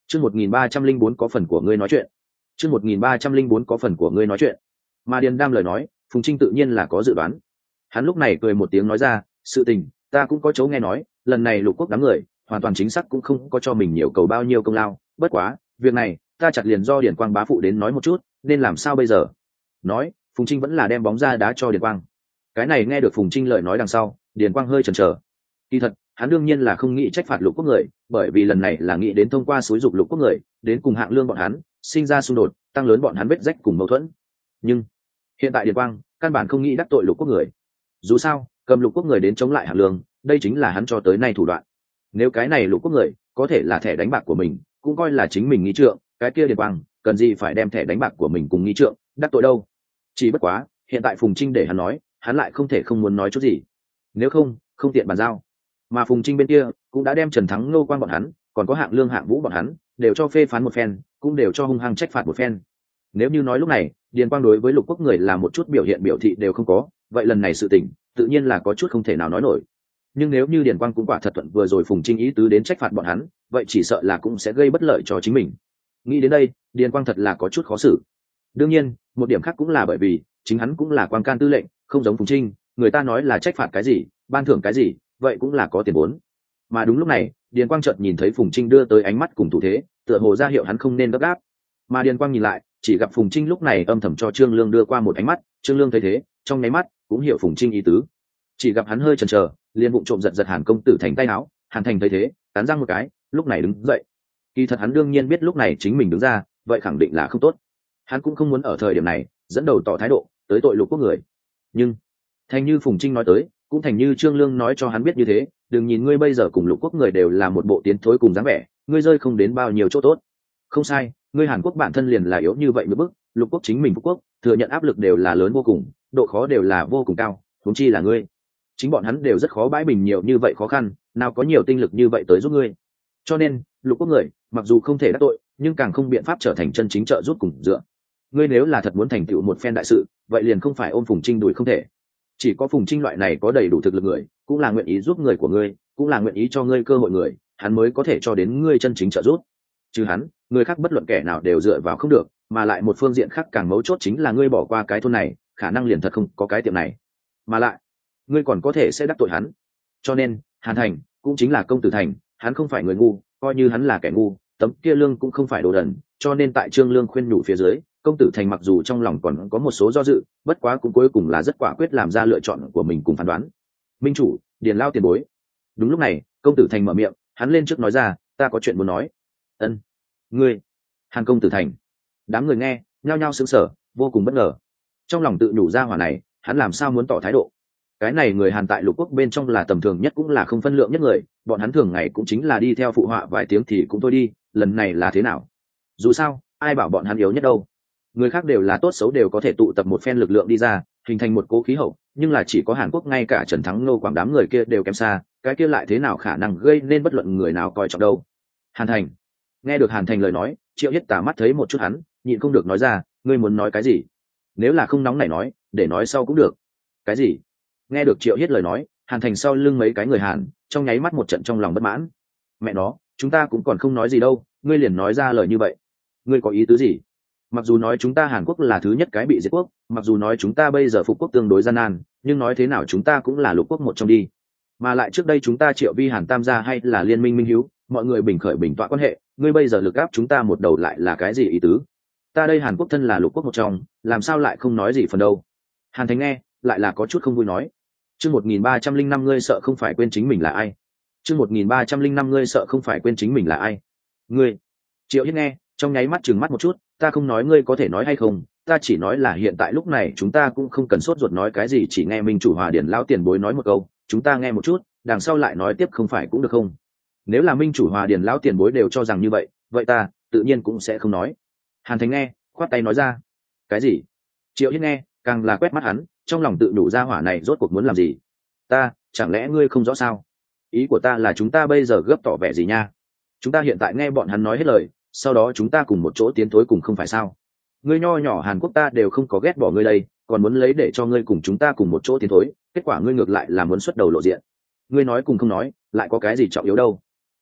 Chương 1304 có phần của ngươi nói chuyện. Chương 1304 có phần của ngươi nói chuyện. Mà Điền Đam lời nói, Phùng Trinh tự nhiên là có dự đoán. Hắn lúc này cười một tiếng nói ra, sự tình, ta cũng có chỗ nghe nói, lần này Lục Quốc đám người, hoàn toàn chính xác cũng không có cho mình nhiều cầu bao nhiêu công lao, bất quá, việc này, ta chặt liền do Điền Quang bá phụ đến nói một chút, nên làm sao bây giờ? Nói, Phùng Trinh vẫn là đem bóng ra đá cho Điền Quang. Cái này nghe được Phùng Trinh lời nói đằng sau, Điền Quang hơi chần chờ. Kỳ thật, hắn đương nhiên là không nghĩ trách phạt Lục Quốc người, bởi vì lần này là nghĩ đến thông qua xúi dục Lục Quốc người, đến cùng Hạng Lương bọn hắn, sinh ra xung đột, tăng lớn bọn hắn vết rách cùng mâu thuẫn. Nhưng hiện tại Điền Quang căn bản không nghĩ đắc tội Lục Quốc người. Dù sao, cầm Lục Quốc người đến chống lại Hạng Lương, đây chính là hắn cho tới nay thủ đoạn. Nếu cái này Lục Quốc người có thể là thẻ đánh bạc của mình, cũng coi là chính mình nghĩ trượng, cái kia Điền Quang cần gì phải đem thẻ đánh bạc của mình cùng nghĩ trượng đắc tội đâu. Chỉ bất quá, hiện tại Phùng Trinh để hắn nói, hắn lại không thể không muốn nói chút gì. Nếu không, không tiện bàn giao. Mà Phùng Trinh bên kia cũng đã đem Trần Thắng Ngô Quan bọn hắn, còn có Hạng Lương Hạng Vũ bọn hắn, đều cho phê phán một phen, cũng đều cho hung hăng trách phạt một phen. Nếu như nói lúc này, Điền Quang đối với Lục Quốc người là một chút biểu hiện biểu thị đều không có, vậy lần này sự tình, tự nhiên là có chút không thể nào nói nổi. Nhưng nếu như Điền Quang cũng quả thật thuận vừa rồi Phùng Trinh ý tứ đến trách phạt bọn hắn, vậy chỉ sợ là cũng sẽ gây bất lợi cho chính mình. Nghĩ đến đây, Điền Quang thật là có chút khó xử. Đương nhiên, một điểm khác cũng là bởi vì chính hắn cũng là quan can tư lệnh, không giống Phùng Trinh, người ta nói là trách phạt cái gì, ban thưởng cái gì, vậy cũng là có tiền vốn. Mà đúng lúc này, Điền Quang chợt nhìn thấy Phùng Trinh đưa tới ánh mắt cùng thủ thế, tựa hồ ra hiệu hắn không nên gấp gáp. Mà Điền Quang nhìn lại, chỉ gặp Phùng Trinh lúc này âm thầm cho Trương Lương đưa qua một ánh mắt, Trương Lương thấy thế, trong nháy mắt cũng hiểu Phùng Trinh ý tứ. Chỉ gặp hắn hơi chần chờ, liền vụng trộm giật giật Hàn công tử Thành tay áo, Hàn Thành thấy thế, cắn răng một cái, lúc này đứng dậy. Kỳ thật hắn đương nhiên biết lúc này chính mình đứng ra, vậy khẳng định là không tốt. Hắn cũng không muốn ở thời điểm này dẫn đầu tỏ thái độ tới tội Lục Quốc người. Nhưng thành như Phùng Trinh nói tới, cũng thành như Trương Lương nói cho hắn biết như thế, đừng nhìn ngươi bây giờ cùng Lục Quốc người đều là một bộ tiến thối cùng dáng vẻ, ngươi rơi không đến bao nhiêu chỗ tốt. Không sai, ngươi Hàn Quốc bản thân liền là yếu như vậy mới bức, Lục Quốc chính mình Phúc Quốc thừa nhận áp lực đều là lớn vô cùng, độ khó đều là vô cùng cao, huống chi là ngươi. Chính bọn hắn đều rất khó bãi bình nhiều như vậy khó khăn, nào có nhiều tinh lực như vậy tới giúp ngươi. Cho nên, Lục Quốc người, mặc dù không thể đắc tội, nhưng càng không biện pháp trở thành chân chính trợ giúp cùng dựa. Ngươi nếu là thật muốn thành tựu một phen đại sự, vậy liền không phải ôm Phùng Trinh đùi không thể. Chỉ có Phùng Trinh loại này có đầy đủ thực lực người, cũng là nguyện ý giúp người của ngươi, cũng là nguyện ý cho ngươi cơ hội người, hắn mới có thể cho đến ngươi chân chính trợ giúp. Trừ hắn, người khác bất luận kẻ nào đều dựa vào không được, mà lại một phương diện khác càng mấu chốt chính là ngươi bỏ qua cái thôn này, khả năng liền thật không có cái tiệm này. Mà lại, ngươi còn có thể sẽ đắc tội hắn. Cho nên, Hàn Thành cũng chính là công tử Thành, hắn không phải người ngu, coi như hắn là kẻ ngu, tấm kia lương cũng không phải đồ đần, cho nên tại Trương Lương khuyên nhủ phía dưới, công tử Thành mặc dù trong lòng còn có một số do dự, bất quá cũng cuối cùng là rất quả quyết làm ra lựa chọn của mình cùng phán đoán. Minh chủ, Điền lao tiền bối. Đúng lúc này, công tử Thành mở miệng, hắn lên trước nói ra, ta có chuyện muốn nói. Ân, ngươi, Hàn công tử Thành. Đám người nghe, nhao nhao sững sờ, vô cùng bất ngờ. Trong lòng tự nhủ ra hỏa này, hắn làm sao muốn tỏ thái độ? Cái này người Hàn tại Lục Quốc bên trong là tầm thường nhất cũng là không phân lượng nhất người, bọn hắn thường ngày cũng chính là đi theo phụ họa vài tiếng thì cũng thôi đi, lần này là thế nào? Dù sao, ai bảo bọn hắn yếu nhất đâu? Người khác đều là tốt xấu đều có thể tụ tập một phen lực lượng đi ra, hình thành một cố khí hậu, nhưng là chỉ có Hàn Quốc ngay cả Trần Thắng Ngô Quảng đám người kia đều kém xa, cái kia lại thế nào khả năng gây nên bất luận người nào coi trọng đâu? Hàn Thành. Nghe được Hàn Thành lời nói, Triệu Hiết tà mắt thấy một chút hắn, nhịn không được nói ra, ngươi muốn nói cái gì? Nếu là không nóng này nói, để nói sau cũng được. Cái gì? Nghe được Triệu Hiết lời nói, Hàn Thành sau lưng mấy cái người Hàn, trong nháy mắt một trận trong lòng bất mãn. Mẹ nó, chúng ta cũng còn không nói gì đâu, ngươi liền nói ra lời như vậy. Ngươi có ý tứ gì? Mặc dù nói chúng ta Hàn Quốc là thứ nhất cái bị diệt quốc, mặc dù nói chúng ta bây giờ phục quốc tương đối gian nan, nhưng nói thế nào chúng ta cũng là Lục Quốc một trong đi. Mà lại trước đây chúng ta Triệu Vi Hàn tam gia hay là liên minh minh hiếu, mọi người bình khởi bình tọa quan hệ, ngươi bây giờ lực áp chúng ta một đầu lại là cái gì ý tứ? Ta đây Hàn Quốc thân là Lục Quốc một trong, làm sao lại không nói gì phần đâu? Hàn Thành nghe, lại là có chút không vui nói. Chương 1305 ngươi sợ không phải quên chính mình là ai? Chương 1305 ngươi sợ không phải quên chính mình là ai? Ngươi. Triệu Hiết nghe, trong nháy mắt trừng mắt một chút, ta không nói ngươi có thể nói hay không, ta chỉ nói là hiện tại lúc này chúng ta cũng không cần sốt ruột nói cái gì, chỉ nghe Minh chủ Hòa Điển lão tiền bối nói một câu, chúng ta nghe một chút, đằng sau lại nói tiếp không phải cũng được không? Nếu là Minh chủ Hòa Điển lão tiền bối đều cho rằng như vậy, vậy ta tự nhiên cũng sẽ không nói. Hàn Thành nghe, khoát tay nói ra. Cái gì? Triệu Hiết nghe, càng là quét mắt hắn, trong lòng tự đủ ra hỏa này rốt cuộc muốn làm gì? Ta, chẳng lẽ ngươi không rõ sao? Ý của ta là chúng ta bây giờ gấp tỏ vẻ gì nha? Chúng ta hiện tại nghe bọn hắn nói hết lời, sau đó chúng ta cùng một chỗ tiến thối cùng không phải sao? Ngươi nho nhỏ Hàn Quốc ta đều không có ghét bỏ ngươi đây, còn muốn lấy để cho ngươi cùng chúng ta cùng một chỗ tiến thối, kết quả ngươi ngược lại là muốn xuất đầu lộ diện. Ngươi nói cùng không nói, lại có cái gì trọng yếu đâu?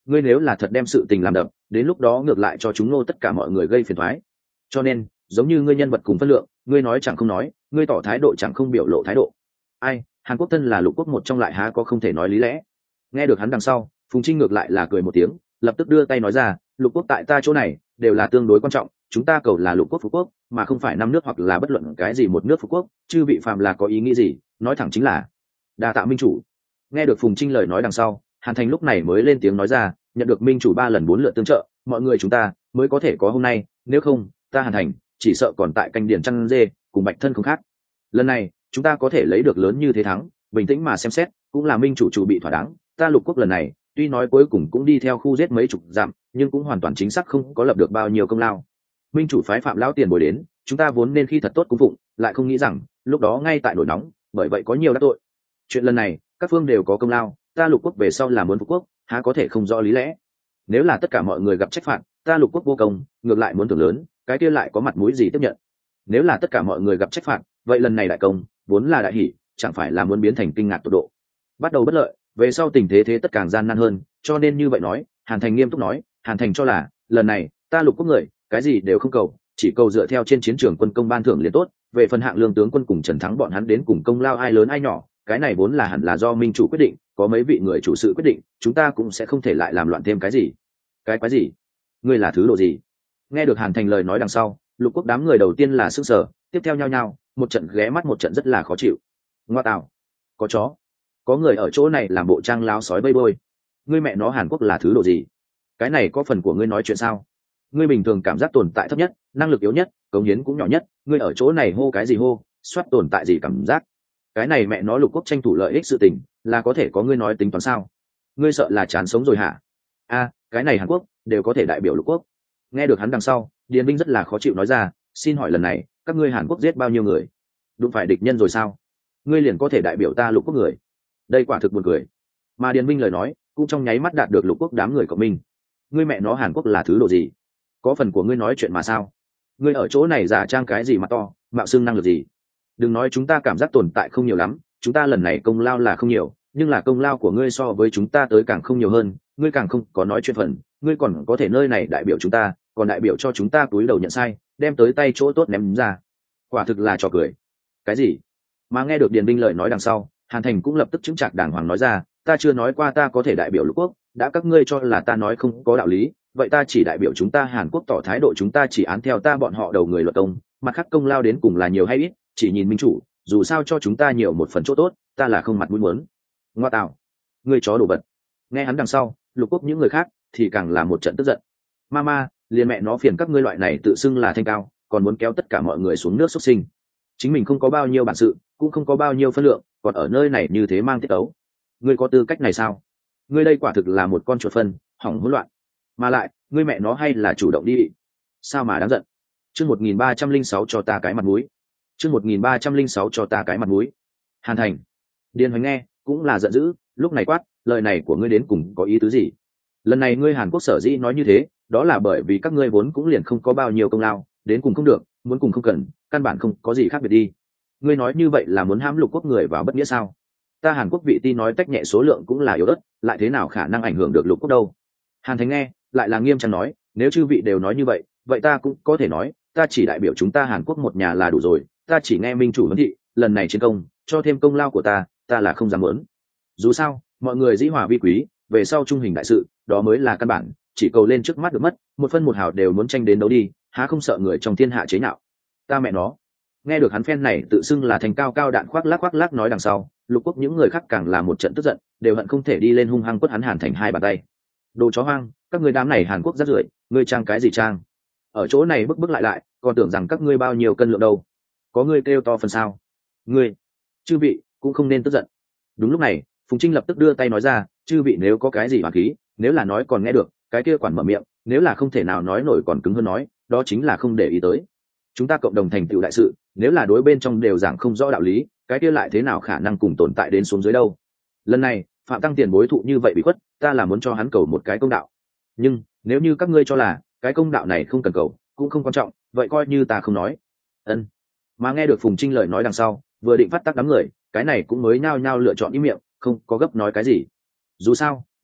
ngươi nếu là thật đem sự tình làm đậm, đến lúc đó ngược lại cho chúng nô tất cả mọi người gây phiền toái. Cho nên giống như ngươi nhân vật cùng phân lượng, ngươi nói chẳng không nói, ngươi tỏ thái độ chẳng không biểu lộ thái độ. Ai, Hàn Quốc thân là lục quốc một trong, lại há có không thể nói lý lẽ. Nghe được hắn đằng sau, Phùng Trinh ngược lại là cười một tiếng, lập tức đưa tay nói ra, lục quốc tại ta chỗ này đều là tương đối quan trọng, chúng ta cầu là lục quốc phục quốc, mà không phải năm nước hoặc là bất luận cái gì một nước phục quốc. Chư vị phàm là có ý nghĩ gì, nói thẳng chính là. Đa tạ minh chủ. Nghe được Phùng Trinh lời nói đằng sau, Hàn Thành lúc này mới lên tiếng nói ra, nhận được minh chủ 3 lần 4 lượt tương trợ, mọi người chúng ta mới có thể có hôm nay, nếu không ta Hàn Thành chỉ sợ còn tại canh điển chăn dê cùng bạch thân không khác. Lần này chúng ta có thể lấy được lớn như thế thắng, bình tĩnh mà xem xét cũng là minh chủ bị thỏa đáng. Ta lục quốc lần này tuy nói cuối cùng cũng đi theo khu giết mấy chục dặm, nhưng cũng hoàn toàn chính xác không có lập được bao nhiêu công lao. Minh chủ phái Phạm lão tiền bồi đến, chúng ta vốn nên khi thật tốt cung phụng, lại không nghĩ rằng lúc đó ngay tại nổi nóng, bởi vậy có nhiều đắc tội. Chuyện lần này các phương đều có công lao, ta lục quốc về sau là muốn phục quốc, há có thể không rõ lý lẽ. Nếu là tất cả mọi người gặp trách phạt, ta lục quốc vô công, ngược lại muốn thưởng lớn, cái kia lại có mặt mũi gì tiếp nhận? Nếu là tất cả mọi người gặp trách phạt, vậy lần này đại công vốn là đại hỷ, chẳng phải là muốn biến thành kinh ngạc tột độ, bắt đầu bất lợi, về sau tình thế tất càng gian nan hơn. Cho nên như vậy nói, Hàn Thành nghiêm túc nói, Hàn Thành cho là lần này ta lục quốc người cái gì đều không cầu, chỉ cầu dựa theo trên chiến trường quân công ban thưởng liền tốt. Về phần hạng lương tướng quân cùng Trần Thắng bọn hắn đến cùng công lao ai lớn ai nhỏ, cái này vốn là hẳn là do minh chủ quyết định, có mấy vị người chủ sự quyết định, chúng ta cũng sẽ không thể lại làm loạn thêm cái gì. Cái quái gì? Ngươi là thứ độ gì? Nghe được Hàn Thành lời nói đằng sau, lục quốc đám người đầu tiên là sững sờ, tiếp theo nhao nhao một trận ghé mắt, một trận rất là khó chịu. Ngoa tạo, có chó, có người ở chỗ này làm bộ trang lao sói bơi bôi. Ngươi mẹ nó, Hàn Quốc là thứ độ gì? Cái này có phần của ngươi nói chuyện sao? Ngươi bình thường cảm giác tồn tại thấp nhất, năng lực yếu nhất, cống hiến cũng nhỏ nhất, ngươi ở chỗ này hô cái gì hô, soát tồn tại gì cảm giác? Cái này mẹ nó lục quốc tranh thủ lợi ích sự tình, là có thể có ngươi nói tính toán sao? Ngươi sợ là chán sống rồi hả? A, cái này Hàn Quốc đều có thể đại biểu lục quốc. Nghe được hắn đằng sau, Điền Binh rất là khó chịu nói ra, xin hỏi lần này các ngươi Hàn Quốc giết bao nhiêu người? Đụng phải địch nhân rồi sao? Ngươi liền có thể đại biểu ta lục quốc người? Đây quả thực buồn cười. Mà Điền Binh lời nói cũng trong nháy mắt đạt được lục quốc đám người của mình. Ngươi mẹ nó, Hàn Quốc là thứ độ gì? Có phần của ngươi nói chuyện mà sao? Ngươi ở chỗ này giả trang cái gì mà to, mạo xưng năng lực gì? Đừng nói chúng ta cảm giác tồn tại không nhiều lắm, chúng ta lần này công lao là không nhiều, nhưng là công lao của ngươi so với chúng ta tới càng không nhiều hơn, ngươi càng không có nói chuyện phần, ngươi còn có thể nơi này đại biểu chúng ta, còn đại biểu cho chúng ta túi đầu nhận sai, đem tới tay chỗ tốt ném ra. Quả thực là trò cười. Cái gì? Mà nghe được Điền Binh lời nói đằng sau, Hàn Thành cũng lập tức chứng trạc đàng hoàng nói ra, ta chưa nói qua ta có thể đại biểu lục quốc, đã các ngươi cho là ta nói không có đạo lý, vậy ta chỉ đại biểu chúng ta Hàn Quốc tỏ thái độ, chúng ta chỉ án theo ta bọn họ đầu người luật công, mặt khác công lao đến cùng là nhiều hay ít, chỉ nhìn minh chủ, dù sao cho chúng ta nhiều một phần chỗ tốt, ta là không mặt mũi muốn. Ngoa tạo, ngươi chó đồ vật. Nghe hắn đằng sau, lục quốc những người khác thì càng là một trận tức giận. Mama, liền mẹ nó phiền các ngươi loại này tự xưng là thanh cao, còn muốn kéo tất cả mọi người xuống nước xuất sinh. Chính mình không có bao nhiêu bản sự, cũng không có bao nhiêu phân lượng, còn ở nơi này như thế mang tiết ấu. Ngươi có tư cách này sao? Ngươi đây quả thực là một con chuột phân, hỏng hỗn loạn. Mà lại, ngươi mẹ nó hay là chủ động đi. Sao mà đáng giận? Chương 1306 cho ta cái mặt mũi. Chương 1306 cho ta cái mặt mũi. Hàn Thành. Điền Hoành nghe cũng là giận dữ, lúc này quát, lời này của ngươi đến cùng có ý tứ gì? Lần này ngươi Hàn Quốc sở dĩ nói như thế, đó là bởi vì các ngươi vốn cũng liền không có bao nhiêu công lao, đến cùng không được, muốn cùng không cần, căn bản không có gì khác biệt đi. Ngươi nói như vậy là muốn hãm lục quốc người vào bất nghĩa sao? Ta Hàn Quốc vị ti nói tách nhẹ số lượng cũng là yếu ớt, lại thế nào khả năng ảnh hưởng được lục quốc đâu? Hàn Thành nghe lại là nghiêm trang nói, nếu chư vị đều nói như vậy, vậy ta cũng có thể nói, ta chỉ đại biểu chúng ta Hàn Quốc một nhà là đủ rồi, ta chỉ nghe minh chủ huấn thị, lần này chiến công, cho thêm công lao của ta là không dám muốn. Dù sao, mọi người dĩ hòa vi quý, về sau trung hình đại sự, đó mới là căn bản, chỉ cầu lên trước mắt được mất, một phân một hào đều muốn tranh đến đấu đi, há không sợ người trong thiên hạ chế nhạo. Ta mẹ nó. Nghe được hắn phen này tự xưng là thành cao cao đạn khoác lác nói đằng sau, lục quốc những người khác càng là một trận tức giận, đều hận không thể đi lên hung hăng quất hắn Hàn Thành hai bàn tay. Đồ chó hoang, các ngươi đám này Hàn Quốc rác rưởi, ngươi trang cái gì trang? Ở chỗ này bức lại, còn tưởng rằng các ngươi bao nhiêu cân lượng đâu? Có ngươi kêu to phần sao? Ngươi, chư vị cũng không nên tức giận. Đúng lúc này, Phùng Trinh lập tức đưa tay nói ra, chư vị nếu có cái gì hoàn khí, nếu là nói còn nghe được, cái kia quản mở miệng, nếu là không thể nào nói nổi còn cứng hơn nói, đó chính là không để ý tới. Chúng ta cộng đồng thành tựu đại sự, nếu là đối bên trong đều giảng không rõ đạo lý, cái kia lại thế nào khả năng cùng tồn tại đến xuống dưới đâu? Lần này Phạm Tăng tiền bối thụ như vậy bị khuất, ta là muốn cho hắn cầu một cái công đạo. Nhưng nếu như các ngươi cho là cái công đạo này không cần cầu, cũng không quan trọng, vậy coi như ta không nói. Ân. Mà nghe được Phùng Trinh lời nói đằng sau, vừa định phát tác đám người, cái này cũng mới nhao nhao lựa chọn im miệng, không có gấp nói cái gì. Dù sao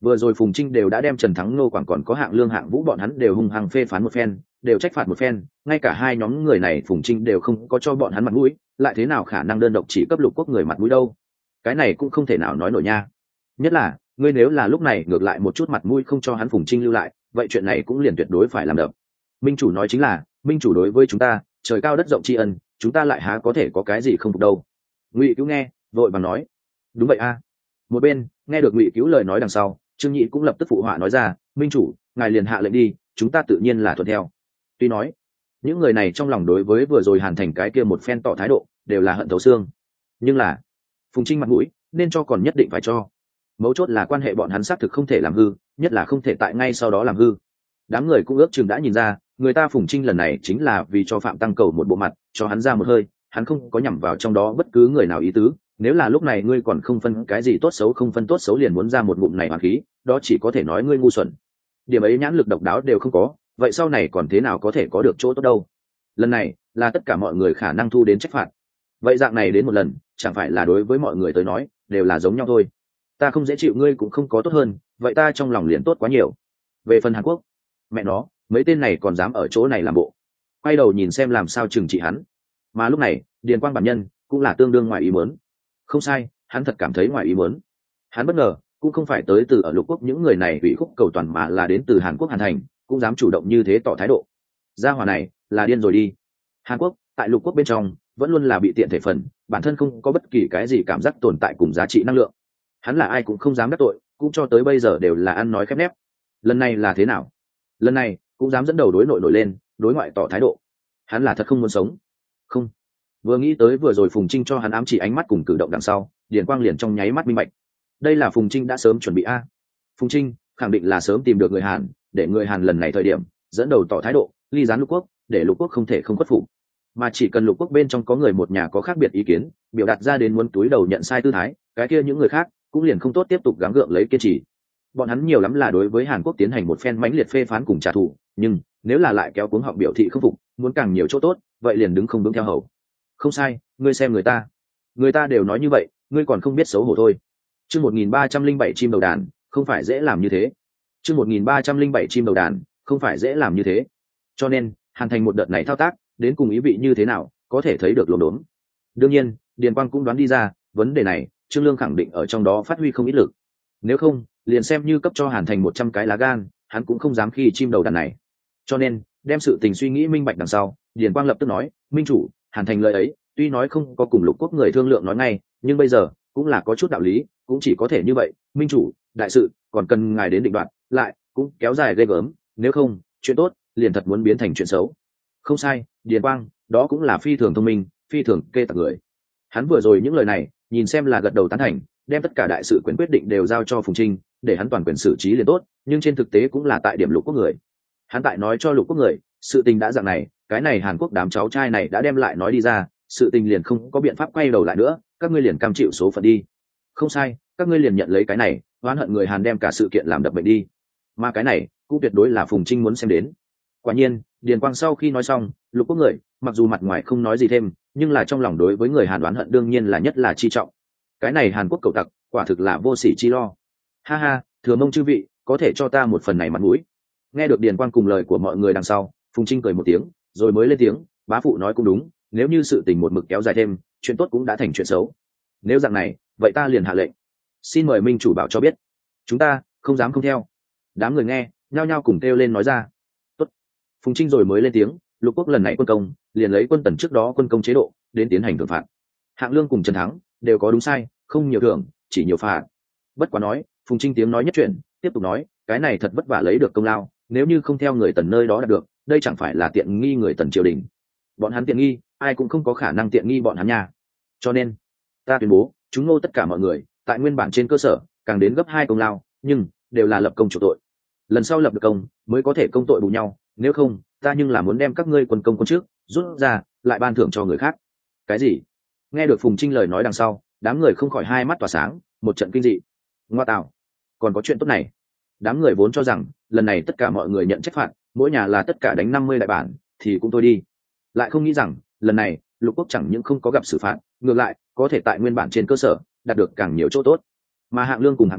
Vừa rồi Phùng Trinh đều đã đem Trần Thắng Nô Quảng còn có Hạng Lương Hạng Vũ bọn hắn đều hung hăng phê phán một phen, đều trách phạt một phen, ngay cả hai nhóm người này Phùng Trinh đều không có cho bọn hắn mặt mũi, lại thế nào khả năng đơn độc chỉ cấp Lục Quốc người mặt mũi đâu? Cái này cũng không thể nào nói nổi nha. Nhất là, ngươi nếu là lúc này ngược lại một chút mặt mũi không cho hắn Phùng Trinh lưu lại, vậy chuyện này cũng liền tuyệt đối phải làm đập. Minh chủ nói chính là, minh chủ đối với chúng ta, trời cao đất rộng tri ân, chúng ta lại há có thể có cái gì không phục đâu. Ngụy Cứu nghe, vội vàng nói, đúng vậy a. Một bên, nghe được Ngụy Cứu lời nói đằng sau, Trương Nhị cũng lập tức phụ họa nói ra, minh chủ, ngài liền hạ lệnh đi, chúng ta tự nhiên là thuận theo. Tuy nói, những người này trong lòng đối với vừa rồi Hàn Thành cái kia một phen tỏ thái độ, đều là hận thấu xương. Nhưng là, Phùng Trinh mặt mũi, nên cho còn nhất định phải cho. Mấu chốt là quan hệ bọn hắn xác thực không thể làm hư, nhất là không thể tại ngay sau đó làm hư. Đám người cũng ước chừng đã nhìn ra, người ta Phùng Trinh lần này chính là vì cho Phạm Tăng cầu một bộ mặt, cho hắn ra một hơi, hắn không có nhằm vào trong đó bất cứ người nào ý tứ. Nếu là lúc này ngươi còn không phân cái gì tốt xấu, không phân tốt xấu liền muốn ra một ngụm này hoàn khí, đó chỉ có thể nói ngươi ngu xuẩn. Điểm ấy nhãn lực độc đáo đều không có, vậy sau này còn thế nào có thể có được chỗ tốt đâu? Lần này là tất cả mọi người khả năng thu đến trách phạt. Vậy dạng này đến một lần, chẳng phải là đối với mọi người tới nói đều là giống nhau thôi. Ta không dễ chịu ngươi cũng không có tốt hơn, vậy ta trong lòng liền tốt quá nhiều. Về phần Hàn Quốc, mẹ nó, mấy tên này còn dám ở chỗ này làm bộ. Quay đầu nhìn xem làm sao trừng trị hắn. Mà lúc này, Điền Quang bản nhân cũng là tương đương ngoài ý muốn. Không sai, hắn thật cảm thấy ngoài ý muốn. Hắn bất ngờ, cũng không phải tới từ ở Lục Quốc những người này ủy khúc cầu toàn, mà là đến từ Hàn Quốc Hàn Thành, cũng dám chủ động như thế tỏ thái độ. Gia hỏa này là điên rồi đi. Hàn Quốc tại Lục Quốc bên trong vẫn luôn là bị tiện thể phần, bản thân không có bất kỳ cái gì cảm giác tồn tại cùng giá trị năng lượng. Hắn là ai cũng không dám đắc tội, cũng cho tới bây giờ đều là ăn nói khép nép. Lần này là thế nào? Lần này cũng dám dẫn đầu đối nội nổi lên, đối ngoại tỏ thái độ. Hắn là thật không muốn sống. Không. Vừa nghĩ tới vừa rồi Phùng Trinh cho hắn ám chỉ ánh mắt cùng cử động đằng sau, Điền Quang liền trong nháy mắt minh bạch. Đây là Phùng Trinh đã sớm chuẩn bị a. Phùng Trinh khẳng định là sớm tìm được người Hàn, để người Hàn lần này thời điểm dẫn đầu tỏ thái độ, ly gián Lục Quốc, để Lục Quốc không thể không khuất phục. Mà chỉ cần Lục Quốc bên trong có người một nhà có khác biệt ý kiến, biểu đạt ra đến muốn túi đầu nhận sai tư thái, cái kia những người khác cũng liền không tốt tiếp tục gắng gượng lấy kiên trì. Bọn hắn nhiều lắm là đối với Hàn Quốc tiến hành một phen mãnh liệt phê phán cùng trả thù, nhưng nếu là lại kéo cuống họng biểu thị không phục, muốn càng nhiều chỗ tốt, vậy liền đứng không đứng theo hầu. Không sai, ngươi xem người ta đều nói như vậy, ngươi còn không biết xấu hổ thôi. Chương 1307 chim đầu đàn, không phải dễ làm như thế. Chương 1307 chim đầu đàn, không phải dễ làm như thế. Cho nên, Hàn Thành một đợt này thao tác, đến cùng ý vị như thế nào, có thể thấy được lồn đốn. Đương nhiên, Điền Quang cũng đoán đi ra, vấn đề này, Trương Lương khẳng định ở trong đó phát huy không ít lực. Nếu không, liền xem như cấp cho Hàn Thành 100 cái lá gan, hắn cũng không dám khi chim đầu đàn này. Cho nên, đem sự tình suy nghĩ minh bạch đằng sau, Điền Quang lập tức nói, minh chủ, Hàn Thành lời ấy, tuy nói không có cùng Lục Quốc người thương lượng nói ngay, nhưng bây giờ cũng là có chút đạo lý, cũng chỉ có thể như vậy. Minh chủ, đại sự còn cần ngài đến định đoạt, lại cũng kéo dài ghê gớm, nếu không, chuyện tốt liền thật muốn biến thành chuyện xấu. Không sai, Điền Quang, đó cũng là phi thường thông minh, phi thường kê tặc người. Hắn vừa rồi những lời này, nhìn xem là gật đầu tán thành, đem tất cả đại sự quyền quyết định đều giao cho Phùng Trinh, để hắn toàn quyền xử trí liền tốt, nhưng trên thực tế cũng là tại điểm Lục Quốc người. Hắn tại nói cho Lục Quốc người, sự tình đã dạng này, cái này Hàn Quốc đám cháu trai này đã đem lại nói đi ra, sự tình liền không có biện pháp quay đầu lại nữa, các ngươi liền cam chịu số phận đi. Không sai, các ngươi liền nhận lấy cái này, oán hận người Hàn đem cả sự kiện làm đập bệnh đi. Mà cái này cũng tuyệt đối là Phùng Trinh muốn xem đến. Quả nhiên, Điền Quang sau khi nói xong, Lục Quốc người mặc dù mặt ngoài không nói gì thêm, nhưng là trong lòng đối với người Hàn oán hận đương nhiên là nhất là chi trọng. Cái này Hàn Quốc cầu tặc, quả thực là vô sỉ chi lo. Ha ha, thừa mong chư vị có thể cho ta một phần này mặt mũi. Nghe được Điền Quang cùng lời của mọi người đằng sau, Phùng Trinh cười một tiếng, rồi mới lên tiếng, bá phụ nói cũng đúng, nếu như sự tình một mực kéo dài thêm, chuyện tốt cũng đã thành chuyện xấu. Nếu dạng này, vậy ta liền hạ lệnh, xin mời minh chủ bảo cho biết, chúng ta không dám không theo. Đám người nghe, nhao nhao cùng kêu lên nói ra. Tốt. Phùng Trinh rồi mới lên tiếng, Lục Quốc lần này quân công, liền lấy quân tần trước đó quân công chế độ đến tiến hành thưởng phạt. Hạng Lương cùng Trần Thắng đều có đúng sai, không nhiều thưởng, chỉ nhiều phạt. Bất quá nói, Phùng Trinh tiếng nói nhất chuyện, tiếp tục nói, cái này thật vất vả lấy được công lao, nếu như không theo người tần nơi đó đạt được, đây chẳng phải là tiện nghi người tần triều đình. Bọn hắn tiện nghi, ai cũng không có khả năng tiện nghi bọn hắn nha. Cho nên, ta tuyên bố, chúng nô tất cả mọi người, tại nguyên bản trên cơ sở, càng đến gấp 2 công lao, nhưng đều là lập công chủ tội. Lần sau lập được công, mới có thể công tội bù nhau, nếu không, ta nhưng là muốn đem các ngươi quân công quân trước, rút ra, lại ban thưởng cho người khác. Cái gì? Nghe được Phùng Trinh lời nói đằng sau, đám người không khỏi hai mắt tỏa sáng, một trận kinh dị. Ngoa tạo, còn có chuyện tốt này. Đám người vốn cho rằng, lần này tất cả mọi người nhận trách phạt, mỗi nhà là tất cả đánh 50 đại bản, thì cũng thôi đi. Lại không nghĩ rằng, lần này, Lục Quốc chẳng những không có gặp xử phạt, ngược lại, có thể tại nguyên bản trên cơ sở, đạt được càng nhiều chỗ tốt. Mà Hạng Lương cùng Hạng Vũ,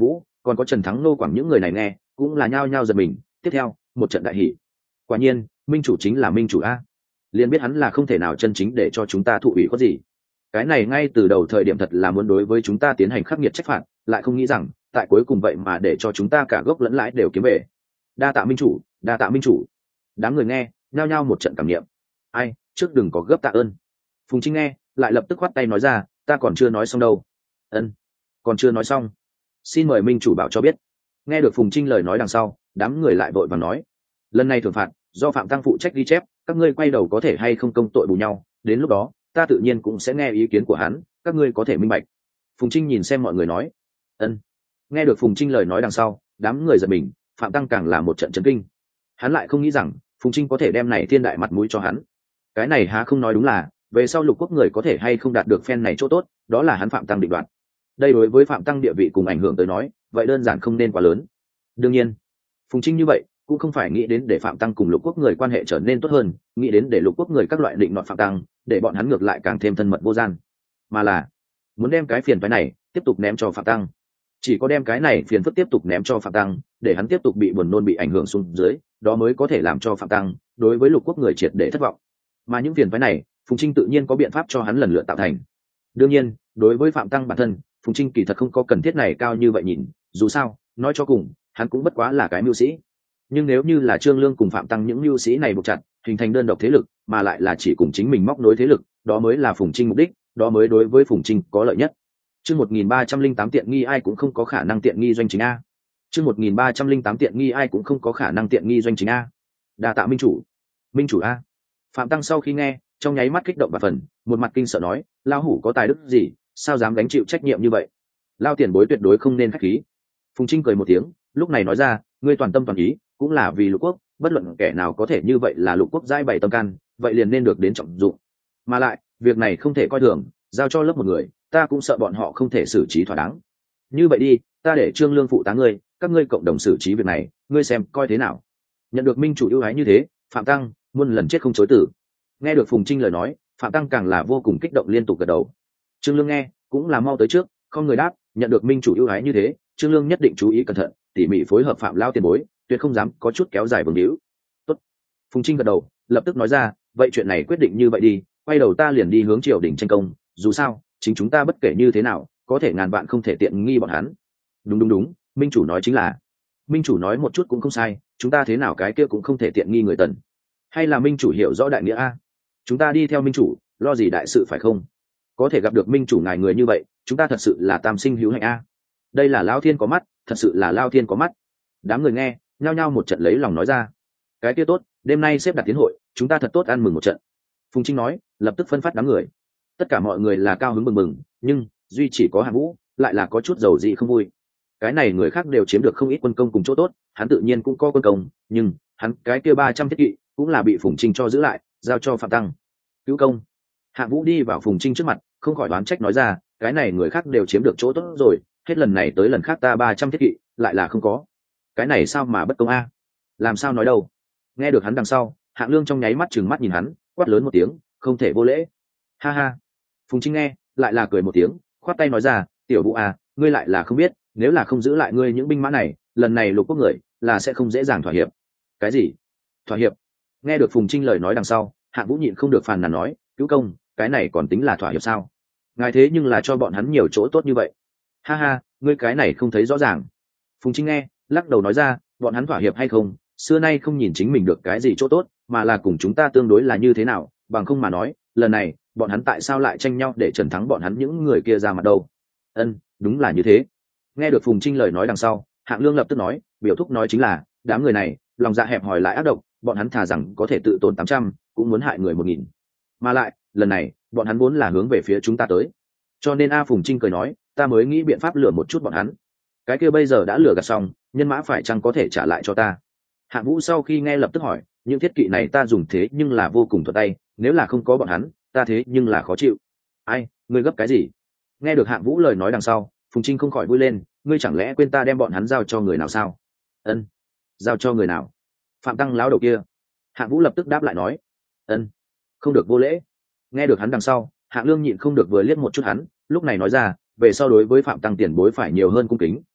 còn có Trần Thắng Nô Quảng những người này nghe cũng là nhao nhao giật mình. Tiếp theo một trận đại hỷ. Quả nhiên minh chủ chính là minh chủ a, liền biết hắn là không thể nào chân chính để cho chúng ta thụ ủy có gì. Cái này ngay từ đầu thời điểm thật là muốn đối với chúng ta tiến hành khắc nghiệt trách phạt, lại không nghĩ rằng tại cuối cùng vậy mà để cho chúng ta cả gốc lẫn lãi đều kiếm về. Đa tạ minh chủ, đa tạ minh chủ. Đám người nghe nhao nhao một trận cảm nghiệm. Ai trước đừng có gấp tạ ơn. Phùng Trinh nghe lại lập tức khoát tay nói ra, ta còn chưa nói xong đâu. Ân, còn chưa nói xong, xin mời minh chủ bảo cho biết. Nghe được Phùng Trinh lời nói đằng sau, đám người lại vội vàng nói, lần này thưởng phạt do Phạm Tăng phụ trách ghi chép, các ngươi quay đầu có thể hay không công tội bù nhau, đến lúc đó ta tự nhiên cũng sẽ nghe ý kiến của hắn, các ngươi có thể minh bạch. Phùng Trinh nhìn xem mọi người nói. Ân. Nghe được Phùng Trinh lời nói đằng sau, đám người giật mình. Phạm Tăng càng là một trận chấn kinh. Hắn lại không nghĩ rằng Phùng Trinh có thể đem này thiên đại mặt mũi cho hắn. Cái này há không nói đúng là về sau lục quốc người có thể hay không đạt được phen này chỗ tốt, đó là hắn Phạm Tăng định đoạt. Đây đối với Phạm Tăng địa vị cùng ảnh hưởng tới nói, vậy đơn giản không nên quá lớn. Đương nhiên, Phùng Trinh như vậy cũng không phải nghĩ đến để Phạm Tăng cùng lục quốc người quan hệ trở nên tốt hơn, nghĩ đến để lục quốc người các loại định nọt Phạm Tăng, để bọn hắn ngược lại càng thêm thân mật vô gian, mà là muốn đem cái phiền phái này tiếp tục ném cho Phạm Tăng. Chỉ có đem cái này phiền phức tiếp tục ném cho Phạm Tăng, để hắn tiếp tục bị buồn nôn bị ảnh hưởng xuống dưới, đó mới có thể làm cho Phạm Tăng đối với lục quốc người triệt để thất vọng. Mà những phiền phái này, Phùng Trinh tự nhiên có biện pháp cho hắn lần lượt tạo thành. Đương nhiên, đối với Phạm Tăng bản thân, Phùng Trinh kỳ thật không có cần thiết này cao như vậy nhìn, dù sao, nói cho cùng, hắn cũng bất quá là cái mưu sĩ. Nhưng nếu như là Trương Lương cùng Phạm Tăng những mưu sĩ này buộc chặt, hình thành đơn độc thế lực, mà lại là chỉ cùng chính mình móc nối thế lực, đó mới là Phùng Trinh mục đích, đó mới đối với Phùng Trinh có lợi nhất. Chương 1308 tiện nghi ai cũng không có khả năng tiện nghi doanh chính a. Chương 1308 tiện nghi ai cũng không có khả năng tiện nghi doanh chính a. Đa tạ minh chủ. Minh chủ a. Phạm Tăng sau khi nghe, trong nháy mắt kích động và phần, một mặt kinh sợ nói, lao hủ có tài đức gì, sao dám gánh chịu trách nhiệm như vậy? Lao tiền bối tuyệt đối không nên khách khí. Phùng Trinh cười một tiếng, lúc này nói ra, ngươi toàn tâm toàn ý, cũng là vì lục quốc, bất luận kẻ nào có thể như vậy là lục quốc giai bày tâm can, vậy liền nên được đến trọng dụng. Mà lại, việc này không thể coi thường, giao cho lớp một người, ta cũng sợ bọn họ không thể xử trí thỏa đáng. Như vậy đi, ta để Trương Lương phụ tá ngươi, các ngươi cộng đồng xử trí việc này, ngươi xem coi thế nào. Nhận được minh chủ ưu ái như thế, Phạm Tăng muôn lần chết không chối từ. Nghe được Phùng Trinh lời nói, Phạm Tăng càng là vô cùng kích động liên tục gật đầu. Trương Lương nghe cũng là mau tới trước, không người đáp, nhận được minh chủ ưu ái như thế, Trương Lương nhất định chú ý cẩn thận, tỉ mỉ phối hợp Phạm lao tiền bối, tuyệt không dám có chút kéo dài vương hữu. Tốt. Phùng Trinh gật đầu, lập tức nói ra, vậy chuyện này quyết định như vậy đi, quay đầu ta liền đi hướng triều đình tranh công, dù sao chính chúng ta bất kể như thế nào có thể ngàn vạn không thể tiện nghi bọn hắn. Đúng, minh chủ nói chính là, minh chủ nói một chút cũng không sai, chúng ta thế nào cái kia cũng không thể tiện nghi người Tần. Hay là minh chủ hiểu rõ đại nghĩa a? Chúng ta đi theo minh chủ, lo gì đại sự phải không? Có thể gặp được minh chủ ngài người như vậy, chúng ta thật sự là tam sinh hữu hạnh a. Đây là Lao Thiên có mắt, thật sự là Lao Thiên có mắt. Đám người nghe nhao nhao một trận lấy lòng nói ra, cái kia tốt, đêm nay xếp đặt tiến hội, chúng ta thật tốt ăn mừng một trận. Phùng Trinh nói, lập tức phân phát đám người. Tất cả mọi người là cao hứng mừng mừng, nhưng duy chỉ có Hạng Vũ lại là có chút dầu dị không vui. Cái này người khác đều chiếm được không ít quân công cùng chỗ tốt, hắn tự nhiên cũng có quân công, nhưng hắn cái kia 300 thiết kỵ cũng là bị Phùng Trinh cho giữ lại, giao cho Phạm Tăng cứu công. Hạng Vũ đi vào Phùng Trinh trước mặt, không khỏi đoán trách nói ra, cái này người khác đều chiếm được chỗ tốt rồi, hết lần này tới lần khác ta 300 thiết kỵ lại là không có, cái này sao mà bất công a? Làm sao nói đâu? Nghe được hắn đằng sau, Hạng Lương trong nháy mắt trừng mắt nhìn hắn, quát lớn một tiếng, không thể vô lễ. Ha ha. Phùng Trinh nghe lại là cười một tiếng, khoát tay nói ra, tiểu Vũ à, ngươi lại là không biết, nếu là không giữ lại ngươi những binh mã này, lần này lục quốc người là sẽ không dễ dàng thỏa hiệp. Cái gì? Thỏa hiệp? Nghe được Phùng Trinh lời nói đằng sau, Hạng Vũ nhịn không được phàn nàn nói, cứu công, cái này còn tính là thỏa hiệp sao? Ngài thế nhưng là cho bọn hắn nhiều chỗ tốt như vậy. Ha ha, ngươi cái này không thấy rõ ràng. Phùng Trinh nghe lắc đầu nói ra, bọn hắn thỏa hiệp hay không, xưa nay không nhìn chính mình được cái gì chỗ tốt, mà là cùng chúng ta tương đối là như thế nào, bằng không mà nói, lần này bọn hắn tại sao lại tranh nhau để Trần thắng bọn hắn những người kia ra mặt đâu? Ân, đúng là như thế. Nghe được Phùng Trinh lời nói đằng sau, Hạng Lương lập tức nói, biểu thúc nói chính là, đám người này lòng dạ hẹp hòi lại ác độc, bọn hắn thà rằng có thể tự tốn 800, cũng muốn hại người 1000. Mà lại lần này bọn hắn vốn là hướng về phía chúng ta tới, cho nên Phùng Trinh cười nói, ta mới nghĩ biện pháp lừa một chút bọn hắn. Cái kia bây giờ đã lừa gạt xong, nhân mã phải chăng có thể trả lại cho ta? Hạng Vũ sau khi nghe lập tức hỏi, những thiết kỵ này ta dùng thế nhưng là vô cùng thuận tay, nếu là không có bọn hắn, ta thế nhưng là khó chịu. Ai, ngươi gấp cái gì? Nghe được Hạng Vũ lời nói đằng sau, Phùng Trinh không khỏi vui lên, ngươi chẳng lẽ quên ta đem bọn hắn giao cho người nào sao? Ân, giao cho người nào? Phạm Tăng lão đầu kia. Hạng Vũ lập tức đáp lại nói, ân, không được vô lễ. Nghe được hắn đằng sau, Hạng Lương nhịn không được vừa liếc một chút hắn, lúc này nói ra, về sau đối với Phạm Tăng tiền bối phải nhiều hơn cung kính,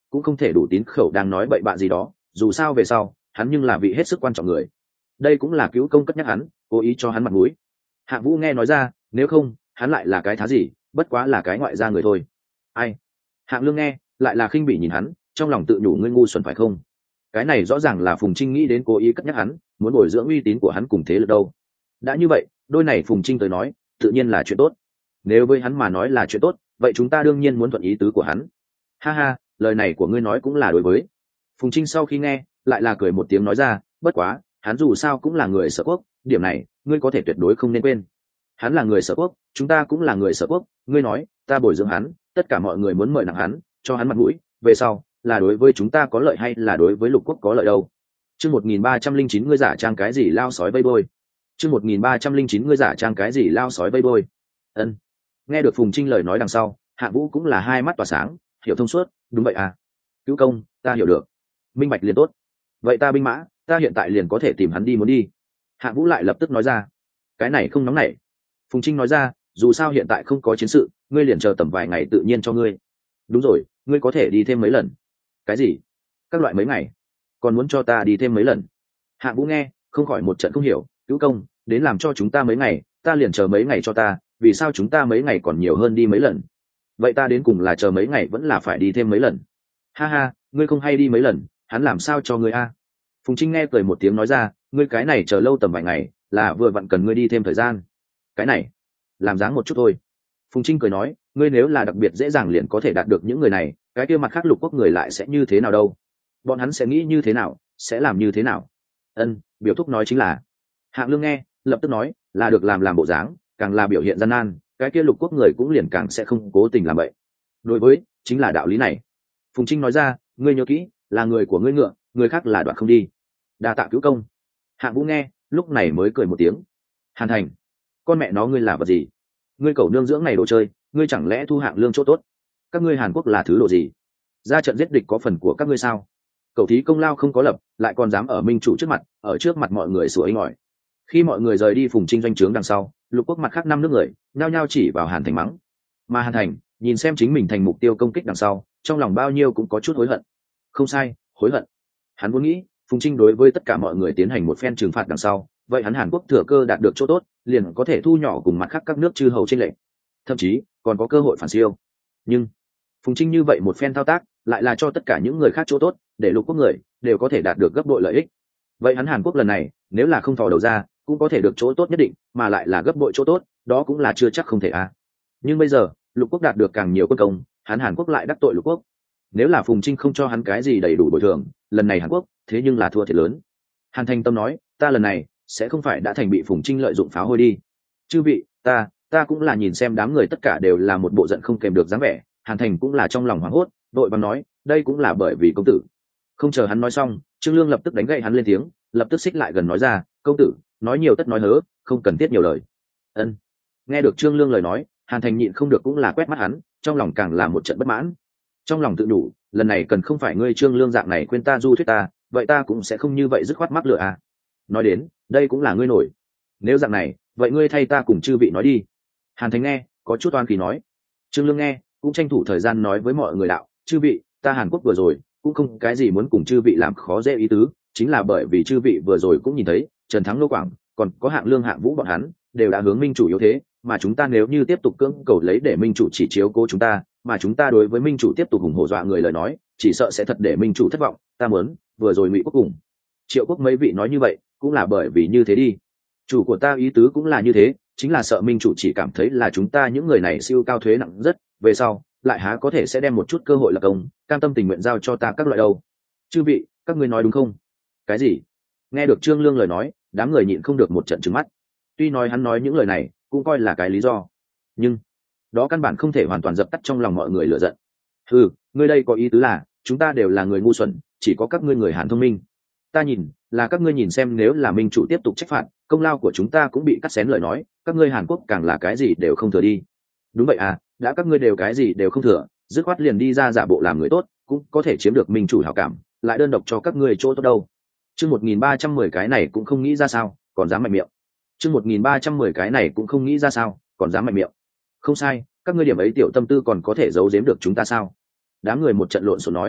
cũng không thể đủ tín khẩu đang nói bậy bạ gì đó, dù sao về sau hắn nhưng là vị hết sức quan trọng người. Đây cũng là cứu công cất nhắc hắn, cố ý cho hắn mặt mũi. Hạng Vũ nghe nói ra, nếu không hắn lại là cái thá gì, bất quá là cái ngoại gia người thôi. Ai? Hạng Lương nghe lại là khinh bỉ nhìn hắn, trong lòng tự nhủ ngươi ngu xuẩn phải không? Cái này rõ ràng là Phùng Trinh nghĩ đến cố ý cất nhắc hắn, muốn bồi dưỡng uy tín của hắn cùng thế lực đâu. Đã như vậy, đôi này Phùng Trinh tới nói tự nhiên là chuyện tốt. Nếu với hắn mà nói là chuyện tốt, vậy chúng ta đương nhiên muốn thuận ý tứ của hắn. Ha ha, lời này của ngươi nói cũng là đối với. Phùng Trinh sau khi nghe lại là cười một tiếng nói ra, bất quá hắn dù sao cũng là người Sở Quốc, điểm này ngươi có thể tuyệt đối không nên quên. Hắn là người Sở Quốc, chúng ta cũng là người Sở Quốc, ngươi nói ta bồi dưỡng hắn, tất cả mọi người muốn mời nặng hắn, cho hắn mặt mũi, về sau là đối với chúng ta có lợi hay là đối với lục quốc có lợi đâu. Chương 1309 ngươi giả trang cái gì lao sói vây bôi. Chương 1309 ngươi giả trang cái gì lao sói vây bôi. Ân. Nghe được Phùng Trinh lời nói đằng sau, Hạ Vũ cũng là hai mắt tỏa sáng, hiểu thông suốt, đúng vậy à. Cứu công, ta hiểu được. Minh bạch liền tốt. Vậy ta binh mã, ta hiện tại liền có thể tìm hắn đi muốn đi. Hạ Vũ lại lập tức nói ra. Cái này không nóng nảy. Phùng Trinh nói ra, dù sao hiện tại không có chiến sự, ngươi liền chờ tầm vài ngày tự nhiên cho ngươi. Đúng rồi, ngươi có thể đi thêm mấy lần. Cái gì? Các loại mấy ngày? Còn muốn cho ta đi thêm mấy lần? Hạ Vũ nghe không khỏi một trận không hiểu, cứu công đến làm cho chúng ta mấy ngày, ta liền chờ mấy ngày cho ta, vì sao chúng ta mấy ngày còn nhiều hơn đi mấy lần? Vậy ta đến cùng là chờ mấy ngày vẫn là phải đi thêm mấy lần? Ha ha, ngươi không hay đi mấy lần, hắn làm sao cho ngươi a? Phùng Trinh nghe cười một tiếng nói ra, ngươi cái này chờ lâu tầm vài ngày là vừa vặn cần ngươi đi thêm thời gian. Cái này làm dáng một chút thôi. Phùng Trinh cười nói, ngươi nếu là đặc biệt dễ dàng liền có thể đạt được những người này, cái kia mặt khác lục quốc người lại sẽ như thế nào đâu? Bọn hắn sẽ nghĩ như thế nào, sẽ làm như thế nào? Ân, biểu thúc nói chính là. Hạng Lương nghe lập tức nói, là được làm bộ dáng, càng là biểu hiện gian nan, cái kia lục quốc người cũng liền càng sẽ không cố tình làm vậy. Đối với chính là đạo lý này. Phùng Trinh nói ra, ngươi nhớ kỹ, là người của ngươi ngựa, người khác là đoạt không đi. Đa tạ cứu công. Hạng Vũ nghe lúc này mới cười một tiếng. Hàn Thành, con mẹ nó ngươi là vật gì? Ngươi cẩu nương dưỡng này đồ chơi, ngươi chẳng lẽ thu Hạng Lương chỗ tốt? Các ngươi Hàn Quốc là thứ đồ gì? Ra trận giết địch có phần của các ngươi sao? Cẩu thí công lao không có lập, lại còn dám ở minh chủ trước mặt, ở trước mặt mọi người sủa inh ỏi. Khi mọi người rời đi Phùng Trinh doanh trướng đằng sau, lục quốc mặt khác 5 nước người nhao nhao chỉ vào Hàn Thành mắng. Mà Hàn Thành nhìn xem chính mình thành mục tiêu công kích đằng sau, trong lòng bao nhiêu cũng có chút hối hận. Không sai, hối hận. Hắn muốn nghĩ Phùng Trinh đối với tất cả mọi người tiến hành một phen trừng phạt đằng sau, vậy hắn Hàn Quốc thừa cơ đạt được chỗ tốt, liền có thể thu nhỏ cùng mặt khác các nước chư hầu trên lệnh, thậm chí còn có cơ hội phản siêu. Nhưng Phùng Trinh như vậy một phen thao tác lại là cho tất cả những người khác chỗ tốt, để lục quốc người đều có thể đạt được gấp bội lợi ích. Vậy hắn Hàn Quốc lần này nếu là không thò đầu ra, cũng có thể được chỗ tốt nhất định, mà lại là gấp bội chỗ tốt, đó cũng là chưa chắc không thể à. Nhưng bây giờ lục quốc đạt được càng nhiều quân công, hắn Hàn Quốc lại đắc tội lục quốc. Nếu là Phùng Trinh không cho hắn cái gì đầy đủ bồi thường, lần này Hàn Quốc thế nhưng là thua thiệt lớn. Hàn Thành Tâm nói, ta lần này sẽ không phải đã thành bị Phùng Trinh lợi dụng pháo hôi đi. Chư vị, ta cũng là nhìn xem đám người tất cả đều là một bộ giận không kèm được dáng vẻ. Hàn Thành cũng là trong lòng hoảng hốt, đội bằng nói, đây cũng là bởi vì công tử. Không chờ hắn nói xong, Trương Lương lập tức đánh gậy hắn lên tiếng, lập tức xích lại gần nói ra, công tử nói nhiều tất nói hớ, không cần thiết nhiều lời. Ân. Nghe được Trương Lương lời nói, Hàn Thành nhịn không được cũng là quét mắt hắn, trong lòng càng là một trận bất mãn. Trong lòng tự đủ, lần này cần không phải ngươi Trương Lương dạng này khuyên ta du thuyết ta, vậy ta cũng sẽ không như vậy dứt khoát mắc lửa à. Nói đến, đây cũng là ngươi nổi. Nếu dạng này, vậy ngươi thay ta cùng chư vị nói đi. Hàn Thành nghe có chút oan khí nói. Trương Lương nghe cũng tranh thủ thời gian nói với mọi người đạo, chư vị, ta Hàn Quốc vừa rồi cũng không cái gì muốn cùng chư vị làm khó dễ ý tứ, chính là bởi vì chư vị vừa rồi cũng nhìn thấy Trần Thắng Lô Quảng còn có Hạng Lương Hạng Vũ bọn hắn đều đã hướng minh chủ yếu thế, mà chúng ta nếu như tiếp tục cưỡng cầu lấy để minh chủ chỉ chiếu cố chúng ta, mà chúng ta đối với minh chủ tiếp tục ủng hộ dọa người lời nói, chỉ sợ sẽ thật để minh chủ thất vọng. Ta muốn vừa rồi Ngụy Quốc cùng Triệu Quốc mấy vị nói như vậy cũng là bởi vì như thế đi. Chủ của ta ý tứ cũng là như thế, chính là sợ minh chủ chỉ cảm thấy là chúng ta những người này siêu cao thuế nặng rất, về sau lại há có thể sẽ đem một chút cơ hội lập công, cam tâm tình nguyện giao cho ta các loại đâu. Chư vị, các ngươi nói đúng không? Cái gì? Nghe được Trương Lương lời nói, đám người nhịn không được một trận trừng mắt. Tuy nói hắn nói những lời này cũng coi là cái lý do, nhưng đó căn bản không thể hoàn toàn dập tắt trong lòng mọi người lửa giận. Ừ, ngươi đây có ý tứ là chúng ta đều là người ngu xuẩn, chỉ có các ngươi người Hàn thông minh. Ta nhìn là các ngươi nhìn xem nếu là minh chủ tiếp tục trách phạt, công lao của chúng ta cũng bị cắt xén lời nói, các ngươi Hàn Quốc càng là cái gì đều không thừa đi. Đúng vậy à, đã các ngươi đều cái gì đều không thừa, dứt khoát liền đi ra giả bộ làm người tốt, cũng có thể chiếm được minh chủ hảo cảm, lại đơn độc cho các ngươi chỗ tốt đâu. Chương 1310 cái này cũng không nghĩ ra sao, còn dám mạnh miệng. Chương 1310 cái này cũng không nghĩ ra sao, còn dám mạnh miệng. Không sai, các ngươi điểm ấy tiểu tâm tư còn có thể giấu giếm được chúng ta sao? Đám người một trận lộn xộn nói.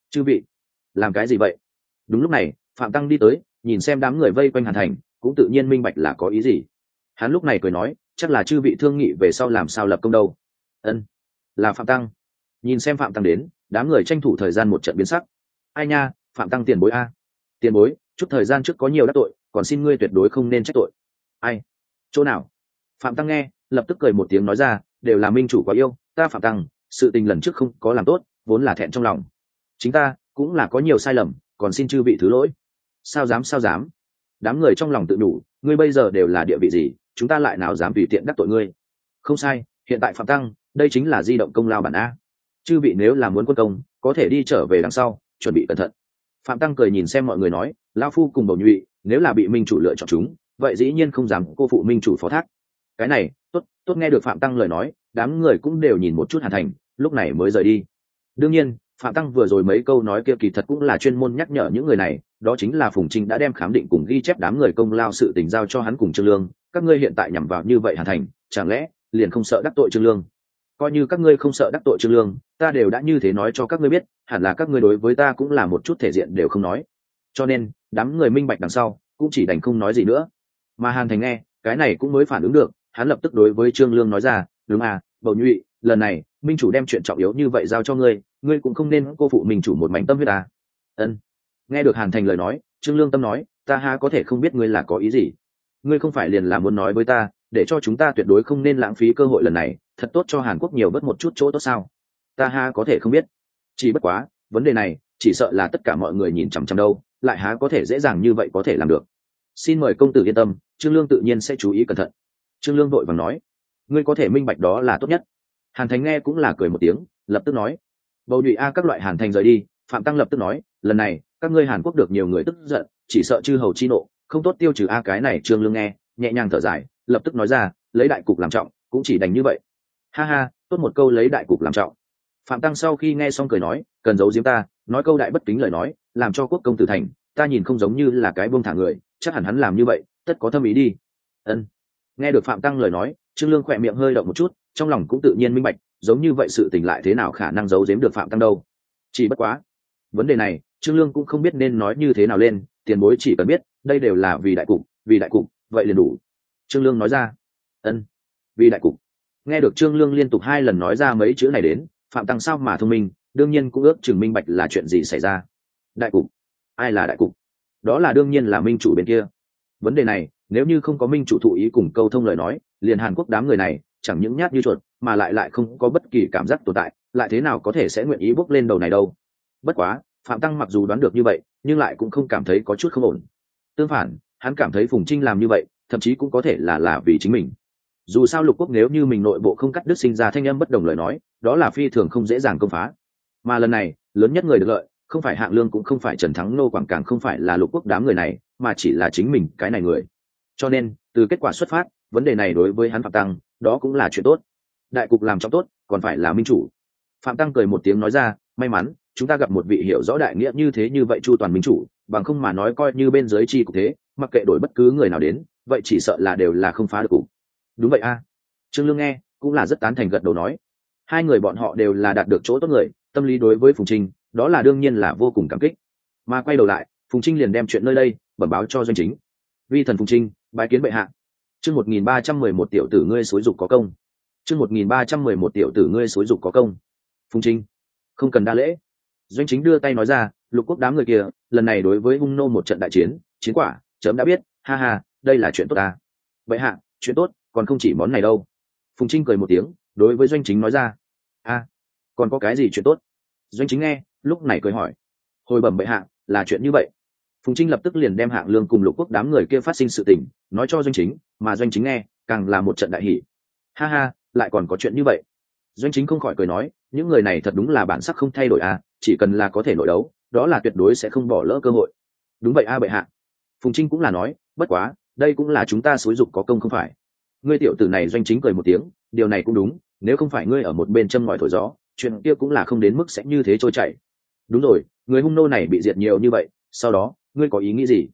chư vị, làm cái gì vậy? Đúng lúc này Phạm Tăng đi tới, nhìn xem đám người vây quanh Hàn Thành, cũng tự nhiên minh bạch là có ý gì. Hắn lúc này cười nói, chắc là chư vị thương nghị về sau làm sao lập công đâu. Ân, là Phạm Tăng. Nhìn xem Phạm Tăng đến, đám người tranh thủ thời gian một trận biến sắc. Ai nha, Phạm Tăng tiền bối a. Tiền bối, chút thời gian trước có nhiều đắc tội, còn xin ngươi tuyệt đối không nên trách tội. Ai? Chỗ nào? Phạm Tăng nghe, lập tức cười một tiếng nói ra, đều là minh chủ quá yêu, ta Phạm Tăng, sự tình lần trước không có làm tốt, vốn là thẹn trong lòng. Chính ta cũng là có nhiều sai lầm, còn xin chư vị thứ lỗi. Sao dám sao dám? Đám người trong lòng tự đủ, ngươi bây giờ đều là địa vị gì, chúng ta lại nào dám tùy tiện đắc tội ngươi. Không sai, hiện tại Phạm Tăng, đây chính là di động công lao bản a. Chư vị nếu là muốn quân công, có thể đi trở về đằng sau, chuẩn bị cẩn thận. Phạm Tăng cười nhìn xem mọi người nói, lão phu cùng bầu nhụy, nếu là bị minh chủ lựa chọn chúng, vậy dĩ nhiên không dám cô phụ minh chủ phó thác. Cái này, tốt nghe được Phạm Tăng lời nói, đám người cũng đều nhìn một chút Hàn Thành, lúc này mới rời đi. Đương nhiên, Phạm Tăng vừa rồi mấy câu nói kia kỳ thật cũng là chuyên môn nhắc nhở những người này, đó chính là Phùng Trinh đã đem khám định cùng ghi chép đám người công lao sự tình giao cho hắn cùng Trương Lương, các ngươi hiện tại nhằm vào như vậy Hàn Thành, chẳng lẽ liền không sợ đắc tội Trương Lương? Coi như các ngươi không sợ đắc tội Trương Lương, ta đều đã như thế nói cho các ngươi biết, hẳn là các ngươi đối với ta cũng là một chút thể diện đều không nói. Cho nên, đám người minh bạch đằng sau, cũng chỉ đành không nói gì nữa. Mà Hàn Thành nghe, cái này cũng mới phản ứng được, hắn lập tức đối với Trương Lương nói ra, đúng à, bầu nhụy, lần này minh chủ đem chuyện trọng yếu như vậy giao cho ngươi, ngươi cũng không nên cô phụ minh chủ một mảnh tâm huyết à. Ân. Nghe được Hàn Thành lời nói, Trương Lương tâm nói, ta há có thể không biết ngươi là có ý gì. Ngươi không phải liền là muốn nói với ta, để cho chúng ta tuyệt đối không nên lãng phí cơ hội lần này, thật tốt cho Hàn Quốc nhiều bớt một chút chỗ tốt sao? Ta há có thể không biết. Chỉ bất quá, vấn đề này, chỉ sợ là tất cả mọi người nhìn chằm chằm đâu, lại há có thể dễ dàng như vậy có thể làm được. Xin mời công tử yên tâm, Trương Lương tự nhiên sẽ chú ý cẩn thận. Trương Lương vội vàng nói, ngươi có thể minh bạch đó là tốt nhất. Hàn Thành nghe cũng là cười một tiếng, lập tức nói, bầu nhụy a các loại Hàn Thành rời đi. Phạm Tăng lập tức nói, lần này các ngươi Hàn Quốc được nhiều người tức giận, chỉ sợ chư hầu chi nộ không tốt tiêu trừ a. Cái này Trương Lương nghe nhẹ nhàng thở dài, lập tức nói ra, lấy đại cục làm trọng, cũng chỉ đành như vậy. Ha ha, tốt một câu lấy đại cục làm trọng. Phạm Tăng sau khi nghe xong cười nói, cần giấu giếm ta, nói câu đại bất kính lời nói, làm cho quốc công tử thành, ta nhìn không giống như là cái buông thả người, chắc hẳn hắn làm như vậy tất có thâm ý đi. Ân. Nghe được Phạm Tăng lời nói, Trương Lương khỏe miệng hơi động một chút, trong lòng cũng tự nhiên minh bạch, giống như vậy sự tình lại thế nào khả năng giấu giếm được Phạm Tăng đâu. Chỉ bất quá, vấn đề này Trương Lương cũng không biết nên nói như thế nào lên, tiền bối chỉ cần biết đây đều là vì đại cục, vậy liền đủ. Trương Lương nói ra. Ân. Vì đại cục. Nghe được Trương Lương liên tục 2 lần nói ra mấy chữ này đến, Phạm Tăng sao mà thông minh, đương nhiên cũng ước chừng minh bạch là chuyện gì xảy ra. Đại cục? Ai là đại cục? Đó là đương nhiên là minh chủ bên kia. Vấn đề này nếu như không có minh chủ thụ ý cùng câu thông lời nói, liền Hàn Quốc đám người này chẳng những nhát như chuột, mà lại không có bất kỳ cảm giác tồn tại, lại thế nào có thể sẽ nguyện ý bước lên đầu này đâu. Bất quá Phạm Tăng mặc dù đoán được như vậy, nhưng lại cũng không cảm thấy có chút không ổn. Tương phản, hắn cảm thấy Phùng Trinh làm như vậy thậm chí cũng có thể là vì chính mình. Dù sao lục quốc nếu như mình nội bộ không cắt đứt sinh ra thanh âm bất đồng lời nói, đó là phi thường không dễ dàng công phá. Mà lần này lớn nhất người được lợi không phải Hạng Lương, cũng không phải Trần Thắng Nô Quảng, càng không phải là lục quốc đám người này, mà chỉ là chính mình cái này người. Cho nên từ kết quả xuất phát, vấn đề này đối với hắn Phạm Tăng đó cũng là chuyện tốt. Đại cục làm trọng tốt, còn phải là minh chủ. Phạm Tăng cười một tiếng nói ra, may mắn chúng ta gặp một vị hiểu rõ đại nghĩa như vậy chu toàn minh chủ, bằng không mà nói coi như bên dưới chi cục thế, mặc kệ đổi bất cứ người nào đến, vậy chỉ sợ là đều là không phá được cục. Đúng vậy a. Trương Lương nghe cũng là rất tán thành, gật đầu nói, hai người bọn họ đều là đạt được chỗ tốt người, tâm lý đối với Phùng Trinh đó là đương nhiên là vô cùng cảm kích. Mà quay đầu lại, Phùng Trinh liền đem chuyện nơi đây bẩm báo cho doanh chính. Vi thần Phùng Trinh bái kiến bệ hạ. Chương 1311 tiểu tử ngươi xúi dục có công. Chương 1311 tiểu tử ngươi xúi dục có công. Phùng Trinh, không cần đa lễ. Doanh chính đưa tay nói ra, lục quốc đám người kia lần này đối với hung nô một trận đại chiến, chiến quả chớm đã biết, ha ha, đây là chuyện tốt ta. Bệ hạ, chuyện tốt còn không chỉ món này đâu. Phùng Trinh cười một tiếng, đối với doanh chính nói ra, a, còn có cái gì chuyện tốt? Doanh chính nghe lúc này cười hỏi, hồi bẩm bệ hạ, là chuyện như vậy. Phùng Trinh lập tức liền đem Hạng Lương cùng lục quốc đám người kia phát sinh sự tình nói cho doanh chính, mà doanh chính nghe càng là một trận đại hỉ. Ha ha, lại còn có chuyện như vậy. Doanh chính không khỏi cười nói, những người này thật đúng là bản sắc không thay đổi à, chỉ cần là có thể nội đấu, đó là tuyệt đối sẽ không bỏ lỡ cơ hội. Đúng vậy a bệ hạ. Phùng Trinh cũng là nói, bất quá đây cũng là chúng ta xúi dục có công không phải. Ngươi tiểu tử này, doanh chính cười một tiếng, điều này cũng đúng, nếu không phải ngươi ở một bên châm ngòi thổi gió, chuyện kia cũng là không đến mức sẽ như thế trôi chảy. Đúng rồi, người hung nô này bị diệt nhiều như vậy, sau đó ngươi có ý nghĩ gì?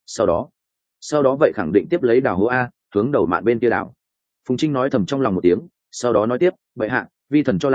Sau đó vậy khẳng định tiếp lấy đào hố a, hướng đầu mạn bên kia đảo. Phùng Trinh nói thầm trong lòng một tiếng, sau đó nói tiếp, bệ hạ, vi thần cho là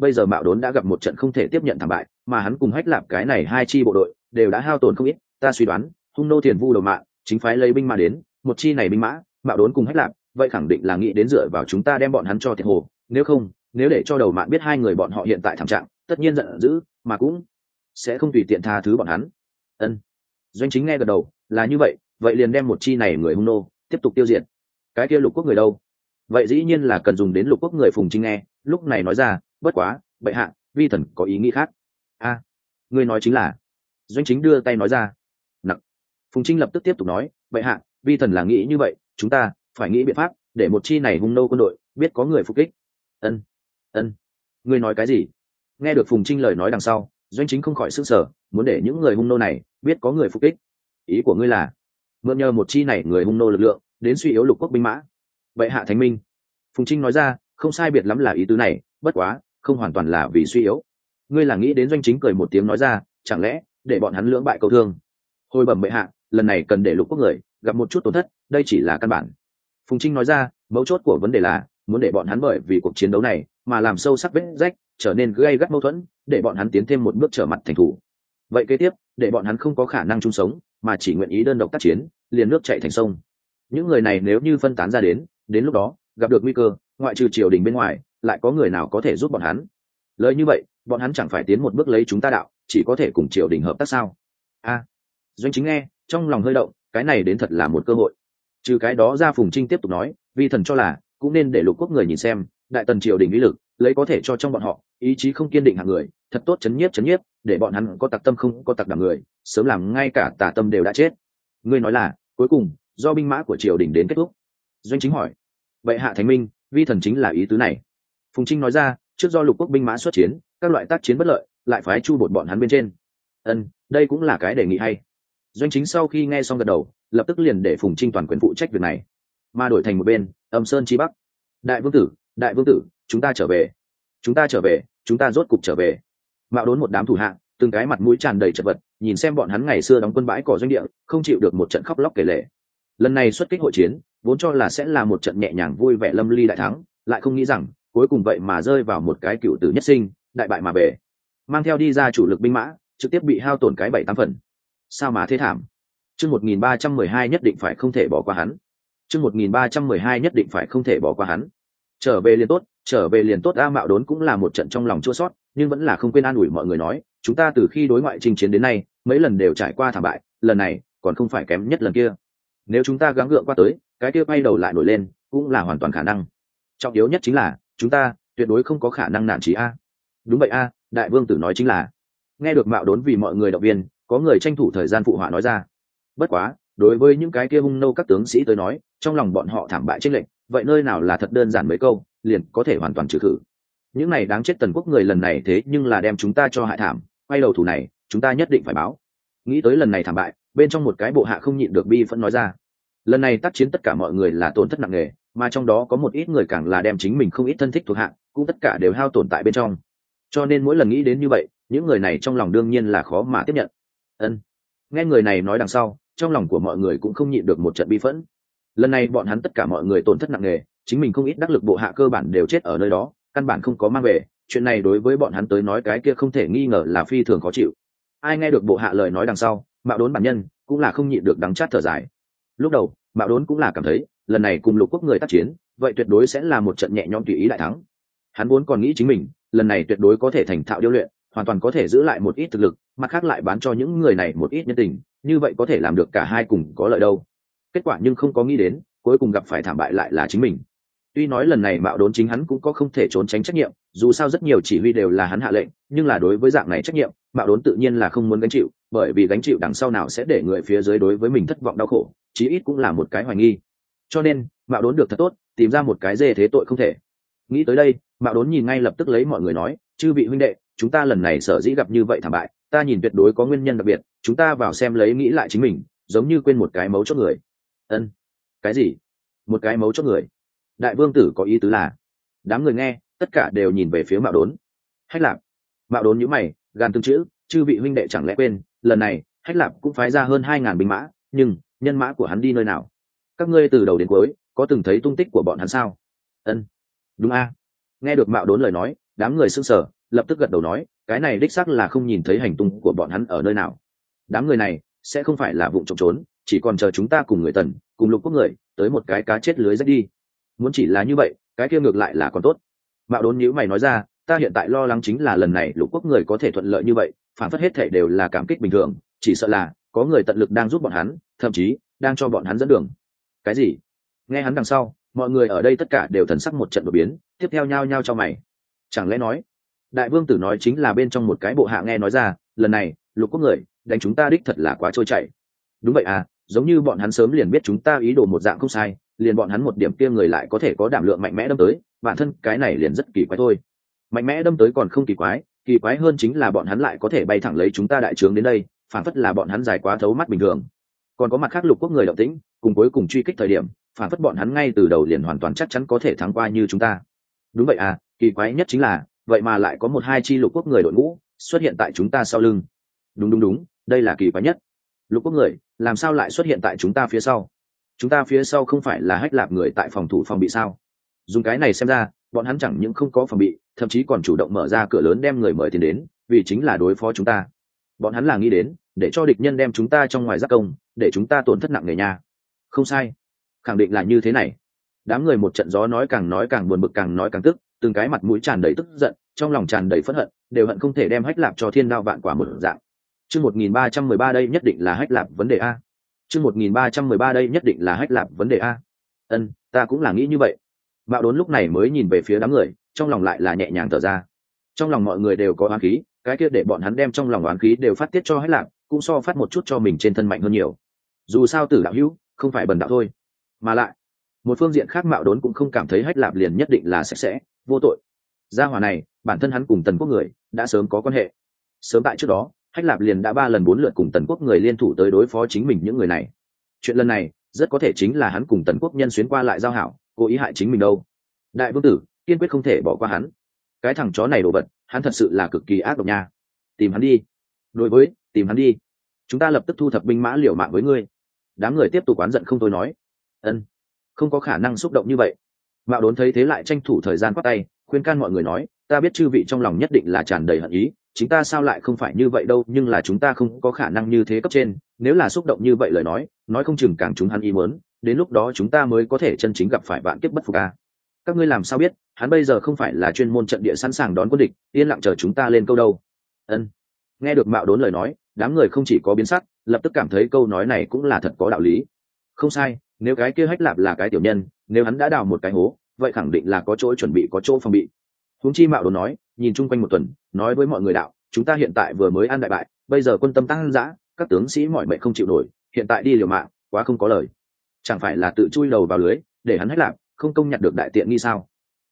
bây giờ mạo đốn đã gặp một trận không thể tiếp nhận thảm bại, mà hắn cùng Hách Lạp cái này hai chi bộ đội đều đã hao tổn không ít. Ta suy đoán hung nô thiền vu đầu mạng chính phái lấy binh mà đến, một chi này binh mã mạo đốn cùng Hách Lạp vậy khẳng định là nghĩ đến dựa vào chúng ta đem bọn hắn cho thiệt hồ, nếu không, nếu để cho đầu mạng biết hai người bọn họ hiện tại thảm trạng, tất nhiên giận dữ, mà cũng sẽ không tùy tiện tha thứ bọn hắn. Ân. Doanh Chính nghe gật đầu, là như vậy, vậy liền đem một chi này người hung nô tiếp tục tiêu diệt. Cái kia Lục Quốc người đâu? Vậy dĩ nhiên là cần dùng đến Lục Quốc người. Phùng Trinh nghe lúc này nói ra, bất quá bệ hạ, vi thần có ý nghĩ khác. A, người nói chính là? Doanh Chính đưa tay nói ra. Nặng. Phùng Trinh lập tức tiếp tục nói, bệ hạ, vi thần là nghĩ như vậy, chúng ta phải nghĩ biện pháp để một chi này hung nô quân đội biết có người phục kích. Ân. Ân. Người nói cái gì? Nghe được Phùng Trinh lời nói đằng sau, Doanh Chính không khỏi sửng sở, muốn để những người hung nô này biết có người phục kích. Ý của ngươi là mượn nhờ một chi này người hung nô lực lượng đến suy yếu Lục Quốc binh mã? Bệ hạ thánh minh. Phùng Trinh nói ra, không sai biệt lắm là ý tứ này, bất quá không hoàn toàn là vì suy yếu. Ngươi là nghĩ đến? Doanh Chính cười một tiếng nói ra, chẳng lẽ để bọn hắn lưỡng bại câu thương? Hồi bẩm bệ hạ, lần này cần để Lục Quốc người gặp một chút tổn thất, đây chỉ là căn bản. Phùng Trinh nói ra, mấu chốt của vấn đề là muốn để bọn hắn bởi vì cuộc chiến đấu này mà làm sâu sắc vết rách, trở nên gây gắt mâu thuẫn, để bọn hắn tiến thêm một bước trở mặt thành thủ. Vậy kế tiếp, để bọn hắn không có khả năng chung sống, mà chỉ nguyện ý đơn độc tác chiến, liền nước chảy thành sông. Những người này nếu như phân tán ra đến lúc đó gặp được nguy cơ, ngoại trừ triều đình bên ngoài, lại có người nào có thể giúp bọn hắn? Lời như vậy, bọn hắn chẳng phải tiến một bước lấy chúng ta đạo, chỉ có thể cùng triều đình hợp tác sao? A. Doanh Chính nghe trong lòng hơi động, cái này đến thật là một cơ hội. Trừ cái đó ra, Phùng Trinh tiếp tục nói, vi thần cho là cũng nên để Lục Quốc người nhìn xem đại tần triều đình uy lực, lấy có thể cho trong bọn họ ý chí không kiên định hạng người thật tốt chấn nhiếp, để bọn hắn có tặc tâm không có tặc đảm người, sớm làm ngay cả tà tâm đều đã chết. Ngươi nói là cuối cùng do binh mã của triều đình đến kết thúc? Doanh Chính hỏi. Vậy hạ thánh minh, vi thần chính là ý tứ này. Phùng Trinh nói ra, trước do Lục Quốc binh mã xuất chiến, các loại tác chiến bất lợi, lại phái chu bột bọn hắn bên trên. Ân, đây cũng là cái đề nghị hay. Doanh Chính sau khi nghe xong gật đầu, lập tức liền để Phùng Trinh toàn quyền phụ trách việc này. Mà đổi thành một bên, Âm Sơn chi bắc. Đại vương tử, chúng ta trở về, chúng ta rốt cục trở về. Mạo Đốn một đám thủ hạ, từng cái mặt mũi tràn đầy chật vật, nhìn xem bọn hắn ngày xưa đóng quân bãi cỏ doanh địa, không chịu được một trận khóc lóc kể lể. Lần này xuất kích hội chiến, vốn cho là sẽ là một trận nhẹ nhàng vui vẻ lâm ly đại thắng, lại không nghĩ rằng cuối cùng vậy mà rơi vào một cái cựu tử nhất sinh, đại bại mà về. Mang theo đi ra chủ lực binh mã, trực tiếp bị hao tổn cái 7-8 phần. Sao mà thế thảm? Chương 1312 nhất định phải không thể bỏ qua hắn. Chương 1312 nhất định phải không thể bỏ qua hắn. Trở về liền tốt. A Mạo Đốn cũng là một trận trong lòng chua xót, nhưng vẫn là không quên an ủi mọi người nói, chúng ta từ khi đối ngoại chinh chiến đến nay, mấy lần đều trải qua thảm bại, lần này còn không phải kém nhất lần kia. Nếu chúng ta gắng gượng qua tới, cái kia quay đầu lại nổi lên, cũng là hoàn toàn khả năng. Trọng yếu nhất chính là, chúng ta tuyệt đối không có khả năng nản chí a. Đúng vậy a, đại vương tử nói chính là. Nghe được Mạo Đốn vì mọi người động viên, có người tranh thủ thời gian phụ họa nói ra. Bất quá, đối với những cái kia hung nô các tướng sĩ tới nói, trong lòng bọn họ thảm bại chênh lệch, vậy nơi nào là thật đơn giản mấy câu liền có thể hoàn toàn trừ khử. Những này đáng chết Tần Quốc người lần này thế nhưng là đem chúng ta cho hại thảm, quay đầu thủ này chúng ta nhất định phải báo. Nghĩ tới lần này thảm bại, bên trong một cái bộ hạ không nhịn được bi phẫn nói ra. Lần này tác chiến tất cả mọi người là tổn thất nặng nề, mà trong đó có một ít người càng là đem chính mình không ít thân thích thuộc hạ cũng tất cả đều hao tổn tại bên trong. Cho nên mỗi lần nghĩ đến như vậy, những người này trong lòng đương nhiên là khó mà tiếp nhận. Ân. Nghe người này nói đằng sau, trong lòng của mọi người cũng không nhịn được một trận bi phẫn. Lần này bọn hắn tất cả mọi người tổn thất nặng nề, chính mình không ít đắc lực bộ hạ cơ bản đều chết ở nơi đó, căn bản không có mang về. Chuyện này đối với bọn hắn tới nói cái kia không thể nghi ngờ là phi thường khó chịu. Ai nghe được bộ hạ lời nói đằng sau, Mạo Đốn bản nhân cũng là không nhịn được đắng chát thở dài. Lúc đầu Mạo Đốn cũng là cảm thấy lần này cùng Lục Quốc người tác chiến, vậy tuyệt đối sẽ là một trận nhẹ nhõm tùy ý đại thắng. Hắn vốn còn nghĩ chính mình lần này tuyệt đối có thể thành thạo điêu luyện, hoàn toàn có thể giữ lại một ít thực lực, mặt khác lại bán cho những người này một ít nhân tình, như vậy có thể làm được cả hai cùng có lợi đâu. Kết quả nhưng không có nghĩ đến, cuối cùng gặp phải thảm bại lại là chính mình. Tuy nói lần này Mạo Đốn chính hắn cũng có không thể trốn tránh trách nhiệm, dù sao rất nhiều chỉ huy đều là hắn hạ lệnh, nhưng là đối với dạng này trách nhiệm, Mạo Đốn tự nhiên là không muốn gánh chịu, bởi vì gánh chịu đằng sau nào sẽ để người phía dưới đối với mình thất vọng đau khổ, chí ít cũng là một cái hoài nghi. Cho nên Mạo Đốn được thật tốt, tìm ra một cái dê thế tội không thể. Nghĩ tới đây, Mạo Đốn nhìn ngay lập tức lấy mọi người nói, chư vị huynh đệ, chúng ta lần này sở dĩ gặp như vậy thảm bại, ta nhìn tuyệt đối có nguyên nhân đặc biệt, chúng ta vào xem lấy nghĩ lại chính mình, giống như quên một cái mấu chốt người. Ân. Cái gì? Một cái mấu chốt người? Đại vương tử có ý tứ là? Đám người nghe tất cả đều nhìn về phía Mạo Đốn. Hách Lạp. Mạo Đốn nhíu mày, gan từng chữ, chư vị huynh đệ chẳng lẽ quên, lần này Hách Lạp cũng phái ra hơn 2000 binh mã, nhưng nhân mã của hắn đi nơi nào? Các ngươi từ đầu đến cuối có từng thấy tung tích của bọn hắn sao? Ân. Đúng a. Nghe được Mạo Đốn lời nói, đám người sững sờ, lập tức gật đầu nói cái này đích xác là không nhìn thấy hành tung của bọn hắn ở nơi nào. Đám người này sẽ không phải là vụ trộm trốn, chỉ còn chờ chúng ta cùng người Tần cùng Lục quốc người tới một cái cá chết lưới rách đi. Muốn chỉ là như vậy cái kia ngược lại là còn tốt. Mạo Đốn nhíu mày nói ra, ta hiện tại lo lắng chính là lần này Lục quốc người có thể thuận lợi như vậy, phản phất hết thể đều là cảm kích bình thường, chỉ sợ là có người tận lực đang giúp bọn hắn, thậm chí đang cho bọn hắn dẫn đường. Cái gì? Nghe hắn đằng sau, mọi người ở đây tất cả đều thần sắc một trận đột biến, tiếp theo nhao nhao cho mày. Chẳng lẽ nói Đại Vương Tử nói chính là bên trong một cái bộ hạ nghe nói ra, lần này Lục quốc người đánh chúng ta đích thật là quá trôi chảy. Đúng vậy à, giống như bọn hắn sớm liền biết chúng ta ý đồ một dạng không sai, liền bọn hắn một điểm kia người lại có thể có đảm lượng mạnh mẽ đâm tới, bản thân cái này liền rất kỳ quái thôi. Mạnh mẽ đâm tới còn không kỳ quái hơn chính là bọn hắn lại có thể bay thẳng lấy chúng ta đại trướng đến đây, phản phất là bọn hắn dài quá thấu mắt bình thường. Còn có mặt khác Lục quốc người động tĩnh, cùng cuối cùng truy kích thời điểm, phản phất bọn hắn ngay từ đầu liền hoàn toàn chắc chắn có thể thắng qua như chúng ta. Đúng vậy à, kỳ quái nhất chính là vậy mà lại có một hai chi Lục quốc người đội ngũ xuất hiện tại chúng ta sau lưng. Đúng, đây là kỳ quái nhất. Lục quốc người làm sao lại xuất hiện tại chúng ta phía sau? Chúng ta phía sau không phải là Hách Lạp người tại phòng thủ phòng bị sao? Dùng cái này xem ra bọn hắn chẳng những không có phòng bị, thậm chí còn chủ động mở ra cửa lớn đem người mời tiền đến, vì chính là đối phó chúng ta. Bọn hắn là nghĩ đến để cho địch nhân đem chúng ta trong ngoài giác công, để chúng ta tổn thất nặng nề nha. Không sai, khẳng định là như thế này. Đám người một trận gió nói càng buồn bực, càng nói càng tức, từng cái mặt mũi tràn đầy tức giận, trong lòng tràn đầy phẫn hận, đều hận không thể đem Hách Lạp cho thiên đao vạn quả một dạng. Chương 1313 đây nhất định là Hách Lạp vấn đề a. Chương 1313 đây nhất định là Hách Lạp vấn đề a. Ta cũng là nghĩ như vậy. Mạo Đốn lúc này mới nhìn về phía đám người, trong lòng lại là nhẹ nhàng thở ra. Trong lòng mọi người đều có oán khí, cái kia để bọn hắn đem trong lòng oán khí đều phát tiết cho Hách Lạp, cũng so phát một chút cho mình trên thân mạnh hơn nhiều. Dù sao Tử đạo hữu không phải bần đạo thôi. Mà lại, một phương diện khác Mạo Đốn cũng không cảm thấy Hách Lạp liền nhất định là sạch sẽ, vô tội. Gia hỏa này, bản thân hắn cùng Tần quốc người đã sớm có quan hệ. Sớm tại trước đó, Hách Lạp liền đã 3 lần 4 lượt cùng Tần quốc người liên thủ tới đối phó chính mình những người này. Chuyện lần này rất có thể chính là hắn cùng Tần quốc nhân xuyến qua lại giao hảo, cố ý hại chính mình đâu. Đại Vương Tử kiên quyết không thể bỏ qua hắn. Cái thằng chó này đồ vật, hắn thật sự là cực kỳ ác độc nha. Tìm hắn đi. Đối với, tìm hắn đi. Chúng ta lập tức thu thập binh mã liều mạng với ngươi. Đám người tiếp tục oán giận không thôi nói. Không có khả năng xúc động như vậy. Mạo Đốn thấy thế lại tranh thủ thời gian quát tay, khuyên can mọi người nói, ta biết chư vị trong lòng nhất định là tràn đầy hận ý, chính ta sao lại không phải như vậy đâu, nhưng là chúng ta không có khả năng như thế cấp trên, nếu là xúc động như vậy lời nói không chừng càng chúng hắn ý muốn, đến lúc đó chúng ta mới có thể chân chính gặp phải vạn kiếp bất phục a. Các ngươi làm sao biết, hắn bây giờ không phải là chuyên môn trận địa sẵn sàng đón quân địch, yên lặng chờ chúng ta lên câu đâu. Nghe được Mạo Đốn lời nói, đám người không chỉ có biến sắc, lập tức cảm thấy câu nói này cũng là thật có đạo lý. Không sai, nếu cái kia Hách Lạp là cái tiểu nhân, nếu hắn đã đào một cái hố, vậy khẳng định là có chỗ chuẩn bị, có chỗ phòng bị. Huống chi Mạo Đốn nói, nhìn chung quanh một tuần, nói với mọi người đạo, chúng ta hiện tại vừa mới ăn đại bại, bây giờ quân tâm tăng dã, các tướng sĩ mỏi mệt không chịu nổi, hiện tại đi liều mạng, quá không có lời. Chẳng phải là tự chui đầu vào lưới, để hắn Hách Lạp không công nhận được đại tiện nghi sao?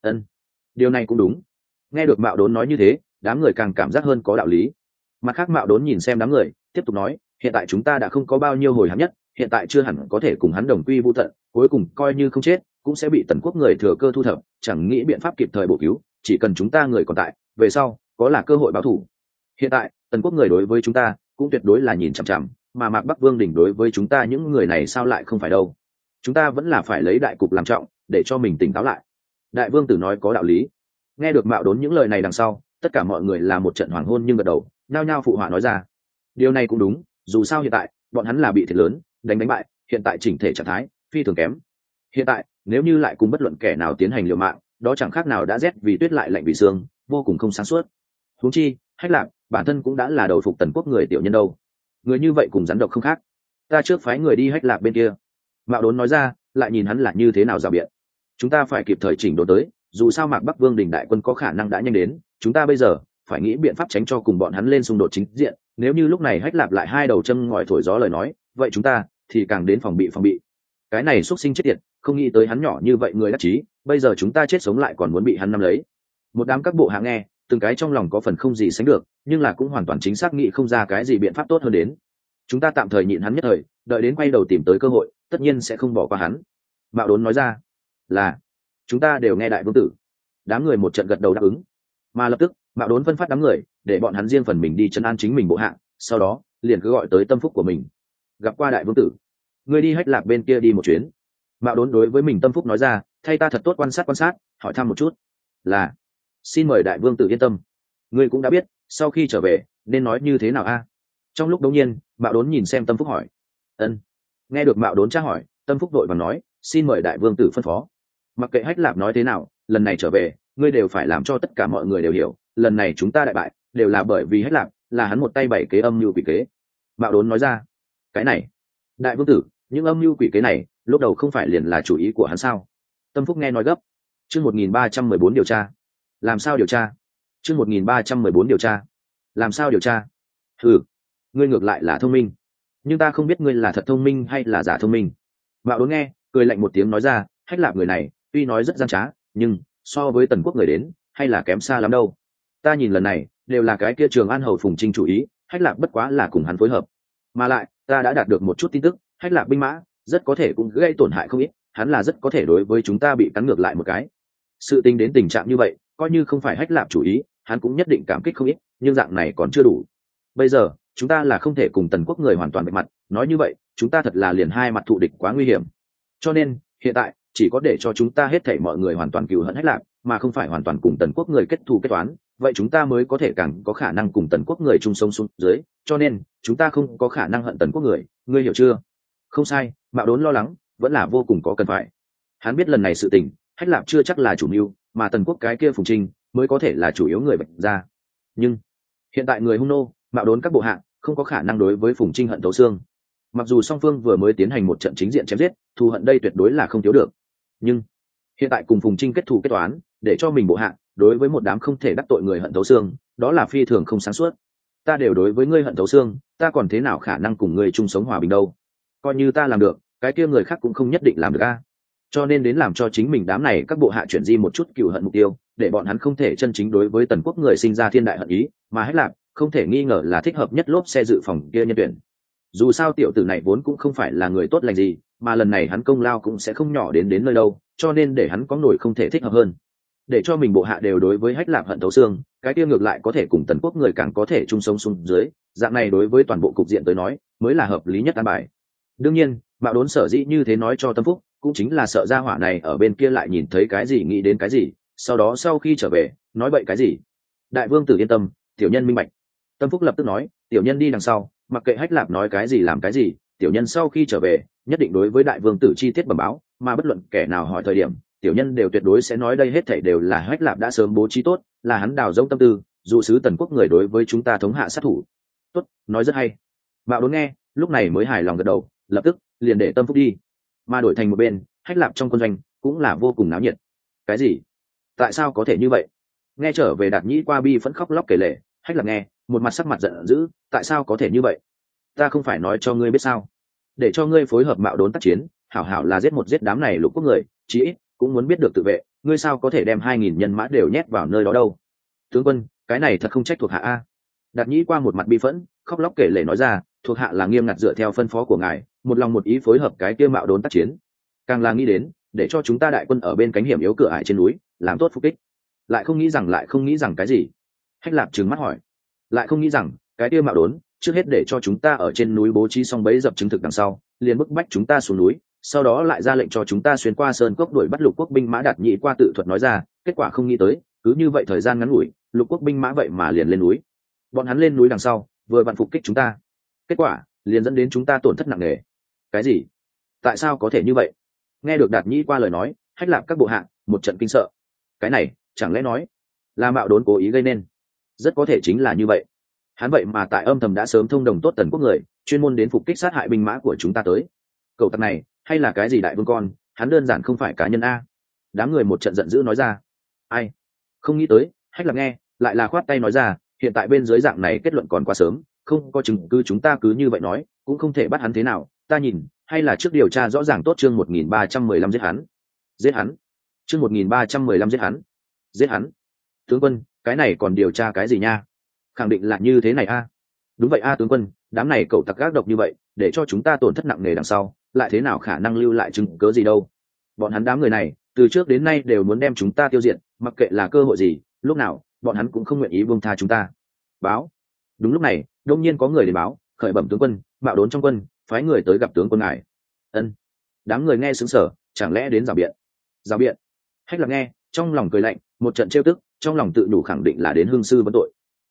Điều này cũng đúng. Nghe được Mạo Đốn nói như thế, đám người càng cảm giác hơn có đạo lý. Mặt khác Mạo Đốn nhìn xem đám người, tiếp tục nói, hiện tại chúng ta đã không có bao nhiêu hồi hám nhất, hiện tại chưa hẳn có thể cùng hắn đồng quy vu tận, cuối cùng coi như không chết cũng sẽ bị Tần quốc người thừa cơ thu thập, chẳng nghĩ biện pháp kịp thời bổ cứu, chỉ cần chúng ta người còn tại, về sau có là cơ hội báo thù. Hiện tại Tần quốc người đối với chúng ta cũng tuyệt đối là nhìn chằm chằm, mà Mạc Bắc Vương đỉnh đối với chúng ta những người này sao lại không phải đâu. Chúng ta vẫn là phải lấy đại cục làm trọng, để cho mình tỉnh táo lại. Đại Vương Tử nói có đạo lý. Nghe được Mạo Đốn những lời này đằng sau, tất cả mọi người là một trận hoàng hôn nhưng gật đầu, nhao nhao phụ họa nói ra. Điều này cũng đúng, dù sao hiện tại bọn hắn là bị thiệt lớn, đánh bại, hiện tại chỉnh thể trạng thái phi thường kém. Hiện tại nếu như lại cùng bất luận kẻ nào tiến hành liều mạng, đó chẳng khác nào đã rét vì tuyết lại lạnh vì xương, vô cùng không sáng suốt. Huống chi Hách Lạp bản thân cũng đã là đầu phục Tần quốc người tiểu nhân đâu, người như vậy cùng rắn độc không khác. Ta trước phái người đi Hách Lạp bên kia. Mạo Đốn nói ra, lại nhìn hắn là như thế nào rào biện. Chúng ta phải kịp thời chỉnh đốn tới, dù sao Mạc Bắc Vương đình đại quân có khả năng đã nhanh đến, chúng ta bây giờ phải nghĩ biện pháp tránh cho cùng bọn hắn lên xung đột chính diện. Nếu như lúc này Hách Lạp lại hai đầu châm ngòi thổi gió lời nói, vậy chúng ta thì càng đến phòng bị. Cái này xuất sinh chết tiệt, không nghĩ tới hắn nhỏ như vậy người đắc chí, bây giờ chúng ta chết sống lại còn muốn bị hắn nắm lấy. Một đám các bộ hạ nghe, từng cái trong lòng có phần không gì sánh được, nhưng là cũng hoàn toàn chính xác nghĩ không ra cái gì biện pháp tốt hơn đến. Chúng ta tạm thời nhịn hắn nhất thời, đợi đến quay đầu tìm tới cơ hội, tất nhiên sẽ không bỏ qua hắn. Mạo Đốn nói ra. Là, chúng ta đều nghe Đại Vương Tử. Đám người một trận gật đầu đáp ứng. Mà lập tức Mạo Đốn phân phát đám người, để bọn hắn riêng phần mình đi trấn an chính mình bộ hạ, sau đó liền cứ gọi tới tâm phúc của mình. Gặp qua Đại Vương Tử, ngươi đi Hách Lạc bên kia đi một chuyến. Mạo Đốn đối với mình tâm phúc nói ra, thay ta thật tốt quan sát, hỏi thăm một chút. Là, xin mời Đại Vương Tử yên tâm. ngươi cũng đã biết sau khi trở về nên nói như thế nào a? Trong lúc đống nhiên Mạo Đốn nhìn xem Tâm Phúc hỏi. Ân. Nghe được Mạo Đốn tra hỏi, Tâm Phúc đội và nói, xin mời đại vương tử phân phó. Mặc kệ Hách Lạp nói thế nào, lần này trở về ngươi đều phải làm cho tất cả mọi người đều hiểu, lần này chúng ta đại bại đều là bởi vì Hách Lạp, là hắn một tay bày kế âm mưu quỷ kế. Mạo Đốn nói ra. Cái này, đại vương tử, những âm mưu quỷ kế này lúc đầu không phải liền là chủ ý của hắn sao? Tâm Phúc nghe nói gấp. Chương 1314 điều tra. Làm sao điều tra? Chương 1314 điều tra. Làm sao điều tra? Ừ, ngươi ngược lại là thông minh, nhưng ta không biết ngươi là thật thông minh hay là giả thông minh. Mạo Đốn nghe, cười lạnh một tiếng nói ra, Hách Lạp người này tuy nói rất gian trá, nhưng so với Tần Quốc người đến hay là kém xa lắm đâu. Ta nhìn lần này đều là cái kia Trường An hầu Phùng Trinh chủ ý, Hách Lạp bất quá là cùng hắn phối hợp. Mà lại ta đã đạt được một chút tin tức, Hách Lạp binh mã rất có thể cũng gây tổn hại không ít, hắn là rất có thể đối với chúng ta bị cắn ngược lại một cái. Sự tình đến tình trạng như vậy, coi như không phải Hách Lạp chủ ý, hắn cũng nhất định cảm kích không ít, nhưng dạng này còn chưa đủ. Bây giờ chúng ta là không thể cùng Tần Quốc người hoàn toàn bạch mặt, nói như vậy chúng ta thật là liền hai mặt thù địch, quá nguy hiểm. Cho nên hiện tại chỉ có để cho chúng ta hết thảy mọi người hoàn toàn cừu hận Hách Lạp, mà không phải hoàn toàn cùng Tần Quốc người kết thù kết toán, vậy chúng ta mới có thể càng có khả năng cùng Tần Quốc người chung sống xuống dưới, cho nên chúng ta không có khả năng hận Tần Quốc người, ngươi hiểu chưa? Không sai, Mạo Đốn lo lắng vẫn là vô cùng có cần phải. Hắn biết lần này sự tình Hách Lạp chưa chắc là chủ mưu, mà Tần Quốc cái kia Phùng Trinh mới có thể là chủ yếu người bệnh ra. Nhưng hiện tại người hung nô, Mạo Đốn các bộ hạ không có khả năng đối với Phùng Trinh hận thấu xương. Mặc dù song phương vừa mới tiến hành một trận chính diện chém giết, thù hận đây tuyệt đối là không thiếu được, nhưng hiện tại cùng Phùng Trinh kết thù kết toán, để cho mình bộ hạ đối với một đám không thể đắc tội người hận thấu xương, đó là phi thường không sáng suốt. Ta đều đối với ngươi hận thấu xương, ta còn thế nào khả năng cùng ngươi chung sống hòa bình đâu? Coi như ta làm được, cái kia người khác cũng không nhất định làm được a. Cho nên đến làm cho chính mình đám này các bộ hạ chuyển di một chút cừu hận mục tiêu, để bọn hắn không thể chân chính đối với Tần Quốc người sinh ra thiên đại hận ý, mà Hách Lạp không thể nghi ngờ là thích hợp nhất lốp xe dự phòng kia nhân tuyển. Dù sao tiểu tử này vốn cũng không phải là người tốt lành gì, mà lần này hắn công lao cũng sẽ không nhỏ đến nơi đâu, cho nên để hắn có nổi không thể thích hợp hơn. Để cho mình bộ hạ đều đối với Hách Lạp hận thấu xương, cái kia ngược lại có thể cùng Tần Quốc người càng có thể chung sống xuống dưới, dạng này đối với toàn bộ cục diện tới nói mới là hợp lý nhất an bài. Đương nhiên Mạo Đốn sở dĩ như thế nói cho Tâm Phúc, cũng chính là sợ gia hỏa này ở bên kia lại nhìn thấy cái gì nghĩ đến cái gì, sau đó sau khi trở về nói bậy cái gì. Đại vương tử yên tâm, tiểu nhân minh bạch. Tâm Phúc lập tức nói, tiểu nhân đi đằng sau, mặc kệ Hách Lạp nói cái gì làm cái gì, tiểu nhân sau khi trở về nhất định đối với đại vương tử chi tiết bẩm báo, mà bất luận kẻ nào hỏi thời điểm, tiểu nhân đều tuyệt đối sẽ nói đây hết thảy đều là Hách Lạp đã sớm bố trí tốt, là hắn đào rỗng tâm tư, dụ sứ Tần Quốc người đối với chúng ta thống hạ sát thủ. Tốt, nói rất hay. Mạo Đốn nghe, lúc này mới hài lòng gật đầu, lập tức liền để Tâm Phúc đi, mà đổi thành một bên, Hách Lạp trong quân doanh cũng là vô cùng náo nhiệt. Cái gì? Tại sao có thể như vậy? Nghe trở về Đạt Nhĩ qua bi phẫn khóc lóc kể lể, Hách Lạp nghe, một mặt sắc mặt giận dữ, tại sao có thể như vậy? Ta không phải nói cho ngươi biết sao? Để cho ngươi phối hợp Mạo Đốn tác chiến, hảo hảo là giết một giết đám này lục quốc người, chí ít cũng muốn biết được tự vệ, ngươi sao có thể đem 2000 nhân mã đều nhét vào nơi đó đâu? Tướng quân, cái này thật không trách thuộc hạ a. Đạt Nhĩ qua một mặt bi phẫn, khóc lóc kể lể nói ra, thuộc hạ là nghiêm ngặt dựa theo phân phó của ngài, một lòng một ý phối hợp cái kia Mạo Đốn tác chiến, càng là nghĩ đến để cho chúng ta đại quân ở bên cánh hiểm yếu cửa ải trên núi làm tốt phục kích, lại không nghĩ rằng cái gì? Hách Lạp trừng mắt hỏi. Lại không nghĩ rằng cái kia Mạo Đốn trước hết để cho chúng ta ở trên núi bố trí xong bẫy dập chứng thực, đằng sau liền bức bách chúng ta xuống núi, sau đó lại ra lệnh cho chúng ta xuyên qua sơn cốc đuổi bắt lục quốc binh mã. Đạt Nhĩ qua tự thuật nói ra, kết quả không nghĩ tới cứ như vậy thời gian ngắn ngủi, lục quốc binh mã vậy mà liền lên núi. Bọn hắn lên núi đằng sau vừa vặn phục kích chúng ta, kết quả liền dẫn đến chúng ta tổn thất nặng nề. Cái gì? Tại sao có thể như vậy? Nghe được Đạt Nhĩ qua lời nói, Hách Lạp các bộ hạ một trận kinh sợ. Cái này chẳng lẽ nói là Mạo Đốn cố ý gây nên? Rất có thể chính là như vậy. Hắn vậy mà tại âm thầm đã sớm thông đồng tốt Tần Quốc người, chuyên môn đến phục kích sát hại binh mã của chúng ta tới. Cậu tặc này hay là cái gì đại vương con, hắn đơn giản không phải cá nhân a. Đám người một trận giận dữ nói ra. Ai? Không nghĩ tới. Hách Lạp nghe lại là khoát tay nói ra, hiện tại bên dưới dạng này kết luận còn quá sớm, không có chứng cứ chúng ta cứ như vậy nói cũng không thể bắt hắn thế nào. Ta nhìn hay là trước điều tra rõ ràng tốt. Chương 1315 giết hắn. Giết hắn. Chương 1315 giết hắn. Giết hắn. Tướng quân, cái này còn điều tra cái gì nha? Khẳng định là như thế này a. Đúng vậy a tướng quân, đám này cậu tặc gác độc như vậy, để cho chúng ta tổn thất nặng nề đằng sau, lại thế nào khả năng lưu lại chứng cớ gì đâu? Bọn hắn đám người này từ trước đến nay đều muốn đem chúng ta tiêu diệt, mặc kệ là cơ hội gì, lúc nào bọn hắn cũng không nguyện ý buông tha chúng ta. Báo. Đúng lúc này đông nhiên có người đến báo, khởi bẩm tướng quân, Mạo Đốn trong quân phái người tới gặp tướng quân ngài. Ân. Đám người nghe sững sờ, chẳng lẽ đến rào biện? Rào biện? Hách Lạp nghe trong lòng cười lạnh, một trận trêu tức, trong lòng tự đủ khẳng định là đến hương sư vấn tội,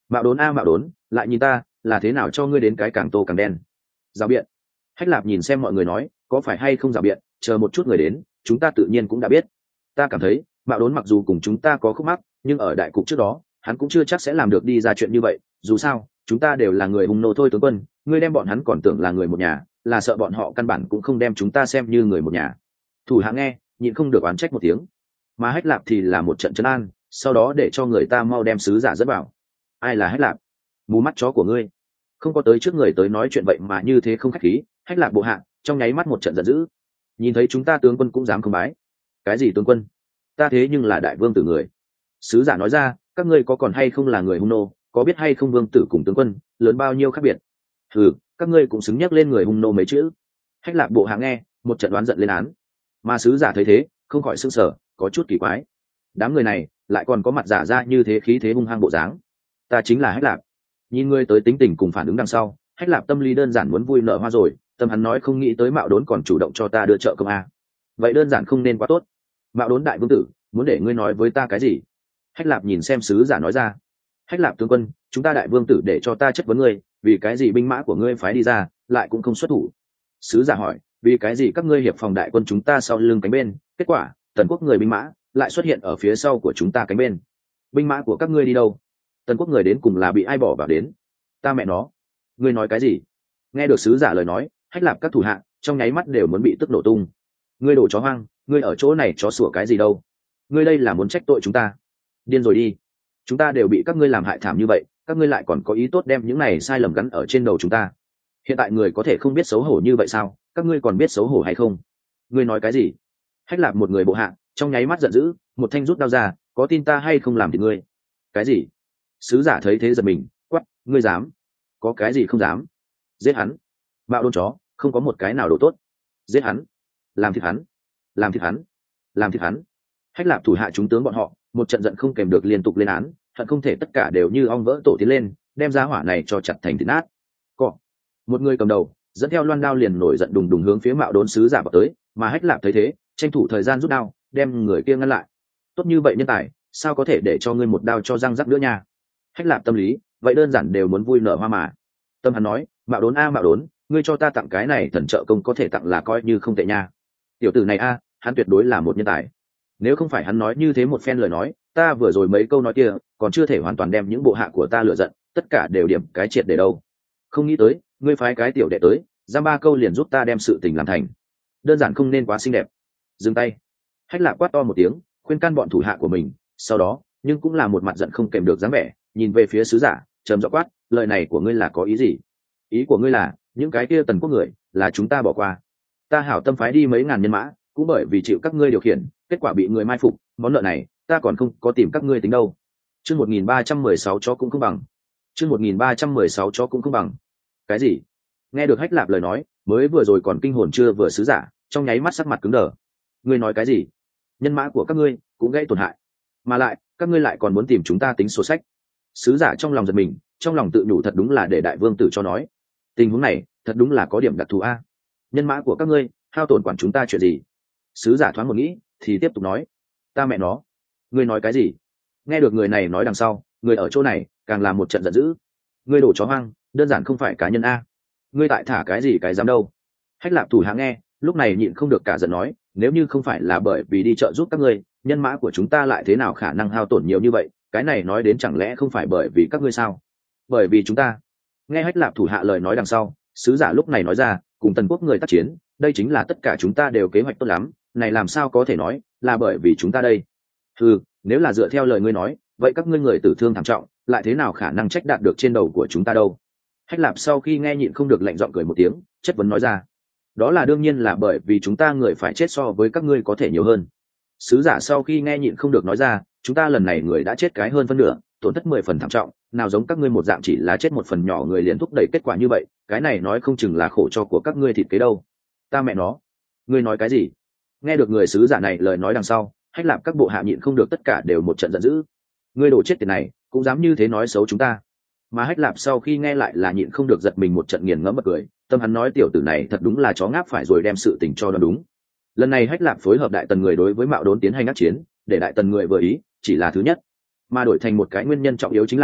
Mạo đốn a mạo đốn, lại nhìn ta, là thế nào cho ngươi đến cái càng tô càng đen. Rào biện. Hách Lạp nhìn xem mọi người nói, có phải hay không rào biện, chờ một chút người đến, chúng ta tự nhiên cũng đã biết. Ta cảm thấy mạo đốn mặc dù cùng chúng ta có khúc mắc, nhưng ở đại cục trước đó hắn cũng chưa chắc sẽ làm được đi ra chuyện như vậy. Dù sao chúng ta đều là người hung nô thôi tướng quân, ngươi đem bọn hắn còn tưởng là người một nhà, là sợ bọn họ căn bản cũng không đem chúng ta xem như người một nhà. Thủ hạ nghe nhịn không được oán trách một tiếng, mà Hách Lạp thì là một trận trấn an, sau đó để cho người ta mau đem sứ giả dẫn vào. Ai là Hách Lạp? Mù mắt chó của ngươi, không có tới trước người tới nói chuyện vậy mà như thế không khách khí. Hách Lạp bộ hạ trong nháy mắt một trận giận dữ, nhìn thấy chúng ta tướng quân cũng dám không bái. Cái gì tướng quân? Ta thế nhưng là đại vương tử người. Sứ giả nói ra, các ngươi có còn hay không là người hung nô, có biết hay không vương tử cùng tướng quân lớn bao nhiêu khác biệt? Ừ, các ngươi cũng xứng nhắc lên người hung nô mấy chữ. Hách Lạp bộ hạ nghe một trận đoán giận lên án, mà sứ giả thấy thế không khỏi sững sờ, có chút kỳ quái. Đám người này lại còn có mặt giả ra như thế, khí thế hung hăng bộ dáng. Ta chính là Hách Lạp. Nhìn ngươi tới tính tình cùng phản ứng đằng sau, Hách Lạp tâm lý đơn giản muốn vui nở hoa rồi. Tâm hắn nói không nghĩ tới mạo đốn còn chủ động cho ta đưa trợ công a, vậy đơn giản không nên quá tốt. Mạo đốn đại vương tử muốn để ngươi nói với ta cái gì? Hách Lạp nhìn xem sứ giả nói ra. Hách Lạp tướng quân, chúng ta đại vương tử để cho ta chất vấn ngươi, vì cái gì binh mã của ngươi phái đi ra lại cũng không xuất thủ? Sứ giả hỏi, vì cái gì các ngươi hiệp phòng đại quân chúng ta sau lưng cánh bên, kết quả tần quốc người binh mã lại xuất hiện ở phía sau của chúng ta cánh bên? Binh mã của các ngươi đi đâu? Tần quốc người đến cùng là bị ai bỏ vào đến? Ta mẹ nó, ngươi nói cái gì? Nghe được sứ giả lời nói, Hách Lạp các thủ hạ trong nháy mắt đều muốn bị tức nổ tung. Ngươi đồ chó hoang, ngươi ở chỗ này chó sủa cái gì đâu? Ngươi đây là muốn trách tội chúng ta? Điên rồi đi, chúng ta đều bị các ngươi làm hại thảm như vậy, các ngươi lại còn có ý tốt đem những này sai lầm gắn ở trên đầu chúng ta. Hiện tại người có thể không biết xấu hổ như vậy sao? Các ngươi còn biết xấu hổ hay không? Ngươi nói cái gì? Hách Lạp một người bộ hạ trong nháy mắt giận dữ, một thanh rút đao ra, có tin ta hay không làm thì ngươi? Cái gì? Sứ giả thấy thế giật mình, quát, ngươi dám? Có cái gì không dám? Giết hắn! Bạo đôn chó, không có một cái nào đồ tốt. Giết hắn! Làm thịt hắn! Làm thịt hắn! Làm thịt hắn! Hách Lạp thủ hạ chúng tướng bọn họ một trận giận không kèm được liên tục lên án, hận không thể tất cả đều như ong vỡ tổ tiến lên, đem ra hỏa này cho chặt thành thịt nát. Cọ. Một người cầm đầu dẫn theo loan đao liền nổi giận đùng đùng hướng phía Mạo đốn sứ giả vào tới, mà Hách Lạp thấy thế tranh thủ thời gian rút đao đem người kia ngăn lại. Tốt như vậy nhân tài, sao có thể để cho ngươi một đao cho răng rắc nữa nha? Hách Lạp tâm lý vậy đơn giản đều muốn vui nở hoa mà. Tâm hắn nói, Mạo đốn a Mạo đốn, ngươi cho ta tặng cái này thần trợ công có thể tặng là coi như không tệ nha. Tiểu tử này a, hắn tuyệt đối là một nhân tài. Nếu không phải hắn nói như thế một phen lời nói, ta vừa rồi mấy câu nói kia còn chưa thể hoàn toàn đem những bộ hạ của ta lựa giận, tất cả đều điểm cái triệt để đâu. Không nghĩ tới ngươi phái cái tiểu đệ tới giam 3 câu liền giúp ta đem sự tình làm thành, đơn giản không nên quá xinh đẹp. Dừng tay. Hách Lạp quát to một tiếng khuyên can bọn thủ hạ của mình, sau đó nhưng cũng là một mặt giận không kèm được dáng vẻ, nhìn về phía sứ giả trầm giọng quát, lời này của ngươi là có ý gì? Ý của ngươi là những cái kia tần quốc người là chúng ta bỏ qua? Ta hảo tâm phái đi mấy ngàn nhân mã cũng bởi vì chịu các ngươi điều khiển, kết quả bị người mai phục, món nợ này ta còn không có tìm các ngươi tính đâu. Chương 1316 chó cũng không bằng. Chương 1316 chó cũng không bằng. Cái gì? Nghe được Hách Lạp lời nói, mới vừa rồi còn kinh hồn chưa vừa sứ giả trong nháy mắt sắc mặt cứng đờ. Ngươi nói cái gì? Nhân mã của các ngươi cũng gây tổn hại, mà lại các ngươi lại còn muốn tìm chúng ta tính sổ sách? Sứ giả trong lòng giật mình, trong lòng tự nhủ thật đúng là để đại vương tử cho nói. Tình huống này thật đúng là có điểm đặc thù a. Nhân mã của các ngươi hao tổn quản chúng ta chuyện gì? Sứ giả thoáng một nghĩ thì tiếp tục nói, ta mẹ nó, ngươi nói cái gì? Nghe được người này nói đằng sau, người ở chỗ này càng làm một trận giận dữ. Ngươi đổ chó hoang, đơn giản không phải cá nhân a. Ngươi tại thả cái gì cái dám đâu? Hách Lạp thủ hạ nghe lúc này nhịn không được cả giận nói, nếu như không phải là bởi vì đi chợ giúp các ngươi, nhân mã của chúng ta lại thế nào khả năng hao tổn nhiều như vậy? Cái này nói đến chẳng lẽ không phải bởi vì các ngươi sao? Bởi vì chúng ta. Nghe Hách Lạp thủ hạ lời nói đằng sau, sứ giả lúc này nói ra, cùng tần quốc người tác chiến, đây chính là tất cả chúng ta đều kế hoạch tốt lắm, này làm sao có thể nói là bởi vì chúng ta đây? Ừ, nếu là dựa theo lời ngươi nói, vậy các ngươi người tử thương thảm trọng, lại thế nào khả năng trách đạt được trên đầu của chúng ta đâu? Hách Lạp sau khi nghe nhịn không được lạnh giọng cười một tiếng, chất vấn nói ra, đó là đương nhiên là bởi vì chúng ta người phải chết so với các ngươi có thể nhiều hơn. Sứ giả sau khi nghe nhịn không được nói ra, chúng ta lần này người đã chết cái hơn phân nửa, tổn thất 10 phần thảm trọng, nào giống các ngươi một dạng chỉ là chết một phần nhỏ người liền thúc đẩy kết quả như vậy, cái này nói không chừng là khổ cho của các ngươi thịt kế đâu. Ta mẹ nó, ngươi nói cái gì? Nghe được người sứ giả này lời nói đằng sau, Hách Lạp các bộ hạ nhịn không được tất cả đều một trận giận dữ. Ngươi đổ chết tiền này cũng dám như thế nói xấu chúng ta? Mà Hách Lạp sau khi nghe lại là nhịn không được giật mình một trận nghiền ngẫm bật cười, tâm hắn nói tiểu tử này thật đúng là chó ngáp phải rồi đem sự tình cho nó đúng. Lần này Hách Lạp phối hợp đại tần người đối với Mạo đốn tiến hành ác chiến, để đại tần người vừa ý chỉ là thứ nhất, mà đổi thành một cái nguyên nhân trọng yếu chính là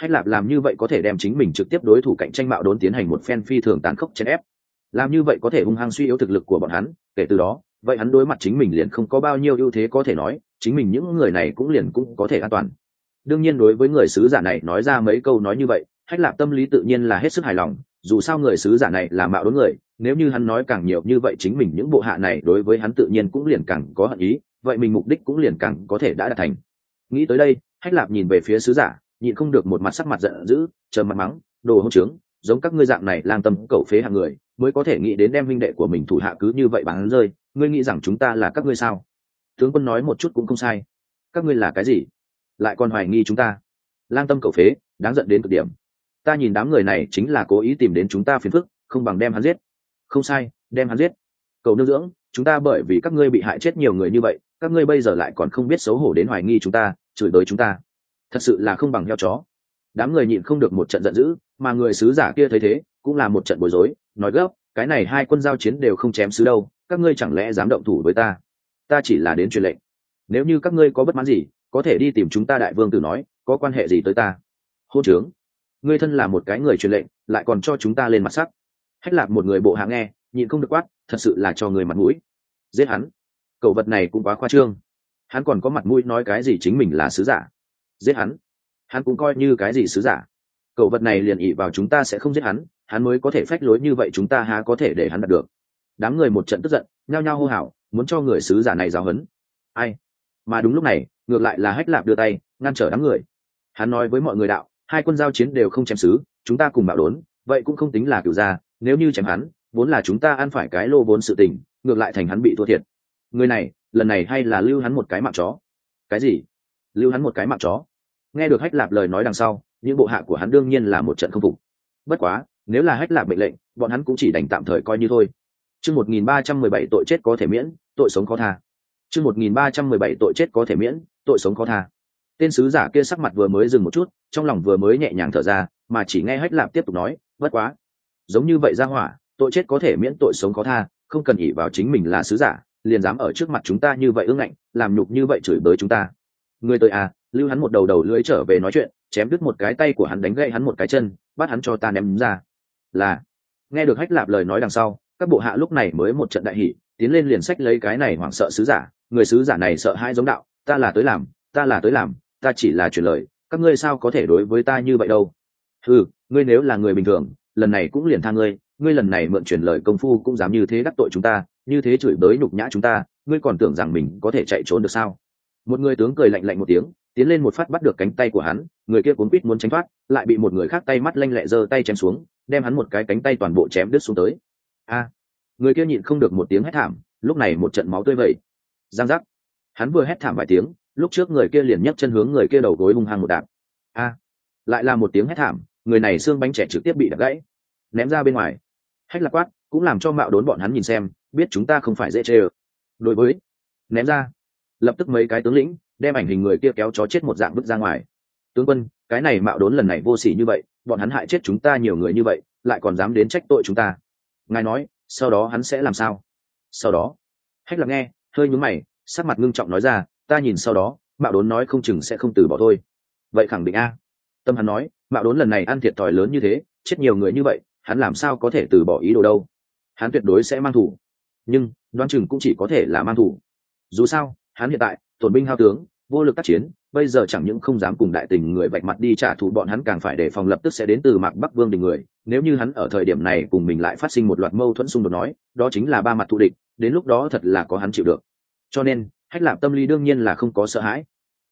Hách Lạp làm như vậy có thể đem chính mình trực tiếp đối thủ cạnh tranh Mạo Đốn tiến hành một phen phi thường tàn khốc chèn ép. Làm như vậy có thể hung hăng suy yếu thực lực của bọn hắn, kể từ đó, vậy hắn đối mặt chính mình liền không có bao nhiêu ưu thế có thể nói, chính mình những người này cũng liền cũng có thể an toàn. Đương nhiên đối với người sứ giả này nói ra mấy câu nói như vậy, Hách Lạp tâm lý tự nhiên là hết sức hài lòng, dù sao người sứ giả này là Mạo Đốn người, nếu như hắn nói càng nhiều như vậy chính mình những bộ hạ này đối với hắn tự nhiên cũng liền càng có hận ý, vậy mình mục đích cũng liền càng có thể đã đạt thành. Nghĩ tới đây, Hách Lạp nhìn về phía sứ giả, nhịn không được một mặt sắc mặt giận dữ, trầm mặt mắng, đồ hỗn trướng, giống các ngươi dạng này lang tâm cẩu phế hạng người, mới có thể nghĩ đến đem huynh đệ của mình thủ hạ cứ như vậy bán rơi, ngươi nghĩ rằng chúng ta là các ngươi sao? Tướng quân nói một chút cũng không sai. Các ngươi là cái gì? Lại còn hoài nghi chúng ta? Lang tâm cẩu phế, đáng giận đến cực điểm. Ta nhìn đám người này chính là cố ý tìm đến chúng ta phiền phức, không bằng đem hắn giết. Không sai, đem hắn giết. Cầu nương dưỡng, chúng ta bởi vì các ngươi bị hại chết nhiều người như vậy, các ngươi bây giờ lại còn không biết xấu hổ đến hoài nghi chúng ta, chửi bới chúng ta. Thật sự là không bằng heo chó. Đám người nhịn không được một trận giận dữ, mà người sứ giả kia thấy thế cũng là một trận bối rối, nói gấp, cái này hai quân giao chiến đều không chém sứ đâu, các ngươi chẳng lẽ dám động thủ với ta? Ta chỉ là đến truyền lệnh, nếu như các ngươi có bất mãn gì có thể đi tìm chúng ta đại vương tử nói, có quan hệ gì tới ta? Hôn trướng, ngươi thân là một cái người truyền lệnh lại còn cho chúng ta lên mặt sắc. Hách Lạp một người bộ hạ nghe nhịn không được quát, thật sự là cho người mặt mũi. Giết hắn, cẩu vật này cũng quá khoa trương, hắn còn có mặt mũi nói cái gì chính mình là sứ giả? Giết hắn, hắn cũng coi như cái gì sứ giả? Cẩu vật này liền ỷ vào chúng ta sẽ không giết hắn, hắn mới có thể phách lối như vậy, chúng ta há có thể để hắn đạt được? Đám người một trận tức giận, nhao nhao hô hào, muốn cho người sứ giả này giáo huấn. Ai? Mà đúng lúc này, ngược lại là Hách Lạp đưa tay ngăn trở đám người. Hắn nói với mọi người đạo, hai quân giao chiến đều không chém sứ, chúng ta cùng Mạo Đốn, vậy cũng không tính là cửu gia, nếu như chém hắn, vốn là chúng ta ăn phải cái lô vốn sự tình, ngược lại thành hắn bị thua thiệt. Người này, lần này hay là lưu hắn một cái mạng chó? Cái gì? Lưu hắn một cái mạng chó? Nghe được Hách Lạp lời nói đằng sau, những bộ hạ của hắn đương nhiên là một trận không phục. Bất quá, nếu là Hách Lạp mệnh lệnh, bọn hắn cũng chỉ đành tạm thời coi như thôi. Chương 1317 tội chết có thể miễn, tội sống khó tha. Chương 1317 tội chết có thể miễn, tội sống khó tha. Tên sứ giả kia sắc mặt vừa mới dừng một chút, trong lòng vừa mới nhẹ nhàng thở ra, mà chỉ nghe Hách Lạp tiếp tục nói, bất quá, giống như vậy ra hỏa, tội chết có thể miễn tội sống khó tha, không cần ỷ vào chính mình là sứ giả, liền dám ở trước mặt chúng ta như vậy ương ngạnh, làm nhục như vậy chửi bới chúng ta. Người tới à, lưu hắn một đầu đầu lưỡi trở về nói chuyện, chém đứt một cái tay của hắn, đánh gãy hắn một cái chân, bắt hắn cho ta ném ra. Là. Nghe được Hách Lạp lời nói đằng sau, các bộ hạ lúc này mới một trận đại hỉ, tiến lên liền xách lấy cái này hoảng sợ sứ giả. Người sứ giả này sợ hãi giống đạo, ta là tới làm, ta là tới làm, ta chỉ là truyền lời, các ngươi sao có thể đối với ta như vậy đâu? Ừ, ngươi nếu là người bình thường, lần này cũng liền tha ngươi, ngươi lần này mượn truyền lời công phu cũng dám như thế đắc tội chúng ta, như thế chửi bới nhục nhã chúng ta, ngươi còn tưởng rằng mình có thể chạy trốn được sao? Một người tướng cười lạnh lạnh một tiếng, tiến lên một phát bắt được cánh tay của hắn, người kia cuống quýt muốn tránh thoát, lại bị một người khác tay mắt lanh lẹ giơ tay chém xuống, đem hắn một cái cánh tay toàn bộ chém đứt xuống tới. A! Người kia nhịn không được một tiếng hét thảm, lúc này một trận máu tươi vẩy. Giang giác! Hắn vừa hét thảm vài tiếng, lúc trước người kia liền nhấc chân hướng người kia đầu gối hung hăng một đạp. A! Lại là một tiếng hét thảm, người này xương bánh trẻ trực tiếp bị đập gãy, ném ra bên ngoài. Hách Lạc quát, cũng làm cho Mạo Đốn bọn hắn nhìn xem, biết chúng ta không phải dễ chơi. Đối với ném ra, lập tức mấy cái tướng lĩnh đem ảnh hình người kia kéo chó chết một dạng vứt ra ngoài. Tướng quân, cái này Mạo Đốn lần này vô sỉ như vậy, bọn hắn hại chết chúng ta nhiều người như vậy, lại còn dám đến trách tội chúng ta. Ngài nói, sau đó hắn sẽ làm sao? Sau đó, Hách Lạc nghe, hơi nhướng mày, sắc mặt ngưng trọng nói ra, ta nhìn sau đó, Mạo Đốn nói không chừng sẽ không từ bỏ thôi. Vậy khẳng định a. Tâm hắn nói, Mạo Đốn lần này ăn thiệt thòi lớn như thế, chết nhiều người như vậy, hắn làm sao có thể từ bỏ ý đồ đâu? Hắn tuyệt đối sẽ mang thủ, nhưng đoán chừng cũng chỉ có thể là mang thủ. Dù sao, hắn hiện tại tổn binh hao tướng, vô lực tác chiến, bây giờ chẳng những không dám cùng đại tình người vạch mặt đi trả thù, bọn hắn càng phải đề phòng lập tức sẽ đến từ Mạc Bắc Vương đình người. Nếu như hắn ở thời điểm này cùng mình lại phát sinh một loạt mâu thuẫn xung đột nói, đó chính là ba mặt thù địch, đến lúc đó thật là có hắn chịu được. Cho nên, Hách Lạp tâm lý đương nhiên là không có sợ hãi.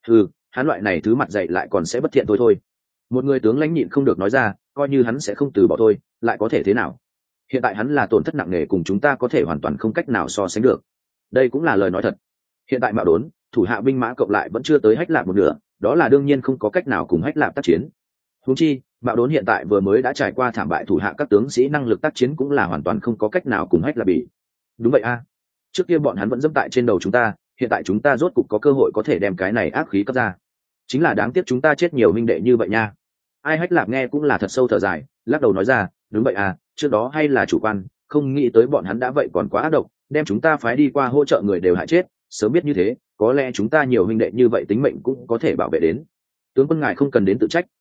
Hắn loại này thứ mặt dạy lại còn sẽ bất thiện thôi. Một người tướng lãnh nhịn không được nói ra, coi như hắn sẽ không từ bỏ thôi, lại có thể thế nào? Hiện tại hắn là tổn thất nặng nề, cùng chúng ta có thể hoàn toàn không cách nào so sánh được. Đây cũng là lời nói thật. Hiện tại Mạo Đốn, thủ hạ binh mã cộng lại vẫn chưa tới Hách Lạp một nửa, đó là đương nhiên không có cách nào cùng Hách Lạp tác chiến. Huống chi, Mạo Đốn hiện tại vừa mới đã trải qua thảm bại, thủ hạ các tướng sĩ năng lực tác chiến cũng là hoàn toàn không có cách nào cùng Hách Lạp bị. Đúng vậy a. Trước kia bọn hắn vẫn dẫm tại trên đầu chúng ta, hiện tại chúng ta rốt cục có cơ hội có thể đem cái này ác khí cấp ra. Chính là đáng tiếc chúng ta chết nhiều minh đệ như vậy nha. Ai Hách Lạp nghe cũng là thật sâu thở dài, lắc đầu nói ra, đúng vậy à, trước đó hay là chủ quan, không nghĩ tới bọn hắn đã vậy còn quá ác độc, đem chúng ta phái đi qua hỗ trợ người đều hại chết, sớm biết như thế, có lẽ chúng ta nhiều huynh đệ như vậy tính mệnh cũng có thể bảo vệ đến. Tướng quân ngài không cần đến tự trách,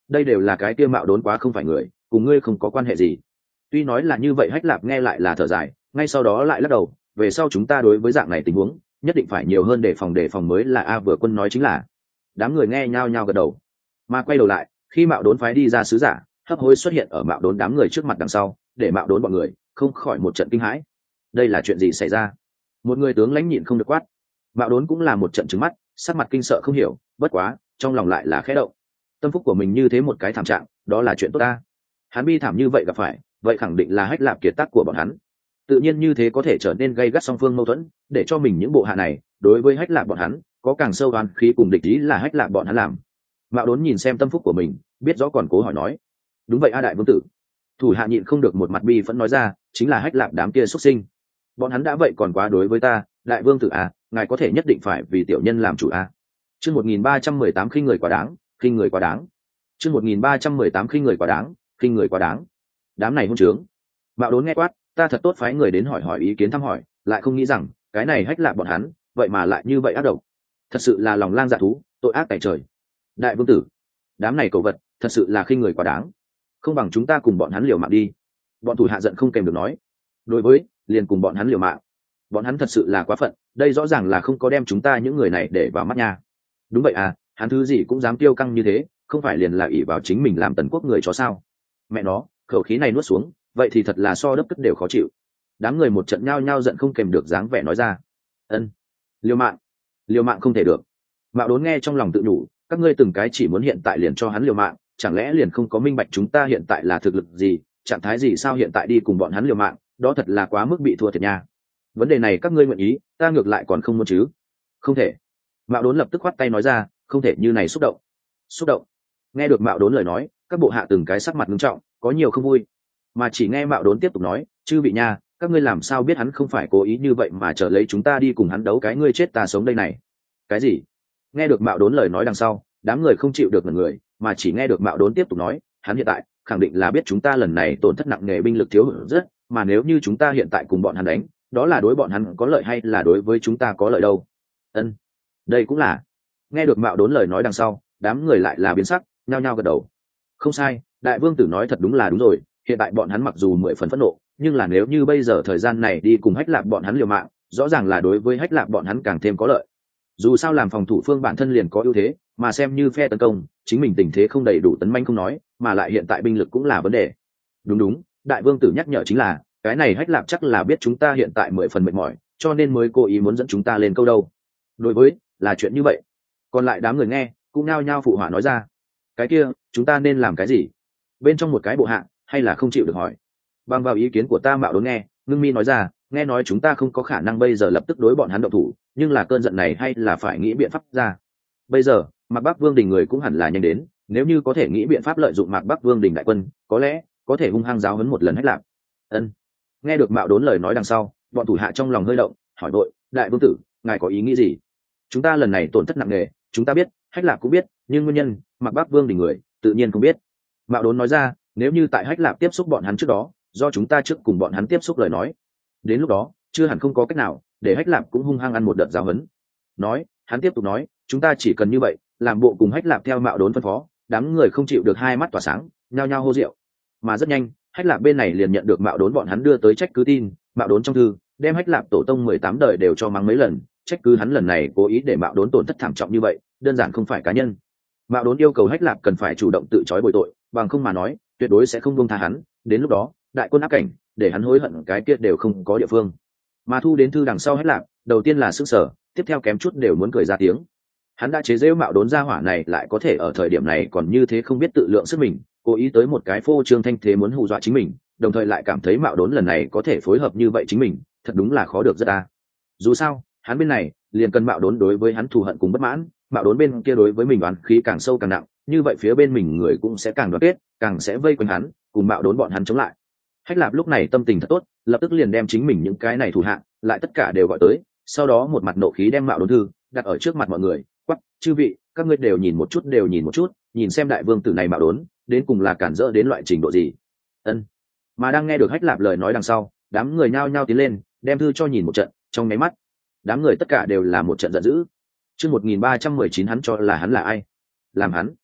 đây đều là cái kia mạo đốn quá không phải người, cùng ngươi không có quan hệ gì. Tuy nói là như vậy, Hách Lạp nghe lại là thở dài, ngay sau đó lại lắc đầu, về sau chúng ta đối với dạng này tình huống nhất định phải nhiều hơn đề phòng mới là a. Vừa Quân nói chính là. Đám người nghe nhao nhao gật đầu, mà quay đầu lại, khi mạo đốn phái đi ra sứ giả hấp hối xuất hiện ở mạo đốn đám người trước mặt đằng sau, để mạo đốn bọn người không khỏi một trận kinh hãi. Đây là chuyện gì xảy ra? Một người tướng lãnh nhịn không được quát. Mạo đốn cũng là một trận trứng mắt, sắc mặt kinh sợ không hiểu, bất quá trong lòng lại là khẽ động. Tâm phúc của mình như thế một cái thảm trạng, đó là chuyện tốt ta. Hắn bi thảm như vậy gặp phải, vậy khẳng định là Hách Lạp kiệt tác của bọn hắn. Tự nhiên như thế có thể trở nên gây gắt song phương mâu thuẫn, để cho mình những bộ hạ này đối với Hách Lạp bọn hắn có càng sâu oán khí cùng địch ý là Hách Lạp bọn hắn làm. Mạo đốn nhìn xem tâm phúc của mình, biết rõ còn cố hỏi nói. Đúng vậy a đại vương tử. Thủ hạ nhịn không được một mặt bi phẫn nói ra, chính là Hách Lạp đám kia xuất sinh. Bọn hắn đã vậy còn quá đối với ta, đại vương tử à, ngài có thể nhất định phải vì tiểu nhân làm chủ à. Chương 1318 khinh người quá đáng, khinh người quá đáng. Chương 1318 khinh người quá đáng, khinh người quá đáng. Đám này hôn trướng. Mạo đốn nghe quát, ta thật tốt phái người đến hỏi ý kiến thăm hỏi, lại không nghĩ rằng cái này Hách Lạp bọn hắn, vậy mà lại như vậy ác độc. Thật sự là lòng lang dạ thú, tội ác tại trời. Đại vương tử, đám này cầu vật, thật sự là khinh người quá đáng. Không bằng chúng ta cùng bọn hắn liều mạng đi. Bọn thủ hạ giận không kèm được nói. Đối với, liền cùng bọn hắn liều mạng. Bọn hắn thật sự là quá phận, đây rõ ràng là không có đem chúng ta những người này để vào mắt nha. Đúng vậy à, hắn thứ gì cũng dám tiêu căng như thế, không phải liền là ỷ vào chính mình làm tần quốc người chó sao? Mẹ nó, khẩu khí này nuốt xuống, vậy thì thật là so đấp cất đều khó chịu. Đám người một trận nhao nhao giận không kèm được dáng vẻ nói ra. Ân, liều mạng không thể được. Mạo đốn nghe trong lòng tự nhủ, các ngươi từng cái chỉ muốn hiện tại liền cho hắn liều mạng, chẳng lẽ liền không có minh bạch chúng ta hiện tại là thực lực gì, trạng thái gì sao hiện tại đi cùng bọn hắn liều mạng, đó thật là quá mức bị thua thiệt nha. Vấn đề này các ngươi nguyện ý, ta ngược lại còn không muốn chứ. Không thể. Mạo đốn lập tức khoát tay nói ra, không thể như này. Xúc động. Nghe được Mạo đốn lời nói, các bộ hạ từng cái sắc mặt nghiêm trọng, có nhiều không vui. Mà chỉ nghe Mạo đốn tiếp tục nói, chư vị nha, các ngươi làm sao biết hắn không phải cố ý như vậy mà chờ lấy chúng ta đi cùng hắn đấu cái ngươi chết ta sống đây này. Cái gì? Nghe được Mạo đốn lời nói đằng sau, đám người không chịu được ngẩn người, mà chỉ nghe được Mạo đốn tiếp tục nói, hắn hiện tại khẳng định là biết chúng ta lần này tổn thất nặng nề, binh lực thiếu hụt rất, mà nếu như chúng ta hiện tại cùng bọn hắn đánh, đó là đối bọn hắn có lợi hay là đối với chúng ta có lợi đâu? Ân, đây cũng là. Nghe được Mạo đốn lời nói đằng sau, đám người lại là biến sắc, nhao nhao gật đầu. Không sai, đại vương tử nói thật đúng là đúng rồi, hiện tại bọn hắn mặc dù 10 phần phẫn nộ, nhưng là nếu như bây giờ thời gian này đi cùng Hách Lạp bọn hắn liều mạng, rõ ràng là đối với Hách Lạp bọn hắn càng thêm có lợi. Dù sao làm phòng thủ phương bản thân liền có ưu thế, mà xem như phe tấn công, chính mình tình thế không đầy đủ tấn manh không nói, mà lại hiện tại binh lực cũng là vấn đề. Đúng, đại vương tử nhắc nhở chính là, cái này Hách Lạp chắc là biết chúng ta hiện tại 10 phần mệt mỏi, cho nên mới cố ý muốn dẫn chúng ta lên câu đâu. Đối với, là chuyện như vậy. Còn lại đám người nghe, cũng nao nhao phụ họa nói ra. Cái kia, chúng ta nên làm cái gì? Bên trong một cái bộ hạ, hay là không chịu được hỏi. Bằng vào ý kiến của ta Mạo đốn nghe, ngưng mi nói ra, nghe nói chúng ta không có khả năng bây giờ lập tức đối bọn hắn động thủ, nhưng là cơn giận này hay là phải nghĩ biện pháp ra. Bây giờ, Mạc Bắc Vương đình người cũng hẳn là nhanh đến, nếu như có thể nghĩ biện pháp lợi dụng Mạc Bắc Vương đình đại quân, có lẽ có thể hung hăng giáo huấn một lần Hách Lạp. Ân. Nghe được Mạo đốn lời nói đằng sau, bọn thủ hạ trong lòng hơi động, hỏi đội, đại vương tử, ngài có ý nghĩ gì? Chúng ta lần này tổn thất nặng nề, chúng ta biết, Hách Lạp cũng biết, nhưng nguyên nhân, Mạc Bắc Vương đình người tự nhiên không biết. Mạo đốn nói ra, nếu như tại Hách Lạp tiếp xúc bọn hắn trước đó, do chúng ta trước cùng bọn hắn tiếp xúc lời nói, đến lúc đó chưa hẳn không có cách nào để Hách Lạp cũng hung hăng ăn một đợt giáo huấn. Nói, hắn tiếp tục nói, chúng ta chỉ cần như vậy, làm bộ cùng Hách Lạp theo Mạo đốn phân phó. Đám người không chịu được hai mắt tỏa sáng, nhao nhao hô rượu. Mà rất nhanh, Hách Lạp bên này liền nhận được Mạo đốn bọn hắn đưa tới trách cứ tin. Mạo đốn trong thư đem Hách Lạp tổ tông 18 đời đều cho mắng mấy lần, trách cứ hắn lần này cố ý để Mạo đốn tổn thất thảm trọng như vậy, đơn giản không phải cá nhân. Mạo đốn yêu cầu Hách Lạp cần phải chủ động tự trói bồi tội, bằng không mà nói, tuyệt đối sẽ không buông tha hắn. Đến lúc đó, đại quân áp cảnh, để hắn hối hận cái kia đều không có địa phương. Mà thu đến thư đằng sau Hách Lạp, đầu tiên là sững sờ, tiếp theo kém chút đều muốn cười ra tiếng. Hắn đã chế giễu Mạo đốn gia hỏa này lại có thể ở thời điểm này còn như thế không biết tự lượng sức mình, cố ý tới một cái phô trương thanh thế muốn hù dọa chính mình, đồng thời lại cảm thấy Mạo đốn lần này có thể phối hợp như vậy chính mình, thật đúng là khó được rất a. Dù sao, hắn bên này liền cần Mạo đốn đối với hắn thù hận cùng bất mãn, Mạo đốn bên kia đối với mình oán khí càng sâu càng nặng, như vậy phía bên mình người cũng sẽ càng đoàn kết, càng sẽ vây quanh hắn, cùng Mạo đốn bọn hắn chống lại. Hách Lạp lúc này tâm tình thật tốt, lập tức liền đem chính mình những cái này thủ hạ lại tất cả đều gọi tới, sau đó một mặt nộ khí đem Mạo đốn thư đặt ở trước mặt mọi người, quắc, chư vị, các ngươi đều nhìn một chút, nhìn xem đại vương tử này Mạo đốn đến cùng là cản rỡ đến loại trình độ gì. Ân. Mà đang nghe được Hách Lạp lời nói đằng sau, đám người nhao nhao tiến lên, đem thư cho nhìn một trận, trong nháy mắt, đám người tất cả đều là một trận giận dữ. Chương 1319 hắn cho là hắn là ai? Làm hắn.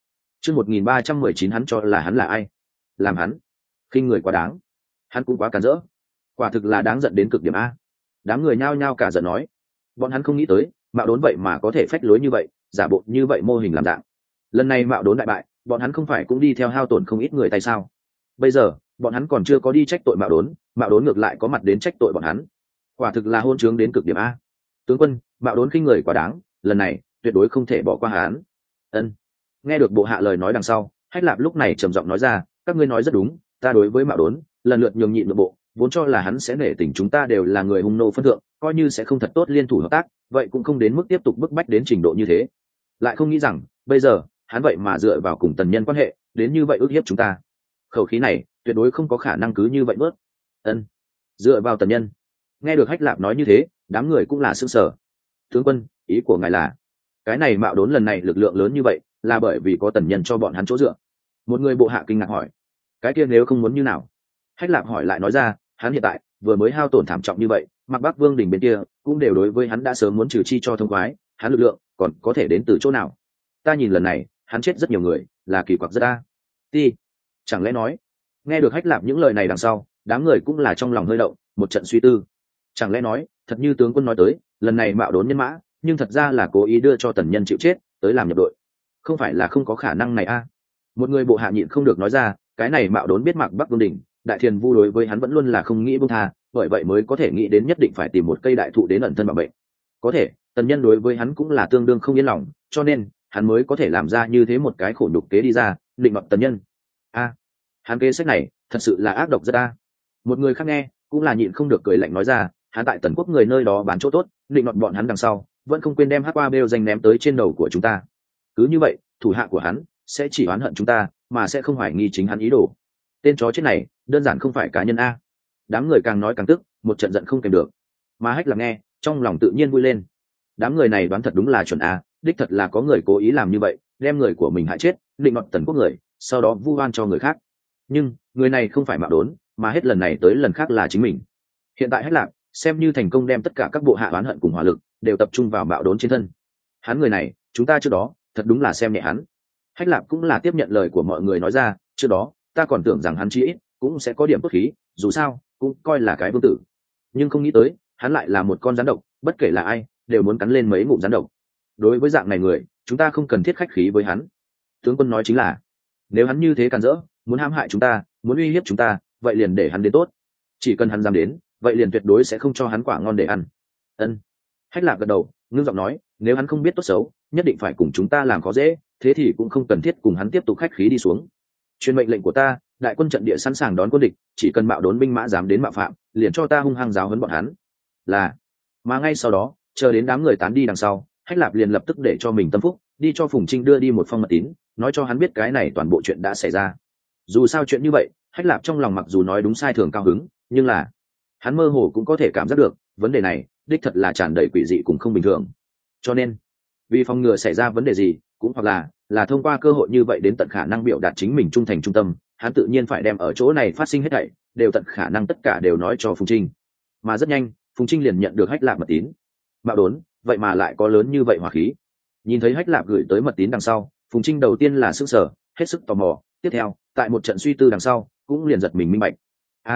Chương 1319 hắn cho là hắn là ai? Làm hắn khinh người quá đáng, hắn cũng quá cản rỡ, quả thực là đáng giận đến cực điểm a. Đám người nhao nhao cả giận nói, bọn hắn không nghĩ tới Mạo Đốn vậy mà có thể phách lối như vậy, giả bộ như vậy mô hình làm dạng. Lần này Mạo Đốn đại bại, bọn hắn không phải cũng đi theo hao tổn không ít người tay sao? Bây giờ bọn hắn còn chưa có đi trách tội Mạo Đốn ngược lại có mặt đến trách tội bọn hắn, quả thực là hôn trướng đến cực điểm a. Tướng quân, Mạo Đốn khinh người quá đáng, lần này tuyệt đối không thể bỏ qua hắn. Ân. Nghe được bộ hạ lời nói đằng sau, Hách Lạp lúc này trầm giọng nói ra, các ngươi nói rất đúng, ta đối với Mạo Đốn lần lượt nhường nhịn nội bộ, vốn cho là hắn sẽ nể tình chúng ta đều là người hung nô phân thượng, coi như sẽ không thật tốt liên thủ hợp tác, vậy cũng không đến mức tiếp tục bức bách đến trình độ như thế. Lại không nghĩ rằng bây giờ hắn vậy mà dựa vào cùng Tần Nhân quan hệ đến như vậy ức hiếp chúng ta. Khẩu khí này tuyệt đối không có khả năng cứ như vậy bớt. Ân. Dựa vào Tần Nhân. Nghe được Hách Lạp nói như thế, đám người cũng là sững sờ. Tướng quân, ý của ngài là cái này Mạo Đốn lần này lực lượng lớn như vậy là bởi vì có Tần Nhân cho bọn hắn chỗ dựa? Một người bộ hạ kinh ngạc hỏi. Cái kia nếu không muốn như nào? Hách Lạp hỏi lại nói ra, hắn hiện tại vừa mới hao tổn thảm trọng như vậy, Mạc Bắc Vương đỉnh bên kia cũng đều đối với hắn đã sớm muốn trừ chi cho thông khoái, hắn lực lượng còn có thể đến từ chỗ nào? Ta nhìn lần này hắn chết rất nhiều người, là kỳ quặc rất a. Ti, chẳng lẽ nói? Nghe được Hách Lạp những lời này đằng sau, đám người cũng là trong lòng hơi động, một trận suy tư. Chẳng lẽ nói, thật như tướng quân nói tới, lần này Mạo Đốn nhân mã, nhưng thật ra là cố ý đưa cho Tần Nhân chịu chết, tới làm nhập đội. Không phải là không có khả năng này a. Một người bộ hạ nhịn không được nói ra, cái này Mạo Đốn biết Mạc Bắc Vương đỉnh, Đại Thiền Vu đối với hắn vẫn luôn là không nghĩ buông tha, bởi vậy mới có thể nghĩ đến nhất định phải tìm một cây đại thụ đến ẩn thân bảo vệ. Có thể Tần Nhân đối với hắn cũng là tương đương không yên lòng, cho nên hắn mới có thể làm ra như thế một cái khổ nhục kế đi ra, định mặt Tần Nhân. A, hắn kế sách này thật sự là ác độc rất a. Một người khác nghe cũng là nhịn không được cười lạnh nói ra, hắn tại Tần Quốc người nơi đó bán chỗ tốt, định mặt bọn hắn đằng sau vẫn không quên đem hắc qua bêu danh ném tới trên đầu của chúng ta. Cứ như vậy thủ hạ của hắn sẽ chỉ oán hận chúng ta, mà sẽ không hoài nghi chính hắn ý đồ. Tên chó chết này đơn giản không phải cá nhân a. Đám người càng nói càng tức, một trận giận không kèm được. Mà Hách Lạp nghe trong lòng tự nhiên vui lên. Đám người này đoán thật đúng là chuẩn a, đích thật là có người cố ý làm như vậy, đem người của mình hại chết, định nọt Tần Quốc người, sau đó vu oan cho người khác. Nhưng người này không phải Mạo Đốn, mà hết lần này tới lần khác là chính mình. Hiện tại Hách Lạp xem như thành công đem tất cả các bộ hạ oán hận cùng hỏa lực đều tập trung vào Mạo Đốn trên thân. Hắn người này chúng ta trước đó thật đúng là xem nhẹ hắn. Hách Lạp cũng là tiếp nhận lời của mọi người nói ra, trước đó ta còn tưởng rằng hắn chí ít cũng sẽ có điểm tốt khí, dù sao cũng coi là cái vương tử, nhưng không nghĩ tới hắn lại là một con rắn độc, bất kể là ai đều muốn cắn lên mấy ngụm rắn độc. Đối với dạng này người chúng ta không cần thiết khách khí với hắn. Tướng quân nói chính là, nếu hắn như thế càn rỡ, muốn hãm hại chúng ta, muốn uy hiếp chúng ta, vậy liền để hắn đến tốt. Chỉ cần hắn dám đến, vậy liền tuyệt đối sẽ không cho hắn quả ngon để ăn. Ân. Hách Lạp gật đầu, ngưng giọng nói, nếu hắn không biết tốt xấu, nhất định phải cùng chúng ta làm khó dễ, thế thì cũng không cần thiết cùng hắn tiếp tục khách khí đi xuống. Truyền mệnh lệnh của ta, đại quân trận địa sẵn sàng đón quân địch, chỉ cần Mạo Đốn binh mã dám đến mạo phạm, liền cho ta hung hăng giáo huấn bọn hắn. Là. Mà ngay sau đó, chờ đến đám người tán đi đằng sau, Hách Lạp liền lập tức để cho mình tâm phúc đi cho Phùng Trinh đưa đi một phong mật tín, nói cho hắn biết cái này toàn bộ chuyện đã xảy ra. Dù sao chuyện như vậy, Hách Lạp trong lòng mặc dù nói đúng sai thường cao hứng, nhưng là hắn mơ hồ cũng có thể cảm giác được vấn đề này đích thật là tràn đầy quỷ dị cùng không bình thường. Cho nên vì phòng ngừa xảy ra vấn đề gì, cũng hoặc là thông qua cơ hội như vậy đến tận khả năng biểu đạt chính mình trung thành trung tâm, hắn tự nhiên phải đem ở chỗ này phát sinh hết thảy đều tận khả năng tất cả đều nói cho Phùng Trinh. Mà rất nhanh Phùng Trinh liền nhận được Hách Lạp mật tín. Mạo Đốn vậy mà lại có lớn như vậy hỏa khí. Nhìn thấy Hách Lạp gửi tới mật tín đằng sau, Phùng Trinh đầu tiên là sững sờ, hết sức tò mò, tiếp theo tại một trận suy tư đằng sau cũng liền giật mình minh bạch.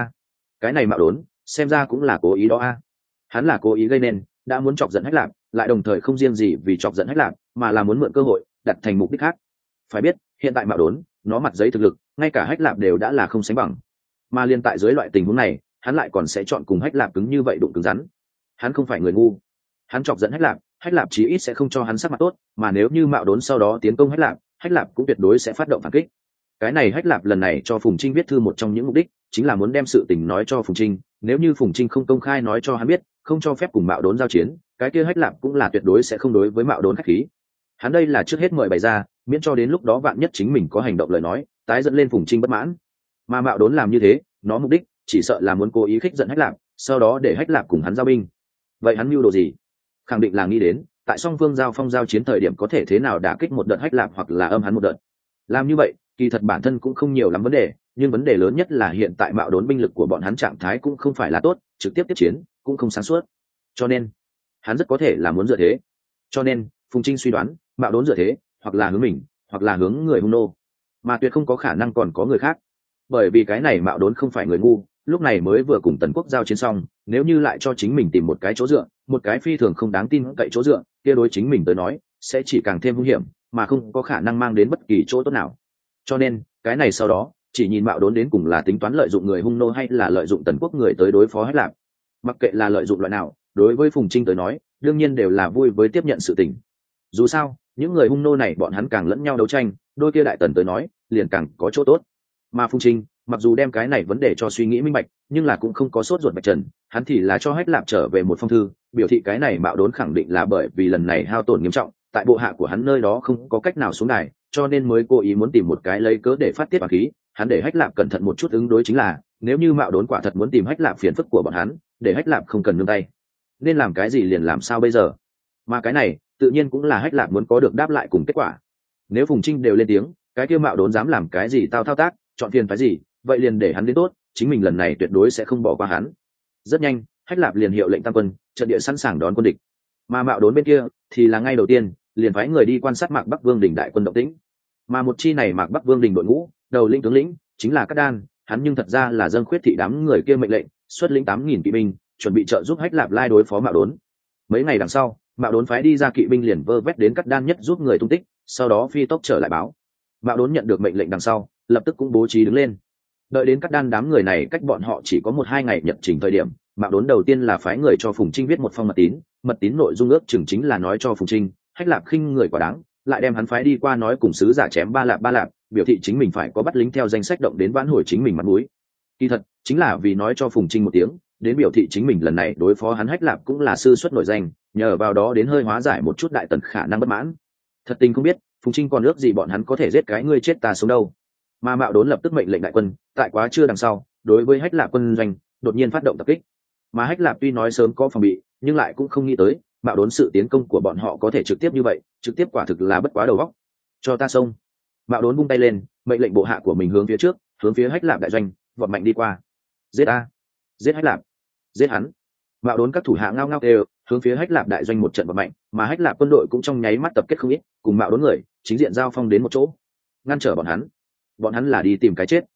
Cái này Mạo Đốn xem ra cũng là cố ý đó a. Hắn là cố ý gây nên, đã muốn chọc giận Hách Lạp, lại đồng thời không riêng gì vì chọc giận Hách Lạp, mà là muốn mượn cơ hội đặt thành mục đích khác. Phải biết hiện tại Mạo Đốn nó mặt giấy thực lực ngay cả Hách Lạp đều đã là không sánh bằng, mà liên tại dưới loại tình huống này hắn lại còn sẽ chọn cùng Hách Lạp cứng như vậy đụng cứng rắn. Hắn không phải người ngu, hắn chọc giận Hách Lạp chí ít sẽ không cho hắn sắc mặt tốt, mà nếu như Mạo Đốn sau đó tiến công Hách Lạp cũng tuyệt đối sẽ phát động phản kích. Cái này Hách Lạp lần này cho Phùng Trinh viết thư một trong những mục đích chính là muốn đem sự tình nói cho Phùng Trinh, nếu như Phùng Trinh không công khai nói cho hắn biết, không cho phép cùng Mạo Đốn giao chiến, cái kia Hách Lạp cũng là tuyệt đối sẽ không đối với Mạo Đốn khách khí. Hắn đây là trước hết mời bày ra, miễn cho đến lúc đó vạn nhất chính mình có hành động lời nói tái dẫn lên Phùng Trinh bất mãn. Mà Mạo Đốn làm như thế, nó mục đích chỉ sợ là muốn cố ý khích giận Hách Lạp, sau đó để Hách Lạp cùng hắn giao binh. Vậy hắn mưu đồ gì? Khẳng định là nghĩ đến tại song phương giao phong giao chiến thời điểm có thể thế nào đả kích một đợt Hách Lạp hoặc là âm hắn một đợt. Làm như vậy kỳ thật bản thân cũng không nhiều lắm vấn đề, nhưng vấn đề lớn nhất là hiện tại Mạo Đốn binh lực của bọn hắn trạng thái cũng không phải là tốt, trực tiếp tiếp chiến cũng không sáng suốt, cho nên hắn rất có thể là muốn dựa thế. Cho nên Phùng Trinh suy đoán Mạo Đốn dựa thế hoặc là hướng mình hoặc là hướng người hung nô, mà tuyệt không có khả năng còn có người khác, bởi vì cái này Mạo Đốn không phải người ngu, lúc này mới vừa cùng Tần Quốc giao chiến xong, nếu như lại cho chính mình tìm một cái chỗ dựa, một cái phi thường không đáng tin cậy chỗ dựa, kia đối chính mình tới nói sẽ chỉ càng thêm nguy hiểm, mà không có khả năng mang đến bất kỳ chỗ tốt nào. Cho nên cái này sau đó chỉ nhìn Mạo Đốn đến cùng là tính toán lợi dụng người Hung nô hay là lợi dụng Tần Quốc người tới đối phó Hách Lạp. Mặc kệ là lợi dụng loại nào, đối với Phùng Trinh tới nói đương nhiên đều là vui với tiếp nhận sự tình. Dù sao những người Hung nô này bọn hắn càng lẫn nhau đấu tranh, đôi kia Đại Tần tới nói liền càng có chỗ tốt. Mà Phùng Trinh mặc dù đem cái này vấn đề cho suy nghĩ minh bạch, nhưng là cũng không có sốt ruột bạch trần, hắn thì là cho Hách Lạp trở về một phong thư, biểu thị cái này Mạo Đốn khẳng định là bởi vì lần này hao tổn nghiêm trọng, tại bộ hạ của hắn nơi đó không có cách nào xuống đài, cho nên mới cố ý muốn tìm một cái lấy cớ để phát tiết bá khí. Hắn để Hách Lạp cẩn thận một chút ứng đối, chính là nếu như Mạo Đốn quả thật muốn tìm Hách Lạp phiền phức của bọn hắn, để Hách Lạp không cần nương tay, nên làm cái gì liền làm sao bây giờ. Mà cái này tự nhiên cũng là Hách Lạp muốn có được đáp lại cùng kết quả. Nếu Phùng Trinh đều lên tiếng, cái kia Mạo Đốn dám làm cái gì tao thao tác, chọn phiền phái gì, vậy liền để hắn đến tốt, chính mình lần này tuyệt đối sẽ không bỏ qua hắn. Rất nhanh Hách Lạp liền hiệu lệnh tam quân trận địa sẵn sàng đón quân địch, mà Mạo Đốn bên kia thì là ngay đầu tiên liền phái người đi quan sát Mạc Bắc Vương đình đại quân động tĩnh. Mà một chi này Mạc Bắc Vương đình đội ngũ đầu lĩnh tướng lĩnh chính là Cát Đan, hắn nhưng thật ra là dâng Khuyết thị đám người kia mệnh lệnh xuất lĩnh 8.000 kỵ binh chuẩn bị trợ giúp Hách Lạp lai đối phó Mạo Đốn. Mấy ngày đằng sau Mạo Đốn phái đi ra kỵ binh liền vơ vét đến Cát Đan nhất giúp người tung tích, sau đó phi tốc trở lại báo. Mạo Đốn nhận được mệnh lệnh đằng sau lập tức cũng bố trí đứng lên. Đợi đến Cát Đan đám người này cách bọn họ chỉ có 1-2 ngày nhật trình thời điểm, Mạo Đốn đầu tiên là phái người cho Phùng Trinh viết một phong mật tín nội dung ước chừng chính là nói cho Phùng Trinh Hách Lạp khinh người quá đáng, lại đem hắn phái đi qua nói cùng sứ giả chém Ba Lạp, biểu thị chính mình phải có bắt lính theo danh sách động đến vãn hồi chính mình mặt mũi. Kỳ thật chính là vì nói cho Phùng Trinh một tiếng, đến biểu thị chính mình lần này đối phó hắn Hách Lạp cũng là sư xuất nổi danh, nhờ vào đó đến hơi hóa giải một chút Đại Tần khả năng bất mãn. Thật tình không biết Phùng Trinh còn ước gì bọn hắn có thể giết cái ngươi chết ta sống đâu. Mà Mạo Đốn lập tức mệnh lệnh đại quân tại quá trưa đằng sau đối với Hách Lạp quân doanh đột nhiên phát động tập kích. Mà Hách Lạp tuy nói sớm có phòng bị, nhưng lại cũng không nghĩ tới Mạo Đốn sự tiến công của bọn họ có thể trực tiếp như vậy, trực tiếp quả thực là bất quá đầu óc. Cho ta xông! Mạo Đốn vung tay lên, mệnh lệnh bộ hạ của mình hướng phía trước, hướng phía Hách Lạp đại doanh vọt mạnh đi qua. Giết a! Giết Hách Lạp! Giết hắn! Mạo Đốn các thủ hạ ngao ngao kêu, hướng phía Hách Lạp đại doanh một trận vọt mạnh, mà Hách Lạp quân đội cũng trong nháy mắt tập kết không ít, cùng Mạo Đốn người chính diện giao phong đến một chỗ, ngăn trở bọn hắn. Bọn hắn là đi tìm cái chết.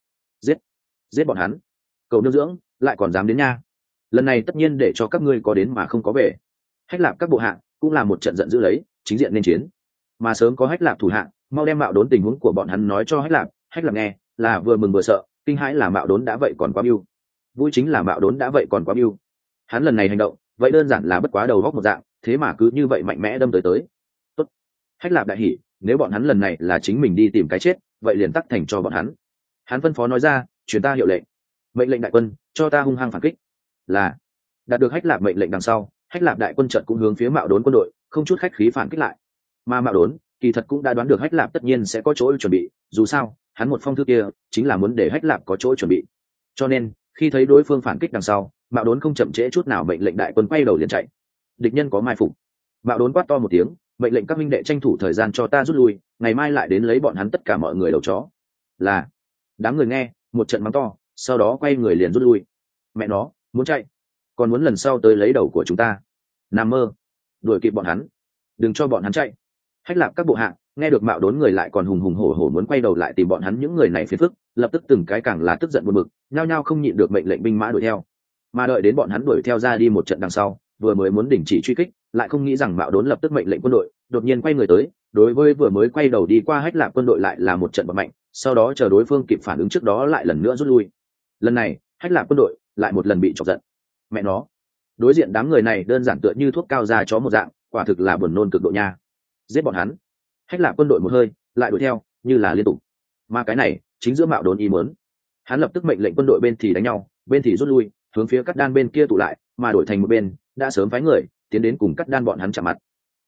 Giết bọn hắn! Cầu nương dưỡng, lại còn dám đến nha! Lần này tất nhiên để cho các ngươi có đến mà không có về. Hách Lạp các bộ hạ cũng là một trận giận dữ lấy, chính diện nên chiến. Mà sớm có Hách Lạp thủ hạ mau đem Mạo Đốn tình huống của bọn hắn nói cho Hách Lạp nghe, là vừa mừng vừa sợ, kinh hãi là Mạo Đốn đã vậy còn quá mưu, vui chính là Mạo Đốn đã vậy còn quá mưu. Hắn lần này hành động vậy đơn giản là bất quá đầu góc một dạng, thế mà cứ như vậy mạnh mẽ đâm tới. Tốt! Hách Lạp đại hỉ, nếu bọn hắn lần này là chính mình đi tìm cái chết, vậy liền tắc thành cho bọn hắn. Hắn phân phó nói ra, truyền ta hiệu lệnh, mệnh lệnh đại quân cho ta hung hăng phản kích. Là. Đạt được Hách Lạp mệnh lệnh đằng sau, Hách Lạp đại quân trận cũng hướng phía Mạo Đốn quân đội không chút khách khí phản kích lại. Mà Mạo Đốn kỳ thật cũng đã đoán được Hách Lạp tất nhiên sẽ có chỗ chuẩn bị, dù sao hắn một phong thư kia chính là muốn để Hách Lạp có chỗ chuẩn bị. Cho nên khi thấy đối phương phản kích đằng sau, Mạo Đốn không chậm trễ chút nào mệnh lệnh đại quân quay đầu liền chạy. Địch nhân có mai phục. Mạo Đốn quát to một tiếng, mệnh lệnh các minh đệ tranh thủ thời gian cho ta rút lui, ngày mai lại đến lấy bọn hắn tất cả mọi người đầu chó. Là. Đám người nghe một trận mắng to, sau đó quay người liền rút lui. Mẹ nó, muốn chạy, còn muốn lần sau tới lấy đầu của chúng ta. Nằm mơ! Đuổi kịp bọn hắn, đừng cho bọn hắn chạy. Hách Lạp các bộ hạ nghe được Mạo Đốn người lại còn hùng hùng hổ hổ muốn quay đầu lại tìm bọn hắn những người này phiền phức, lập tức từng cái càng là tức giận buồn bực, nhao nhao không nhịn được mệnh lệnh binh mã đuổi theo. Mà đợi đến bọn hắn đuổi theo ra đi một trận đằng sau, vừa mới muốn đình chỉ truy kích, lại không nghĩ rằng Mạo Đốn lập tức mệnh lệnh quân đội đột nhiên quay người tới, đối với vừa mới quay đầu đi qua Hách Lạp quân đội lại là một trận bật mạnh, sau đó chờ đối phương kịp phản ứng trước đó lại lần nữa rút lui. Lần này Hách Lạp quân đội lại một lần bị chọc giận. Mẹ nó, đối diện đám người này đơn giản tựa như thuốc cao ra chó một dạng, quả thực là buồn nôn cực độ nha. Giết bọn hắn! Hách Lạp quân đội một hơi lại đuổi theo như là liên tục. Mà cái này chính giữa Mạo Đốn ý muốn, hắn lập tức mệnh lệnh quân đội bên thì đánh nhau, bên thì rút lui, hướng phía Cát Đan bên kia tụ lại, mà đổi thành một bên đã sớm phái người tiến đến cùng Cát Đan bọn hắn chạm mặt.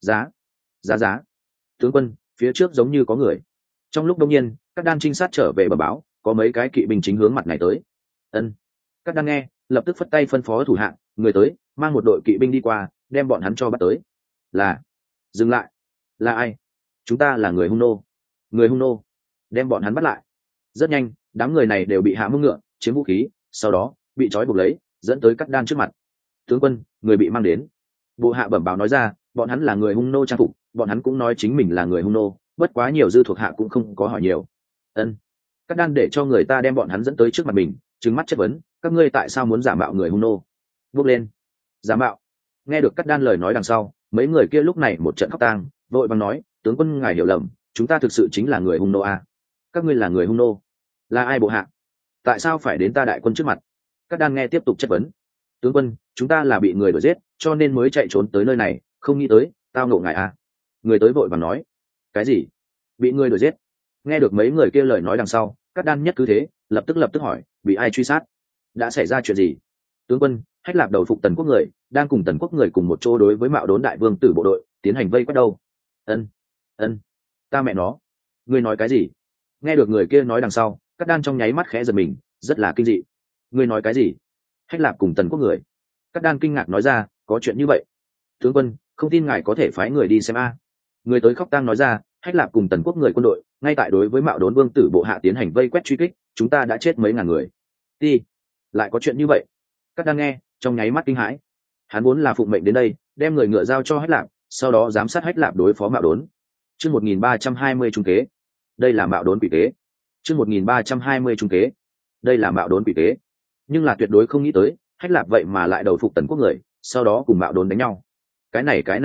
Giá! Tướng quân, phía trước giống như có người. Trong lúc đông nhiên Cát Đan trinh sát trở về bẩm báo, có mấy cái kỵ binh chính hướng mặt này tới. Ân. Cát Đan nghe lập tức phất tay phân phó thủ hạ người tới, mang một đội kỵ binh đi qua, đem bọn hắn cho bắt tới. Là. Dừng lại! Là ai? Chúng ta là người Hung nô. Người Hung nô! Đem bọn hắn bắt lại. Rất nhanh đám người này đều bị hạ mông ngựa chiếm vũ khí, sau đó bị trói buộc lấy dẫn tới Cát Đan trước mặt. Tướng quân, người bị mang đến. Bộ hạ bẩm báo nói ra, bọn hắn là người Hung nô trang phục, bọn hắn cũng nói chính mình là người Hung nô, bất quá nhiều dư thuộc hạ cũng không có hỏi nhiều. Ân. Cắt đan để cho người ta đem bọn hắn dẫn tới trước mặt mình, trừng mắt chất vấn, các ngươi tại sao muốn giả mạo người hung nô? Bước lên. Giả mạo. Nghe được Cắt đan lời nói đằng sau, mấy người kia lúc này một trận khóc tang, vội vàng nói, tướng quân ngài hiểu lầm, chúng ta thực sự chính là người hung nô à? Các ngươi là người hung nô? Là ai bộ hạ? Tại sao phải đến ta đại quân trước mặt? Cắt đan nghe tiếp tục chất vấn. Tướng quân, chúng ta là bị người đuổi giết, cho nên mới chạy trốn tới nơi này, không nghĩ tới, tao ngộ ngài à? Người tới vội vàng nói. Cái gì? Bị người đuổi giết? Nghe được mấy người kia lời nói đằng sau, Cát đan nhất cứ thế lập tức hỏi, bị ai truy sát? Đã xảy ra chuyện gì? Tướng quân, Hách Lạp đầu phục Tần quốc người, đang cùng Tần quốc người cùng một chỗ đối với Mạo Đốn đại vương tử bộ đội tiến hành vây quét đâu. Ân, ta mẹ nó, ngươi nói cái gì? Nghe được người kia nói đằng sau, Cát đan trong nháy mắt khẽ giật mình, rất là kinh dị. Ngươi nói cái gì? Hách Lạp cùng Tần quốc người? Cát đan kinh ngạc nói ra, có chuyện như vậy? Tướng quân, không tin ngài có thể phái người đi xem a. Người tới khóc tang nói ra, Hách Lạp cùng Tần quốc người quân đội ngay tại đối với Mạo Đốn vương tử bộ hạ tiến hành vây quét truy kích, chúng ta đã chết mấy ngàn người. Ti, lại có chuyện như vậy? Cát đan nghe trong nháy mắt kinh hãi. Hắn vốn là phụng mệnh đến đây đem người ngựa giao cho Hách Lạp, sau đó giám sát Hách Lạp đối phó Mạo Đốn. Chương 1320 trung kế. Đây là Mạo Đốn quỷ kế. Chương 1320 trung kế. Đây là Mạo Đốn quỷ kế. Nhưng là tuyệt đối không nghĩ tới, Hách Lạp vậy mà lại đầu phục Tần quốc người, sau đó cùng Mạo Đốn đánh nhau. Cái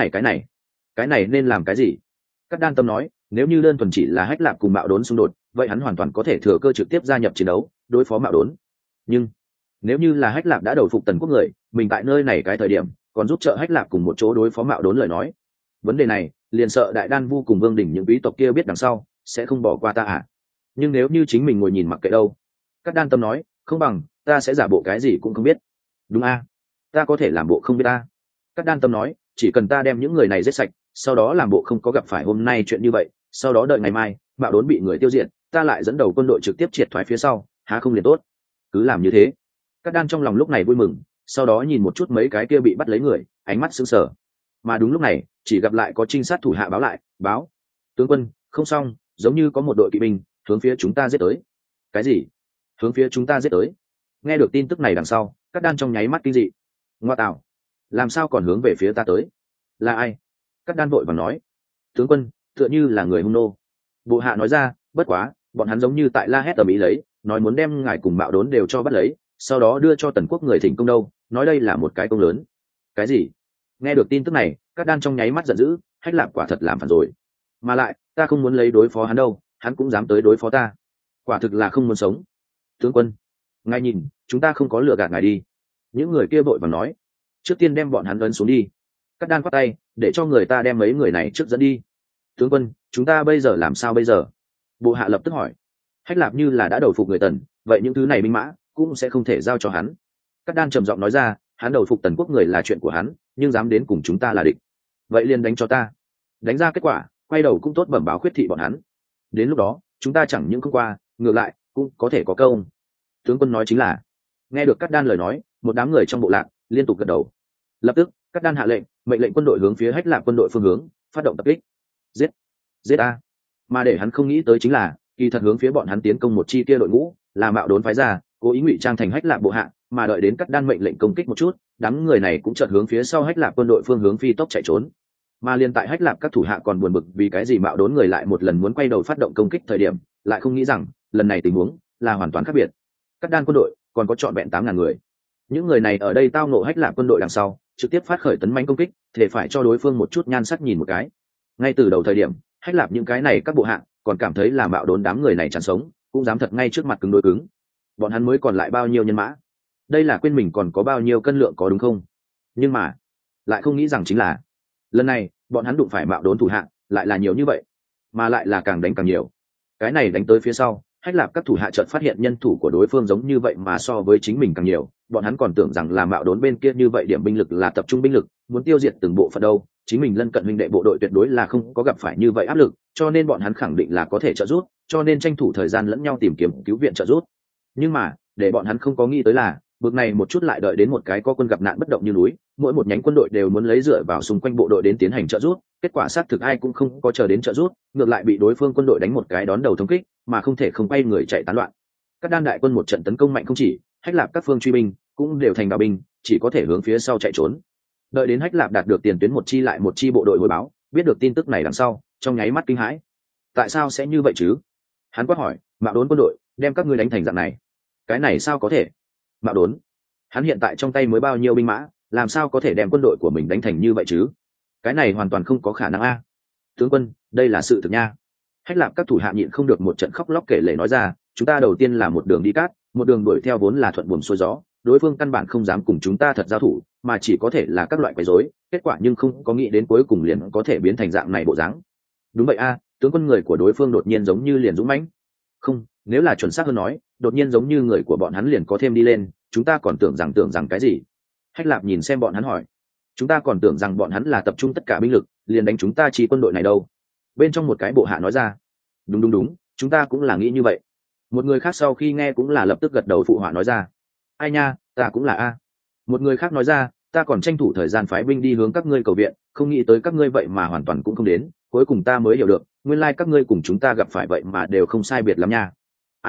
này nên làm cái gì? Cát đan tâm nói, nếu như đơn thuần chỉ là Hách Lạp cùng Mạo Đốn xung đột, vậy hắn hoàn toàn có thể thừa cơ trực tiếp gia nhập chiến đấu, đối phó Mạo Đốn. Nhưng nếu như là Hách Lạp đã đầu phục Tần quốc người, mình tại nơi này cái thời điểm còn giúp trợ Hách Lạp cùng một chỗ đối phó Mạo Đốn lời nói, vấn đề này liền sợ Đại Đan Vu cùng Vương Đình những quý tộc kia biết đằng sau sẽ không bỏ qua ta à? Nhưng nếu như chính mình ngồi nhìn mặc kệ đâu? Cát đan tâm nói, không bằng ta sẽ giả bộ cái gì cũng không biết. Đúng a, ta có thể làm bộ không biết ta. Cát đan tâm nói, chỉ cần ta đem những người này giết sạch, sau đó làm bộ không có gặp phải hôm nay chuyện như vậy, sau đó đợi ngày mai Mạo Đốn bị người tiêu diệt, ta lại dẫn đầu quân đội trực tiếp triệt thoái phía sau, há không liền tốt? Cứ làm như thế. Cát đan trong lòng lúc này vui mừng, sau đó nhìn một chút mấy cái kia bị bắt lấy người, ánh mắt sững sờ. Mà đúng lúc này, chỉ gặp lại có trinh sát thủ hạ báo lại, báo: tướng quân, không xong, giống như có một đội kỵ binh hướng phía chúng ta giết tới. Cái gì? Hướng phía chúng ta giết tới? Nghe được tin tức này đằng sau, Cát đan trong nháy mắt kinh dị. Ngoa tạo, làm sao còn hướng về phía ta tới? Là ai? Cát đan vội vàng nói, tướng quân, tựa như là người hung nô. Bộ hạ nói ra, bất quá bọn hắn giống như tại la hét ở mỹ lấy, nói muốn đem ngài cùng Mạo Đốn đều cho bắt lấy, sau đó đưa cho Tần quốc người thỉnh công đâu, nói đây là một cái công lớn. Cái gì? Nghe được tin tức này, Cát đan trong nháy mắt giận dữ, Hách Lạp quả thật làm phản rồi, mà lại ta không muốn lấy đối phó hắn đâu, hắn cũng dám tới đối phó ta, quả thực là không muốn sống. Tướng quân, ngài nhìn, chúng ta không có lừa gạt ngài đi. Những người kia vội vàng nói, trước tiên đem bọn hắn ấn xuống đi. Cát đan quát tay, để cho người ta đem mấy người này trước dẫn đi. Tướng quân, chúng ta bây giờ làm sao bây giờ? Bộ hạ lập tức hỏi. Hách Lạp như là đã đầu phục người Tần, vậy những thứ này binh mã cũng sẽ không thể giao cho hắn. Cát đan trầm giọng nói ra, hắn đầu phục Tần quốc người là chuyện của hắn, nhưng dám đến cùng chúng ta là địch, vậy liền đánh cho ta. Đánh ra kết quả, quay đầu cũng tốt bẩm báo khuyết thị bọn hắn. Đến lúc đó, chúng ta chẳng những không qua, ngược lại cũng có thể có công. Tướng quân nói chính là. Nghe được Cát đan lời nói, một đám người trong bộ lạc liên tục gật đầu. Lập tức, Cát đan hạ lệnh, mệnh lệnh quân đội hướng phía Hách Lạp quân đội phương hướng phát động tập kích. Giết a! Mà để hắn không nghĩ tới chính là, kỳ thật hướng phía bọn hắn tiến công một chi kia đội ngũ là Mạo Đốn phái ra, cố ý ngụy trang thành Hách Lạp bộ hạ, mà đợi đến Cát đan mệnh lệnh công kích một chút, đám người này cũng chợt hướng phía sau Hách Lạp quân đội phương hướng phi tốc chạy trốn. Mà liên tại Hách Lạp các thủ hạ còn buồn bực vì cái gì Mạo Đốn người lại một lần muốn quay đầu phát động công kích thời điểm, lại không nghĩ rằng lần này tình huống là hoàn toàn khác biệt. Cát đan quân đội còn có trọn vẹn 8.000 người. Những người này ở đây tao nộ Hách Lạp quân đội đằng sau, trực tiếp phát khởi tấn mãnh công kích, thể phải cho đối phương một chút nhan sắc nhìn một cái. Ngay từ đầu thời điểm, Hách Lạp những cái này các bộ hạ còn cảm thấy là Mạo Đốn đám người này chẳng sống, cũng dám thật ngay trước mặt cứng đối cứng. Bọn hắn mới còn lại bao nhiêu nhân mã? Đây là quên mình còn có bao nhiêu cân lượng có đúng không? Nhưng mà lại không nghĩ rằng chính là lần này bọn hắn đụng phải Mạo Đốn thủ hạ lại là nhiều như vậy, mà lại là càng đánh càng nhiều. Cái này đánh tới phía sau, Hách Lạp các thủ hạ chợt phát hiện nhân thủ của đối phương giống như vậy mà so với chính mình càng nhiều, bọn hắn còn tưởng rằng là Mạo Đốn bên kia như vậy điểm binh lực là tập trung binh lực, muốn tiêu diệt từng bộ phận đâu, chính mình lân cận huynh đệ bộ đội tuyệt đối là không có gặp phải như vậy áp lực, cho nên bọn hắn khẳng định là có thể trợ giúp, cho nên tranh thủ thời gian lẫn nhau tìm kiếm cứu viện trợ giúp. Nhưng mà, để bọn hắn không có nghĩ tới là, bước này một chút lại đợi đến một cái có quân gặp nạn bất động như núi, mỗi một nhánh quân đội đều muốn lấy dựa vào xung quanh bộ đội đến tiến hành trợ giúp, kết quả xác thực ai cũng không có chờ đến trợ giúp, ngược lại bị đối phương quân đội đánh một cái đón đầu thống kích, mà không thể không quay người chạy tán loạn. Các đan đại quân một trận tấn công mạnh không chỉ, Hách Lạp các phương truy binh cũng đều thành đạo binh, chỉ có thể hướng phía sau chạy trốn. Đợi đến Hách Lạp đạt được tiền tuyến một chi lại một chi bộ đội hồi báo, biết được tin tức này đằng sau, trong nháy mắt kinh hãi. Tại sao sẽ như vậy chứ? Hắn quát hỏi, Mạo Đốn quân đội đem các ngươi đánh thành dạng này, cái này sao có thể? Mạo Đốn, hắn hiện tại trong tay mới bao nhiêu binh mã, làm sao có thể đem quân đội của mình đánh thành như vậy chứ? Cái này hoàn toàn không có khả năng a. Tướng quân, đây là sự thực nha. Hách Lạp các thủ hạ nhịn không được một trận khóc lóc kể lể nói ra, chúng ta đầu tiên là một đường đi cát, một đường đuổi theo vốn là thuận buồm xuôi gió, đối phương căn bản không dám cùng chúng ta thật giao thủ, mà chỉ có thể là các loại quấy rối, kết quả nhưng không có nghĩ đến cuối cùng liền có thể biến thành dạng này bộ dáng. Đúng vậy a, tướng quân, người của đối phương đột nhiên giống như liền dũng mãnh. Không, nếu là chuẩn xác hơn nói, đột nhiên giống như người của bọn hắn liền có thêm đi lên, chúng ta còn tưởng rằng cái gì? Hách Lạp nhìn xem bọn hắn hỏi. Chúng ta còn tưởng rằng bọn hắn là tập trung tất cả binh lực liền đánh chúng ta chi quân đội này đâu. Bên trong một cái bộ hạ nói ra. Đúng, chúng ta cũng là nghĩ như vậy. Một người khác sau khi nghe cũng là lập tức gật đầu phụ họa nói ra. Ai nha, ta cũng là a. Một người khác nói ra, ta còn tranh thủ thời gian phái binh đi hướng các ngươi cầu viện, không nghĩ tới các ngươi vậy mà hoàn toàn cũng không đến, cuối cùng ta mới hiểu được, nguyên lai các ngươi cùng chúng ta gặp phải vậy mà đều không sai biệt lắm nha.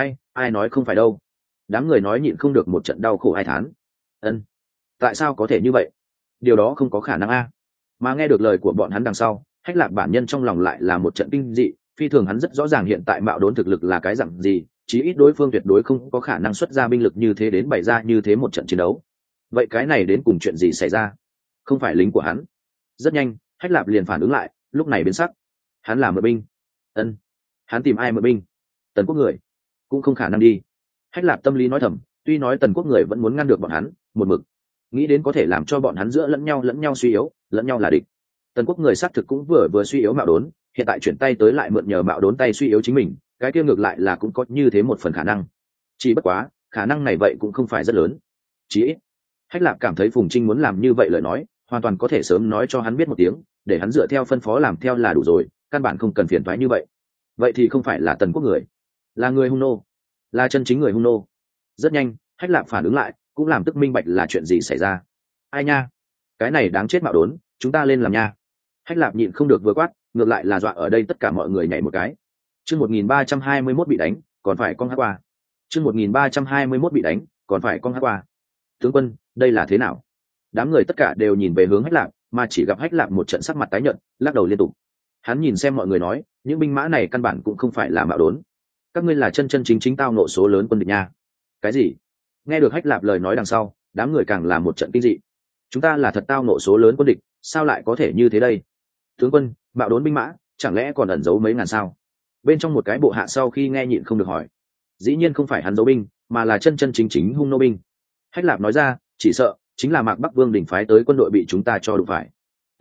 Ai nói không phải đâu. Đám người nói nhịn không được một trận đau khổ ai thán. Ân, tại sao có thể như vậy? Điều đó không có khả năng a. Mà nghe được lời của bọn hắn đằng sau, Hách Lạc bản nhân trong lòng lại là một trận kinh dị, phi thường hắn rất rõ ràng hiện tại Mạo Đốn thực lực là cái dạng gì, chí ít đối phương tuyệt đối không có khả năng xuất ra binh lực như thế đến bày ra như thế một trận chiến đấu. Vậy cái này đến cùng chuyện gì xảy ra? Không phải lính của hắn? Rất nhanh, Hách Lạp liền phản ứng lại, lúc này biến sắc. Hắn là mượn binh. Ân, hắn tìm ai mượn binh? Tần Quốc người? Cũng không khả năng đi. Hách Lạp tâm lý nói thầm, tuy nói Tần Quốc người vẫn muốn ngăn được bọn hắn, một mực nghĩ đến có thể làm cho bọn hắn giữa lẫn nhau suy yếu, lẫn nhau là địch. Tần Quốc người xác thực cũng vừa suy yếu Mạo Đốn, hiện tại chuyển tay tới lại mượn nhờ Mạo Đốn tay suy yếu chính mình, cái kia ngược lại là cũng có như thế một phần khả năng. Chỉ bất quá, khả năng này vậy cũng không phải rất lớn. Chỉ ít, Hách Lạp cảm thấy Phùng Trinh muốn làm như vậy lời nói, hoàn toàn có thể sớm nói cho hắn biết một tiếng, để hắn dựa theo phân phó làm theo là đủ rồi, căn bản không cần phiền toái như vậy. Vậy thì không phải là Tần Quốc người, là người Hung nô, là chân chính người Hung nô. Rất nhanh, Hách Lạp phản ứng lại, cũng làm tức minh bạch là chuyện gì xảy ra. Ai nha, cái này đáng chết Mạo Đốn, chúng ta lên làm nha. Hách Lạp nhịn không được vừa quát, ngược lại là dọa ở đây tất cả mọi người nhảy một cái. Chương 1321 bị đánh, còn phải con hát qua. Chương 1321 bị đánh, còn phải con hát qua. Tướng quân, đây là thế nào? Đám người tất cả đều nhìn về hướng Hách Lạp, mà chỉ gặp Hách Lạp một trận sắc mặt tái nhợt, lắc đầu liên tục. Hắn nhìn xem mọi người nói, những binh mã này căn bản cũng không phải là Mạo Đốn. Các ngươi là chân chính tao nộ số lớn quân địch nha. Cái gì? Nghe được Hách Lạp lời nói đằng sau, đám người càng là một trận kinh dị. Chúng ta là thật tao nộ số lớn quân địch, sao lại có thể như thế đây? Tướng quân, Mạo Đốn binh mã chẳng lẽ còn ẩn giấu mấy ngàn sao? Bên trong một cái bộ hạ sau khi nghe nhịn không được hỏi. Dĩ nhiên không phải hắn giấu binh, mà là chân chính Hung nô binh. Hách Lạp nói ra, chỉ sợ chính là Mạc Bắc Vương đỉnh phái tới quân đội bị chúng ta cho đụng phải.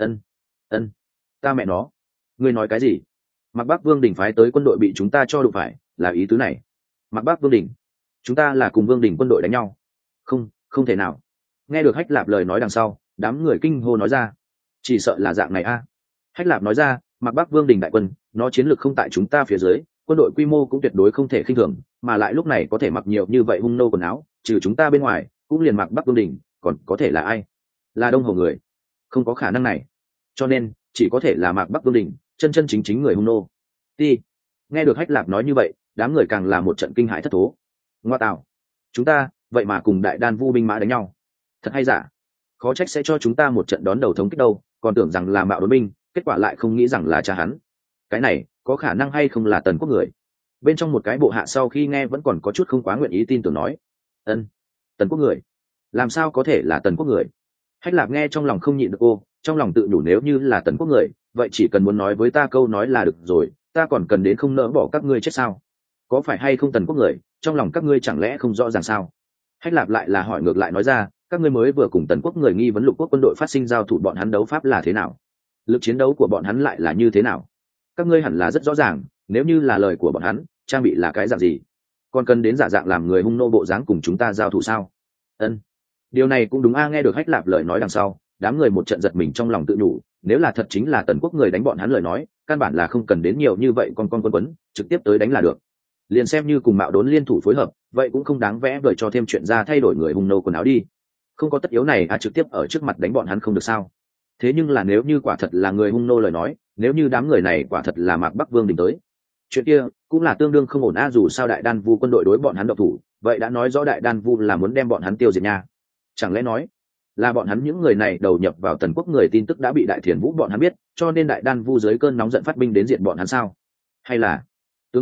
Ân, ta mẹ nó, ngươi nói cái gì? Mạc Bắc Vương đỉnh phái tới quân đội bị chúng ta cho đụng phải, là ý tứ này? Mạc Bắc Vương đỉnh, chúng ta là cùng Vương đỉnh quân đội đánh nhau? Không thể nào. Nghe được Hách Lạp lời nói đằng sau, đám người kinh hô nói ra, chỉ sợ là dạng này a. Hách Lạp nói ra, Mạc Bắc Vương đình đại quân, nó chiến lược không tại chúng ta phía dưới, quân đội quy mô cũng tuyệt đối không thể khinh thường, mà lại lúc này có thể mặc nhiều như vậy hung nô quần áo, trừ chúng ta bên ngoài, cũng liền Mạc Bắc Vương đình, còn có thể là ai? Là Đông Hầu người? Không có khả năng này. Cho nên, chỉ có thể là Mạc Bắc Vương đình, chân chính người hung nô. Đi. Nghe được Hách Lạp nói như vậy, đám người càng là một trận kinh hãi thất thố. Ngoa tạo, chúng ta vậy mà cùng Đại Đan Vu binh mã đánh nhau, thật hay giả? Khó trách sẽ cho chúng ta một trận đón đầu thống kích đâu, còn tưởng rằng là Mạo Đốn binh, kết quả lại không nghĩ rằng là cha hắn. Cái này có khả năng hay không là Tần Quốc người? Bên trong một cái bộ hạ sau khi nghe vẫn còn có chút không quá nguyện ý tin tưởng nói. Tần Quốc người? Làm sao có thể là Tần Quốc người? Hách Lạp nghe trong lòng không nhịn được cô, trong lòng tự nhủ nếu như là Tần Quốc người, vậy chỉ cần muốn nói với ta câu nói là được rồi, ta còn cần đến không nỡ bỏ các ngươi chết sao? Có phải hay không Tần Quốc người, trong lòng các ngươi chẳng lẽ không rõ ràng sao? Hách Lạp lại là hỏi ngược lại nói ra, các ngươi mới vừa cùng Tần Quốc người nghi vấn Lục Quốc quân đội phát sinh giao thủ, bọn hắn đấu pháp là thế nào? Lực chiến đấu của bọn hắn lại là như thế nào? Các ngươi hẳn là rất rõ ràng, nếu như là lời của bọn hắn, trang bị là cái dạng gì, còn cần đến giả dạng làm người hung nô bộ dáng cùng chúng ta giao thủ sao? Điều này cũng đúng a. Nghe được Hách Lạp lời nói đằng sau, đám người một trận giật mình trong lòng tự nhủ, nếu là thật chính là Tần Quốc người đánh bọn hắn lời nói, căn bản là không cần đến nhiều như vậy con quấn, trực tiếp tới đánh là được. Liền xem như cùng Mạo Đốn liên thủ phối hợp, vậy cũng không đáng vẽ vời cho thêm chuyện ra thay đổi người hung nô quần áo đi. Không có tất yếu này trực tiếp ở trước mặt đánh bọn hắn không được sao? Thế nhưng là nếu như quả thật là người hung nô lời nói, nếu như đám người này quả thật là Mạc Bắc Vương đình tới, chuyện kia cũng là tương đương không ổn a. Dù sao Đại Đan Vu quân đội đối bọn hắn động thủ, vậy đã nói rõ Đại Đan Vu là muốn đem bọn hắn tiêu diệt nha. Chẳng lẽ nói là bọn hắn những người này đầu nhập vào Tần Quốc người tin tức đã bị Đại Thiền Vũ bọn hắn biết, cho nên Đại Đan Vu dưới cơn nóng giận phát binh đến diệt bọn hắn sao? Hay là tướng quân,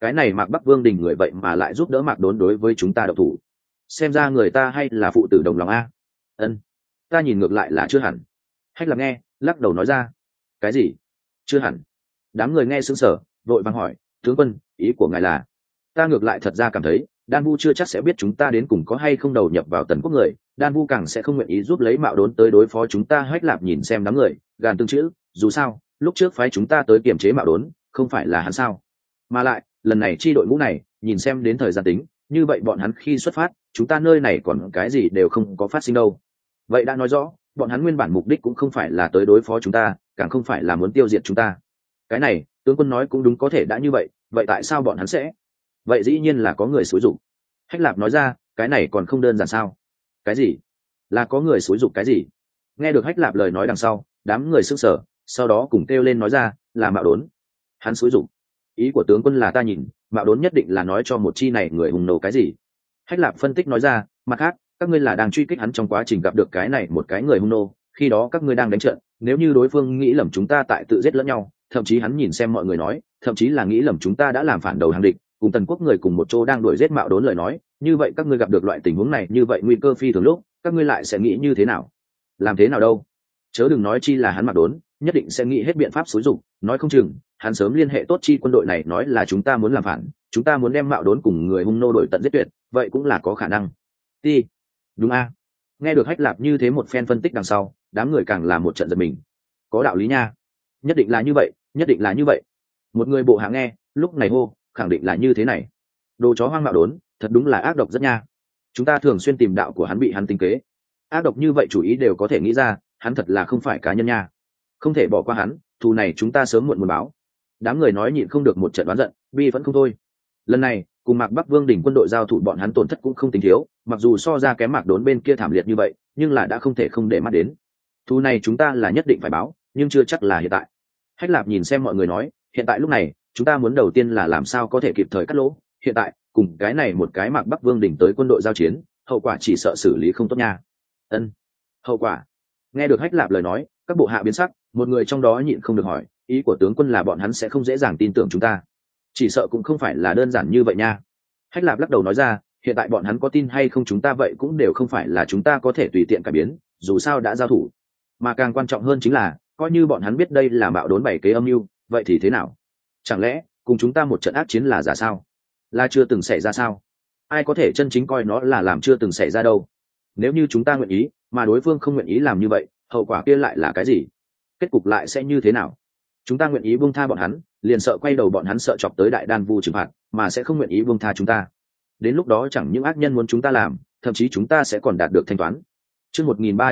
cái này Mạc Bắc Vương Đình người vậy mà lại giúp đỡ Mạc Đốn đối với chúng ta độc thủ, xem ra người ta hay là phụ tử đồng lòng a. Ân, ta nhìn ngược lại là chưa hẳn. Hách Lạc nghe lắc đầu nói ra. Cái gì? Chưa hẳn? Đám người nghe sững sờ, vội vàng hỏi, tướng quân, ý của ngài là? Ta ngược lại thật ra cảm thấy Đan Vu chưa chắc sẽ biết chúng ta đến cùng có hay không đầu nhập vào Tần Quốc người, Đan Vu càng sẽ không nguyện ý giúp lấy Mạo Đốn tới đối phó chúng ta. Hách Lạp nhìn xem đám người, gàn tương chữ, dù sao lúc trước phái chúng ta tới kiềm chế Mạo Đốn không phải là hắn sao? Mà lại lần này chi đội ngũ này nhìn xem đến thời gian tính, như vậy bọn hắn khi xuất phát chúng ta nơi này còn cái gì đều không có phát sinh đâu. Vậy đã nói rõ bọn hắn nguyên bản mục đích cũng không phải là tới đối phó chúng ta, càng không phải là muốn tiêu diệt chúng ta. Cái này tướng quân nói cũng đúng, có thể đã như vậy, vậy tại sao bọn hắn sẽ? Vậy dĩ nhiên là có người xúi giục. Hách Lạp nói ra, cái này còn không đơn giản sao? Cái gì? Là có người xúi giục cái gì? Nghe được Hách Lạp lời nói đằng sau, đám người sững sờ, sau đó cùng kêu lên nói ra, là Mạo Đốn. Hắn xúi giục? Ý của tướng quân là ta nhìn Mạo Đốn nhất định là nói cho một chi này người hùng nổ cái gì. Hách Lạp phân tích nói ra, mặt khác các ngươi là đang truy kích hắn trong quá trình gặp được cái này một cái người hung nô, khi đó các ngươi đang đánh trận, nếu như đối phương nghĩ lầm chúng ta tại tự giết lẫn nhau, thậm chí hắn nhìn xem mọi người nói, thậm chí là nghĩ lầm chúng ta đã làm phản đầu hàng địch, cùng Tần Quốc người cùng một chỗ đang đuổi giết Mạo Đốn lời nói, như vậy các ngươi gặp được loại tình huống này, như vậy nguy cơ phi thường lúc, các ngươi lại sẽ nghĩ như thế nào? Làm thế nào đâu? Chớ đừng nói chi là hắn Mạo Đốn nhất định sẽ nghĩ hết biện pháp xúi giục, nói không chừng hắn sớm liên hệ tốt chi quân đội này, nói là chúng ta muốn làm phản, chúng ta muốn đem Mạo Đốn cùng người hung nô đội tận giết tuyệt, vậy cũng là có khả năng. Ti, đúng a. Nghe được Hách Lạp như thế một phen phân tích đằng sau, đám người càng là một trận giật mình. Có đạo lý nha, nhất định là như vậy, nhất định là như vậy. Một người bộ hạ nghe lúc này hô, khẳng định là như thế này. Đồ chó hoang Mạo Đốn thật đúng là ác độc rất nha, chúng ta thường xuyên tìm đạo của hắn bị hắn tính kế, ác độc như vậy chủ ý đều có thể nghĩ ra, hắn thật là không phải cá nhân nha, không thể bỏ qua hắn, thù này chúng ta sớm muộn muốn báo. Đám người nói nhịn không được một trận đoán giận, bi vẫn không thôi. Lần này cùng Mạc Bắc Vương đỉnh quân đội giao thủ, bọn hắn tổn thất cũng không tính thiếu, mặc dù so ra kém Mạc Đốn bên kia thảm liệt như vậy, nhưng là đã không thể không để mắt đến. Thù này chúng ta là nhất định phải báo, nhưng chưa chắc là hiện tại. Hách Lạp nhìn xem mọi người nói, hiện tại lúc này chúng ta muốn đầu tiên là làm sao có thể kịp thời cắt lỗ, hiện tại cùng cái này một cái Mạc Bắc Vương đỉnh tới quân đội giao chiến, hậu quả chỉ sợ xử lý không tốt nha. Ân, hậu quả? Nghe được Hách Lạp lời nói, các bộ hạ biến sắc, một người trong đó nhịn không được hỏi, ý của tướng quân là bọn hắn sẽ không dễ dàng tin tưởng chúng ta? Chỉ sợ cũng không phải là đơn giản như vậy nha. Hách Lạp lắc đầu nói ra, hiện tại bọn hắn có tin hay không chúng ta vậy cũng đều không phải là chúng ta có thể tùy tiện cải biến, dù sao đã giao thủ. Mà càng quan trọng hơn chính là, coi như bọn hắn biết đây là Mạo Đốn bày kế âm mưu, vậy thì thế nào? Chẳng lẽ cùng chúng ta một trận ác chiến là giả sao? Là chưa từng xảy ra sao? Ai có thể chân chính coi nó là làm chưa từng xảy ra đâu? Nếu như chúng ta nguyện ý, mà đối phương không nguyện ý làm như vậy, hậu quả kia lại là cái gì? Kết cục lại sẽ như thế nào? Chúng ta nguyện ý buông tha bọn hắn, liền sợ quay đầu bọn hắn sợ chọc tới Đại Đan Vu trừng phạt, mà sẽ không nguyện ý buông tha chúng ta. Đến lúc đó chẳng những ác nhân muốn chúng ta làm, thậm chí chúng ta sẽ còn đạt được thanh toán. Chương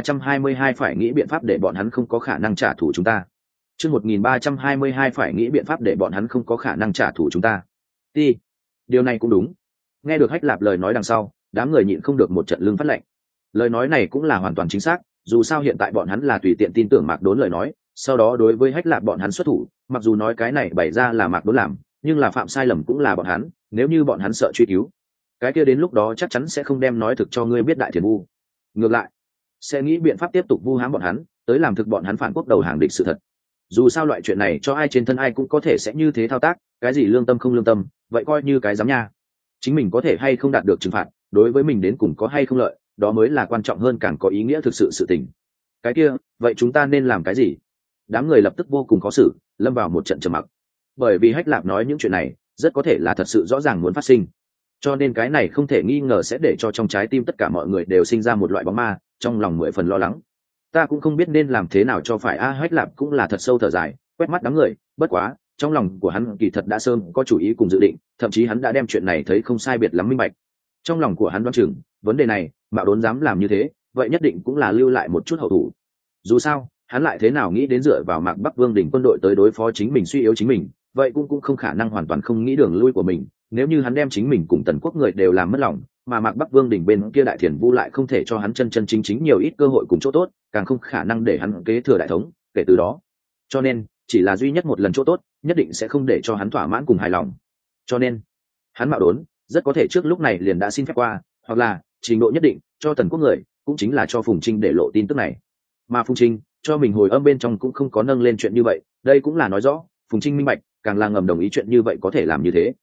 1322 phải nghĩ biện pháp để bọn hắn không có khả năng trả thù chúng ta. Chương 1322 phải nghĩ biện pháp để bọn hắn không có khả năng trả thù chúng ta. Đi, điều này cũng đúng. Nghe được Hách Lạp lời nói đằng sau, đám người nhịn không được một trận lưng phát lạnh. Lời nói này cũng là hoàn toàn chính xác, dù sao hiện tại bọn hắn là tùy tiện tin tưởng Mạc Đốn lời nói, sau đó đối với Hách Lạp bọn hắn xuất thủ, mặc dù nói cái này bày ra là Mạc Đốn làm, nhưng là phạm sai lầm cũng là bọn hắn, nếu như bọn hắn sợ truy cứu, cái kia đến lúc đó chắc chắn sẽ không đem nói thực cho ngươi biết Đại Thiền Vu, ngược lại sẽ nghĩ biện pháp tiếp tục vu hãm bọn hắn, tới làm thực bọn hắn phản quốc đầu hàng địch sự thật. Dù sao loại chuyện này cho ai trên thân ai cũng có thể sẽ như thế thao tác, cái gì lương tâm không lương tâm, vậy coi như cái dám nha. Chính mình có thể hay không đạt được trừng phạt, đối với mình đến cùng có hay không lợi, đó mới là quan trọng hơn, càng có ý nghĩa thực sự sự tình. Cái kia, vậy chúng ta nên làm cái gì? Đám người lập tức vô cùng khó xử, lâm vào một trận trầm mặc. Bởi vì Hách Lạp nói những chuyện này, rất có thể là thật sự rõ ràng muốn phát sinh. Cho nên cái này không thể nghi ngờ sẽ để cho trong trái tim tất cả mọi người đều sinh ra một loại bóng ma, trong lòng 10 phần lo lắng. Ta cũng không biết nên làm thế nào cho phải a. Hách Lạp cũng là thật sâu thở dài, quét mắt đám người, bất quá, trong lòng của hắn kỳ thật đã sớm có chủ ý cùng dự định, thậm chí hắn đã đem chuyện này thấy không sai biệt lắm minh bạch. Trong lòng của hắn đoán chừng, vấn đề này, Mạo Đốn dám làm như thế, vậy nhất định cũng là lưu lại một chút hậu thủ. Dù sao, hắn lại thế nào nghĩ đến dựa vào Mạc Bắc Vương đỉnh quân đội tới đối phó chính mình, suy yếu chính mình, vậy cũng không khả năng hoàn toàn không nghĩ đường lui của mình. Nếu như hắn đem chính mình cùng Tần Quốc người đều làm mất lòng, mà Mạc Bắc Vương đỉnh bên kia Đại Thiền Vu lại không thể cho hắn chân chân chính chính nhiều ít cơ hội cùng chỗ tốt, càng không khả năng để hắn kế thừa đại thống. Kể từ đó, cho nên chỉ là duy nhất một lần chỗ tốt, nhất định sẽ không để cho hắn thỏa mãn cùng hài lòng. Cho nên, hắn Mạo Đốn rất có thể trước lúc này liền đã xin phép qua, hoặc là trình độ nhất định cho Tần Quốc người, cũng chính là cho Phùng Trinh để lộ tin tức này. Mà Phùng Trinh cho mình hồi âm bên trong cũng không có nâng lên chuyện như vậy, đây cũng là nói rõ Phùng Trinh minh bạch, càng là ngầm đồng ý chuyện như vậy có thể làm như thế.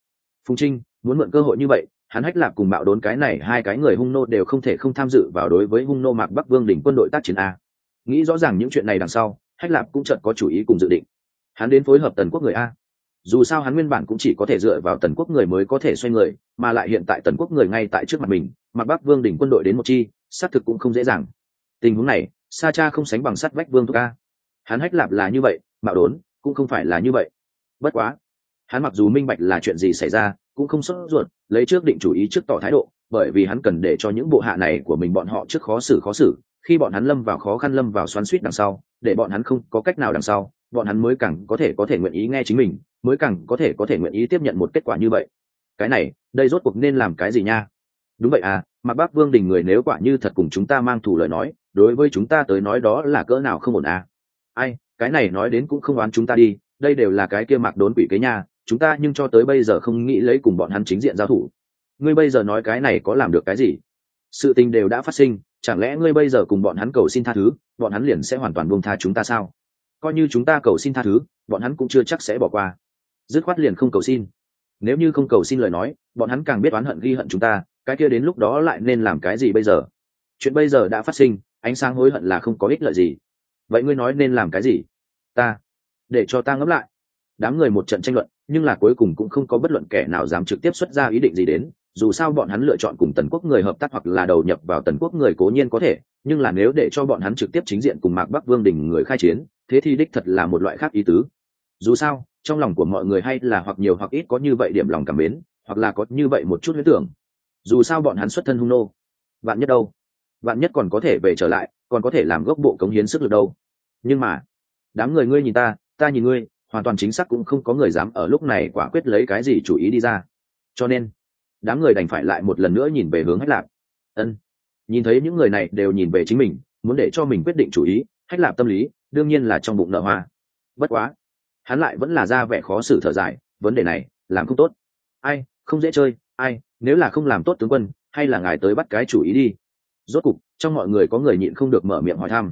Phùng Trinh muốn mượn cơ hội như vậy, hắn Hách Lạp cùng Bạo Đốn cái này hai cái người hung nô đều không thể không tham dự vào đối với hung nô Mạc Bắc Vương đỉnh quân đội tác chiến a. Nghĩ rõ ràng những chuyện này đằng sau, Hách Lạp cũng chợt có chủ ý cùng dự định. Hắn đến phối hợp Tần Quốc người a. Dù sao hắn nguyên bản cũng chỉ có thể dựa vào Tần Quốc người mới có thể xoay người, mà lại hiện tại Tần Quốc người ngay tại trước mặt mình, Mạc Bắc Vương đỉnh quân đội đến một chi, xác thực cũng không dễ dàng. Tình huống này, Sa Cha không sánh bằng sắt vách Vương Thúc a. Hắn Hách Lạp là như vậy, Bạo Đốn cũng không phải là như vậy. Bất quá, hắn mặc dù minh bạch là chuyện gì xảy ra, cũng không sốt ruột, lấy trước định chủ ý trước tỏ thái độ, bởi vì hắn cần để cho những bộ hạ này của mình bọn họ trước khó xử, khi bọn hắn lâm vào khó khăn lâm vào xoắn xuýt đằng sau, để bọn hắn không có cách nào đằng sau, bọn hắn mới càng có thể nguyện ý nghe chính mình, mới càng có thể nguyện ý tiếp nhận một kết quả như vậy. Cái này, đây rốt cuộc nên làm cái gì nha? Đúng vậy à, Mạc Bắc Vương đình người nếu quả như thật cùng chúng ta mang thù lời nói, đối với chúng ta tới nói đó là cỡ nào không ổn à? Ai, cái này nói đến cũng không oán chúng ta đi, đây đều là cái kia Mạc Đốn quỷ kế nha, chúng ta nhưng cho tới bây giờ không nghĩ lấy cùng bọn hắn chính diện giao thủ. Ngươi bây giờ nói cái này có làm được cái gì? Sự tình đều đã phát sinh, chẳng lẽ ngươi bây giờ cùng bọn hắn cầu xin tha thứ, bọn hắn liền sẽ hoàn toàn buông tha chúng ta sao? Coi như chúng ta cầu xin tha thứ, bọn hắn cũng chưa chắc sẽ bỏ qua. Dứt khoát liền không cầu xin. Nếu như không cầu xin lời nói, bọn hắn càng biết oán hận ghi hận chúng ta, cái kia đến lúc đó lại nên làm cái gì bây giờ? Chuyện bây giờ đã phát sinh, ánh sáng hối hận là không có ích lợi gì. Vậy ngươi nói nên làm cái gì? Để cho ta ngẫm lại. Đám người một trận tranh luận, nhưng là cuối cùng cũng không có bất luận kẻ nào dám trực tiếp xuất ra ý định gì đến. Dù sao bọn hắn lựa chọn cùng Tần Quốc người hợp tác hoặc là đầu nhập vào Tần Quốc người cố nhiên có thể, nhưng là nếu để cho bọn hắn trực tiếp chính diện cùng Mạc Bắc Vương đình người khai chiến, thế thì đích thật là một loại khác ý tứ. Dù sao, trong lòng của mọi người hay là hoặc nhiều hoặc ít có như vậy điểm lòng cảm mến, hoặc là có như vậy một chút huyễn tưởng. Dù sao bọn hắn xuất thân hung nô, vạn nhất đâu, vạn nhất còn có thể về trở lại, còn có thể làm gốc bộ cống hiến sức lực đâu. Nhưng mà, đám người ngươi nhìn ta nhìn ngươi, hoàn toàn chính xác cũng không có người dám ở lúc này quả quyết lấy cái gì chủ ý đi ra. Cho nên đám người đành phải lại một lần nữa nhìn về hướng Hách Lạp. Nhìn thấy những người này đều nhìn về chính mình, muốn để cho mình quyết định chủ ý, Hách Lạp tâm lý đương nhiên là trong bụng nở hoa. Bất quá hắn lại vẫn là ra vẻ khó xử thở dài, vấn đề này làm không tốt, ai không dễ chơi, ai nếu là không làm tốt tướng quân, hay là ngài tới bắt cái chủ ý đi. Rốt cục trong mọi người có người nhịn không được mở miệng hỏi thăm.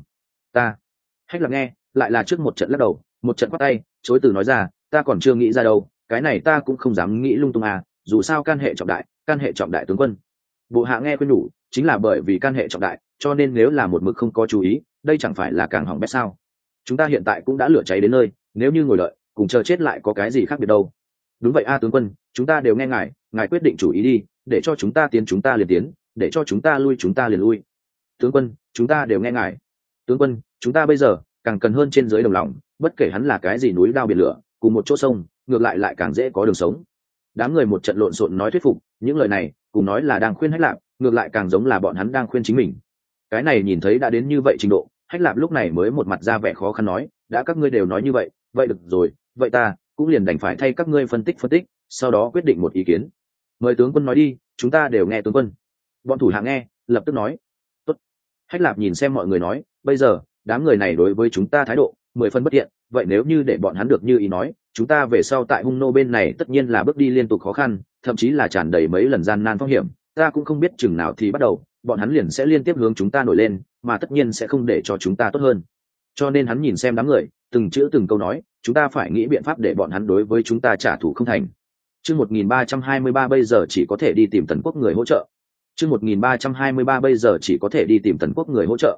Hách Lạp nghe lại là trước một trận lắc đầu, một trận quát tay chối từ nói ra, ta còn chưa nghĩ ra đâu, cái này ta cũng không dám nghĩ lung tung à, dù sao can hệ trọng đại tướng quân. Bộ hạ nghe khuyên nhủ, chính là bởi vì can hệ trọng đại, cho nên nếu là một mực không có chú ý, đây chẳng phải là càng hỏng bét sao? Chúng ta hiện tại cũng đã lửa cháy đến nơi, nếu như ngồi đợi cùng chờ chết lại có cái gì khác biệt đâu. Đúng vậy a tướng quân, chúng ta đều nghe ngài quyết định chủ ý đi, để cho chúng ta tiến chúng ta liền tiến, để cho chúng ta lui chúng ta liền lui. Tướng quân, chúng ta đều nghe ngài. Tướng quân, chúng ta bây giờ càng cần hơn trên dưới đồng lòng, bất kể hắn là cái gì núi đao biển lửa, cùng một chỗ sông, ngược lại càng dễ có đường sống. Đám người một trận lộn xộn nói thuyết phục, những lời này cùng nói là đang khuyên Hách Lạp, ngược lại càng giống là bọn hắn đang khuyên chính mình. Cái này nhìn thấy đã đến như vậy trình độ, Hách Lạp lúc này mới một mặt ra vẻ khó khăn nói, đã các ngươi đều nói như vậy, vậy được rồi, vậy ta cũng liền đành phải thay các ngươi phân tích, sau đó quyết định một ý kiến. Mời tướng quân nói đi, chúng ta đều nghe tướng quân. Bọn thủ hạ nghe lập tức nói. Tốt. Hách Lạp nhìn xem mọi người nói, bây giờ đám người này đối với chúng ta thái độ 10 phân bất thiện, vậy nếu như để bọn hắn được như ý nói, chúng ta về sau tại hung nô bên này tất nhiên là bước đi liên tục khó khăn, thậm chí là tràn đầy mấy lần gian nan phong hiểm, ta cũng không biết chừng nào thì bắt đầu bọn hắn liền sẽ liên tiếp hướng chúng ta nổi lên, mà tất nhiên sẽ không để cho chúng ta tốt hơn. Cho nên hắn nhìn xem đám người, từng chữ từng câu nói, chúng ta phải nghĩ biện pháp để bọn hắn đối với chúng ta trả thù không thành. Chương 1323 bây giờ chỉ có thể đi tìm Tần Quốc người hỗ trợ. Chương 1323 bây giờ chỉ có thể đi tìm Tần Quốc người hỗ trợ.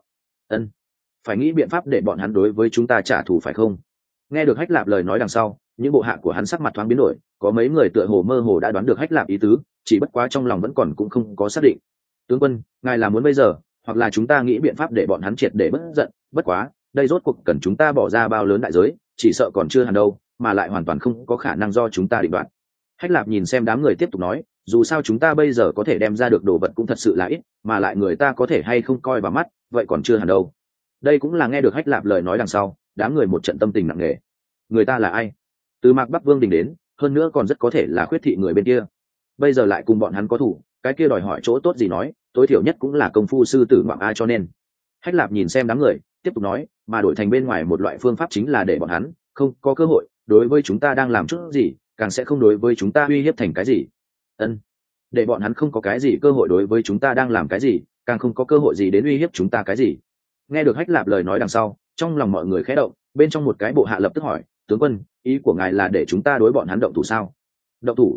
Phải nghĩ biện pháp để bọn hắn đối với chúng ta trả thù phải không? Nghe được Hách Lạp lời nói đằng sau, những bộ hạ của hắn sắc mặt thoáng biến đổi, có mấy người tựa hồ mơ hồ đã đoán được Hách Lạp ý tứ, chỉ bất quá trong lòng vẫn còn cũng không có xác định. Tướng quân, ngài là muốn bây giờ, hoặc là chúng ta nghĩ biện pháp để bọn hắn triệt để bất giận, bất quá, đây rốt cuộc cần chúng ta bỏ ra bao lớn đại giới, chỉ sợ còn chưa hẳn đâu, mà lại hoàn toàn không có khả năng do chúng ta định đoạt. Hách Lạp nhìn xem đám người tiếp tục nói, dù sao chúng ta bây giờ có thể đem ra được đồ vật cũng thật sự là ít, mà lại người ta có thể hay không coi vào mắt, vậy còn chưa hẳn đâu. Đây cũng là nghe được Hách Lạp lời nói đằng sau, đám người một trận tâm tình nặng nề. Người ta là ai? Từ Mạc Bắc Vương đình đến, hơn nữa còn rất có thể là khuyết thị người bên kia. Bây giờ lại cùng bọn hắn có thủ, cái kia đòi hỏi chỗ tốt gì nói, tối thiểu nhất cũng là công phu sư tử ngoạm ai, cho nên. Hách Lạp nhìn xem đám người, tiếp tục nói, mà đổi thành bên ngoài một loại phương pháp chính là để bọn hắn không có cơ hội đối với chúng ta đang làm chút gì, càng sẽ không đối với chúng ta uy hiếp thành cái gì. Để bọn hắn không có cái gì cơ hội đối với chúng ta đang làm cái gì, càng không có cơ hội gì đến uy hiếp chúng ta cái gì. Nghe được Hách Lạp lời nói đằng sau, trong lòng mọi người khẽ động, bên trong một cái bộ hạ lập tức hỏi, tướng quân, ý của ngài là để chúng ta đối bọn hắn động thủ sao? Động thủ?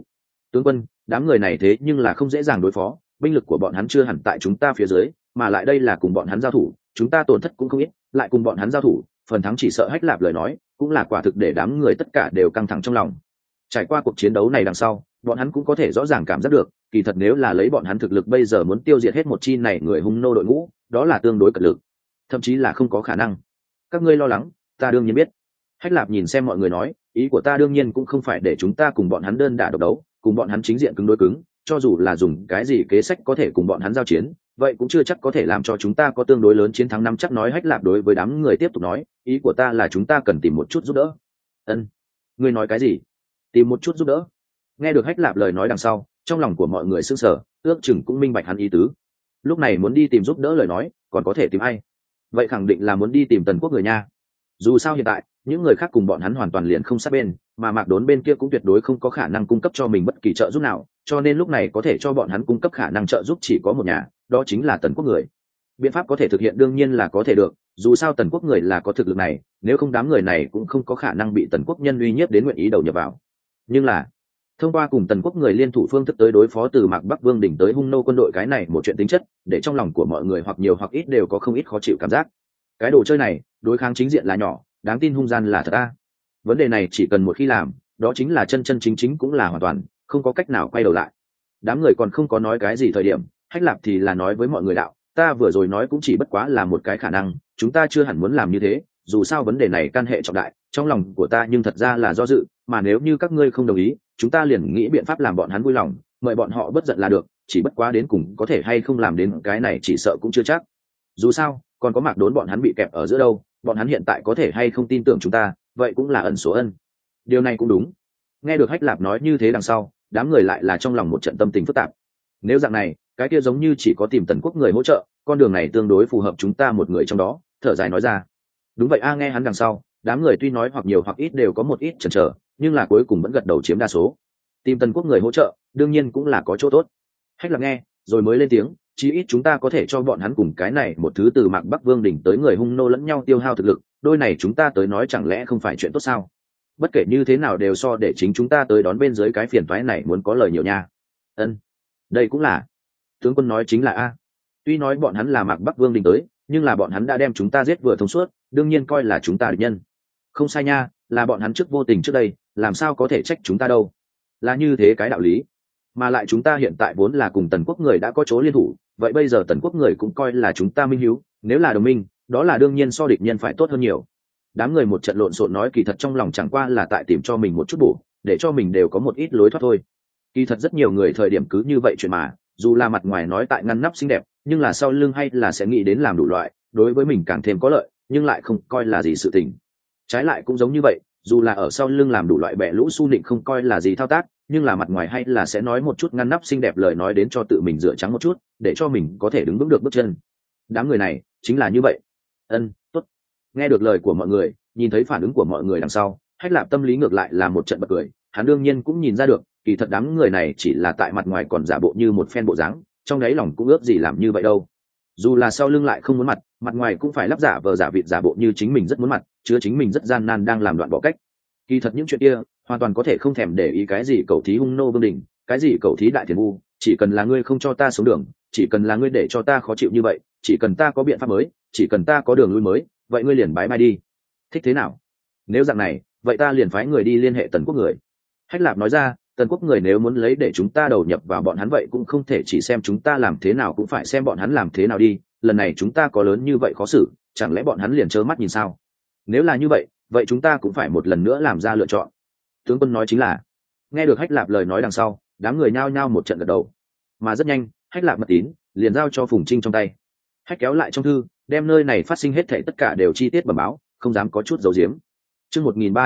Tướng quân, đám người này thế nhưng là không dễ dàng đối phó, binh lực của bọn hắn chưa hẳn tại chúng ta phía dưới, mà lại đây là cùng bọn hắn giao thủ, chúng ta tổn thất cũng không ít, lại cùng bọn hắn giao thủ, phần thắng chỉ sợ Hách Lạp lời nói cũng là quả thực để đám người tất cả đều căng thẳng trong lòng. Trải qua cuộc chiến đấu này đằng sau, bọn hắn cũng có thể rõ ràng cảm giác được, kỳ thật nếu là lấy bọn hắn thực lực bây giờ muốn tiêu diệt hết một chi này người hung nô đội ngũ, đó là tương đối cật lực, thậm chí là không có khả năng. Các ngươi lo lắng, ta đương nhiên biết. Hách Lạp nhìn xem mọi người nói, ý của ta đương nhiên cũng không phải để chúng ta cùng bọn hắn đơn đả độc đấu, cùng bọn hắn chính diện cứng đối cứng, cho dù là dùng cái gì kế sách có thể cùng bọn hắn giao chiến, vậy cũng chưa chắc có thể làm cho chúng ta có tương đối lớn chiến thắng. Năm chắc nói. Hách Lạp đối với đám người tiếp tục nói, ý của ta là chúng ta cần tìm một chút giúp đỡ. Ân, ngươi nói cái gì? Tìm một chút giúp đỡ? Nghe được Hách Lạp lời nói đằng sau, trong lòng của mọi người sững sờ, ước chừng cũng minh bạch hắn ý tứ. Lúc này muốn đi tìm giúp đỡ lời nói, còn có thể tìm ai? Vậy khẳng định là muốn đi tìm Tần Quốc người nha. Dù sao hiện tại những người khác cùng bọn hắn hoàn toàn liền không sát bên, mà Mạc Đốn bên kia cũng tuyệt đối không có khả năng cung cấp cho mình bất kỳ trợ giúp nào, cho nên lúc này có thể cho bọn hắn cung cấp khả năng trợ giúp chỉ có một nhà, đó chính là Tần Quốc người. Biện pháp có thể thực hiện đương nhiên là có thể được, dù sao Tần Quốc người là có thực lực này, nếu không đám người này cũng không có khả năng bị Tần Quốc nhân uy nhiếp đến nguyện ý đầu nhập vào. Nhưng là thông qua cùng Tần Quốc người liên thủ phương thức tới đối phó từ Mạc Bắc Vương đỉnh tới hung nô quân đội, cái này một chuyện tính chất, để trong lòng của mọi người hoặc nhiều hoặc ít đều có không ít khó chịu cảm giác. Cái đồ chơi này đối kháng chính diện là nhỏ, đáng tin hung gian là thật a. Vấn đề này chỉ cần một khi làm, đó chính là chân chân chính chính cũng là hoàn toàn không có cách nào quay đầu lại. Đám người còn không có nói cái gì thời điểm, Hách Lạp thì là nói với mọi người, đạo, ta vừa rồi nói cũng chỉ bất quá là một cái khả năng, chúng ta chưa hẳn muốn làm như thế, dù sao vấn đề này can hệ trọng đại, trong lòng của ta nhưng thật ra là do dự, mà nếu như các ngươi không đồng ý, chúng ta liền nghĩ biện pháp làm bọn hắn vui lòng, mời bọn họ bất giận là được, chỉ bất quá đến cùng có thể hay không làm đến cái này chỉ sợ cũng chưa chắc. Dù sao còn có Mạc Đốn bọn hắn bị kẹp ở giữa đâu, bọn hắn hiện tại có thể hay không tin tưởng chúng ta, vậy cũng là ẩn số ân. Điều này cũng đúng. Nghe được Hách Lạp nói như thế đằng sau, đám người lại là trong lòng một trận tâm tình phức tạp. Nếu dạng này, cái kia giống như chỉ có tìm Tần Quốc người hỗ trợ, con đường này tương đối phù hợp chúng ta một người trong đó. Thở dài nói ra. Đúng vậy a. Nghe hắn đằng sau, đám người tuy nói hoặc nhiều hoặc ít đều có một ít chần chờ, nhưng là cuối cùng vẫn gật đầu chiếm đa số. Tìm Tần Quốc người hỗ trợ đương nhiên cũng là có chỗ tốt. Hách Lạp nghe rồi mới lên tiếng, chí ít chúng ta có thể cho bọn hắn cùng cái này một thứ từ Mạc Bắc Vương đỉnh tới người hung nô lẫn nhau tiêu hao thực lực, đôi này chúng ta tới nói chẳng lẽ không phải chuyện tốt sao? Bất kể như thế nào đều so để chính chúng ta tới đón bên dưới cái phiền toái này muốn có lời nhiều nha. Ân, đây cũng là. Tướng quân nói chính là a. Tuy nói bọn hắn là Mạc Bắc Vương đỉnh tới, nhưng là bọn hắn đã đem chúng ta giết vừa thông suốt, đương nhiên coi là chúng ta địch nhân. Không sai nha, là bọn hắn trước vô tình trước đây, làm sao có thể trách chúng ta đâu? Là như thế cái đạo lý. Mà lại chúng ta hiện tại vốn là cùng Tần Quốc người đã có chỗ liên thủ, vậy bây giờ Tần Quốc người cũng coi là chúng ta minh hiếu, nếu là đồng minh, đó là đương nhiên so địch nhân phải tốt hơn nhiều. Đám người một trận lộn xộn nói, kỳ thật trong lòng chẳng qua là tại tìm cho mình một chút bổ, để cho mình đều có một ít lối thoát thôi. Kỳ thật rất nhiều người thời điểm cứ như vậy chuyện mà, dù là mặt ngoài nói tại ngăn nắp xinh đẹp, nhưng là sau lưng hay là sẽ nghĩ đến làm đủ loại, đối với mình càng thêm có lợi, nhưng lại không coi là gì sự tình. Trái lại cũng giống như vậy, dù là ở sau lưng làm đủ loại bẻ lũ su nịnh không coi là gì thao tác, nhưng là mặt ngoài hay là sẽ nói một chút ngăn nắp xinh đẹp lời nói đến cho tự mình rửa trắng một chút, để cho mình có thể đứng vững được bước chân. Đám người này chính là như vậy. Ân, tốt. Nghe được lời của mọi người, nhìn thấy phản ứng của mọi người đằng sau, Hách Lạp tâm lý ngược lại là một trận bật cười. Hắn đương nhiên cũng nhìn ra được, kỳ thật đám người này chỉ là tại mặt ngoài còn giả bộ như một phen bộ dáng, trong đáy lòng cũng ước gì làm như vậy đâu. Dù là sau lưng lại không muốn mặt, mặt ngoài cũng phải lắp giả vờ giả vịt giả bộ như chính mình rất muốn mặt, chứa chính mình rất gian nan đang làm đoạn bỏ cách. Kỳ thật những chuyện kia hoàn toàn có thể không thèm để ý cái gì cầu thí hung nô vương đình, cái gì cầu thí đại thiền vu, chỉ cần là ngươi không cho ta sống đường, chỉ cần là ngươi để cho ta khó chịu như vậy, chỉ cần ta có biện pháp mới, chỉ cần ta có đường lui mới, vậy ngươi liền bái bai đi. Thích thế nào? Nếu dạng này, vậy ta liền phái người đi liên hệ Tần Quốc người. Hách Lạp nói ra, Tần Quốc người nếu muốn lấy để chúng ta đầu nhập vào bọn hắn, vậy cũng không thể chỉ xem chúng ta làm thế nào, cũng phải xem bọn hắn làm thế nào đi. Lần này chúng ta có lớn như vậy khó xử, chẳng lẽ bọn hắn liền trơ mắt nhìn sao? Nếu là như vậy, vậy chúng ta cũng phải một lần nữa làm ra lựa chọn. Tướng quân nói chính là. Nghe được Hách Lạp lời nói đằng sau, đám người nhao nhao một trận gật đầu. Mà rất nhanh, Hách Lạp mật tín liền giao cho Phùng Trinh trong tay. Hách kéo lại trong thư, đem nơi này phát sinh hết thảy tất cả đều chi tiết bẩm báo, không dám có chút giấu giếm. Chương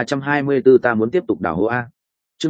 1324 ta muốn tiếp tục đào hố a. Chương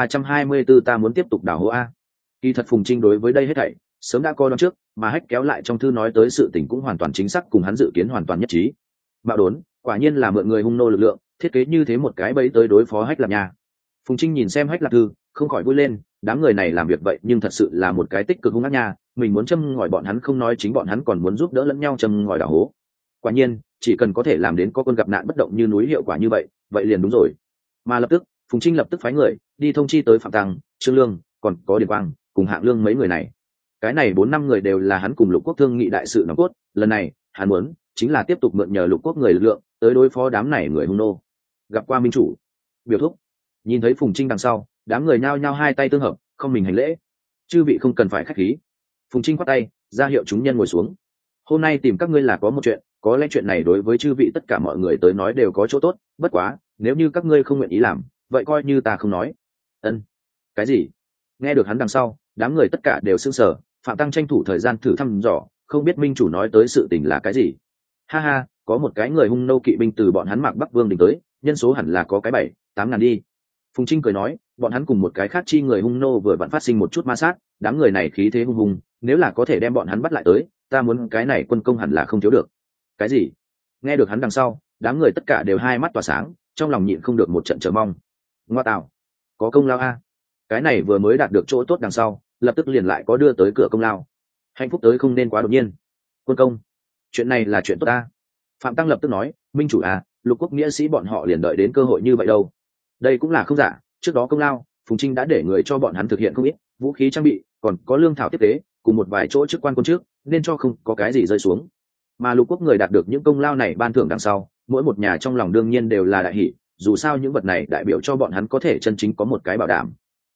1324 ta muốn tiếp tục đào hố a. Kỳ thật Phùng Trinh đối với đây hết thảy sớm đã coi đoán trước, mà Hách kéo lại trong thư nói tới sự tình cũng hoàn toàn chính xác, cùng hắn dự kiến hoàn toàn nhất trí. Mạo Đốn quả nhiên là mượn người hung nô lực lượng, thiết kế như thế một cái bẫy tới đối phó Hách Lạp nha. Phùng Trinh nhìn xem Hách Lạp thư, không khỏi vui lên, đám người này làm việc vậy nhưng thật sự là một cái tích cực hung ác nha, mình muốn châm ngòi bọn hắn không nói, chính bọn hắn còn muốn giúp đỡ lẫn nhau châm ngòi đào hố. Quả nhiên, chỉ cần có thể làm đến có quân gặp nạn bất động như núi hiệu quả như vậy, vậy liền đúng rồi. Mà lập tức, Phùng Trinh lập tức phái người đi thông chi tới Phạm Tăng, Trương Lương, còn có Điền Quang cùng Hạng Lương mấy người này. Cái này 4-5 người đều là hắn cùng Lục Quốc thương nghị đại sự nòng cốt, lần này hắn muốn chính là tiếp tục mượn nhờ Lục Quốc người lực lượng tới đối phó đám này người hung nô. Gặp qua minh chủ. Biểu thúc. Nhìn thấy Phùng Trinh đằng sau, đám người nhao nhao hai tay tương hợp, không mình hành lễ. Chư vị không cần phải khách khí. Phùng Trinh quát tay ra hiệu chúng nhân ngồi xuống. Hôm nay tìm các ngươi là có một chuyện, có lẽ chuyện này đối với chư vị tất cả mọi người tới nói đều có chỗ tốt, bất quá nếu như các ngươi không nguyện ý làm, vậy coi như ta không nói. Ân. Cái gì? Nghe được hắn đằng sau, đám người tất cả đều sững sờ. Phạm Tăng tranh thủ thời gian thử thăm dò, không biết minh chủ nói tới sự tình là cái gì. Ha ha, có một cái người hung nô kỵ binh từ bọn hắn Mạc Bắc Vương đình tới, nhân số hẳn là có cái 7-8 ngàn đi. Phùng Trinh cười nói, bọn hắn cùng một cái khác chi người hung nô vừa vặn phát sinh một chút ma sát, đám người này khí thế hung hùng, nếu là có thể đem bọn hắn bắt lại tới, ta muốn cái này quân công hẳn là không thiếu được. Cái gì? Nghe được hắn đằng sau, đám người tất cả đều hai mắt tỏa sáng, trong lòng nhịn không được một trận chờ mong. Ngoa tạo, có công lao a. Cái này vừa mới đạt được chỗ tốt đằng sau, lập tức liền lại có đưa tới cửa công lao. Hạnh phúc tới không nên quá đột nhiên. Quân công, chuyện này là chuyện tốt ta. Phạm Tăng lập tức nói, minh chủ à, Lục Quốc nghĩa sĩ bọn họ liền đợi đến cơ hội như vậy đâu. Đây cũng là không giả, trước đó công lao Phùng Trinh đã để người cho bọn hắn thực hiện không ít vũ khí trang bị, còn có lương thảo tiếp tế cùng một vài chỗ chức quan quân trước, nên cho không có cái gì rơi xuống. Mà Lục Quốc người đạt được những công lao này ban thưởng đằng sau, mỗi một nhà trong lòng đương nhiên đều là đại hỷ, dù sao những vật này đại biểu cho bọn hắn có thể chân chính có một cái bảo đảm.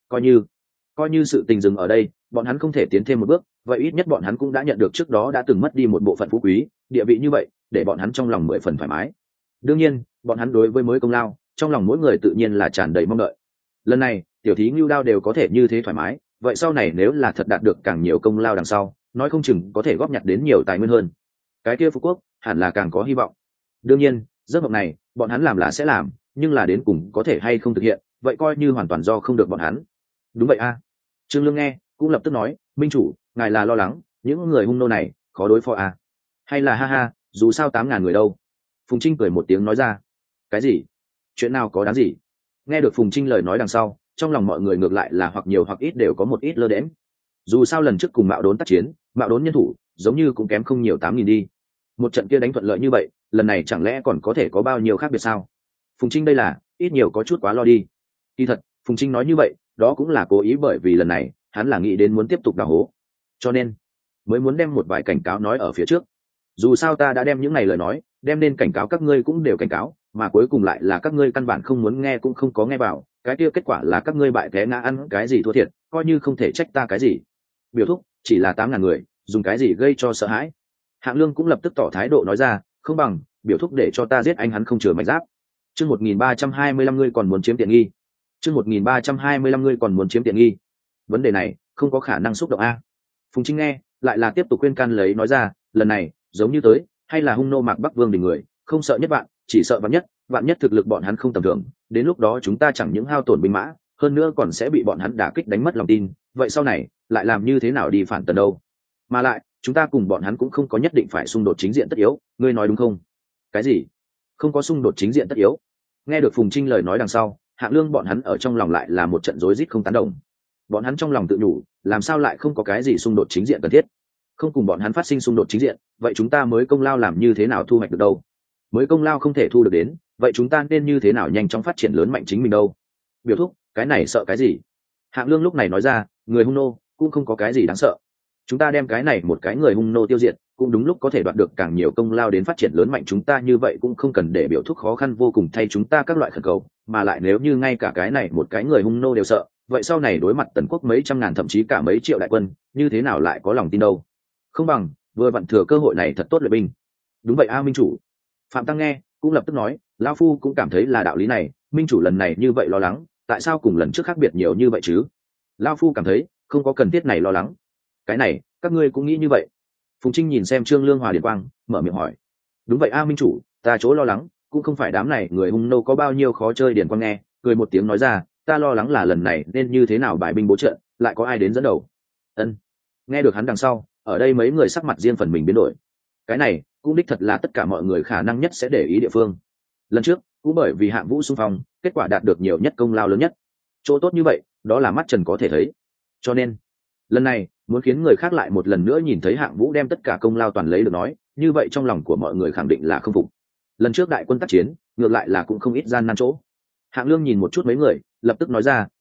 Coi như sự tình dừng ở đây, bọn hắn không thể tiến thêm một bước, vậy ít nhất bọn hắn cũng đã nhận được trước đó đã từng mất đi một bộ phận phú quý, địa vị như vậy, để bọn hắn trong lòng 10 phần thoải mái. Đương nhiên, bọn hắn đối với mới công lao, trong lòng mỗi người tự nhiên là tràn đầy mong đợi. Lần này, tiểu thí Ngưu Đao đều có thể như thế thoải mái, vậy sau này nếu là thật đạt được càng nhiều công lao đằng sau, nói không chừng có thể góp nhặt đến nhiều tài nguyên hơn. Cái kia Phú Quốc hẳn là càng có hy vọng. Đương nhiên, giấc mộng này, bọn hắn làm là sẽ làm, nhưng là đến cùng có thể hay không thực hiện, vậy coi như hoàn toàn do không được bọn hắn. Đúng vậy a. Trương Lương nghe, cũng lập tức nói, minh chủ, ngài là lo lắng những người hung nô này khó đối phó à? Hay là ha ha, dù sao 8.000 người đâu. Phùng Trinh cười một tiếng nói ra. Cái gì? Chuyện nào có đáng gì? Nghe được Phùng Trinh lời nói đằng sau, trong lòng mọi người ngược lại là hoặc nhiều hoặc ít đều có một ít lơ đễm. Dù sao lần trước cùng Mạo Đốn tác chiến, Mạo Đốn nhân thủ giống như cũng kém không nhiều 8.000 đi. Một trận kia đánh thuận lợi như vậy, lần này chẳng lẽ còn có thể có bao nhiêu khác biệt sao? Phùng Trinh đây là ít nhiều có chút quá lo đi. Kỳ thật, Phùng Trinh nói như vậy, đó cũng là cố ý, bởi vì lần này hắn là nghĩ đến muốn tiếp tục đào hố, cho nên mới muốn đem một vài cảnh cáo nói ở phía trước. Dù sao ta đã đem những này lời nói đem nên cảnh cáo các ngươi cũng đều cảnh cáo, mà cuối cùng lại là các ngươi căn bản không muốn nghe cũng không có nghe vào, cái kia kết quả là các ngươi bại té ngã, ăn cái gì thua thiệt, coi như không thể trách ta cái gì. Biểu thúc, chỉ là 8.000 người, dùng cái gì gây cho sợ hãi? Hạng Lương cũng lập tức tỏ thái độ nói ra, không bằng biểu thúc để cho ta giết anh hắn không chừa mảnh giáp. Chương 1325 ngươi còn muốn chiếm tiện nghi. Chương 1325 ngươi còn muốn chiếm tiện nghi. Vấn đề này không có khả năng xúc động a. Phùng Trinh nghe, lại là tiếp tục khuyên can lấy nói ra, lần này giống như tới hay là hung nô Mạc Bắc Vương đình người, không sợ nhất vạn, chỉ sợ vạn nhất thực lực bọn hắn không tầm thường, đến lúc đó chúng ta chẳng những hao tổn binh mã, hơn nữa còn sẽ bị bọn hắn đả kích đánh mất lòng tin, vậy sau này lại làm như thế nào đi phản tấn đâu? Mà lại chúng ta cùng bọn hắn cũng không có nhất định phải xung đột chính diện tất yếu, ngươi nói đúng không? Cái gì? Không có xung đột chính diện tất yếu? Nghe được Phùng Trinh lời nói đằng sau, Hạng Lương bọn hắn ở trong lòng lại là một trận rối rít không tán đồng. Bọn hắn trong lòng tự nhủ, làm sao lại không có cái gì xung đột chính diện cần thiết? Không cùng bọn hắn phát sinh xung đột chính diện, vậy chúng ta mới công lao làm như thế nào thu hoạch được đâu? Mới công lao không thể thu được đến, vậy chúng ta nên như thế nào nhanh chóng phát triển lớn mạnh chính mình đâu? Biểu thúc, cái này sợ cái gì? Hạng Lương lúc này nói ra, người hung nô cũng không có cái gì đáng sợ. Chúng ta đem cái này một cái người hung nô tiêu diệt, cũng đúng lúc có thể đoạt được càng nhiều công lao đến phát triển lớn mạnh chúng ta, như vậy cũng không cần để biểu thúc khó khăn vô cùng thay chúng ta các loại khẩn cầu, mà lại nếu như ngay cả cái này một cái người hung nô đều sợ, vậy sau này đối mặt Tần Quốc mấy trăm ngàn thậm chí cả mấy triệu đại quân, như thế nào lại có lòng tin đâu? Không bằng vừa vặn thừa cơ hội này thật tốt luyện binh. Đúng vậy a minh chủ. Phạm Tăng nghe, cũng lập tức nói, lão phu cũng cảm thấy là đạo lý này, minh chủ lần này như vậy lo lắng, tại sao cùng lần trước khác biệt nhiều như vậy chứ? Lão phu cảm thấy không có cần thiết này lo lắng. Cái này các ngươi cũng nghĩ như vậy? Phùng Trinh nhìn xem Trương Lương Hòa Điền Quang, mở miệng hỏi. Đúng vậy a minh chủ, ta chỗ lo lắng cũng không phải đám này người hung nô có bao nhiêu khó chơi. Điền Quang nghe, cười một tiếng nói ra, ta lo lắng là lần này nên như thế nào bài binh bố trận, lại có ai đến dẫn đầu. Ân. Nghe được hắn đằng sau, ở đây mấy người sắc mặt riêng phần mình biến đổi. Cái này cũng đích thật là tất cả mọi người khả năng nhất sẽ để ý địa phương. Lần trước cũng bởi vì Hạng Vũ xung phong, kết quả đạt được nhiều nhất công lao lớn nhất, chỗ tốt như vậy đó là mắt trần có thể thấy, cho nên lần này muốn khiến người khác lại một lần nữa nhìn thấy Hạng Vũ đem tất cả công lao toàn lấy được nói, như vậy trong lòng của mọi người khẳng định là không phục. Lần trước đại quân tác chiến ngược lại là cũng không ít gian nan chỗ. Hạng Lương nhìn một chút mấy người, lập tức nói ra,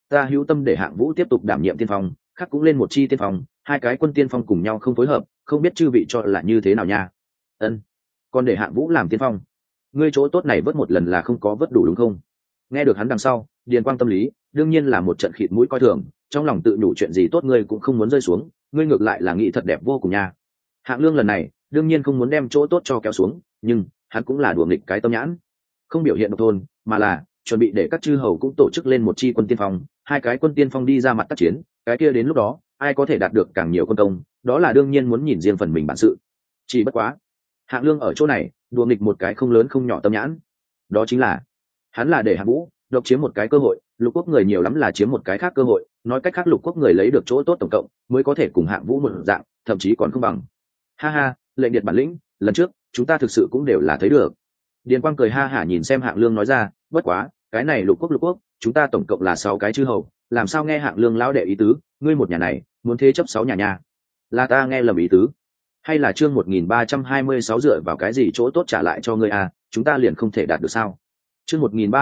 ta hữu tâm để Hạng Vũ tiếp tục đảm nhiệm tiên phong, khác cũng lên một chi tiên phong, hai cái quân tiên phong cùng nhau không phối hợp, không biết chư vị cho là như thế nào nha. Ân, còn để Hạng Vũ làm tiên phong, ngươi chỗ tốt này vớt một lần là không có vớt đủ đúng không? Nghe được hắn đằng sau, Điền Quang tâm lý đương nhiên là một trận khịt mũi coi thường, trong lòng tự nhủ chuyện gì tốt ngươi cũng không muốn rơi xuống, ngươi ngược lại là nghĩ thật đẹp vô cùng nha. Hạng Lương lần này đương nhiên không muốn đem chỗ tốt cho kéo xuống, nhưng hắn cũng là đùa nghịch cái tâm nhãn, không biểu hiện độc thôn, mà là chuẩn bị để các chư hầu cũng tổ chức lên một chi quân tiên phong, hai cái quân tiên phong đi ra mặt tác chiến, cái kia đến lúc đó ai có thể đạt được càng nhiều quân công, đó là đương nhiên muốn nhìn riêng phần mình bản sự. Chỉ bất quá, Hạng Lương ở chỗ này đùa nghịch một cái không lớn không nhỏ tâm nhãn, đó chính là hắn là để Hạng Vũ độc chiếm một cái cơ hội, lục quốc người nhiều lắm là chiếm một cái khác cơ hội, nói cách khác lục quốc người lấy được chỗ tốt tổng cộng mới có thể cùng Hạng Vũ một dạng, thậm chí còn không bằng. Ha ha, lệnh điện bản lĩnh, lần trước chúng ta thực sự cũng đều là thấy được. Điền Quang cười ha hả nhìn xem Hạng Lương nói ra, bất quá cái này lục quốc chúng ta tổng cộng là 6 cái chư hầu, làm sao nghe Hạng Lương lão đệ ý tứ, ngươi một nhà này muốn thế chấp 6 nhà nha? Là ta nghe lầm ý tứ, hay là chương 1326 dựa vào cái gì chỗ tốt trả lại cho ngươi à, chúng ta liền không thể đạt được sao? Chương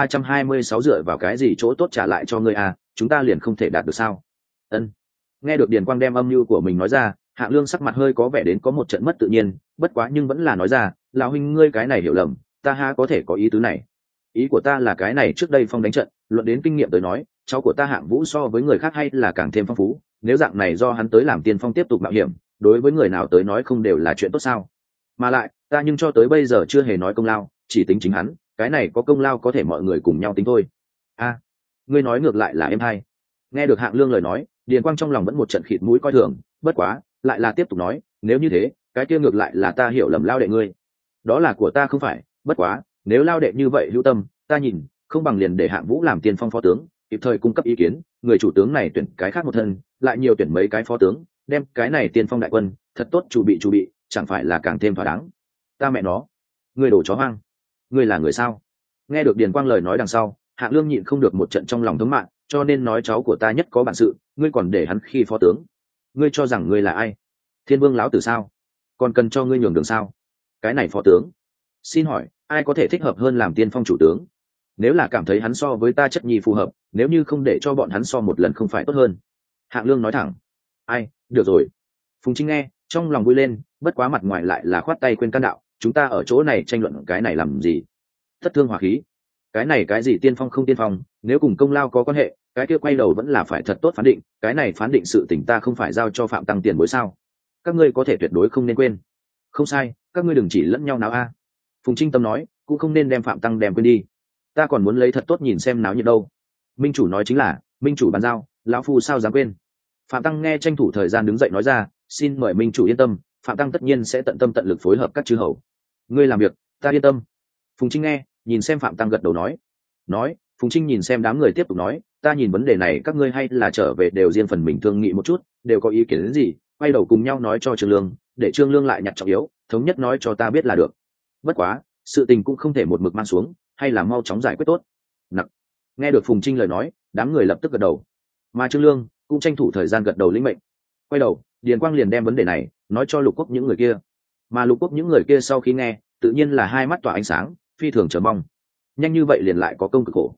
1326 dựa vào cái gì chỗ tốt trả lại cho ngươi à, chúng ta liền không thể đạt được sao? Ân. Nghe được Điền Quang đem âm mưu của mình nói ra, Hạng Lương sắc mặt hơi có vẻ đến có một trận mất tự nhiên, bất quá nhưng vẫn là nói ra, lão huynh ngươi cái này hiểu lầm, ta ha có thể có ý tứ này. Ý của ta là cái này trước đây phong đánh trận, luận đến kinh nghiệm tới nói, cháu của ta Hạng Vũ so với người khác hay là càng thêm phong phú, nếu dạng này do hắn tới làm tiên phong tiếp tục mạo hiểm, đối với người nào tới nói không đều là chuyện tốt sao? Mà lại, ta nhưng cho tới bây giờ chưa hề nói công lao, chỉ tính chính hắn, cái này có công lao có thể mọi người cùng nhau tính thôi. A, ngươi nói ngược lại là em hay. Nghe được Hạng Lương lời nói, Điền Quang trong lòng vẫn một trận khịt mũi coi thường, bất quá lại là tiếp tục nói, nếu như thế cái kia ngược lại là ta hiểu lầm lao đệ ngươi, đó là của ta không phải, bất quá nếu lao đệ như vậy hữu tâm, ta nhìn không bằng liền để Hạng Vũ làm tiên phong phó tướng, kịp thời cung cấp ý kiến, người chủ tướng này tuyển cái khác một thân, lại nhiều tuyển mấy cái phó tướng, đem cái này tiên phong đại quân thật tốt chuẩn bị, chẳng phải là càng thêm thỏa đáng? Ta mẹ nó, ngươi đổ chó hoang, ngươi là người sao? Nghe được Điền Quang lời nói đằng sau, Hạng Lương nhịn không được một trận trong lòng thống mạng, cho nên nói cháu của ta nhất có bản sự, ngươi còn để hắn khi phó tướng, ngươi cho rằng ngươi là ai? Thiên Vương lão tử sao? Còn cần cho ngươi nhường đường sao? Cái này phó tướng, xin hỏi ai có thể thích hợp hơn làm tiên phong chủ tướng? Nếu là cảm thấy hắn so với ta chất nhi phù hợp, nếu như không để cho bọn hắn so một lần không phải tốt hơn? Hạng Lương nói thẳng. Ai, được rồi. Phùng Trinh nghe trong lòng vui lên, bất quá mặt ngoài lại là khoát tay quên can đạo, chúng ta ở chỗ này tranh luận cái này làm gì? Thất thương hỏa khí, cái này cái gì tiên phong không tiên phong, nếu cùng công lao có quan hệ, cái kia quay đầu vẫn là phải thật tốt phán định, cái này phán định sự tình ta không phải giao cho Phạm Tăng tiền bối sao? Các ngươi có thể tuyệt đối không nên quên. Không sai, các ngươi đừng chỉ lẫn nhau nào a. Phùng Trinh Tâm nói, cũng không nên đem Phạm Tăng đem quên đi, ta còn muốn lấy thật tốt nhìn xem náo nhiệt đâu. Minh chủ nói chính là, minh chủ bàn giao, lão phu sao dám quên. Phạm Tăng nghe tranh thủ thời gian đứng dậy nói ra, xin mời minh chủ yên tâm, Phạm Tăng tất nhiên sẽ tận tâm tận lực phối hợp các chư hầu, ngươi làm việc ta yên tâm. Phùng Trinh nghe nhìn xem Phạm Tăng gật đầu nói, Phùng Trinh nhìn xem đám người tiếp tục nói, ta nhìn vấn đề này các ngươi hay là trở về đều riêng phần mình thương nghị một chút, đều có ý kiến đến gì, quay đầu cùng nhau nói cho Trương Lương, để Trương Lương lại nhặt trọng yếu, thống nhất nói cho ta biết là được. Bất quá sự tình cũng không thể một mực mang xuống, hay là mau chóng giải quyết tốt. Nặc. Nghe được Phùng Trinh lời nói, đám người lập tức gật đầu, mà Trương Lương cũng tranh thủ thời gian gật đầu lĩnh mệnh. Quay đầu Điền Quang liền đem vấn đề này nói cho Lục Quốc những người kia, mà Lục Quốc những người kia sau khi nghe tự nhiên là hai mắt tỏa ánh sáng, phi thường chờ mong. Nhanh như vậy liền lại có công cực khổ,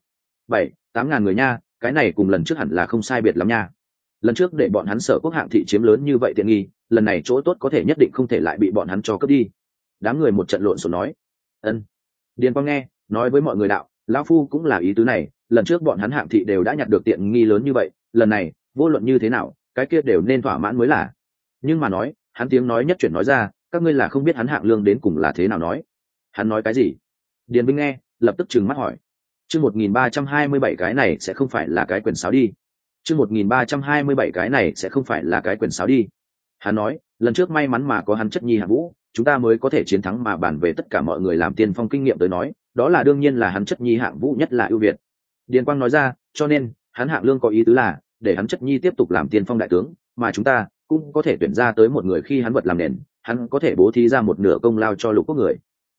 7-8 ngàn người nha, cái này cùng lần trước hẳn là không sai biệt lắm nha. Lần trước để bọn hắn Sở Quốc hạng thị chiếm lớn như vậy tiện nghi, lần này chỗ tốt có thể nhất định không thể lại bị bọn hắn cho cướp đi. Đám người một trận lộn xộn nói. Ân. Điền Quang nghe nói với mọi người đạo, lão phu cũng là ý tứ này, lần trước bọn hắn hạng thị đều đã nhặt được tiện nghi lớn như vậy, lần này vô luận như thế nào cái kia đều nên thỏa mãn mới là. Nhưng mà nói hắn tiếng nói nhất chuyển nói ra, các ngươi là không biết hắn Hạng Lương đến cùng là thế nào nói. Hắn nói cái gì? Điền Binh nghe lập tức trừng mắt hỏi. Chương 1327 cái này sẽ không phải là cái quyền sáo đi. Chương 1327 cái này sẽ không phải là cái quyền sáo đi. Hắn nói, lần trước may mắn mà có hắn chất nhi Hạng Vũ, chúng ta mới có thể chiến thắng, mà bàn về tất cả mọi người làm tiên phong kinh nghiệm tới nói, đó là đương nhiên là hắn chất nhi Hạng Vũ nhất là ưu việt. Điền Quang nói ra, cho nên hắn Hạng Lương có ý tứ là để hắn chất nhi tiếp tục làm tiên phong đại tướng, mà chúng ta cũng có thể tuyển ra tới một người khi hắn vật làm nền, hắn có thể bố thí ra một nửa công lao cho Lục Quốc người.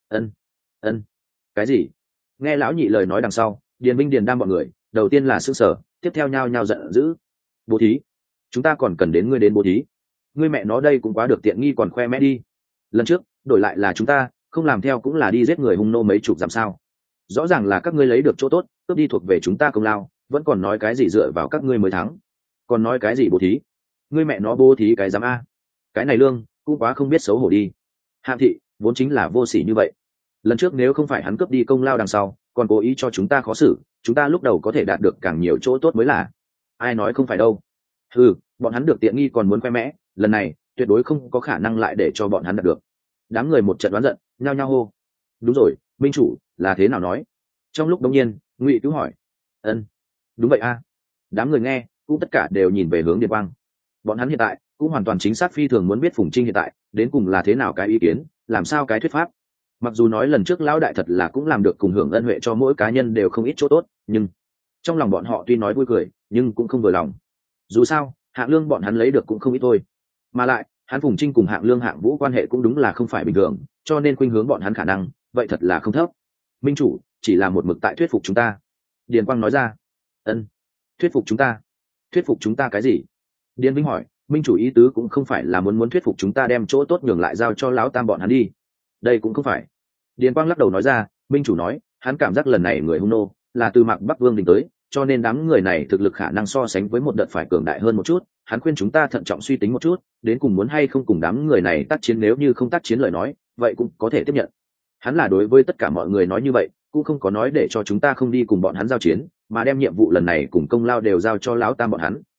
Ân, cái gì? Nghe lão nhị lời nói đằng sau, Điền Binh Điền Đam bọn người đầu tiên là sững sờ, tiếp theo nhao nhao giận dữ. Bố thí? Chúng ta còn cần đến ngươi đến bố thí? Ngươi mẹ nó đây cũng quá được tiện nghi còn khoe mẽ đi. Lần trước đổi lại là chúng ta không làm theo cũng là đi giết người hung nô mấy chục dặm sao? Rõ ràng là các ngươi lấy được chỗ tốt, cướp đi thuộc về chúng ta công lao, vẫn còn nói cái gì dựa vào các ngươi mới thắng, còn nói cái gì bố thí, ngươi mẹ nó bố thí cái dám a, cái này lương cũng quá không biết xấu hổ đi. Hạng Thị vốn chính là vô sỉ như vậy, lần trước nếu không phải hắn cướp đi công lao đằng sau còn cố ý cho chúng ta khó xử, chúng ta lúc đầu có thể đạt được càng nhiều chỗ tốt mới là. Ai nói không phải đâu. Bọn hắn được tiện nghi còn muốn khoe mẽ, lần này tuyệt đối không có khả năng lại để cho bọn hắn đạt được. Đám người một trận đoán giận, nhao nhao hô. Đúng rồi, minh chủ là thế nào nói? Trong lúc đông nhiên Ngụy Cứu hỏi. Đúng vậy a. Đám người nghe cũng tất cả đều nhìn về hướng Điền Quang. Bọn hắn hiện tại cũng hoàn toàn chính xác phi thường muốn biết Phùng Trinh hiện tại đến cùng là thế nào cái ý kiến, làm sao cái thuyết pháp. Mặc dù nói lần trước lão đại thật là cũng làm được cùng hưởng ân huệ cho mỗi cá nhân đều không ít chỗ tốt, nhưng trong lòng bọn họ tuy nói vui cười nhưng cũng không vừa lòng. Dù sao Hạng Lương bọn hắn lấy được cũng không ít thôi, mà lại hắn Phùng Trinh cùng Hạng Lương Hạng Vũ quan hệ cũng đúng là không phải bình thường, cho nên khuynh hướng bọn hắn khả năng vậy thật là không thấp. Minh chủ chỉ là một mực tại thuyết phục chúng ta. Điền Quang nói ra. Thuyết phục chúng ta? Thuyết phục chúng ta cái gì? Điền Vinh hỏi. Minh chủ ý tứ cũng không phải là muốn thuyết phục chúng ta đem chỗ tốt nhường lại giao cho lão tam bọn hắn đi. Đây cũng không phải. Điền Quang lắc đầu nói ra. Minh chủ nói hắn cảm giác lần này người hung nô là từ Mạc Bắc Vương đình tới, cho nên đám người này thực lực khả năng so sánh với một đợt phải cường đại hơn một chút. Hắn khuyên chúng ta thận trọng suy tính một chút, đến cùng muốn hay không cùng đám người này tác chiến, nếu như không tác chiến lời nói vậy cũng có thể tiếp nhận. Hắn là đối với tất cả mọi người nói như vậy, cũng không có nói để cho chúng ta không đi cùng bọn hắn giao chiến, mà đem nhiệm vụ lần này cùng công lao đều giao cho lão tam bọn hắn.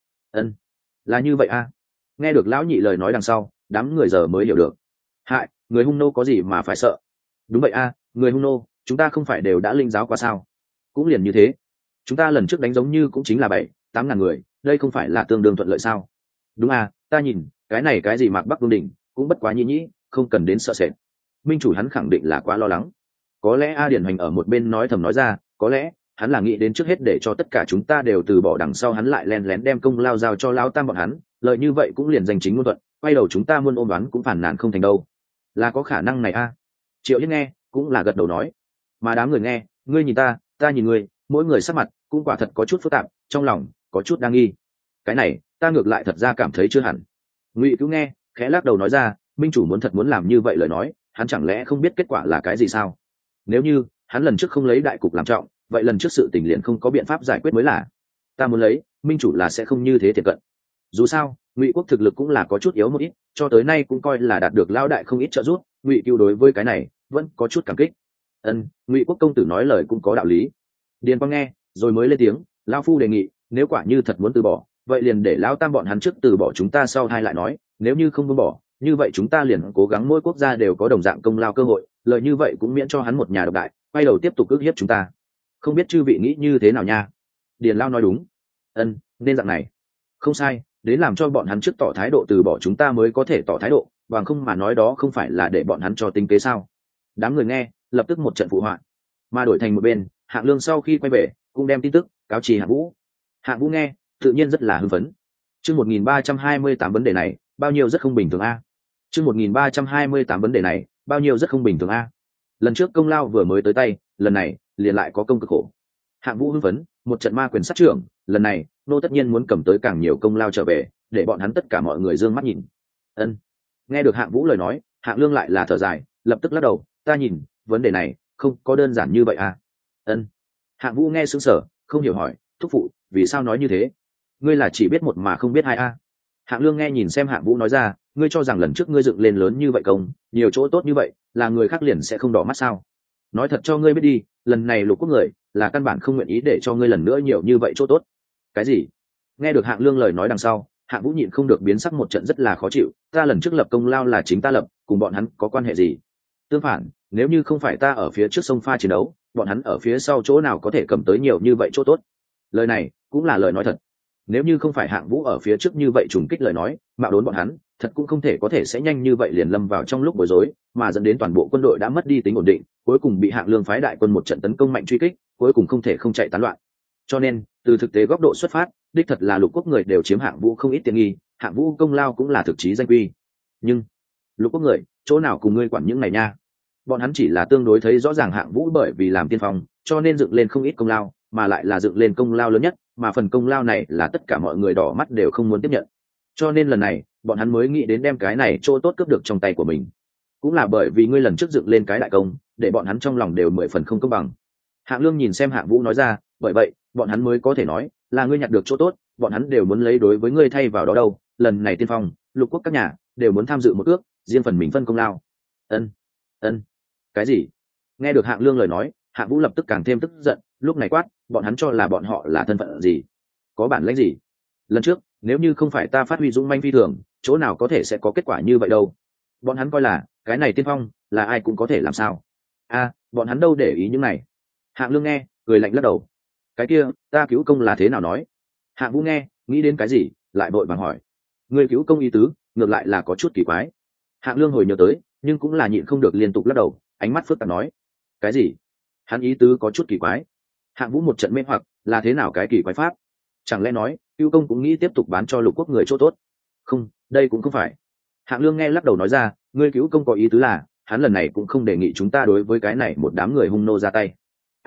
Là như vậy a. Nghe được lão nhị lời nói đằng sau đám người giờ mới hiểu được. Hại, người hung nô có gì mà phải sợ? Đúng vậy a, người hung nô chúng ta không phải đều đã linh giáo qua sao? Cũng liền như thế, chúng ta lần trước đánh giống như cũng chính là 7-8 ngàn người, đây không phải là tương đương thuận lợi sao? Đúng à, ta nhìn cái này cái gì Mạc Bắc Vương đỉnh cũng bất quá nhĩ nhĩ, không cần đến sợ sệt. Minh chủ hắn khẳng định là quá lo lắng. Có lẽ A Điển Hoành ở một bên nói thầm nói ra, có lẽ hắn là nghĩ đến trước hết để cho tất cả chúng ta đều từ bỏ, đằng sau hắn lại len lén đem công lao giao cho lão tam bọn hắn, lợi như vậy cũng liền danh chính ngôn thuận, quay đầu chúng ta muôn ôm đoán cũng phản nàn không thành đâu. Là có khả năng này a. Triệu Nhất nghe cũng là gật đầu nói. Mà đám người nghe, ngươi nhìn ta, ta nhìn ngươi, mỗi người sắc mặt cũng quả thật có chút phức tạp, trong lòng có chút đang nghi. Cái này ta ngược lại thật ra cảm thấy chưa hẳn. Ngụy Cứu nghe khẽ lắc đầu nói ra. Minh chủ muốn làm như vậy lời nói, hắn chẳng lẽ không biết kết quả là cái gì sao? Nếu như hắn lần trước không lấy đại cục làm trọng, vậy lần trước sự tình liền không có biện pháp giải quyết mới là. Ta muốn lấy, minh chủ là sẽ không như thế thiệt cận. Dù sao Ngụy quốc thực lực cũng là có chút yếu một ít, cho tới nay cũng coi là đạt được lao đại không ít trợ giúp. Ngụy Cứu đối với cái này vẫn có chút cảm kích. Ngụy quốc công tử nói lời cũng có đạo lý. Điền Quang nghe rồi mới lên tiếng. Lão phu đề nghị, nếu quả như thật muốn từ bỏ, vậy liền để lão tam bọn hắn trước từ bỏ, chúng ta sau hai lại nói. Nếu như không buông bỏ, như vậy chúng ta liền cố gắng mỗi quốc gia đều có đồng dạng công lao cơ hội, lợi như vậy cũng miễn cho hắn một nhà độc đại quay đầu tiếp tục ức hiếp chúng ta. Không biết chư vị nghĩ như thế nào nha? Điền Lao nói đúng. Nên dạng này. Không sai, đến làm cho bọn hắn trước tỏ thái độ từ bỏ, chúng ta mới có thể tỏ thái độ, bằng không mà nói đó không phải là để bọn hắn cho tính kế sao? Đám người nghe lập tức một trận phụ họa. Mà đổi thành một bên, Hạng Lương sau khi quay về cũng đem tin tức cáo trì Hạng Vũ. Hạng Vũ nghe tự nhiên rất là hưng phấn. Chương 1328 vấn đề này bao nhiêu rất không bình thường a. Chương 1328 vấn đề này bao nhiêu rất không bình thường a. Lần trước công lao vừa mới tới tay, lần này liền lại có công cực khổ. Hạng Vũ hưng phấn, một trận ma quyền sát trưởng, lần này nô tất nhiên muốn cầm tới càng nhiều công lao trở về, để bọn hắn tất cả mọi người dương mắt nhìn. Nghe được Hạng Vũ lời nói, Hạng Lương lại là thở dài, lập tức lắc đầu. Ta nhìn vấn đề này không có đơn giản như vậy à. Hạng Vũ nghe sững sờ, không hiểu hỏi. Thúc phụ vì sao nói như thế? Ngươi là chỉ biết một mà không biết hai a. Hạng Lương nghe nhìn xem Hạng Vũ nói ra. Ngươi cho rằng lần trước ngươi dựng lên lớn như vậy công, nhiều chỗ tốt như vậy, là người khác liền sẽ không đỏ mắt sao? Nói thật cho ngươi biết đi, lần này Lục quốc người là căn bản không nguyện ý để cho ngươi lần nữa nhiều như vậy chỗ tốt. Cái gì? Nghe được Hạng Lương lời nói đằng sau, Hạng Vũ nhịn không được biến sắc, một trận rất là khó chịu. Ta lần trước lập công lao là chính ta lập, cùng bọn hắn có quan hệ gì? Tương phản, nếu như không phải ta ở phía trước sông pha chiến đấu, bọn hắn ở phía sau chỗ nào có thể cầm tới nhiều như vậy chỗ tốt? Lời này cũng là lời nói thật. Nếu như không phải Hạng Vũ ở phía trước như vậy trùng kích lời nói, mạo đốn bọn hắn thật cũng không thể có thể sẽ nhanh như vậy liền lâm vào trong lúc bối rối, mà dẫn đến toàn bộ quân đội đã mất đi tính ổn định, cuối cùng bị Hạng Lương phái đại quân một trận tấn công mạnh truy kích, cuối cùng không thể không chạy tán loạn. Cho nên từ thực tế góc độ xuất phát, đích thật là Lục quốc người đều chiếm Hạng Vũ không ít tiện nghi, Hạng Vũ công lao cũng là thực chí danh quy. Nhưng Lục quốc người chỗ nào cùng ngươi quản những này nha? Bọn hắn chỉ là tương đối thấy rõ ràng Hạng Vũ bởi vì làm tiên phong, cho nên dựng lên không ít công lao, mà lại là dựng lên công lao lớn nhất, mà phần công lao này là tất cả mọi người đỏ mắt đều không muốn tiếp nhận. Cho nên lần này bọn hắn mới nghĩ đến đem cái này chỗ tốt cướp được trong tay của mình. Cũng là bởi vì ngươi lần trước dựng lên cái đại công, để bọn hắn trong lòng đều 10 phần không công bằng. Hạng Lương nhìn xem Hạng Vũ nói ra, bởi vậy bọn hắn mới có thể nói là ngươi nhặt được chỗ tốt, bọn hắn đều muốn lấy đối với ngươi thay vào đó đâu. Lần này tiên phong lục quốc các nhà đều muốn tham dự một ước, riêng phần mình phân công lao. Ân, ân, cái gì? Nghe được Hạng Lương lời nói, Hạng Vũ lập tức càng thêm tức giận, lúc này quát, bọn hắn cho là bọn họ là thân phận gì, có bản lĩnh gì? Lần trước nếu như không phải ta phát huy dũng manh phi thường, chỗ nào có thể sẽ có kết quả như vậy đâu. Bọn hắn coi là cái này tiên phong là ai cũng có thể làm sao? Bọn hắn đâu để ý những này. Hạng Lương nghe cười lạnh lắc đầu. Cái kia ta cứu công là thế nào nói? Hạng Vũ nghe nghĩ đến cái gì lại vội vàng hỏi. Người cứu công ý tứ ngược lại là có chút kỳ quái. Hạng Lương hồi nhớ tới nhưng cũng là nhịn không được liên tục lắc đầu, ánh mắt phức tạp nói. Cái gì? Hắn ý tứ có chút kỳ quái. Hạng Vũ một trận mê hoặc, là thế nào cái kỳ quái pháp? Chẳng lẽ nói cứu công cũng nghĩ tiếp tục bán cho lục quốc người chỗ tốt? Không, đây cũng không phải. Hạng Lương nghe lắc đầu nói ra, ngươi cứu công có ý tứ là hắn lần này cũng không đề nghị chúng ta đối với cái này một đám người hung nô ra tay.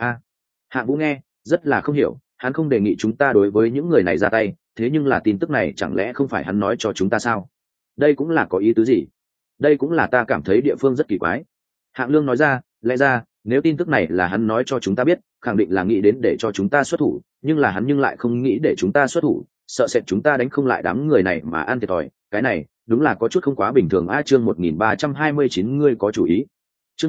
Hạng Vũ nghe rất là không hiểu, hắn không đề nghị chúng ta đối với những người này ra tay, thế nhưng là tin tức này chẳng lẽ không phải hắn nói cho chúng ta sao? Đây cũng là có ý tứ gì? Đây cũng là ta cảm thấy địa phương rất kỳ quái. Hạng Lương nói ra, lẽ ra nếu tin tức này là hắn nói cho chúng ta biết, khẳng định là nghĩ đến để cho chúng ta xuất thủ, nhưng là hắn lại không nghĩ để chúng ta xuất thủ, sợ sệt chúng ta đánh không lại đám người này mà ăn thiệt thòi. Cái này đúng là có chút không quá bình thường. Chương 1329 ngươi có chủ ý. Chương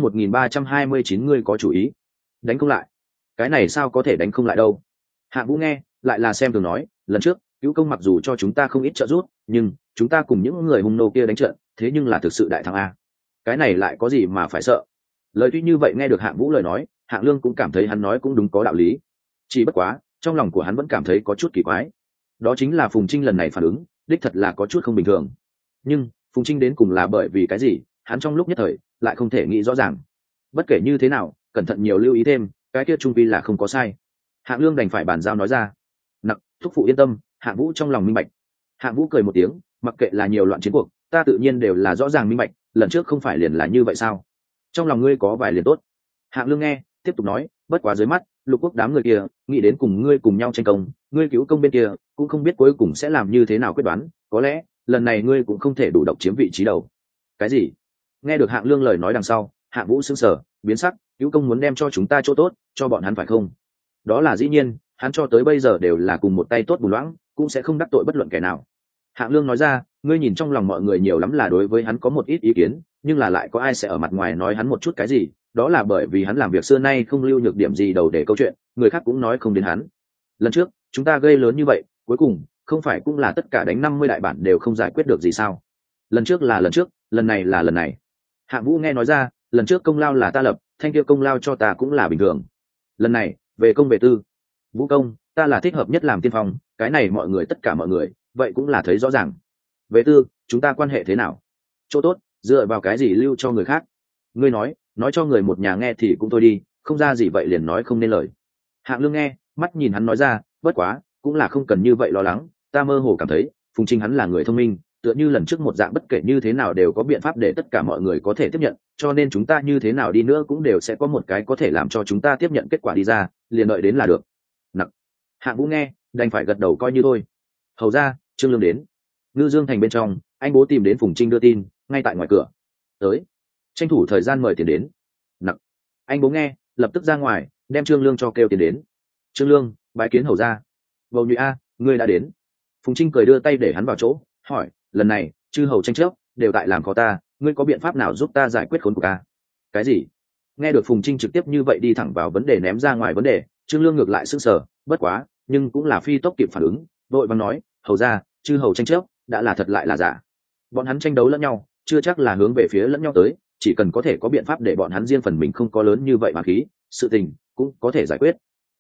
1329 ngươi có chủ ý. Đánh không lại? Cái này sao có thể đánh không lại đâu? Hạng Vũ nghe lại là xem thường nói, lần trước cứu công mặc dù cho chúng ta không ít trợ giúp, nhưng chúng ta cùng những người hung nô kia đánh trận, thế nhưng là thực sự đại thắng a. Cái này lại có gì mà phải sợ? Lời tuy như vậy, nghe được Hạng Vũ lời nói, Hạng Lương cũng cảm thấy hắn nói cũng đúng, có đạo lý. Chỉ bất quá trong lòng của hắn vẫn cảm thấy có chút kỳ quái. Đó chính là Phùng Trinh lần này phản ứng đích thật là có chút không bình thường. Nhưng Phùng Trinh đến cùng là bởi vì cái gì, hắn trong lúc nhất thời lại không thể nghĩ rõ ràng. Bất kể như thế nào, cẩn thận nhiều lưu ý thêm, cái kia trung vi là không có sai. Hạng Lương đành phải bàn giao nói ra. Nặc, thúc phụ yên tâm. Hạng Vũ trong lòng minh bạch. Hạng Vũ cười một tiếng, mặc kệ là nhiều loạn chiến cuộc, ta tự nhiên đều là rõ ràng minh bạch, lần trước không phải liền là như vậy sao? Trong lòng ngươi có vài liền tốt. Hạng Lương nghe tiếp tục nói, bất quá dưới mắt lục quốc đám người kia nghĩ đến cùng ngươi cùng nhau tranh công, ngươi cứu công bên kia cũng không biết cuối cùng sẽ làm như thế nào quyết đoán, có lẽ lần này ngươi cũng không thể đủ độc chiếm vị trí đầu. Cái gì? Nghe được Hạng Lương lời nói đằng sau, Hạng Vũ sững sờ, biến sắc, cứu công muốn đem cho chúng ta chỗ tốt, cho bọn hắn phải không? Đó là dĩ nhiên, hắn cho tới bây giờ đều là cùng một tay tốt bù loãng, cũng sẽ không đắc tội bất luận kẻ nào. Hạng Lương nói ra, ngươi nhìn trong lòng mọi người nhiều lắm là đối với hắn có một ít ý kiến, nhưng là lại có ai sẽ ở mặt ngoài nói hắn một chút cái gì? Đó là bởi vì hắn làm việc xưa nay không lưu nhược điểm gì đầu để câu chuyện, người khác cũng nói không đến hắn. Lần trước chúng ta gây lớn như vậy, cuối cùng không phải cũng là tất cả đánh 50 đại bản đều không giải quyết được gì sao? Lần trước là lần trước, lần này là lần này. Hạng Vũ nghe nói ra, lần trước công lao là ta lập, thanh kia công lao cho ta cũng là bình thường. Lần này về công về tư, Vũ công ta là thích hợp nhất làm tiên phong, cái này mọi người tất cả mọi người vậy cũng là thấy rõ ràng. Về tư chúng ta quan hệ thế nào? Chỗ tốt dựa vào cái gì lưu cho người khác? Ngươi nói cho người một nhà nghe thì cũng thôi đi, không ra gì vậy liền nói không nên lời. Hạng Lương nghe mắt nhìn hắn nói ra, bất quá cũng là không cần như vậy lo lắng, ta mơ hồ cảm thấy Phùng Trinh hắn là người thông minh, tựa như lần trước một dạng, bất kể như thế nào đều có biện pháp để tất cả mọi người có thể tiếp nhận, cho nên chúng ta như thế nào đi nữa cũng đều sẽ có một cái có thể làm cho chúng ta tiếp nhận kết quả đi ra, liền đợi đến là được. Nặc. Hạng Vũ nghe đành phải gật đầu coi như thôi. Hầu ra Trương Lương đến. Ngư Dương thành bên trong, anh bố tìm đến Phùng Trinh đưa tin, ngay tại ngoài cửa. Tới, tranh thủ thời gian mời tiền đến. Nặc. Anh bố nghe lập tức ra ngoài, đem Trương Lương cho kêu tiền đến. Trương Lương bái kiến hầu ra. Bầu nhụy a, ngươi đã đến. Phùng Trinh cười đưa tay để hắn vào chỗ, hỏi, lần này chư hầu tranh chấp đều tại làm khó ta, ngươi có biện pháp nào giúp ta giải quyết khốn của ta? Cái gì? Nghe được Phùng Trinh trực tiếp như vậy đi thẳng vào vấn đề, ném ra ngoài vấn đề, Trương Lương ngược lại sững sờ, bất quá nhưng cũng là phi tốc kịp phản ứng, vội vàng nói, hầu ra chư hầu tranh chấp đã là thật lại là giả. Bọn hắn tranh đấu lẫn nhau chưa chắc là hướng về phía lẫn nhau tới, chỉ cần có thể có biện pháp để bọn hắn riêng phần mình không có lớn như vậy mà khí, sự tình cũng có thể giải quyết.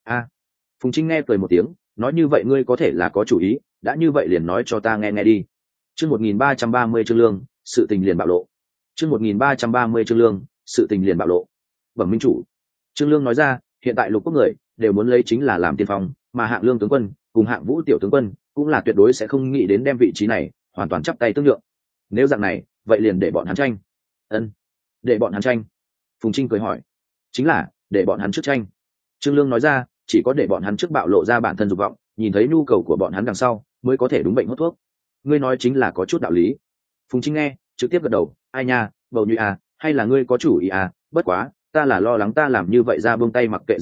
Phùng Trinh nghe cười một tiếng, nói như vậy ngươi có thể là có chủ ý, đã như vậy liền nói cho ta nghe nghe đi. Chương 1330 Trương Lương, sự tình liền bạo lộ. Chương 1330 Trương Lương, sự tình liền bạo lộ. Bẩm minh chủ. Trương Lương nói ra, hiện tại lục quốc người đều muốn lấy chính là làm tiên phong, mà Hạng Lương tướng quân cùng Hạng Vũ tiểu tướng quân cũng là tuyệt đối sẽ không nghĩ đến đem vị trí này hoàn toàn chắp tay tương lượng. Nếu dạng này, vậy liền để bọn hắn tranh. Để bọn hắn tranh. Phùng Trinh cười hỏi. Chính là để bọn hắn trước tranh. Trương Lương nói ra, chỉ có để bọn hắn trước bạo lộ ra bản thân dục vọng, nhìn thấy nhu cầu của bọn hắn đằng sau mới có thể đúng bệnh hốt thuốc. Ngươi nói chính là có chút đạo lý. Phùng Trinh nghe trực tiếp gật đầu, ai nha, bầu nhụy à, hay là ngươi có chủ ý à, bất quá ta là lo lắng ta làm như vậy ra buông tay mặc kệ dáng vẻ,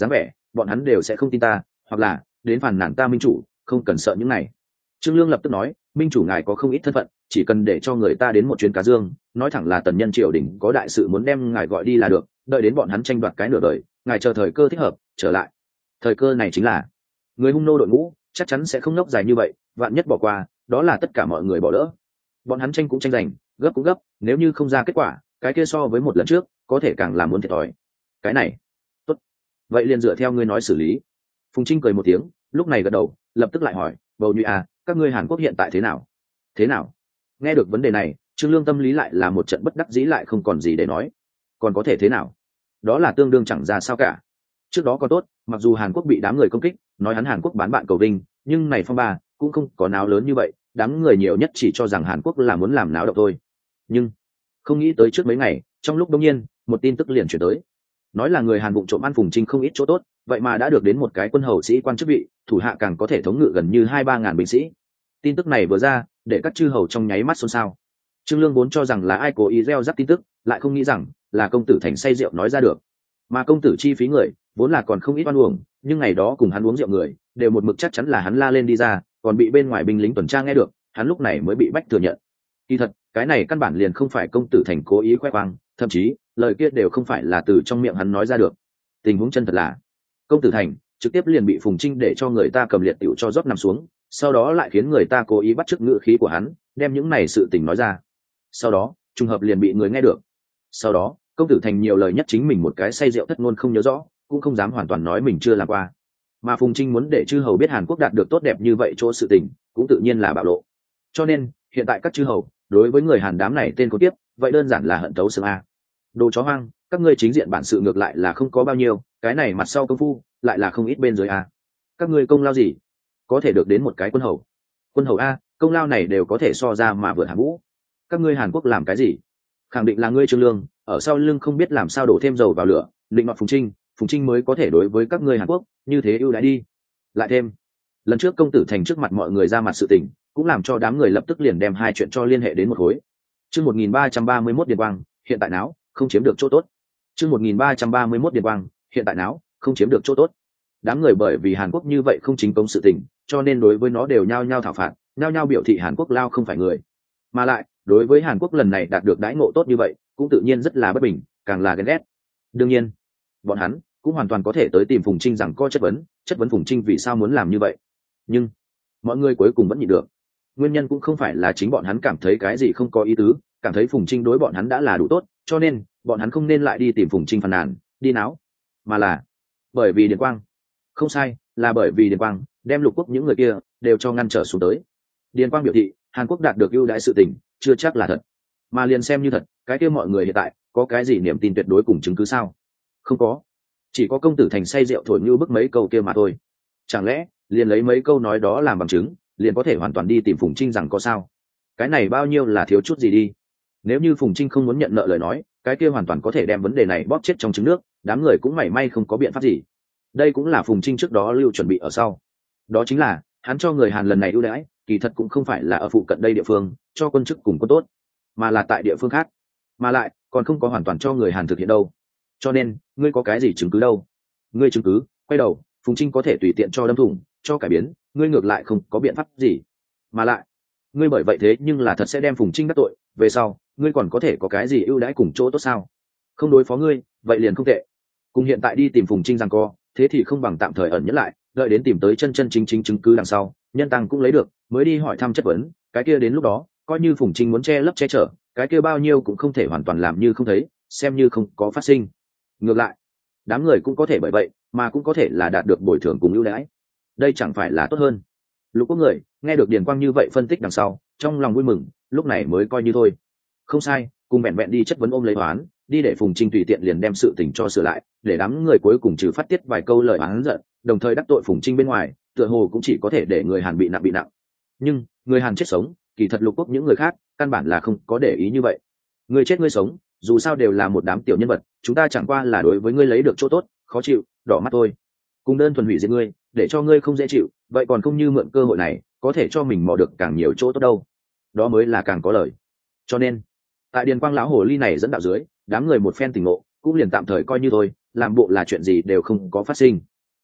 bọn hắn đều sẽ không tin ta, hoặc là đến phản nàn ta minh chủ, không cần sợ những này. Trương Lương lập tức nói, minh chủ ngài có không ít thân phận, chỉ cần để cho người ta đến một chuyến cá dương, nói thẳng là tần nhân triều đình có đại sự muốn đem ngài gọi đi là được, đợi đến bọn hắn tranh đoạt cái nửa đời, ngài chờ thời cơ thích hợp trở lại. Thời cơ này chính là người hung nô đội ngũ chắc chắn sẽ không ngốc dài như vậy, vạn nhất bỏ qua, đó là tất cả mọi người bỏ lỡ. Bọn hắn tranh cũng tranh giành, gấp cũng gấp, nếu như không ra kết quả, cái kia so với một lần trước, có thể càng làm muốn thiệt thòi. Cái này, tốt. Vậy liền dựa theo ngươi nói xử lý. Phùng Trinh cười một tiếng, lúc này gật đầu, lập tức lại hỏi, bầu nhụy à, các ngươi Hàn Quốc hiện tại thế nào? Thế nào? Nghe được vấn đề này, Trương Lương tâm lý lại là một trận bất đắc dĩ, lại không còn gì để nói. Còn có thể thế nào? Đó là tương đương chẳng ra sao cả. Trước đó còn tốt, mặc dù Hàn Quốc bị đám người công kích, nói hắn Hàn Quốc bán bạn cầu vinh, nhưng này phong ba cũng không có náo lớn như vậy, đám người nhiều nhất chỉ cho rằng Hàn Quốc là muốn làm náo động thôi. Nhưng không nghĩ tới trước mấy ngày, trong lúc đột nhiên, một tin tức liền chuyển tới, nói là người Hàn vụng trộm ăn Phùng Trinh không ít chỗ tốt, vậy mà đã được đến một cái quân hầu sĩ quan chức vị, thủ hạ càng có thể thống ngự gần như 2-3 ngàn binh sĩ. Tin tức này vừa ra, để các chư hầu trong nháy mắt xôn xao. Trương Lương vốn cho rằng là ai cố ý gieo rắc tin tức, lại không nghĩ rằng là công tử Thành say rượu nói ra được. Mà công tử chi phí người, vốn là còn không ít oan uổng, nhưng ngày đó cùng hắn uống rượu người, đều một mực chắc chắn là hắn la lên đi ra, còn bị bên ngoài binh lính tuần tra nghe được, hắn lúc này mới bị bách thừa nhận. Kỳ thật, cái này căn bản liền không phải công tử Thành cố ý khoe khoang, thậm chí lời kia đều không phải là từ trong miệng hắn nói ra được. Tình huống chân thật là công tử Thành trực tiếp liền bị Phùng Trinh để cho người ta cầm liệt tiểu cho rót nằm xuống, sau đó lại khiến người ta cố ý bắt chước ngữ khí của hắn, đem những này sự tình nói ra. Sau đó trùng hợp liền bị người nghe được. Sau đó công tử Thành nhiều lời nhất chính mình một cái say rượu thất ngôn không nhớ rõ, cũng không dám hoàn toàn nói mình chưa làm qua. Mà Phùng Trinh muốn để chư hầu biết Hàn Quốc đạt được tốt đẹp như vậy chỗ sự tình, cũng tự nhiên là bạo lộ. Cho nên hiện tại các chư hầu đối với người Hàn đám này tên có tiếp, vậy đơn giản là hận tấu xương a. Đồ chó hoang, các ngươi chính diện bản sự ngược lại là không có bao nhiêu, cái này mặt sau công phu lại là không ít bên dưới a. Các ngươi công lao gì có thể được đến một cái quân hầu? Quân hầu a, công lao này đều có thể so ra mà vượt Hàn Vũ. Các ngươi Hàn Quốc làm cái gì? Khẳng định là ngươi Trương Lương ở sau lưng không biết làm sao đổ thêm dầu vào lửa, định mặt Phùng Trinh mới có thể đối với các ngươi Hàn Quốc như thế ưu đãi đi. Lại thêm lần trước công tử Thành trước mặt mọi người ra mặt sự tình, cũng làm cho đám người lập tức liền đem hai chuyện cho liên hệ đến một khối. Chương 1331 Điền Quang, hiện tại não không chiếm được chỗ tốt. Chương 1331 Điền Quang, hiện tại não không chiếm được chỗ tốt. Đám người bởi vì Hàn Quốc như vậy không chính công sự tình, cho nên đối với nó đều nhao nhao thảo phạt, nhao nhao biểu thị Hàn Quốc lao không phải người. Mà lại, đối với Hàn Quốc lần này đạt được đãi ngộ tốt như vậy, cũng tự nhiên rất là bất bình, càng là ghen ghét. Đương nhiên, bọn hắn cũng hoàn toàn có thể tới tìm Phùng Trinh rằng có chất vấn Phùng Trinh vì sao muốn làm như vậy. Nhưng mọi người cuối cùng vẫn nhịn được. Nguyên nhân cũng không phải là chính bọn hắn cảm thấy cái gì không có ý tứ, cảm thấy Phùng Trinh đối bọn hắn đã là đủ tốt, cho nên bọn hắn không nên lại đi tìm Phùng Trinh phàn nàn, đi náo, mà là bởi vì Điền Quang. Không sai, là bởi vì Điền Quang đem Lục Quốc những người kia đều cho ngăn trở xuống tới. Điền Quang biểu thị Hàn Quốc đạt được ưu đãi sự tình chưa chắc là thật, mà liền xem như thật, cái kia mọi người hiện tại có cái gì niềm tin tuyệt đối cùng chứng cứ sao? Không có, chỉ có công tử Thành say rượu thổi như bức mấy câu kia mà thôi. Chẳng lẽ liền lấy mấy câu nói đó làm bằng chứng, liền có thể hoàn toàn đi tìm Phùng Trinh rằng có sao? Cái này bao nhiêu là thiếu chút gì đi. Nếu như Phùng Trinh không muốn nhận nợ lời nói, cái kia hoàn toàn có thể đem vấn đề này bóp chết trong trứng nước, đám người cũng mảy may không có biện pháp gì. Đây cũng là Phùng Trinh trước đó lưu chuẩn bị ở sau. Đó chính là hắn cho người Hàn lần này ưu đãi, kỳ thật cũng không phải là ở phụ cận đây địa phương cho quân chức cùng quân tốt, mà là tại địa phương khác, mà lại còn không có hoàn toàn cho người Hàn thực hiện đâu. Cho nên ngươi có cái gì chứng cứ đâu? Ngươi chứng cứ quay đầu, Phùng Trinh có thể tùy tiện cho đâm thủng, cho cải biến, ngươi ngược lại không có biện pháp gì. Mà lại ngươi bởi vậy thế nhưng là thật sẽ đem Phùng Trinh đắc tội, về sau ngươi còn có thể có cái gì ưu đãi cùng chỗ tốt sao? Không đối phó ngươi, vậy liền không tệ. Cùng hiện tại đi tìm Phùng Trinh giằng co, thế thì không bằng tạm thời ẩn nhẫn lại, đợi đến tìm tới chân chính chứng cứ đằng sau, nhân tăng cũng lấy được, mới đi hỏi thăm chất vấn, cái kia đến lúc đó, coi như Phùng Trinh muốn che lấp che chở, cái kia bao nhiêu cũng không thể hoàn toàn làm như không thấy, xem như không có phát sinh. Ngược lại, đám người cũng có thể bởi vậy mà cũng có thể là đạt được bồi thường cùng ưu đãi. Đây chẳng phải là tốt hơn? Lục Quốc người nghe được Điền Quang như vậy phân tích đằng sau, trong lòng vui mừng, lúc này mới coi như thôi. Không sai, cùng vẹn vẹn đi chất vấn ôm lấy oán, đi để Phùng Trinh tùy tiện liền đem sự tình cho sửa lại, để đám người cuối cùng trừ phát tiết vài câu lời oán giận, đồng thời đắc tội Phùng Trinh bên ngoài, tựa hồ cũng chỉ có thể để người Hàn bị nặng. Nhưng người Hàn chết sống, kỳ thật Lục Quốc những người khác căn bản là không có để ý như vậy. Người chết ngươi sống, dù sao đều là một đám tiểu nhân vật, chúng ta chẳng qua là đối với ngươi lấy được chỗ tốt, khó chịu, đỏ mắt thôi. Cùng đơn thuần hủy diệt ngươi, để cho ngươi không dễ chịu, vậy còn không như mượn cơ hội này, có thể cho mình mò được càng nhiều chỗ tốt đâu. Đó mới là càng có lời. Cho nên, tại Điền Quang lão hồ ly này dẫn đạo dưới, đám người một phen tỉnh ngộ, cũng liền tạm thời coi như thôi, làm bộ là chuyện gì đều không có phát sinh.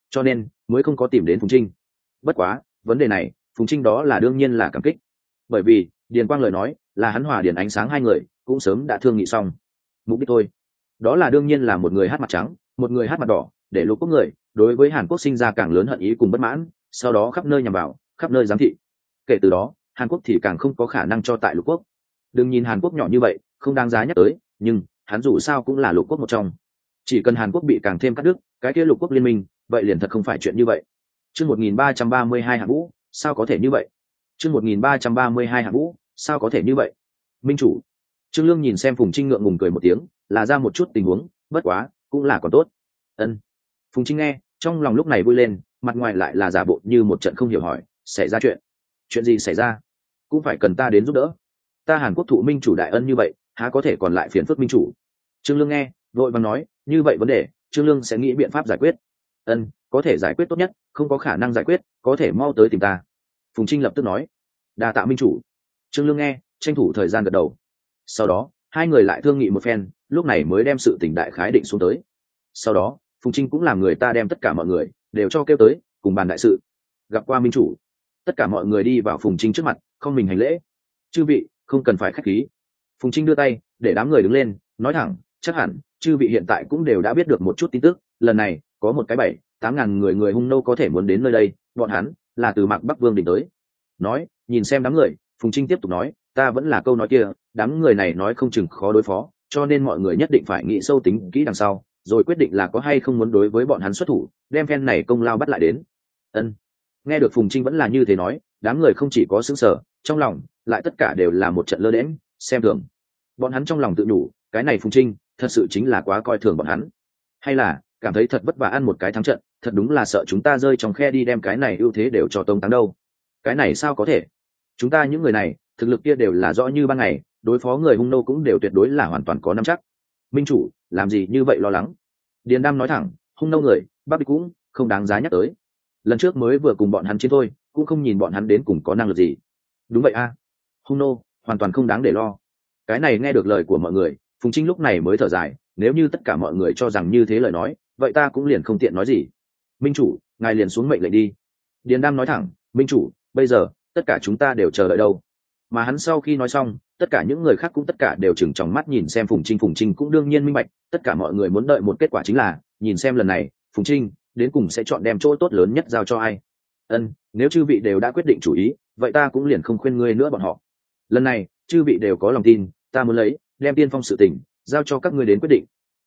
cho nên mới không có tìm đến Phùng Trinh. Bất quá vấn đề này Phùng Trinh đó là đương nhiên là cảm kích, bởi vì Điền Quang lời nói là hắn hòa Điền Ánh Sáng hai người cũng sớm đã thương nghị xong mục đích thôi, đó là đương nhiên là một người hát mặt trắng một người hát mặt đỏ, để lục quốc người đối với Hàn Quốc sinh ra càng lớn hận ý cùng bất mãn, sau đó khắp nơi nhằm vào khắp nơi giám thị. Kể từ đó Hàn Quốc thì càng không có khả năng cho tại lục quốc. Đừng nhìn Hàn Quốc nhỏ như vậy không đáng giá nhắc tới, nhưng hắn dù sao cũng là lục quốc một trong, chỉ cần Hàn Quốc bị càng thêm cắt đứt, cái kia lục quốc liên minh vậy liền thật không phải chuyện như vậy. Chương 1332 Hạng Vũ, sao có thể như vậy? Chương 1332 Hạng Vũ, sao có thể như vậy? Minh chủ. Trương Lương nhìn xem Phùng Trinh ngượng ngùng cười một tiếng, là ra một chút tình huống, bất quá, cũng là còn tốt. Ân. Phùng Trinh nghe, trong lòng lúc này vui lên, mặt ngoài lại là giả bộ như một trận không hiểu hỏi, xảy ra chuyện gì xảy ra? Cũng phải cần ta đến giúp đỡ. Ta Hàn Quốc thụ minh chủ đại ân như vậy, há có thể còn lại phiền phức minh chủ? Trương Lương nghe, vội vàng nói, như vậy vấn đề, Trương Lương sẽ nghĩ biện pháp giải quyết. Ân, có thể giải quyết tốt nhất, không có khả năng giải quyết, có thể mau tới tìm ta. Phùng Trinh lập tức nói, đa tạ minh chủ. Trương Lương nghe, tranh thủ thời gian gật đầu. Sau đó hai người lại thương nghị một phen, lúc này mới đem sự tình đại khái định xuống tới. Sau đó Phùng Trinh cũng làm người ta đem tất cả mọi người đều cho kêu tới cùng bàn đại sự. Gặp qua minh chủ, tất cả mọi người đi vào Phùng Trinh trước mặt không mình hành lễ. Chư vị không cần phải khách khí. Phùng Trinh đưa tay để đám người đứng lên, nói thẳng, chắc hẳn chư vị hiện tại cũng đều đã biết được một chút tin tức, lần này có một cái 7-8 ngàn người hung nô có thể muốn đến nơi đây, bọn hắn là từ Mạc Bắc Vương đỉnh tới. Nói nhìn xem đám người, Phùng Trinh tiếp tục nói, ta vẫn là câu nói kia, đám người này nói không chừng khó đối phó, cho nên mọi người nhất định phải nghĩ sâu tính kỹ đằng sau, rồi quyết định là có hay không muốn đối với bọn hắn xuất thủ, đem phen này công lao bắt lại đến. Ân. Nghe được Phùng Trinh vẫn là như thế nói, đám người không chỉ có sững sờ, trong lòng lại tất cả đều là một trận lơ đễnh, xem thường. Bọn hắn trong lòng tự nhủ, cái này Phùng Trinh thật sự chính là quá coi thường bọn hắn, hay là cảm thấy thật vất vả ăn một cái thắng trận, thật đúng là sợ chúng ta rơi trong khe đi đem cái này ưu thế đều cho tông táng đâu. Cái này sao có thể? Chúng ta những người này thực lực kia đều là rõ như ban ngày, đối phó người hung nô cũng đều tuyệt đối là hoàn toàn có nắm chắc. Minh chủ làm gì như vậy lo lắng? Điền Đam nói thẳng, hung nô người Bắc Địch cũng không đáng giá nhắc tới, lần trước mới vừa cùng bọn hắn chiến thôi, cũng không nhìn bọn hắn đến cùng có năng lực gì. Đúng vậy a, hung nô hoàn toàn không đáng để lo. Cái này nghe được lời của mọi người, Phùng Trinh lúc này mới thở dài, nếu như tất cả mọi người cho rằng như thế lời nói, vậy ta cũng liền không tiện nói gì. Minh chủ ngài liền xuống mệnh lệnh đi. Điền Đam nói thẳng, minh chủ bây giờ tất cả chúng ta đều chờ đợi đâu. Mà hắn sau khi nói xong, tất cả những người khác cũng tất cả đều chừng tròng mắt nhìn xem Phùng Trinh cũng đương nhiên minh bạch, tất cả mọi người muốn đợi một kết quả chính là nhìn xem lần này Phùng Trinh đến cùng sẽ chọn đem chỗ tốt lớn nhất giao cho ai. Ân, nếu chư vị đều đã quyết định chủ ý, vậy ta cũng liền không khuyên ngươi nữa bọn họ. Lần này chư vị đều có lòng tin, ta muốn lấy đem tiên phong sự tình giao cho các ngươi đến quyết định.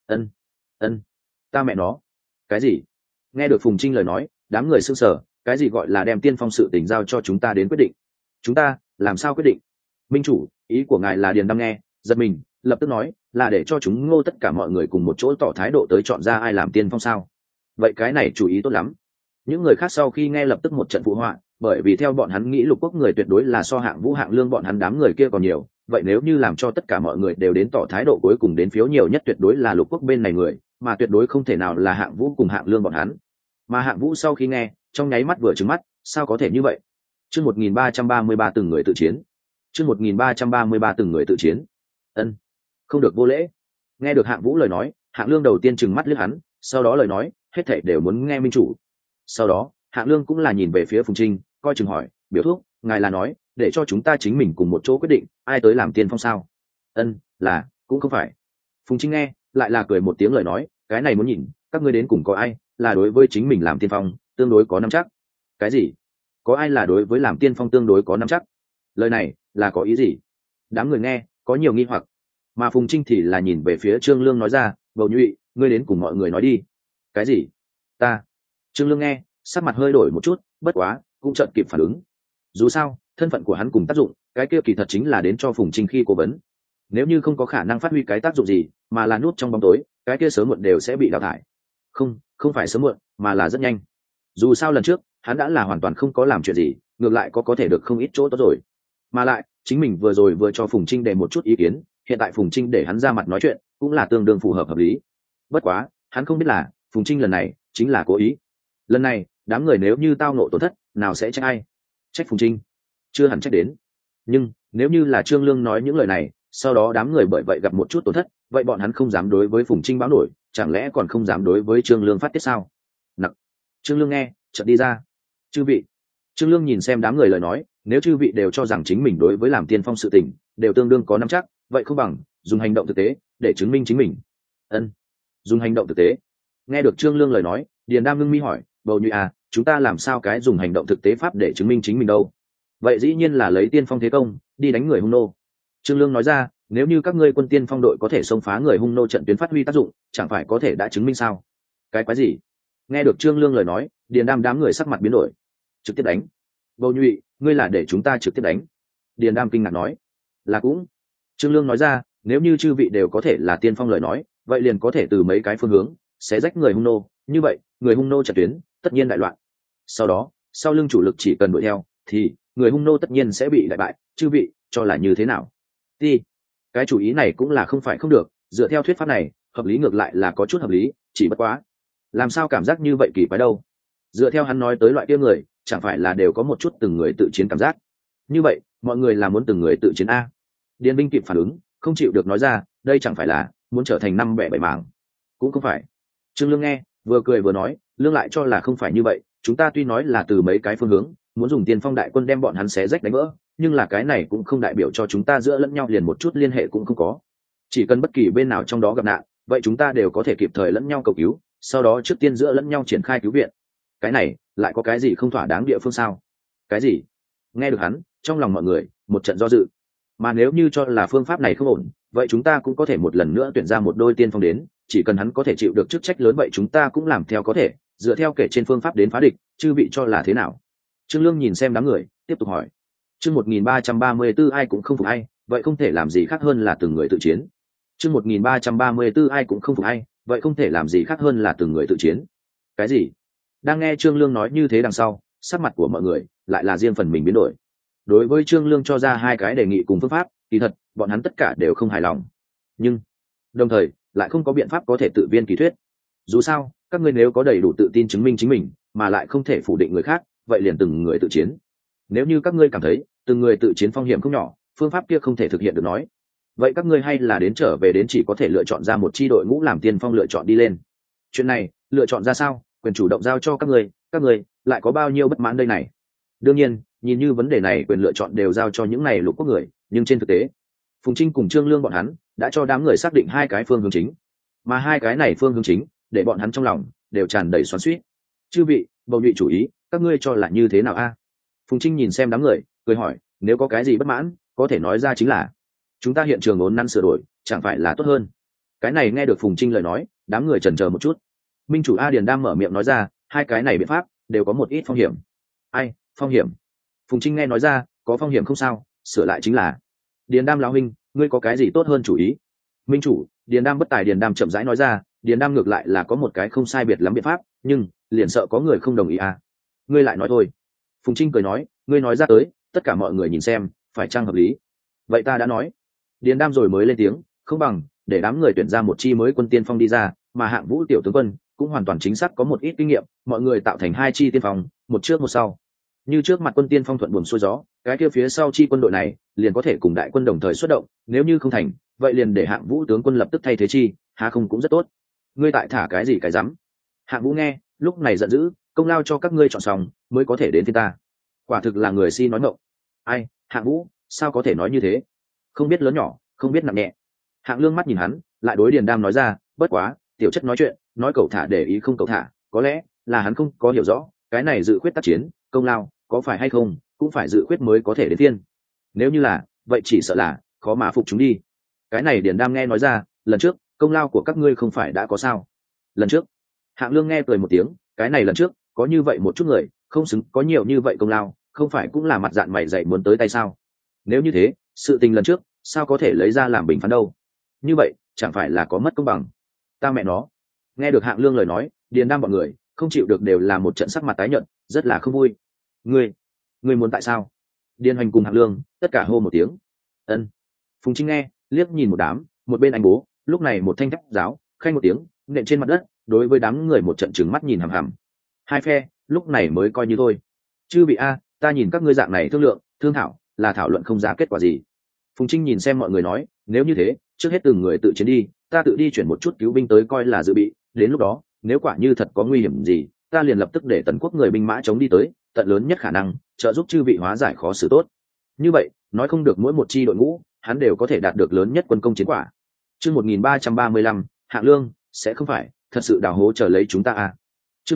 Ân, ta mẹ nó, cái gì? Nghe được Phùng Trinh lời nói, đám người sững sờ, cái gì gọi là đem tiên phong sự tình giao cho chúng ta đến quyết định? Chúng ta làm sao quyết định? Minh chủ, ý của ngài là? Điền Đam nghe giật mình, lập tức nói, là để cho chúng ngô tất cả mọi người cùng một chỗ tỏ thái độ tới chọn ra ai làm tiên phong sao? Vậy cái này chủ ý tốt lắm. Những người khác sau khi nghe lập tức một trận phụ họa, bởi vì theo bọn hắn nghĩ lục quốc người tuyệt đối là so Hạng Vũ Hạng Lương bọn hắn đám người kia còn nhiều, vậy nếu như làm cho tất cả mọi người đều đến tỏ thái độ, cuối cùng đến phiếu nhiều nhất tuyệt đối là lục quốc bên này người, mà tuyệt đối không thể nào là Hạng Vũ cùng Hạng Lương bọn hắn. Mà Hạng Vũ sau khi nghe, trong nháy mắt vừa trừng mắt, sao có thể như vậy? Chương 1333 từng người tự chiến. Chương 1333 từng người tự chiến. Ân, không được vô lễ. Nghe được Hạng Vũ lời nói, Hạng Lương đầu tiên trừng mắt liếc hắn, sau đó lời nói, hết thảy đều muốn nghe minh chủ. Sau đó, Hạng Lương cũng là nhìn về phía Phùng Trinh, coi chừng hỏi, biểu thúc, ngài là nói để cho chúng ta chính mình cùng một chỗ quyết định ai tới làm tiên phong sao? Ân, là, cũng không phải. Phùng Trinh nghe, lại là cười một tiếng lời nói, cái này muốn nhìn các ngươi đến cùng có ai là đối với chính mình làm tiên phong tương đối có nắm chắc. Cái gì? Có ai là đối với làm tiên phong tương đối có nắm chắc? Lời này là có ý gì? Đám người nghe có nhiều nghi hoặc, mà Phùng Trinh thì là nhìn về phía Trương Lương nói ra, Bầu Nhụy, ngươi đến cùng mọi người nói đi. Cái gì? Ta? Trương Lương nghe, sắc mặt hơi đổi một chút, bất quá cũng chợt kịp phản ứng. Dù sao thân phận của hắn cùng tác dụng, cái kia kỳ thật chính là đến cho Phùng Trinh khi cố vấn. Nếu như không có khả năng phát huy cái tác dụng gì, mà là nút trong bóng tối, cái kia sớm muộn đều sẽ bị đào thải. Không phải sớm muộn, mà là rất nhanh. Dù sao lần trước hắn đã là hoàn toàn không có làm chuyện gì, ngược lại có thể được không ít chỗ tốt rồi. Mà lại chính mình vừa rồi vừa cho Phùng Trinh để một chút ý kiến, hiện tại Phùng Trinh để hắn ra mặt nói chuyện cũng là tương đương phù hợp hợp lý. Bất quá hắn không biết là Phùng Trinh lần này chính là cố ý. Lần này đám người nếu như tao nộ tổn thất, nào sẽ trách ai? Trách Phùng Trinh? Chưa hẳn trách đến. Nhưng nếu như là Trương Lương nói những lời này, sau đó đám người bởi vậy gặp một chút tổn thất, vậy bọn hắn không dám đối với Phùng Trinh báo nổi, chẳng lẽ còn không dám đối với Trương Lương phát tiết sao? Nặc. Trương Lương nghe chợt đi ra. Chư vị. Trương Lương nhìn xem đám người lời nói, nếu chư vị đều cho rằng chính mình đối với làm tiên phong sự tình đều tương đương có nắm chắc, vậy không bằng dùng hành động thực tế để chứng minh chính mình. Ân, dùng hành động thực tế. Nghe được Trương Lương lời nói, Điền Đam ngưng mi hỏi, bầu nhụy à, chúng ta làm sao cái dùng hành động thực tế pháp để chứng minh chính mình đâu? Vậy dĩ nhiên là lấy tiên phong thế công đi đánh người hung nô. Trương Lương nói ra, nếu như các ngươi quân tiên phong đội có thể xông phá người hung nô trận tuyến phát huy tác dụng, chẳng phải có thể đã chứng minh sao? Cái quái gì? Nghe được Trương Lương lời nói, Điền Đam đám người sắc mặt biến đổi. Trực tiếp đánh. Bầu nhụy, ngươi là để chúng ta trực tiếp đánh? Điền Đam kinh ngạc nói. Là cũng. Trương Lương nói ra, nếu như chư vị đều có thể là tiên phong lời nói, vậy liền có thể từ mấy cái phương hướng sẽ rách người hung nô, như vậy người hung nô trận tuyến tất nhiên đại loạn. Sau đó sau lưng chủ lực chỉ cần đuổi theo thì người hung nô tất nhiên sẽ bị đại bại. Chư vị cho là như thế nào? Đi. Cái chủ ý này cũng là không phải không được, dựa theo thuyết pháp này hợp lý, ngược lại là có chút hợp lý, chỉ bất quá làm sao cảm giác như vậy kỳ quái đâu. Dựa theo hắn nói tới loại kia người, chẳng phải là đều có một chút từng người tự chiến cảm giác? Như vậy mọi người là muốn từng người tự chiến a? Điền binh kịp phản ứng, không chịu được nói ra, đây chẳng phải là muốn trở thành năm bẻ bảy mảng? Cũng không phải. Trương Lương nghe vừa cười vừa nói, Lương lại cho là không phải như vậy, chúng ta tuy nói là từ mấy cái phương hướng muốn dùng tiên phong đại quân đem bọn hắn xé rách đánh vỡ, nhưng là cái này cũng không đại biểu cho chúng ta giữa lẫn nhau liền một chút liên hệ cũng không có. Chỉ cần bất kỳ bên nào trong đó gặp nạn, vậy chúng ta đều có thể kịp thời lẫn nhau cầu cứu, sau đó trước tiên giữa lẫn nhau triển khai cứu viện. Cái này lại có cái gì không thỏa đáng địa phương sao? Cái gì? Nghe được hắn, trong lòng mọi người một trận do dự. Mà nếu như cho là phương pháp này không ổn, vậy chúng ta cũng có thể một lần nữa tuyển ra một đôi tiên phong đến, chỉ cần hắn có thể chịu được chức trách lớn vậy chúng ta cũng làm theo có thể, dựa theo kể trên phương pháp đến phá địch. Chư vị cho là thế nào? Trương Lương nhìn xem đám người tiếp tục hỏi. Chương 1334 ai cũng không phục ai, vậy không thể làm gì khác hơn là từng người tự chiến. Chương 1334 ai cũng không phục ai, vậy không thể làm gì khác hơn là từng người tự chiến. Cái gì? Đang nghe Trương Lương nói như thế đằng sau, sắc mặt của mọi người lại là riêng phần mình biến đổi. Đối với Trương Lương cho ra hai cái đề nghị cùng phương pháp, kỳ thật bọn hắn tất cả đều không hài lòng, nhưng đồng thời lại không có biện pháp có thể tự viên kỳ thuyết. Dù sao các ngươi nếu có đầy đủ tự tin chứng minh chính mình mà lại không thể phủ định người khác, vậy liền từng người tự chiến. Nếu như các ngươi cảm thấy từng người tự chiến phong hiểm không nhỏ, phương pháp kia không thể thực hiện được nói, vậy các ngươi hay là đến trở về đến chỉ có thể lựa chọn ra một chi đội ngũ làm tiên phong lựa chọn đi lên. Chuyện này lựa chọn ra sao, quyền chủ động giao cho các ngươi lại có bao nhiêu bất mãn đây này? Đương nhiên nhìn như vấn đề này quyền lựa chọn đều giao cho những này lục quốc người, nhưng trên thực tế Phùng Trinh cùng Trương Lương bọn hắn đã cho đám người xác định hai cái phương hướng chính, mà hai cái này phương hướng chính để bọn hắn trong lòng đều tràn đầy xoắn xuýt. Chư vị, bầu nhụy chủ ý các ngươi cho là như thế nào a? Phùng Trinh nhìn xem đám người cười hỏi, nếu có cái gì bất mãn có thể nói ra chính là, chúng ta hiện trường ốn nắn sửa đổi chẳng phải là tốt hơn? Cái này nghe được Phùng Trinh lời nói, đám người chần chờ một chút. Minh chủ A Điền đang mở miệng nói ra, hai cái này biện pháp đều có một ít phong hiểm. Ai phong hiểm? Phùng Trinh nghe nói ra, có phong hiểm không sao, sửa lại chính là. Điền Đam lão huynh, ngươi có cái gì tốt hơn chủ ý? Minh chủ, Điền Đam bất tài. Điền Đam chậm rãi nói ra, Điền Đam ngược lại là có một cái không sai biệt lắm biện pháp, nhưng liền sợ có người không đồng ý à? Ngươi lại nói thôi. Phùng Trinh cười nói, ngươi nói ra tới, tất cả mọi người nhìn xem, phải chăng hợp lý? Vậy ta đã nói. Điền Đam rồi mới lên tiếng, không bằng để đám người tuyển ra một chi mới quân tiên phong đi ra, mà Hạng Vũ tiểu tướng quân cũng hoàn toàn chính xác có một ít kinh nghiệm, mọi người tạo thành hai chi tiên phong, một trước một sau. Như trước mặt quân tiên phong thuận buồm xuôi gió, cái kia phía sau chi quân đội này liền có thể cùng đại quân đồng thời xuất động, nếu như không thành, vậy liền để Hạng Vũ tướng quân lập tức thay thế chi, há không cũng rất tốt? Ngươi tại thả cái gì cái rắm? Hạng Vũ nghe lúc này giận dữ, công lao cho các ngươi chọn xong mới có thể đến thiên ta, quả thực là người si nói ngọng. Ai, Hạng Vũ sao có thể nói như thế? Không biết lớn nhỏ, không biết nặng nhẹ. Hạng Lương mắt nhìn hắn, lại đối Điền Đam nói ra, bất quá tiểu chất nói chuyện nói cậu thả để ý không cậu thả, có lẽ là hắn không có hiểu rõ cái này dự khuyết tác chiến công lao có phải hay không cũng phải dự khuyết mới có thể đến tiên. Nếu như là vậy chỉ sợ là khó mà phục chúng đi. Cái này Điền Đam nghe nói ra, lần trước công lao của các ngươi không phải đã có sao? Lần trước? Hạng Lương nghe cười một tiếng, cái này lần trước có như vậy một chút người không xứng có nhiều như vậy công lao, không phải cũng là mặt dạng mày dạy muốn tới tay sao? Nếu như thế, sự tình lần trước sao có thể lấy ra làm bình phán đâu? Như vậy chẳng phải là có mất công bằng? Ta mẹ nó. Nghe được Hạng Lương lời nói, Điền Đam bọn người không chịu được đều là một trận sắc mặt tái nhợt, rất là không vui. Ngươi muốn tại sao? Điền Hoành cùng Hạng Lương tất cả hô một tiếng. Ân. Phùng Trinh nghe liếc nhìn một đám, một bên anh bố lúc này một thanh thép giáo khanh một tiếng nện trên mặt đất, đối với đám người một trận trừng mắt nhìn hằm hằm. Hai phe lúc này mới coi như thôi. Chư vị a, ta nhìn các ngươi dạng này thương lượng thương thảo là thảo luận không ra kết quả gì. Phùng Trinh nhìn xem mọi người nói, nếu như thế trước hết từng người tự chiến đi, ta tự đi chuyển một chút cứu binh tới coi là dự bị, đến lúc đó nếu quả như thật có nguy hiểm gì ta liền lập tức để tần quốc người binh mã chống đi tới, tận lớn nhất khả năng trợ giúp chư vị hóa giải khó xử tốt. Như vậy nói không được mỗi một chi đội ngũ hắn đều có thể đạt được lớn nhất quân công chiến quả. Chương 1335, Hạng Lương sẽ không phải thật sự đào hố chờ lấy chúng ta à? Chương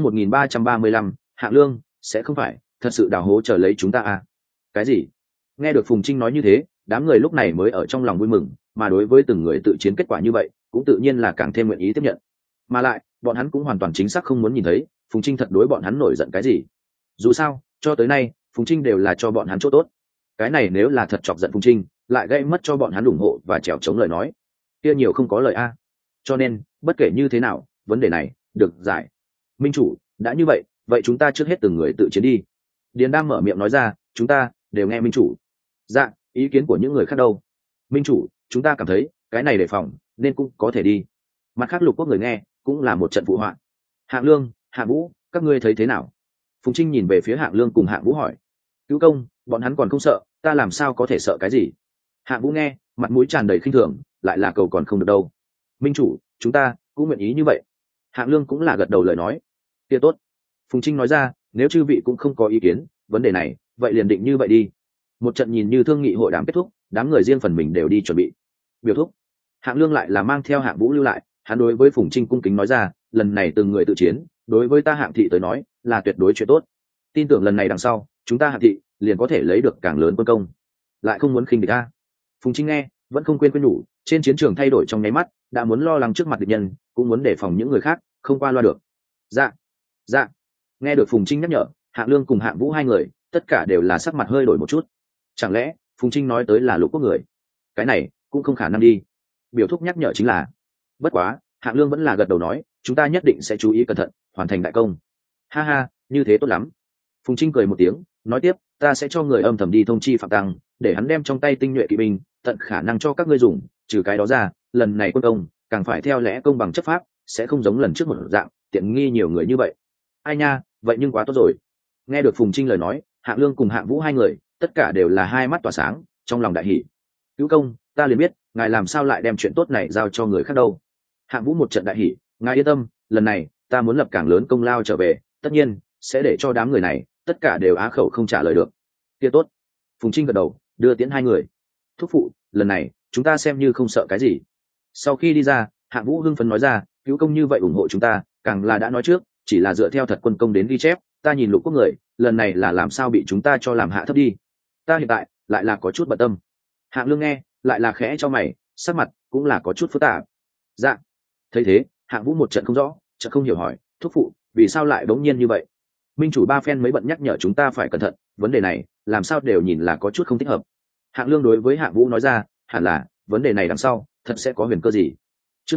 1335, Hạng Lương sẽ không phải thật sự đào hố chờ lấy chúng ta à? Cái gì? Nghe được Phùng Trinh nói như thế, đám người lúc này mới ở trong lòng vui mừng, mà đối với từng người tự chiến kết quả như vậy, cũng tự nhiên là càng thêm nguyện ý tiếp nhận. Mà lại, bọn hắn cũng hoàn toàn chính xác không muốn nhìn thấy Phùng Trinh thật đối bọn hắn nổi giận cái gì. Dù sao, cho tới nay, Phùng Trinh đều là cho bọn hắn chỗ tốt. Cái này nếu là thật chọc giận Phùng Trinh, lại gây mất cho bọn hắn ủng hộ và trèo chống lời nói, kia nhiều không có lời a. Cho nên, bất kể như thế nào, vấn đề này được giải. Minh chủ, đã như vậy, vậy chúng ta trước hết từng người tự chiến đi. Điền Đam mở miệng nói ra, chúng ta đều nghe minh chủ. Dạ, ý kiến của những người khác đâu? Minh chủ, chúng ta cảm thấy cái này đề phòng nên cũng có thể đi. Mặt khác Lục Quốc người nghe cũng là một trận phụ họa. Hạng Lương, Hạng Vũ, các ngươi thấy thế nào? Phùng Trinh nhìn về phía Hạng Lương cùng Hạng Vũ hỏi. Cứu công, bọn hắn còn không sợ, ta làm sao có thể sợ cái gì? Hạng Vũ nghe, mặt mũi tràn đầy khinh thường, lại là cầu còn không được đâu. Minh chủ, chúng ta cũng nguyện ý như vậy. Hạng Lương cũng là gật đầu lời nói. Kia tốt. Phùng Trinh nói ra, nếu chư vị cũng không có ý kiến vấn đề này, vậy liền định như vậy đi. Một trận nhìn như thương nghị hội đàm kết thúc, đám người riêng phần mình đều đi chuẩn bị. Biểu thúc. Hạng Lương lại là mang theo Hạng Vũ lưu lại, hắn đối với Phùng Trinh cung kính nói ra, lần này từng người tự chiến, đối với ta Hạng thị tới nói là tuyệt đối chuyện tốt. Tin tưởng lần này đằng sau, chúng ta Hạng thị liền có thể lấy được càng lớn quân công. Lại không muốn khinh địch a. Phùng Trinh nghe, vẫn không quên nhủ, trên chiến trường thay đổi trong nháy mắt, đã muốn lo lắng trước mặt địch nhân, cũng muốn đề phòng những người khác không qua loa được. Dạ, dạ. Nghe được Phùng Trinh nhắc nhở, Hạng Lương cùng Hạng Vũ hai người tất cả đều là sắc mặt hơi đổi một chút. Chẳng lẽ Phùng Trinh nói tới là Lục Quốc người? Cái này cũng không khả năng đi. Biểu thúc nhắc nhở chính là. Bất quá, Hạng Lương vẫn là gật đầu nói, chúng ta nhất định sẽ chú ý cẩn thận, hoàn thành đại công. Ha ha, như thế tốt lắm. Phùng Trinh cười một tiếng, nói tiếp, ta sẽ cho người âm thầm đi thông chi Phạm Tăng, để hắn đem trong tay tinh nhuệ kỵ binh tận khả năng cho các ngươi dùng. Trừ cái đó ra, lần này quân công càng phải theo lẽ công bằng chấp pháp, sẽ không giống lần trước một dạng tiện nghi nhiều người như vậy. Ai nha, vậy nhưng quá tốt rồi. Nghe được Phùng Trinh lời nói, Hạng Lương cùng Hạng Vũ hai người tất cả đều là hai mắt tỏa sáng, trong lòng đại hỉ. Cứu công, ta liền biết ngài làm sao lại đem chuyện tốt này giao cho người khác đâu. Hạng Vũ một trận đại hỉ, ngài yên tâm, lần này ta muốn lập càng lớn công lao trở về, tất nhiên sẽ để cho đám người này tất cả đều á khẩu không trả lời được. Kia tốt. Phùng Trinh gật đầu, đưa tiễn hai người. Thúc phụ, lần này chúng ta xem như không sợ cái gì. Sau khi đi ra, Hạng Vũ hưng phấn nói ra, cứu công như vậy ủng hộ chúng ta, càng là đã nói trước, chỉ là dựa theo thật quân công đến ghi chép, ta nhìn Lục Quốc người lần này là làm sao bị chúng ta cho làm hạ thấp đi. Ta hiện tại lại là có chút bận tâm. Hạng Lương nghe, lại là khẽ cho mày, sắc mặt cũng là có chút phức tạp. Dạ. Thấy thế, Hạng Vũ một trận không rõ, chợt không hiểu hỏi, thúc phụ, vì sao lại bỗng nhiên như vậy? Minh chủ ba phen mới bận nhắc nhở chúng ta phải cẩn thận, vấn đề này làm sao đều nhìn là có chút không thích hợp. Hạng Lương đối với Hạng Vũ nói ra, hẳn là vấn đề này đằng sau thật sẽ có huyền cơ gì. Chương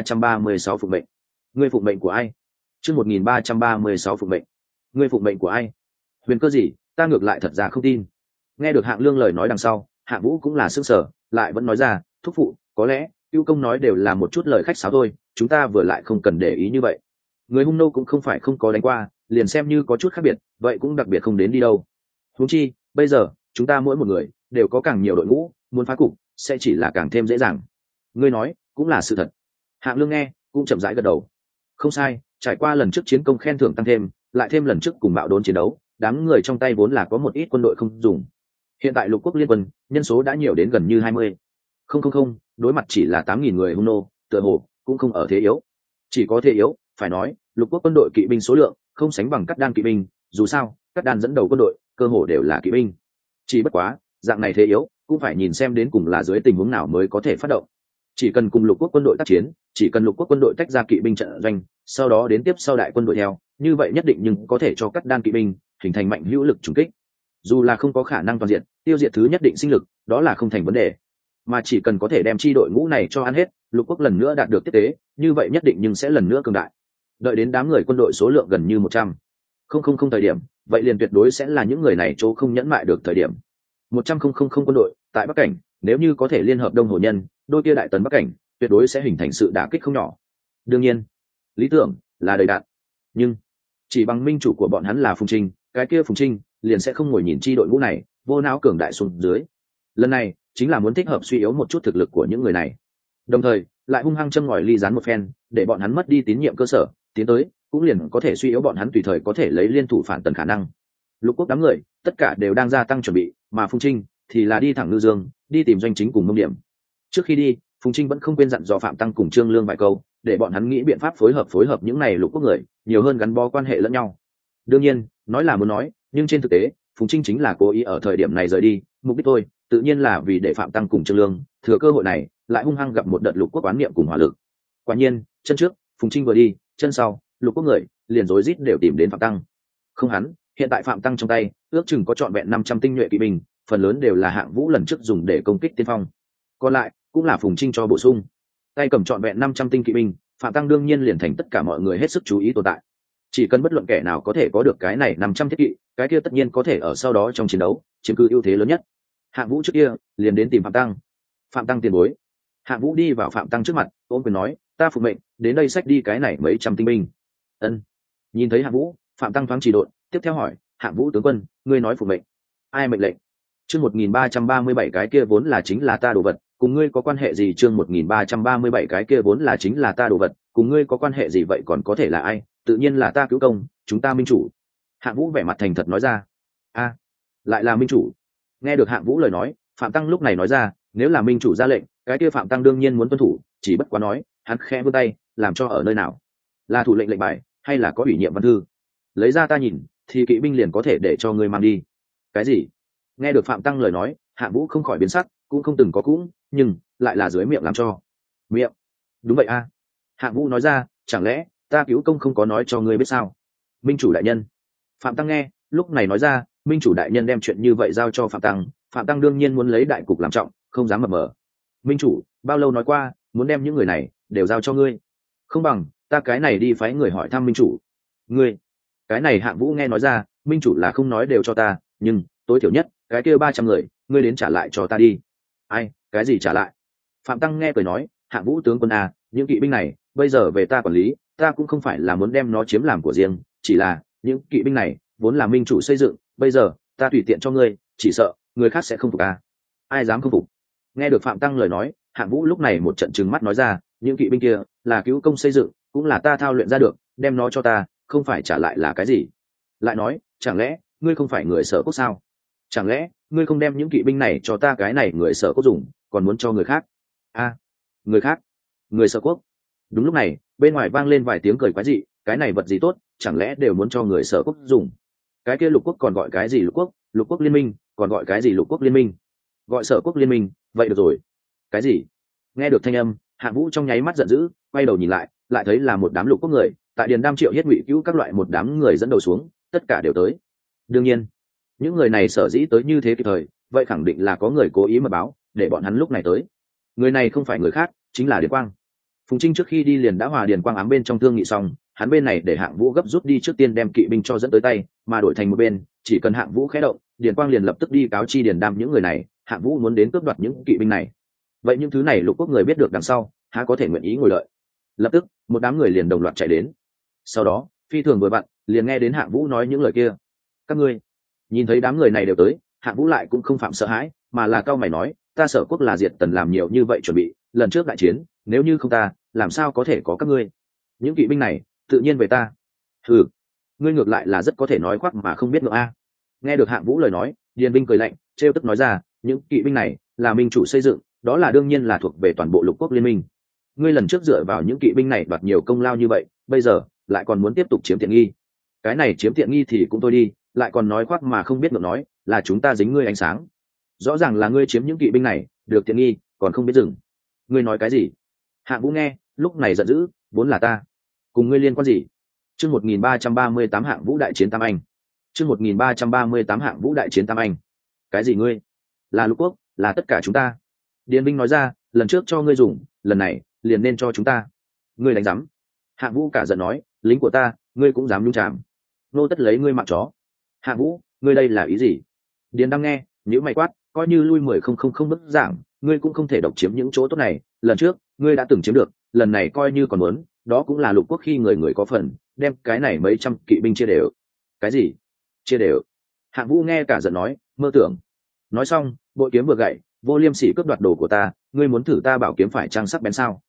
1336 phụng mệnh. Ngươi phụng mệnh của ai? Chương 1336 phụng mệnh. Ngươi phụng mệnh của ai? Huyền cơ gì? Ta ngược lại thật ra không tin. Nghe được Hạng Lương lời nói đằng sau, Hạng Vũ cũng là sững sờ, lại vẫn nói ra, thúc phụ, có lẽ Cưu công nói đều là một chút lời khách sáo thôi, chúng ta vừa lại không cần để ý như vậy. Người Hung nô cũng không phải không có đánh qua, liền xem như có chút khác biệt, vậy cũng đặc biệt không đến đi đâu. Huống chi, bây giờ chúng ta mỗi một người đều có càng nhiều đội ngũ, muốn phá cục sẽ chỉ là càng thêm dễ dàng. Ngươi nói cũng là sự thật. Hạng Lương nghe cũng chậm rãi gật đầu. Không sai, trải qua lần trước chiến công khen thưởng tăng thêm, lại thêm lần trước cùng bạo đốn chiến đấu, đám người trong tay vốn là có một ít quân đội không dùng. Hiện tại Lục Quốc liên quân nhân số đã nhiều đến gần như 20. Không, đối mặt chỉ là 8.000 người Hung nô, tựa hồ cũng không ở thế yếu. Chỉ có thế yếu, phải nói Lục Quốc quân đội kỵ binh số lượng không sánh bằng Cắt Đan kỵ binh, dù sao Cắt Đan dẫn đầu quân đội cơ hồ đều là kỵ binh. Chỉ bất quá dạng này thế yếu cũng phải nhìn xem đến cùng là dưới tình huống nào mới có thể phát động. Chỉ cần cùng Lục Quốc quân đội tác chiến, chỉ cần Lục Quốc quân đội tách ra kỵ binh trận doanh, sau đó đến tiếp sau đại quân đội theo, như vậy nhất định nhưng có thể cho Cắt Đan kỵ binh hình thành mạnh hữu lực trùng kích. Dù là không có khả năng toàn diện tiêu diệt thứ nhất định sinh lực, đó là không thành vấn đề. Mà chỉ cần có thể đem chi đội ngũ này cho ăn hết, Lục Quốc lần nữa đạt được tiếp tế, như vậy nhất định nhưng sẽ lần nữa cường đại. Đợi đến đám người quân đội số lượng gần như 100 không thời điểm, vậy liền tuyệt đối sẽ là những người này chỗ không nhẫn mại được thời điểm. 100 quân đội tại Bắc Cảnh, nếu như có thể liên hợp Đông Hồ Nhân, đôi kia đại tấn Bắc Cảnh tuyệt đối sẽ hình thành sự đả kích không nhỏ. Đương nhiên, lý tưởng là đầy đạn, nhưng chỉ bằng minh chủ của bọn hắn là Phùng Trinh, cái kia Phùng Trinh liền sẽ không ngồi nhìn chi đội ngũ này vô não cường đại xuống dưới. Lần này chính là muốn thích hợp suy yếu một chút thực lực của những người này, đồng thời lại hung hăng châm ngòi ly gián một phen, để bọn hắn mất đi tín nhiệm cơ sở tiến tới cũng liền có thể suy yếu bọn hắn tùy thời có thể lấy liên thủ phản tần khả năng. Lục quốc đám người tất cả đều đang gia tăng chuẩn bị, mà Phùng Trinh thì là đi thẳng Ngư Dương, đi tìm doanh chính cùng mông điểm. Trước khi đi, Phùng Trinh vẫn không quên dặn dò Phạm Tăng cùng Trương Lương vài câu, để bọn hắn nghĩ biện pháp phối hợp những này lục quốc người, nhiều hơn gắn bó quan hệ lẫn nhau. Đương nhiên, nói là muốn nói, nhưng trên thực tế, Phùng Trinh chính là cố ý ở thời điểm này rời đi, mục đích thôi, tự nhiên là vì để Phạm Tăng cùng Trương Lương thừa cơ hội này, lại hung hăng gặp một đợt lục quốc oán niệm cùng hỏa lực. Quả nhiên, chân trước, Phùng Trinh vừa đi, chân sau, lục quốc người liền rối rít đều tìm đến Phạm Tăng. Không hắn, hiện tại Phạm Tăng trong tay, ước chừng có trọn vẹn 500 tinh nhuệ kỵ binh, phần lớn đều là Hạng Vũ lần trước dùng để công kích tiên phong. Còn lại, cũng là Phùng Trinh cho bổ sung. Tay cầm trọn vẹn 500 tinh kỵ binh, Phạm Tăng đương nhiên liền thành tất cả mọi người hết sức chú ý tồn tại. Chỉ cần bất luận kẻ nào có thể có được cái này 500 thiết kỵ, cái kia tất nhiên có thể ở sau đó trong chiến đấu chiếm cứ ưu thế lớn nhất. Hạng Vũ trước kia liền đến tìm Phạm Tăng. Phạm Tăng tiền bối. Hạng Vũ đi vào Phạm Tăng trước mặt, ôm quyền nói, ta phục mệnh, đến đây xách đi cái này mấy trăm tinh binh. Ân. Nhìn thấy Hạng Vũ, Phạm Tăng thoáng chỉ độn, tiếp theo hỏi, Hạng Vũ tướng quân, ngươi nói phục mệnh, ai mệnh lệnh? Chương 1337 cái kia vốn là chính là ta đồ vật, cùng ngươi có quan hệ gì? Chương 1337 cái kia vốn là chính là ta đồ vật, cùng ngươi có quan hệ gì? Vậy còn có thể là ai? Tự nhiên là ta cứu công, chúng ta minh chủ. Hạng Vũ vẻ mặt thành thật nói ra. A, lại là minh chủ. Nghe được Hạng Vũ lời nói, Phạm Tăng lúc này nói ra, nếu là minh chủ ra lệnh, cái kia Phạm Tăng đương nhiên muốn tuân thủ, chỉ bất quá nói, hắn khẽ vươn tay, làm cho ở nơi nào? Là thủ lệnh lệnh bài, hay là có ủy nhiệm văn thư? Lấy ra ta nhìn, thì kỵ binh liền có thể để cho ngươi mang đi. Cái gì? Nghe được Phạm Tăng lời nói, Hạng Vũ không khỏi biến sắc, cũng không từng có cũng, nhưng lại là dưới miệng làm cho. Miệng? Đúng vậy a. Hạng Vũ nói ra, chẳng lẽ ta cứu công không có nói cho ngươi biết sao? Minh chủ đại nhân. Phạm Tăng nghe, lúc này nói ra, minh chủ đại nhân đem chuyện như vậy giao cho Phạm Tăng, Phạm Tăng đương nhiên muốn lấy đại cục làm trọng, không dám mập mờ. Minh chủ, bao lâu nói qua, muốn đem những người này đều giao cho ngươi? Không bằng ta cái này đi phái người hỏi thăm minh chủ. Ngươi? Cái này Hạng Vũ nghe nói ra, minh chủ là không nói đều cho ta, nhưng tối thiểu nhất cái kia 300 người ngươi đến trả lại cho ta đi. Ai? Cái gì trả lại? Phạm Tăng nghe cười nói, Hạng Vũ tướng quân à, những kỵ binh này bây giờ về ta quản lý, ta cũng không phải là muốn đem nó chiếm làm của riêng, chỉ là những kỵ binh này vốn là minh chủ xây dựng, bây giờ ta tùy tiện cho ngươi, chỉ sợ người khác sẽ không phục à? Ai dám không phục? Nghe được Phạm Tăng lời nói, Hạng Vũ lúc này một trận trừng mắt nói ra, những kỵ binh kia là cứu công xây dựng, cũng là ta thao luyện ra được, đem nó cho ta, không phải trả lại là cái gì? Lại nói, chẳng lẽ ngươi không phải người Sở Quốc sao? Chẳng lẽ ngươi không đem những kỵ binh này cho ta cái này người Sở Quốc dùng, còn muốn cho người khác? A, người khác? Người Sở Quốc? Đúng lúc này, bên ngoài vang lên vài tiếng cười quái dị, cái này vật gì tốt, chẳng lẽ đều muốn cho người Sở Quốc dùng? Cái kia lục quốc còn gọi cái gì lục quốc? Lục quốc liên minh, còn gọi cái gì lục quốc liên minh? Gọi Sở Quốc liên minh, vậy được rồi. Cái gì? Nghe được thanh âm, Hạng Vũ trong nháy mắt giận dữ, quay đầu nhìn lại, lại thấy là một đám lục quốc người, tại Điền Đam Triệu Hiết Ngụy Cứu các loại một đám người dẫn đầu xuống, tất cả đều tới. Đương nhiên, những người này sở dĩ tới như thế kịp thời, vậy khẳng định là có người cố ý mà báo, để bọn hắn lúc này tới. Người này không phải người khác, chính là Điền Quang. Phùng Trinh trước khi đi liền đã hòa Điền Quang ám bên trong thương nghị xong, hắn bên này để Hạng Vũ gấp rút đi trước tiên đem kỵ binh cho dẫn tới tay, mà đổi thành một bên, chỉ cần Hạng Vũ khẽ động, Điền Quang liền lập tức đi cáo chi Điền Đam những người này, Hạng Vũ muốn đến cướp đoạt những kỵ binh này. Vậy những thứ này lục quốc người biết được đằng sau, há có thể nguyện ý ngồi đợi. Lập tức, một đám người liền đồng loạt chạy đến. Sau đó, phi thường vừa vặn, liền nghe đến Hạng Vũ nói những lời kia. Các ngươi nhìn thấy đám người này đều tới, Hạng Vũ lại cũng không phạm sợ hãi, mà là cao mày nói, ta Sở Quốc là diệt tần làm nhiều như vậy chuẩn bị, lần trước đại chiến, nếu như không ta, làm sao có thể có các ngươi? Những kỵ binh này, tự nhiên về ta. Ừ, ngươi ngược lại là rất có thể nói khoác mà không biết ngượng a. Nghe được Hạng Vũ lời nói, Điền Binh cười lạnh, trêu tức nói ra, những kỵ binh này là minh chủ xây dựng, đó là đương nhiên là thuộc về toàn bộ lục quốc liên minh. Ngươi lần trước dựa vào những kỵ binh này đoạt nhiều công lao như vậy, bây giờ lại còn muốn tiếp tục chiếm tiện nghi. Cái này chiếm tiện nghi thì cũng thôi đi, lại còn nói khoác mà không biết ngượng nói, là chúng ta dính ngươi ánh sáng. Rõ ràng là ngươi chiếm những kỵ binh này, được tiện nghi, còn không biết dừng. Ngươi nói cái gì? Hạng Vũ nghe, lúc này giận dữ, vốn là ta, cùng ngươi liên quan gì? Chương 1338 Hạng Vũ đại chiến Tam Anh. Chương 1338 Hạng Vũ đại chiến Tam Anh. Cái gì ngươi? Là lục quốc, là tất cả chúng ta. Điền Binh nói ra, lần trước cho ngươi dùng, lần này liền nên cho chúng ta. Ngươi đánh rắm. Hạng Vũ cả giận nói, lính của ta, ngươi cũng dám nhúng chạm. Nô tất lấy ngươi mạng chó. Hạng Vũ, ngươi đây là ý gì? Điền đang nghe, nhíu mày quát, coi như lui 10,000 bức giảng, ngươi cũng không thể độc chiếm những chỗ tốt này. Lần trước, ngươi đã từng chiếm được, lần này coi như còn muốn, đó cũng là lục quốc khi người người có phần, đem cái này mấy trăm kỵ binh chia đều. Cái gì? Chia đều? Hạng Vũ nghe cả giận nói, mơ tưởng. Nói xong, bội kiếm vừa gậy, vô liêm sỉ cướp đoạt đồ của ta, ngươi muốn thử ta bảo kiếm phải trang sắc bén sao?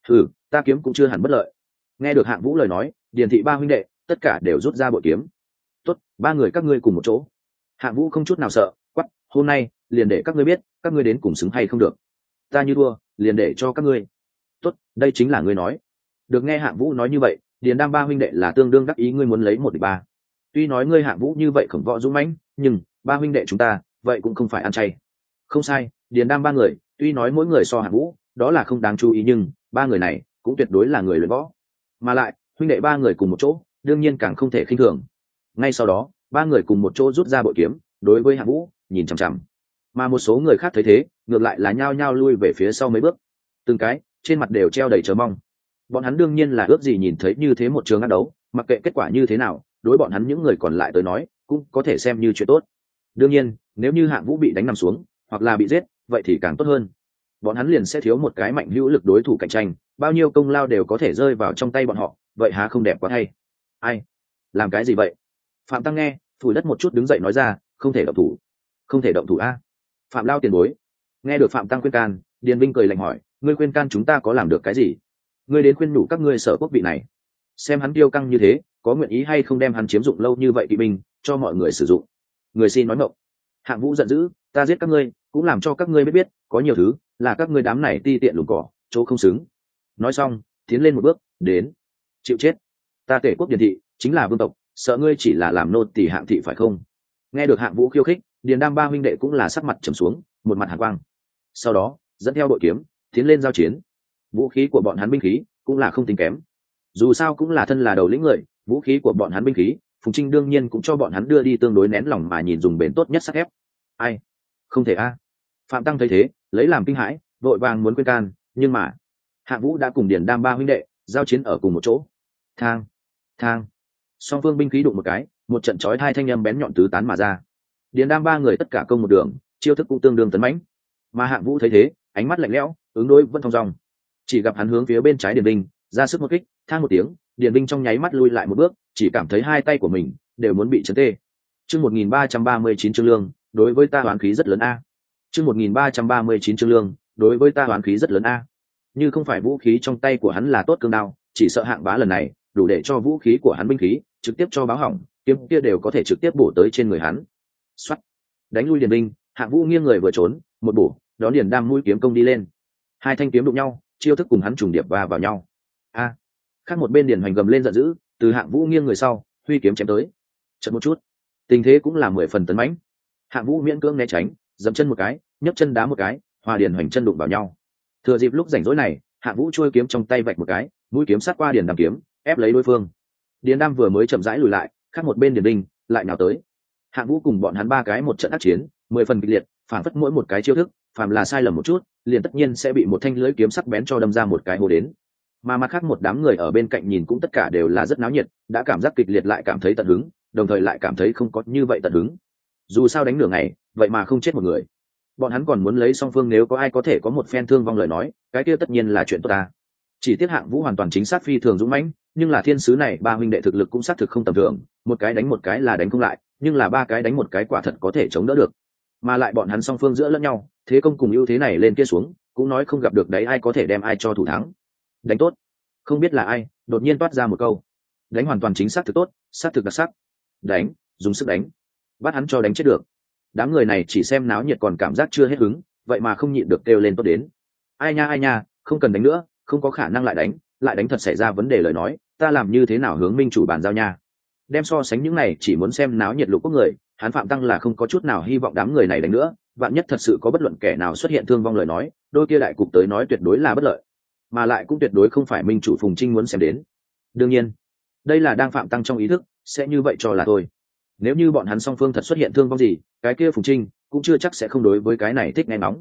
Ừ, ta kiếm cũng chưa hẳn bất lợi. Nghe được Hạng Vũ lời nói, Điền thị ba huynh đệ tất cả đều rút ra bội kiếm. Tốt, ba người các ngươi cùng một chỗ. Hạng Vũ không chút nào sợ, quắc, hôm nay liền để các ngươi biết các ngươi đến cùng xứng hay không được. Ta như thua liền để cho các ngươi. Tốt, đây chính là ngươi nói. Được nghe Hạng Vũ nói như vậy, Điền Đam ba huynh đệ là tương đương đắc ý, ngươi muốn lấy 1-3. Tuy nói ngươi Hạng Vũ như vậy khổng võ dũng mãnh, nhưng ba huynh đệ chúng ta vậy cũng không phải ăn chay. Không sai, Điền Đam ba người tuy nói mỗi người so Hạng Vũ đó là không đáng chú ý, nhưng ba người này cũng tuyệt đối là người luyện võ, mà lại huynh đệ ba người cùng một chỗ đương nhiên càng không thể khinh thường. Ngay sau đó ba người cùng một chỗ rút ra bội kiếm đối với Hạng Vũ nhìn chằm chằm, mà một số người khác thấy thế ngược lại là nhao nhao lui về phía sau mấy bước, từng cái trên mặt đều treo đầy chờ mong. Bọn hắn đương nhiên là ước gì nhìn thấy như thế một trường ác đấu, mặc kệ kết quả như thế nào đối bọn hắn những người còn lại tới nói cũng có thể xem như chuyện tốt. Đương nhiên nếu như Hạng Vũ bị đánh nằm xuống hoặc là bị giết vậy thì càng tốt hơn, bọn hắn liền sẽ thiếu một cái mạnh hữu lực đối thủ cạnh tranh, bao nhiêu công lao đều có thể rơi vào trong tay bọn họ, vậy há không đẹp quá hay. Ai làm cái gì vậy? Phạm Tăng nghe phủi đất một chút đứng dậy nói ra, không thể động thủ. Không thể động thủ a? Phạm Lao tiền bối. Nghe được Phạm Tăng khuyên can, Điền Vinh cười lạnh hỏi, ngươi khuyên can chúng ta có làm được cái gì? Ngươi đến khuyên nhủ các ngươi Sở Quốc vị này, xem hắn kiêu căng như thế có nguyện ý hay không đem hắn chiếm dụng lâu như vậy kỵ binh cho mọi người sử dụng. Người xin nói mộng. Hạng Vũ giận dữ, ta giết các ngươi cũng làm cho các ngươi biết có nhiều thứ là các ngươi đám này ti tiện lùn cỏ chỗ không xứng. Nói xong tiến lên một bước đến, chịu chết. Ta Tể Quốc Điền thị chính là vương tộc, sợ ngươi chỉ là làm nô tỳ Hạng thị phải không? Nghe được Hạng Vũ khiêu khích, Điền Đam ba huynh đệ cũng là sắc mặt trầm xuống, một mặt hàn quang. Sau đó dẫn theo đội kiếm tiến lên giao chiến. Vũ khí của bọn hắn binh khí cũng là không tính kém, dù sao cũng là thân là đầu lĩnh người, vũ khí của bọn hắn binh khí Phùng Trinh đương nhiên cũng cho bọn hắn đưa đi tương đối nén lòng mà nhìn dùng bền tốt nhất sắt thép. Ai không thể a? Phạm Tăng thấy thế lấy làm kinh hãi, vội vàng muốn khuyên can, nhưng mà Hạng Vũ đã cùng Điền Đam ba huynh đệ giao chiến ở cùng một chỗ. Thang thang, song phương binh khí đụng một cái, một trận chói hai thanh âm bén nhọn tứ tán mà ra. Điền Đam ba người tất cả công một đường, chiêu thức cũng tương đương tấn mãnh, mà Hạng Vũ thấy thế ánh mắt lạnh lẽo, ứng đối vẫn thong dong. Chỉ gặp hắn hướng phía bên trái Điền Binh ra sức một kích, thang một tiếng, Điền Binh trong nháy mắt lui lại một bước, chỉ cảm thấy hai tay của mình đều muốn bị chấn tê. Chương 1339 Trương Lương, đối với ta oán khí rất lớn a. Chương 1339 Trương Lương, đối với ta oán khí rất lớn a. Như không phải vũ khí trong tay của hắn là tốt cương đao, chỉ sợ Hạng Bá lần này đủ để cho vũ khí của hắn binh khí trực tiếp cho báo hỏng, kiếm kia đều có thể trực tiếp bổ tới trên người hắn. Soát, đánh lui Điền Binh, Hạng Vũ nghiêng người vừa trốn, một bổ, đón Điền Đam mũi kiếm công đi lên. Hai thanh kiếm đụng nhau, chiêu thức cùng hắn trùng điệp và vào nhau. A! Khác một bên Điền Hoành gầm lên giận dữ, từ Hạng Vũ nghiêng người sau, huy kiếm chém tới. Chợt một chút, tình thế cũng là 10 phần tấn mãnh. Hạng Vũ miễn cưỡng né tránh, dẫm chân một cái, nhấc chân đá một cái, hòa Điền Hoành chân đụng vào nhau. Thừa dịp lúc rảnh rỗi này, Hạng Vũ chuôi kiếm trong tay vạch một cái, mũi kiếm sát qua Điền Đam kiếm, ép lấy đối phương. Điền Đam vừa mới chậm rãi lùi lại, khác một bên Điền Binh lại nào tới. Hạng Vũ cùng bọn hắn ba cái một trận ác chiến, 10 phần kịch liệt, phản phất mỗi một cái chiêu thức, phàm là sai lầm một chút, liền tất nhiên sẽ bị một thanh lưỡi kiếm sắc bén cho đâm ra một cái hố đến. Mà mặt khác một đám người ở bên cạnh nhìn cũng tất cả đều là rất náo nhiệt, đã cảm giác kịch liệt lại cảm thấy tận hứng, đồng thời lại cảm thấy không có như vậy tận hứng. Dù sao đánh nửa ngày, vậy mà không chết một người. Bọn hắn còn muốn lấy song phương nếu có ai có thể có một phen thương vong lời nói, cái kia tất nhiên là chuyện tốt ta. Chỉ tiếc Hạng Vũ hoàn toàn chính xác phi thường dũng mãnh, nhưng là thiên sứ này ba huynh đệ thực lực cũng xác thực không tầm thường, một cái đánh một cái là đánh không lại, nhưng là ba cái đánh một cái quả thật có thể chống đỡ được. Mà lại bọn hắn song phương giữa lẫn nhau, thế công cùng ưu thế này lên kia xuống, cũng nói không gặp được đấy ai có thể đem ai cho thủ thắng. Đánh tốt. Không biết là ai, đột nhiên toát ra một câu. Đánh hoàn toàn chính xác thực tốt, xác thực đặc sắc. Đánh, dùng sức đánh. Bắt hắn cho đánh chết được. Đám người này chỉ xem náo nhiệt còn cảm giác chưa hết hứng, vậy mà không nhịn được kêu lên tốt đến. Ai nha, không cần đánh nữa, không có khả năng lại đánh thật xảy ra vấn đề lời nói, ta làm như thế nào hướng minh chủ bàn giao nha. Đem so sánh những này chỉ muốn xem náo nhiệt lục quốc người, hắn Phạm Tăng là không có chút nào hy vọng đám người này đánh nữa, vạn nhất thật sự có bất luận kẻ nào xuất hiện thương vong lời nói, đôi kia đại cục tới nói tuyệt đối là bất lợi, mà lại cũng tuyệt đối không phải minh chủ Phùng Trinh muốn xem đến. Đương nhiên đây là đang Phạm Tăng trong ý thức sẽ như vậy cho là thôi. Nếu như bọn hắn song phương thật xuất hiện thương vong gì, cái kia Phùng Trinh cũng chưa chắc sẽ không đối với cái này thích nghe nóng.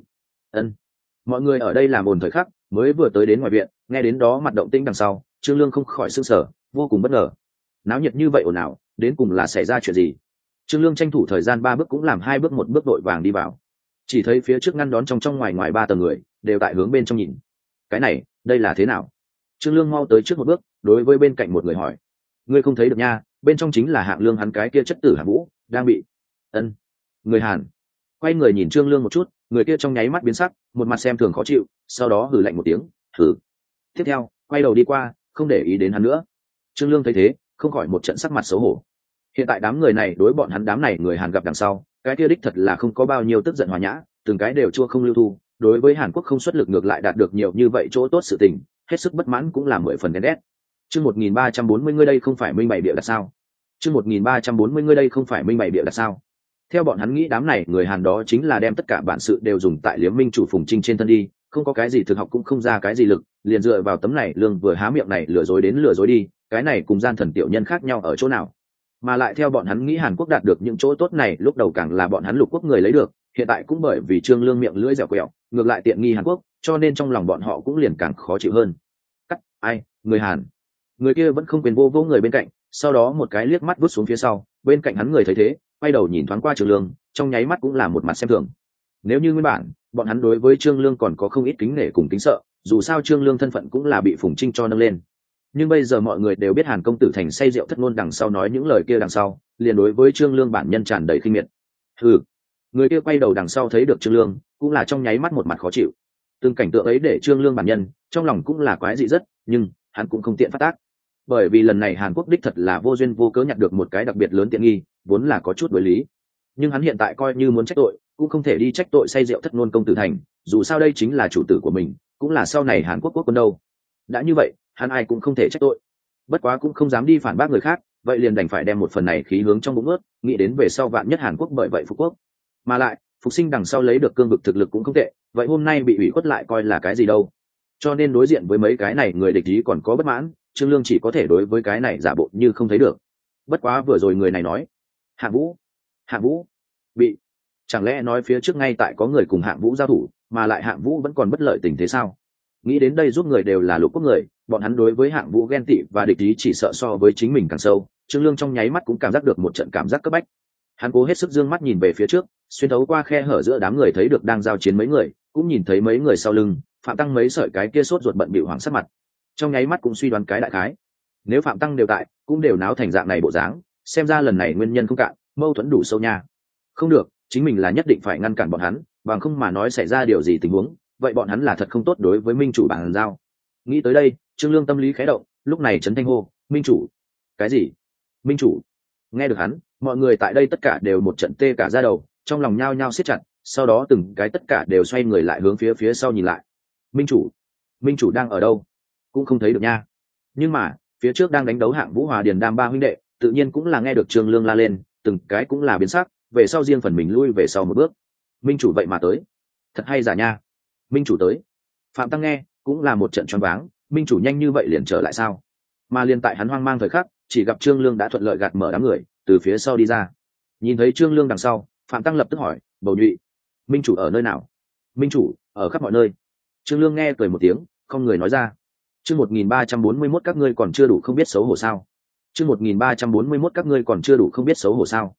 Mọi người ở đây làm ồn thời khắc mới vừa tới đến ngoài viện, nghe đến đó mặt động tĩnh đằng sau, Trương Lương không khỏi sửng sở, vô cùng bất ngờ. Náo nhiệt như vậy ồn ào, đến cùng là xảy ra chuyện gì? Trương Lương tranh thủ thời gian 3 bước cũng làm 2 bước một bước đội vàng đi vào. Chỉ thấy phía trước ngăn đón trong ngoài 3 tầng người, đều tại hướng bên trong nhìn. Cái này, đây là thế nào? Trương Lương mau tới trước một bước, đối với bên cạnh một người hỏi. Ngươi không thấy được nha, bên trong chính là Hạng Lương hắn cái kia chất tử Hạng Vũ, đang bị. Người Hàn. Quay người nhìn Trương Lương một chút, người kia trong nháy mắt biến sắc, một mặt xem thường khó chịu, sau đó hừ lạnh một tiếng, hừ. tiếp theo quay đầu đi qua, không để ý đến hắn nữa. Trương Lương thấy thế, không khỏi một trận sắc mặt xấu hổ. Hiện tại đám người này đối bọn hắn đám này người Hàn gặp đằng sau, cái kia đích thật là không có bao nhiêu tức giận hòa nhã, từng cái đều chua không lưu thu, đối với Hàn Quốc không xuất lực ngược lại đạt được nhiều như vậy chỗ tốt sự tình, hết sức bất mãn cũng là 10 phần ghen ghét. Chương 1340 ngươi đây không phải minh bày bịa đặt sao? Chương 1340 ngươi đây không phải minh bày bịa đặt sao? Theo bọn hắn nghĩ đám này người Hàn đó chính là đem tất cả bản sự đều dùng tại Liễm Minh chủ Phùng Trinh trên thân đi, không có cái gì thực học cũng không ra cái gì lực, liền dựa vào tấm này lương vừa há miệng này lừa dối đến lừa dối đi, cái này cùng gian thần tiểu nhân khác nhau ở chỗ nào? Mà lại theo bọn hắn nghĩ Hàn Quốc đạt được những chỗ tốt này lúc đầu càng là bọn hắn lục quốc người lấy được, hiện tại cũng bởi vì Trương Lương miệng lưỡi dẻo quẹo, ngược lại tiện nghi Hàn Quốc, cho nên trong lòng bọn họ cũng liền càng khó chịu hơn. Cắt, ai, người Hàn. Người kia vẫn không quyền vô vô người bên cạnh, sau đó một cái liếc mắt vứt xuống phía sau, bên cạnh hắn người thấy thế, quay đầu nhìn thoáng qua Trương Lương, trong nháy mắt cũng là một mặt xem thường. Nếu như nguyên bản, bọn hắn đối với Trương Lương còn có không ít kính nể cùng kính sợ, dù sao Trương Lương thân phận cũng là bị Phùng Trinh cho nâng lên. Nhưng bây giờ mọi người đều biết Hàn công tử thành say rượu thất ngôn đằng sau nói những lời kia đằng sau, liền đối với Trương Lương bản nhân tràn đầy khinh miệt. Người kia quay đầu đằng sau thấy được Trương Lương, cũng là trong nháy mắt một mặt khó chịu. Từng cảnh tượng ấy để Trương Lương bản nhân trong lòng cũng là quái dị rất, nhưng hắn cũng không tiện phát tác, bởi vì lần này Hàn Quốc đích thật là vô duyên vô cớ nhặt được một cái đặc biệt lớn tiện nghi, vốn là có chút đối lý. Nhưng hắn hiện tại coi như muốn trách tội, cũng không thể đi trách tội say rượu thất ngôn công tử thành, dù sao đây chính là chủ tử của mình, cũng là sau này Hàn Quốc quốc quân đâu. Đã như vậy, hắn ai cũng không thể trách tội. Bất quá cũng không dám đi phản bác người khác, vậy liền đành phải đem một phần này khí hướng trong bụng ướt, nghĩ đến về sau vạn nhất Hàn Quốc bởi vậy phục quốc. Mà lại, phục sinh đằng sau lấy được cương vực thực lực cũng không tệ, vậy hôm nay bị ủy khuất lại coi là cái gì đâu. Cho nên đối diện với mấy cái này người địch ý còn có bất mãn, Trương Lương chỉ có thể đối với cái này giả bộ như không thấy được. Bất quá vừa rồi người này nói, Hạng Vũ bị, chẳng lẽ nói phía trước ngay tại có người cùng Hạng Vũ giao thủ, mà lại Hạng Vũ vẫn còn bất lợi tình thế sao? Nghĩ đến đây giúp người đều là lục quốc người, bọn hắn đối với Hạng Vũ ghen tị và địch ý chỉ sợ so với chính mình càng sâu. Trương Lương trong nháy mắt cũng cảm giác được một trận cảm giác cấp bách. Hắn cố hết sức dương mắt nhìn về phía trước, xuyên thấu qua khe hở giữa đám người thấy được đang giao chiến mấy người, cũng nhìn thấy mấy người sau lưng, Phạm Tăng mấy sợi cái kia sốt ruột bận bịu hoảng sắc mặt. Trong nháy mắt cũng suy đoán cái đại khái. Nếu Phạm Tăng đều tại, cũng đều náo thành dạng này bộ dáng, xem ra lần này nguyên nhân không cạn, mâu thuẫn đủ sâu nha. Không được, chính mình là nhất định phải ngăn cản bọn hắn, bằng không mà nói xảy ra điều gì tình huống, vậy bọn hắn là thật không tốt đối với minh chủ bàn giao. Nghĩ tới đây, Trương Lương tâm lý khẽ động, lúc này trấn thanh hô, minh chủ. Cái gì? Minh chủ? Nghe được hắn, mọi người tại đây tất cả đều một trận tê cả da đầu, trong lòng nhao nhao siết chặt, sau đó từng cái tất cả đều xoay người lại hướng phía sau nhìn lại. Minh chủ đang ở đâu? Cũng không thấy được nha. Nhưng mà phía trước đang đánh đấu Hạng Vũ Hòa Điền Đam ba huynh đệ tự nhiên cũng là nghe được Trương Lương la lên, từng cái cũng là biến sắc, về sau riêng phần mình lui về sau một bước. Minh chủ vậy mà tới, thật hay giả nha. Minh chủ tới. Phạm Tăng nghe cũng là một trận choáng váng, minh chủ nhanh như vậy liền trở lại sao? Mà liền tại hắn hoang mang thời khắc, chỉ gặp Trương Lương đã thuận lợi gạt mở đám người từ phía sau đi ra. Nhìn thấy Trương Lương đằng sau, Phạm Tăng lập tức hỏi, bầu nhụy, minh chủ ở nơi nào? Minh chủ ở khắp mọi nơi. Trương Lương nghe cười một tiếng, không người nói ra. Chương 1341 các ngươi còn chưa đủ không biết xấu hổ sao? Chương 1341 các ngươi còn chưa đủ không biết xấu hổ sao?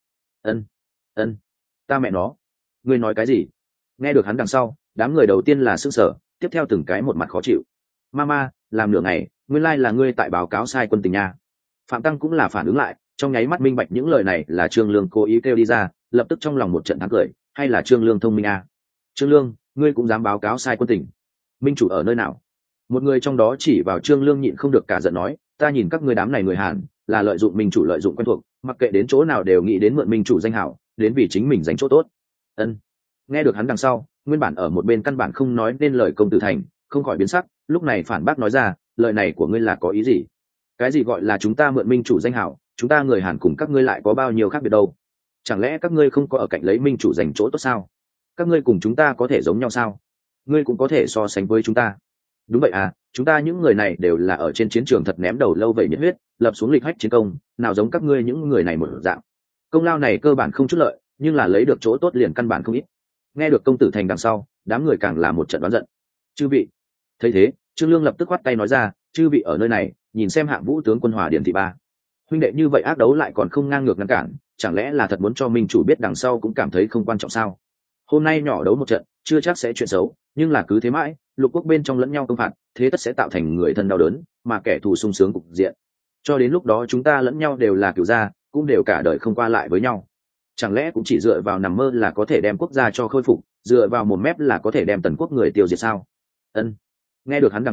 Ân, ta mẹ nó, ngươi nói cái gì? Nghe được hắn đằng sau, đám người đầu tiên là sửng sở, tiếp theo từng cái một mặt khó chịu. Mama, làm nửa ngày, nguyên lai là ngươi tại báo cáo sai quân tình nha. Phạm Tăng cũng là phản ứng lại, trong nháy mắt minh bạch những lời này là Trương Lương cố ý kêu đi ra, lập tức trong lòng một trận thắng cười, hay là Trương Lương thông minh à? Trương Lương, ngươi cũng dám báo cáo sai quân tình? Minh chủ ở nơi nào? Một người trong đó chỉ vào Trương Lương nhịn không được cả giận nói, ta nhìn các ngươi đám này người Hàn là lợi dụng minh chủ lợi dụng quen thuộc, mặc kệ đến chỗ nào đều nghĩ đến mượn minh chủ danh hảo, đến vì chính mình giành chỗ tốt. Nghe được hắn đằng sau, nguyên bản ở một bên căn bản không nói nên lời công tử thành, không khỏi biến sắc, lúc này phản bác nói ra, lời này của ngươi là có ý gì? Cái gì gọi là chúng ta mượn minh chủ danh hảo, chúng ta người Hàn cùng các ngươi lại có bao nhiêu khác biệt đâu? Chẳng lẽ các ngươi không có ở cạnh lấy minh chủ giành chỗ tốt sao? Các ngươi cùng chúng ta có thể giống nhau sao? Ngươi cũng có thể so sánh với chúng ta. Đúng vậy à, chúng ta những người này đều là ở trên chiến trường thật ném đầu lâu vậy nhiệt huyết, lập xuống lịch hách chiến công, nào giống các ngươi những người này một dạng. Công lao này cơ bản không chút lợi, nhưng là lấy được chỗ tốt liền căn bản không ít. Nghe được công tử thành đằng sau, đám người càng là một trận đoán giận. Chư vị. Thấy thế, Trương Lương lập tức khoát tay nói ra, chư vị ở nơi này, nhìn xem Hạng Vũ tướng quân Hòa Điền thị ba huynh đệ như vậy ác đấu lại còn không ngang ngược ngăn cản, chẳng lẽ là thật muốn cho minh chủ biết đằng sau cũng cảm thấy không quan trọng sao? Hôm nay nhỏ đấu một trận, chưa chắc sẽ chuyện xấu, nhưng là cứ thế mãi, lục quốc bên trong lẫn nhau công phạt, thế tất sẽ tạo thành người thân đau đớn, mà kẻ thù sung sướng cục diện. Cho đến lúc đó chúng ta lẫn nhau đều là cửu gia, cũng đều cả đời không qua lại với nhau. Chẳng lẽ cũng chỉ dựa vào nằm mơ là có thể đem quốc gia cho khôi phục, dựa vào một mép là có thể đem tần quốc người tiêu diệt sao? Nghe được hắn đằng sau,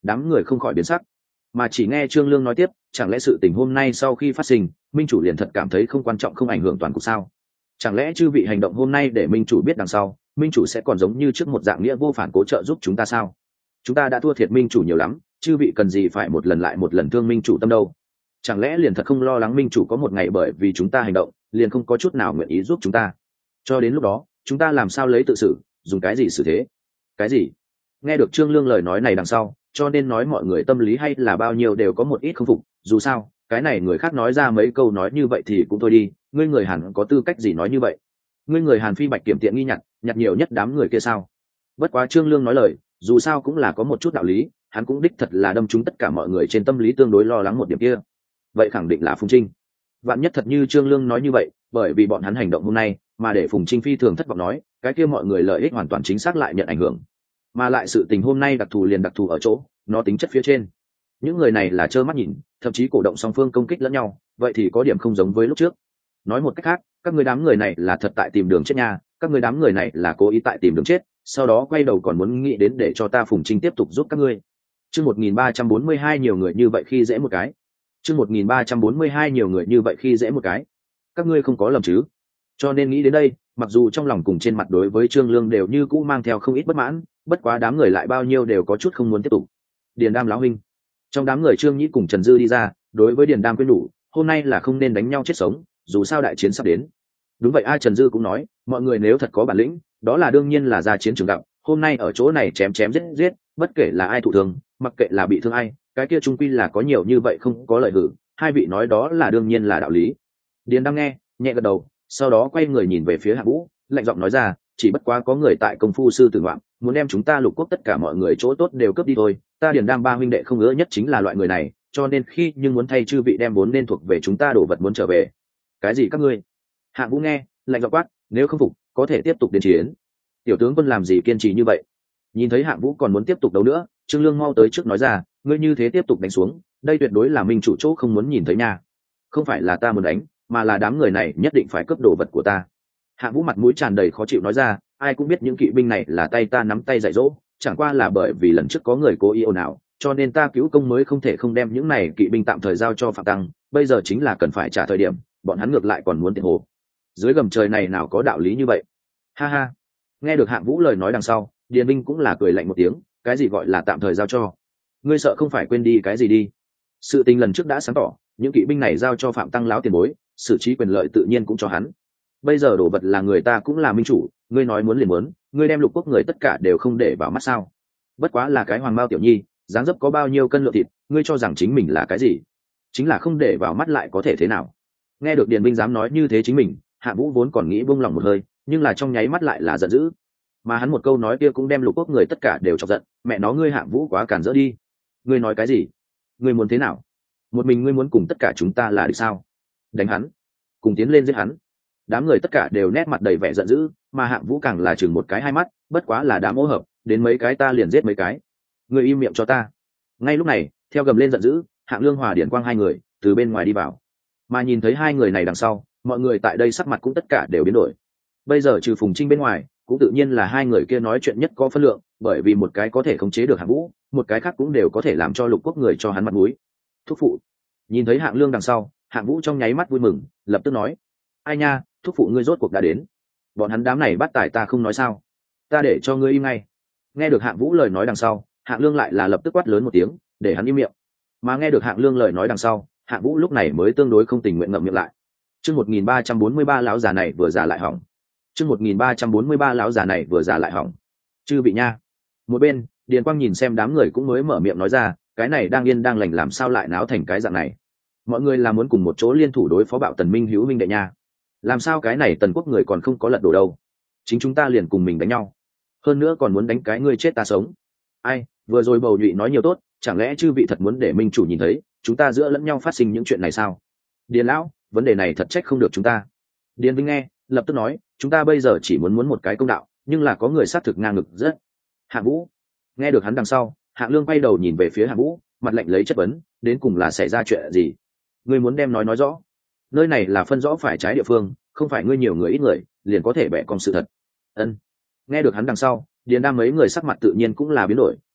Đám người không khỏi biến sắc, mà chỉ nghe Trương Lương nói tiếp, chẳng lẽ sự tình hôm nay sau khi phát sinh, minh chủ liền thật cảm thấy không quan trọng, không ảnh hưởng toàn cục sao? Chẳng lẽ chư vị hành động hôm nay để minh chủ biết đằng sau, minh chủ sẽ còn giống như trước một dạng nghĩa vô phản cố trợ giúp chúng ta sao? Chúng ta đã thua thiệt minh chủ nhiều lắm, chư vị cần gì phải một lần lại một lần thương minh chủ tâm đâu? Chẳng lẽ liền thật không lo lắng minh chủ có một ngày bởi vì chúng ta hành động liền không có chút nào nguyện ý giúp chúng ta? Cho đến lúc đó chúng ta làm sao lấy tự xử, dùng cái gì xử thế? Cái gì? Nghe được Trương Lương lời nói này đằng sau, cho nên nói mọi người tâm lý hay là bao nhiêu đều có một ít không phục. Dù sao cái này người khác nói ra mấy câu nói như vậy thì cũng thôi đi, ngươi người Hàn có tư cách gì nói như vậy? Ngươi người Hàn phi bạch kiểm tiện nghi nhặt nhiều nhất đám người kia sao? Bất quá Trương Lương nói lời dù sao cũng là có một chút đạo lý, hắn cũng đích thật là đâm trúng tất cả mọi người trên tâm lý tương đối lo lắng một điểm kia. Vậy khẳng định là Phùng Trinh. Vạn nhất thật như Trương Lương nói như vậy, bởi vì bọn hắn hành động hôm nay mà để Phùng Trinh phi thường thất vọng nói, cái kia mọi người lợi ích hoàn toàn chính xác lại nhận ảnh hưởng. Mà lại sự tình hôm nay đặc thù liền đặc thù ở chỗ nó tính chất phía trên, những người này là trơ mắt nhìn, thậm chí cổ động song phương công kích lẫn nhau, vậy thì có điểm không giống với lúc trước. Nói một cách khác, các người đám người này là thật tại tìm đường chết nha, các người đám người này là cố ý tại tìm đường chết, sau đó quay đầu còn muốn nghĩ đến để cho ta Phùng Trinh tiếp tục giúp các ngươi. Chương 1342 nhiều người như vậy khi dễ một cái. Chương 1342 nhiều người như vậy khi dễ một cái. Các ngươi không có lầm chứ? Cho nên nghĩ đến đây, mặc dù trong lòng cùng trên mặt đối với Trương Lương đều như cũ mang theo không ít bất mãn, bất quá đám người lại bao nhiêu đều có chút không muốn tiếp tục. Điền Đam lão huynh. Trong đám người Trương Nhĩ cùng Trần Dư đi ra, đối với Điền Đam khuyên nhủ, hôm nay là không nên đánh nhau chết sống, dù sao đại chiến sắp đến. Đúng vậy, Trần Dư cũng nói, mọi người nếu thật có bản lĩnh, đó là đương nhiên là ra chiến trường gặp, hôm nay ở chỗ này chém chém giết giết, bất kể là ai thụ thương, mặc kệ là bị thương ai, cái kia trung quy là có nhiều như vậy không có lợi hử, hai vị nói đó là đương nhiên là đạo lý. Điền Đam nghe, nhẹ gật đầu, sau đó quay người nhìn về phía Hạ Vũ, lạnh giọng nói ra, chỉ bất quá có người tại công phu sư tử ngoạm, muốn đem chúng ta Lục Quốc tất cả mọi người chỗ tốt đều cướp đi thôi, ta Điền Đam ba huynh đệ không ngỡ nhất chính là loại người này, cho nên khi nhưng muốn thay chư vị đem vốn nên thuộc về chúng ta đồ vật muốn trở về. Cái gì các ngươi? Hạ Vũ nghe, lạnh giọng quát, nếu không phục có thể tiếp tục đến chiến. Tiểu tướng quân làm gì kiên trì như vậy? Nhìn thấy Hạ Vũ còn muốn tiếp tục đấu nữa, Trương Lương mau tới trước nói ra, ngươi như thế tiếp tục đánh xuống, đây tuyệt đối là minh chủ chỗ không muốn nhìn thấy nha. Không phải là ta muốn đánh, mà là đám người này nhất định phải cướp đồ vật của ta. Hạ Vũ mặt mũi tràn đầy khó chịu nói ra, ai cũng biết những kỵ binh này là tay ta nắm tay dạy dỗ, chẳng qua là bởi vì lần trước có người cố ý ồn ào, cho nên ta cứu công mới không thể không đem những này kỵ binh tạm thời giao cho Phạm Tăng, bây giờ chính là cần phải trả thời điểm, bọn hắn ngược lại còn muốn tiền hồ. Dưới gầm trời này nào có đạo lý như vậy? Ha ha. Nghe được Hạng Vũ lời nói đằng sau, Điền Binh cũng là cười lạnh một tiếng, cái gì gọi là tạm thời giao cho? Ngươi sợ không phải quên đi cái gì đi? Sự tình lần trước đã sáng tỏ, những kỵ binh này giao cho Phạm Tăng láo tiền bối, xử trí quyền lợi tự nhiên cũng cho hắn. Bây giờ đồ vật là người ta cũng là minh chủ, ngươi nói muốn liền muốn, ngươi đem Lục Quốc người tất cả đều không để vào mắt sao? Bất quá là cái hoàng mao tiểu nhi, dáng dấp có bao nhiêu cân lượng thịt, ngươi cho rằng chính mình là cái gì? Chính là không để vào mắt lại có thể thế nào? Nghe được Điền Binh dám nói như thế chính mình, Hạ Vũ vốn còn nghĩ buông lòng một hơi, nhưng là trong nháy mắt lại là giận dữ. Mà hắn một câu nói kia cũng đem Lục Quốc người tất cả đều chọc giận, mẹ nó ngươi Hạ Vũ quá cản rỡ đi. Ngươi nói cái gì? Ngươi muốn thế nào? Một mình ngươi muốn cùng tất cả chúng ta là địch sao? Đánh hắn, cùng tiến lên giết hắn. Đám người tất cả đều nét mặt đầy vẻ giận dữ, mà Hạng Vũ càng là chừng một cái hai mắt, bất quá là đám ô hợp, đến mấy cái ta liền giết mấy cái. Ngươi im miệng cho ta. Ngay lúc này, theo gầm lên giận dữ, Hạng Lương Hòa Điển Quang hai người từ bên ngoài đi vào. Mà nhìn thấy hai người này đằng sau, mọi người tại đây sắc mặt cũng tất cả đều biến đổi. Bây giờ trừ Phùng Trinh bên ngoài, cũng tự nhiên là hai người kia nói chuyện nhất có phân lượng, bởi vì một cái có thể khống chế được Hạng Vũ, một cái khác cũng đều có thể làm cho Lục Quốc người cho hắn mặt mũi. Thúc phụ. Nhìn thấy Hạng Lương đằng sau, Hạng Vũ trong nháy mắt vui mừng, lập tức nói: ai nha, thúc phụ ngươi rốt cuộc đã đến. Bọn hắn đám này bắt tài ta không nói sao? Ta để cho ngươi im ngay. Nghe được Hạng Vũ lời nói đằng sau, Hạng Lương lại là lập tức quát lớn một tiếng, để hắn im miệng. Mà nghe được Hạng Lương lời nói đằng sau, Hạng Vũ lúc này mới tương đối không tình nguyện ngậm miệng lại. Chương 1343 lão già này vừa già lại hỏng. Chương 1343 lão già này vừa già lại hỏng. Chư vị nha. Một bên, Điền Quang nhìn xem đám người cũng mới mở miệng nói ra, cái này đang yên đang lành làm sao lại náo thành cái dạng này? Mọi người là muốn cùng một chỗ liên thủ đối phó Bạo Tần Minh hữu huynh đệ nha. Làm sao cái này Tần Quốc người còn không có lật đổ đâu? Chính chúng ta liền cùng mình đánh nhau. Hơn nữa còn muốn đánh cái ngươi chết ta sống. Ai, vừa rồi bầu nhụy nói nhiều tốt, chẳng lẽ chư vị thật muốn để minh chủ nhìn thấy chúng ta giữa lẫn nhau phát sinh những chuyện này sao? Điền lão, vấn đề này thật trách không được chúng ta. Điền Vinh nghe, lập tức nói, chúng ta bây giờ chỉ muốn một cái công đạo, nhưng là có người xác thực ngang ngực rất. Hạng Vũ. Nghe được hắn đằng sau, Hạng Lương quay đầu nhìn về phía Hạng Vũ, mặt lạnh lấy chất vấn, đến cùng là xảy ra chuyện gì? Ngươi muốn đem nói rõ. Nơi này là phân rõ phải trái địa phương, không phải ngươi nhiều người ít người liền có thể bẻ cong sự thật. Ân. Nghe được hắn đằng sau, Điền Đam mấy người sắc mặt tự nhiên cũng là biến đổi,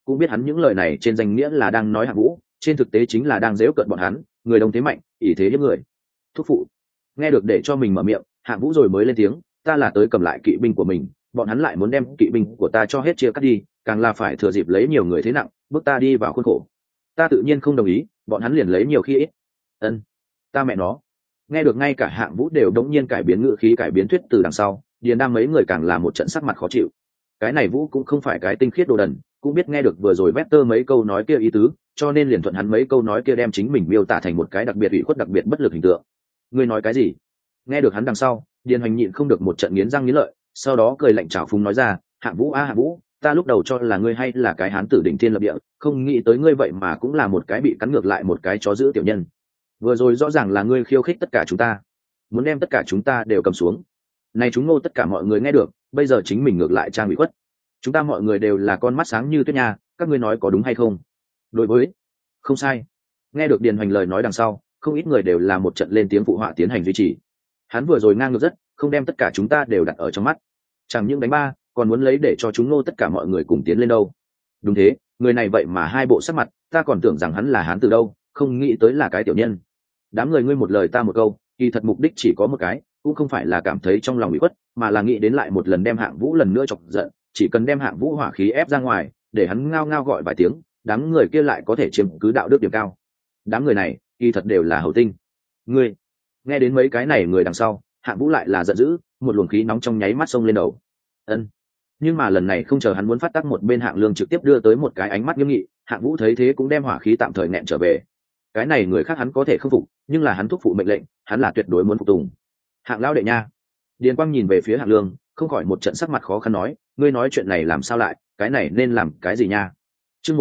cũng biết hắn những lời này trên danh nghĩa là đang nói Hạng Vũ, trên thực tế chính là đang giễu cợt bọn hắn, người đông thế mạnh, ỷ thế hiếp người. Thúc phụ nghe được để cho mình mở miệng, Hạng Vũ rồi mới lên tiếng, ta là tới cầm lại kỵ binh của mình, bọn hắn lại muốn đem kỵ binh của ta cho hết chia cắt đi, càng là phải thừa dịp lấy nhiều người thế nặng, bước ta đi vào khuôn khổ. Ta tự nhiên không đồng ý, bọn hắn liền lấy nhiều khi ít. Ân, ta mẹ nó. Nghe được ngay cả Hạng Vũ đều đống nhiên cải biến ngữ khí, cải biến thuyết từ đằng sau, điền đam mấy người càng là một trận sắc mặt khó chịu. Cái này Vũ cũng không phải cái tinh khiết đồ đần, cũng biết nghe được vừa rồi Vector mấy câu nói kia ý tứ, cho nên liền thuận hắn mấy câu nói kia đem chính mình miêu tả thành một cái đặc biệt ủy khuất, đặc biệt bất lực hình tượng. Ngươi nói cái gì? Nghe được hắn đằng sau, điền hoành nhịn không được một trận nghiến răng nghiến lợi, sau đó cười lạnh trào phúng nói ra, Hạng Vũ a Hạng Vũ, ta lúc đầu cho là ngươi hay là cái hán tử đỉnh thiên lập địa, không nghĩ tới ngươi vậy mà cũng là một cái bị cắn ngược lại một cái chó giữ tiểu nhân. Vừa rồi rõ ràng là ngươi khiêu khích tất cả chúng ta, muốn đem tất cả chúng ta đều cầm xuống. Này chúng Ngô tất cả mọi người nghe được, bây giờ chính mình ngược lại trang bị khuất. Chúng ta mọi người đều là con mắt sáng như tuyết nha, các ngươi nói có đúng hay không? Đối với, không sai. Nghe được điền hoành lời nói đằng sau, không ít người đều là một trận lên tiếng phụ họa tiến hành duy trì. Hắn vừa rồi ngang ngược rất, không đem tất cả chúng ta đều đặt ở trong mắt, chẳng những đánh ba, còn muốn lấy để cho chúng Ngô tất cả mọi người cùng tiến lên đâu. Đúng thế, người này vậy mà hai bộ sắc mặt, ta còn tưởng rằng hắn là hán từ đâu, không nghĩ tới là cái tiểu nhân. Đám người ngươi một lời ta một câu, kỳ thật mục đích chỉ có một cái, cũng không phải là cảm thấy trong lòng bị khuất, mà là nghĩ đến lại một lần đem Hạng Vũ lần nữa chọc giận, chỉ cần đem Hạng Vũ hỏa khí ép ra ngoài, để hắn ngao ngao gọi vài tiếng, đám người kia lại có thể chiếm cứ đạo đức điểm cao. Đám người này kỳ thật đều là hầu tinh. Ngươi nghe đến mấy cái này người đằng sau, Hạng Vũ lại là giận dữ, một luồng khí nóng trong nháy mắt xông lên đầu. Ân. Nhưng mà lần này không chờ hắn muốn phát tác, một bên Hạng Lương trực tiếp đưa tới một cái ánh mắt nghiêm nghị. Hạng Vũ thấy thế cũng đem hỏa khí tạm thời nẹn trở về. Cái này người khác hắn có thể không phục, nhưng là hắn thúc phụ mệnh lệnh, hắn là tuyệt đối muốn phục tùng. Hạng lão đệ nha. Điền Quang nhìn về phía Hạng Lương, không khỏi một trận sắc mặt khó khăn nói, ngươi nói chuyện này làm sao lại, cái này nên làm cái gì nha? Chương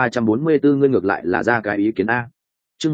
1344 ngươi ngược lại là ra cái ý kiến a. Chương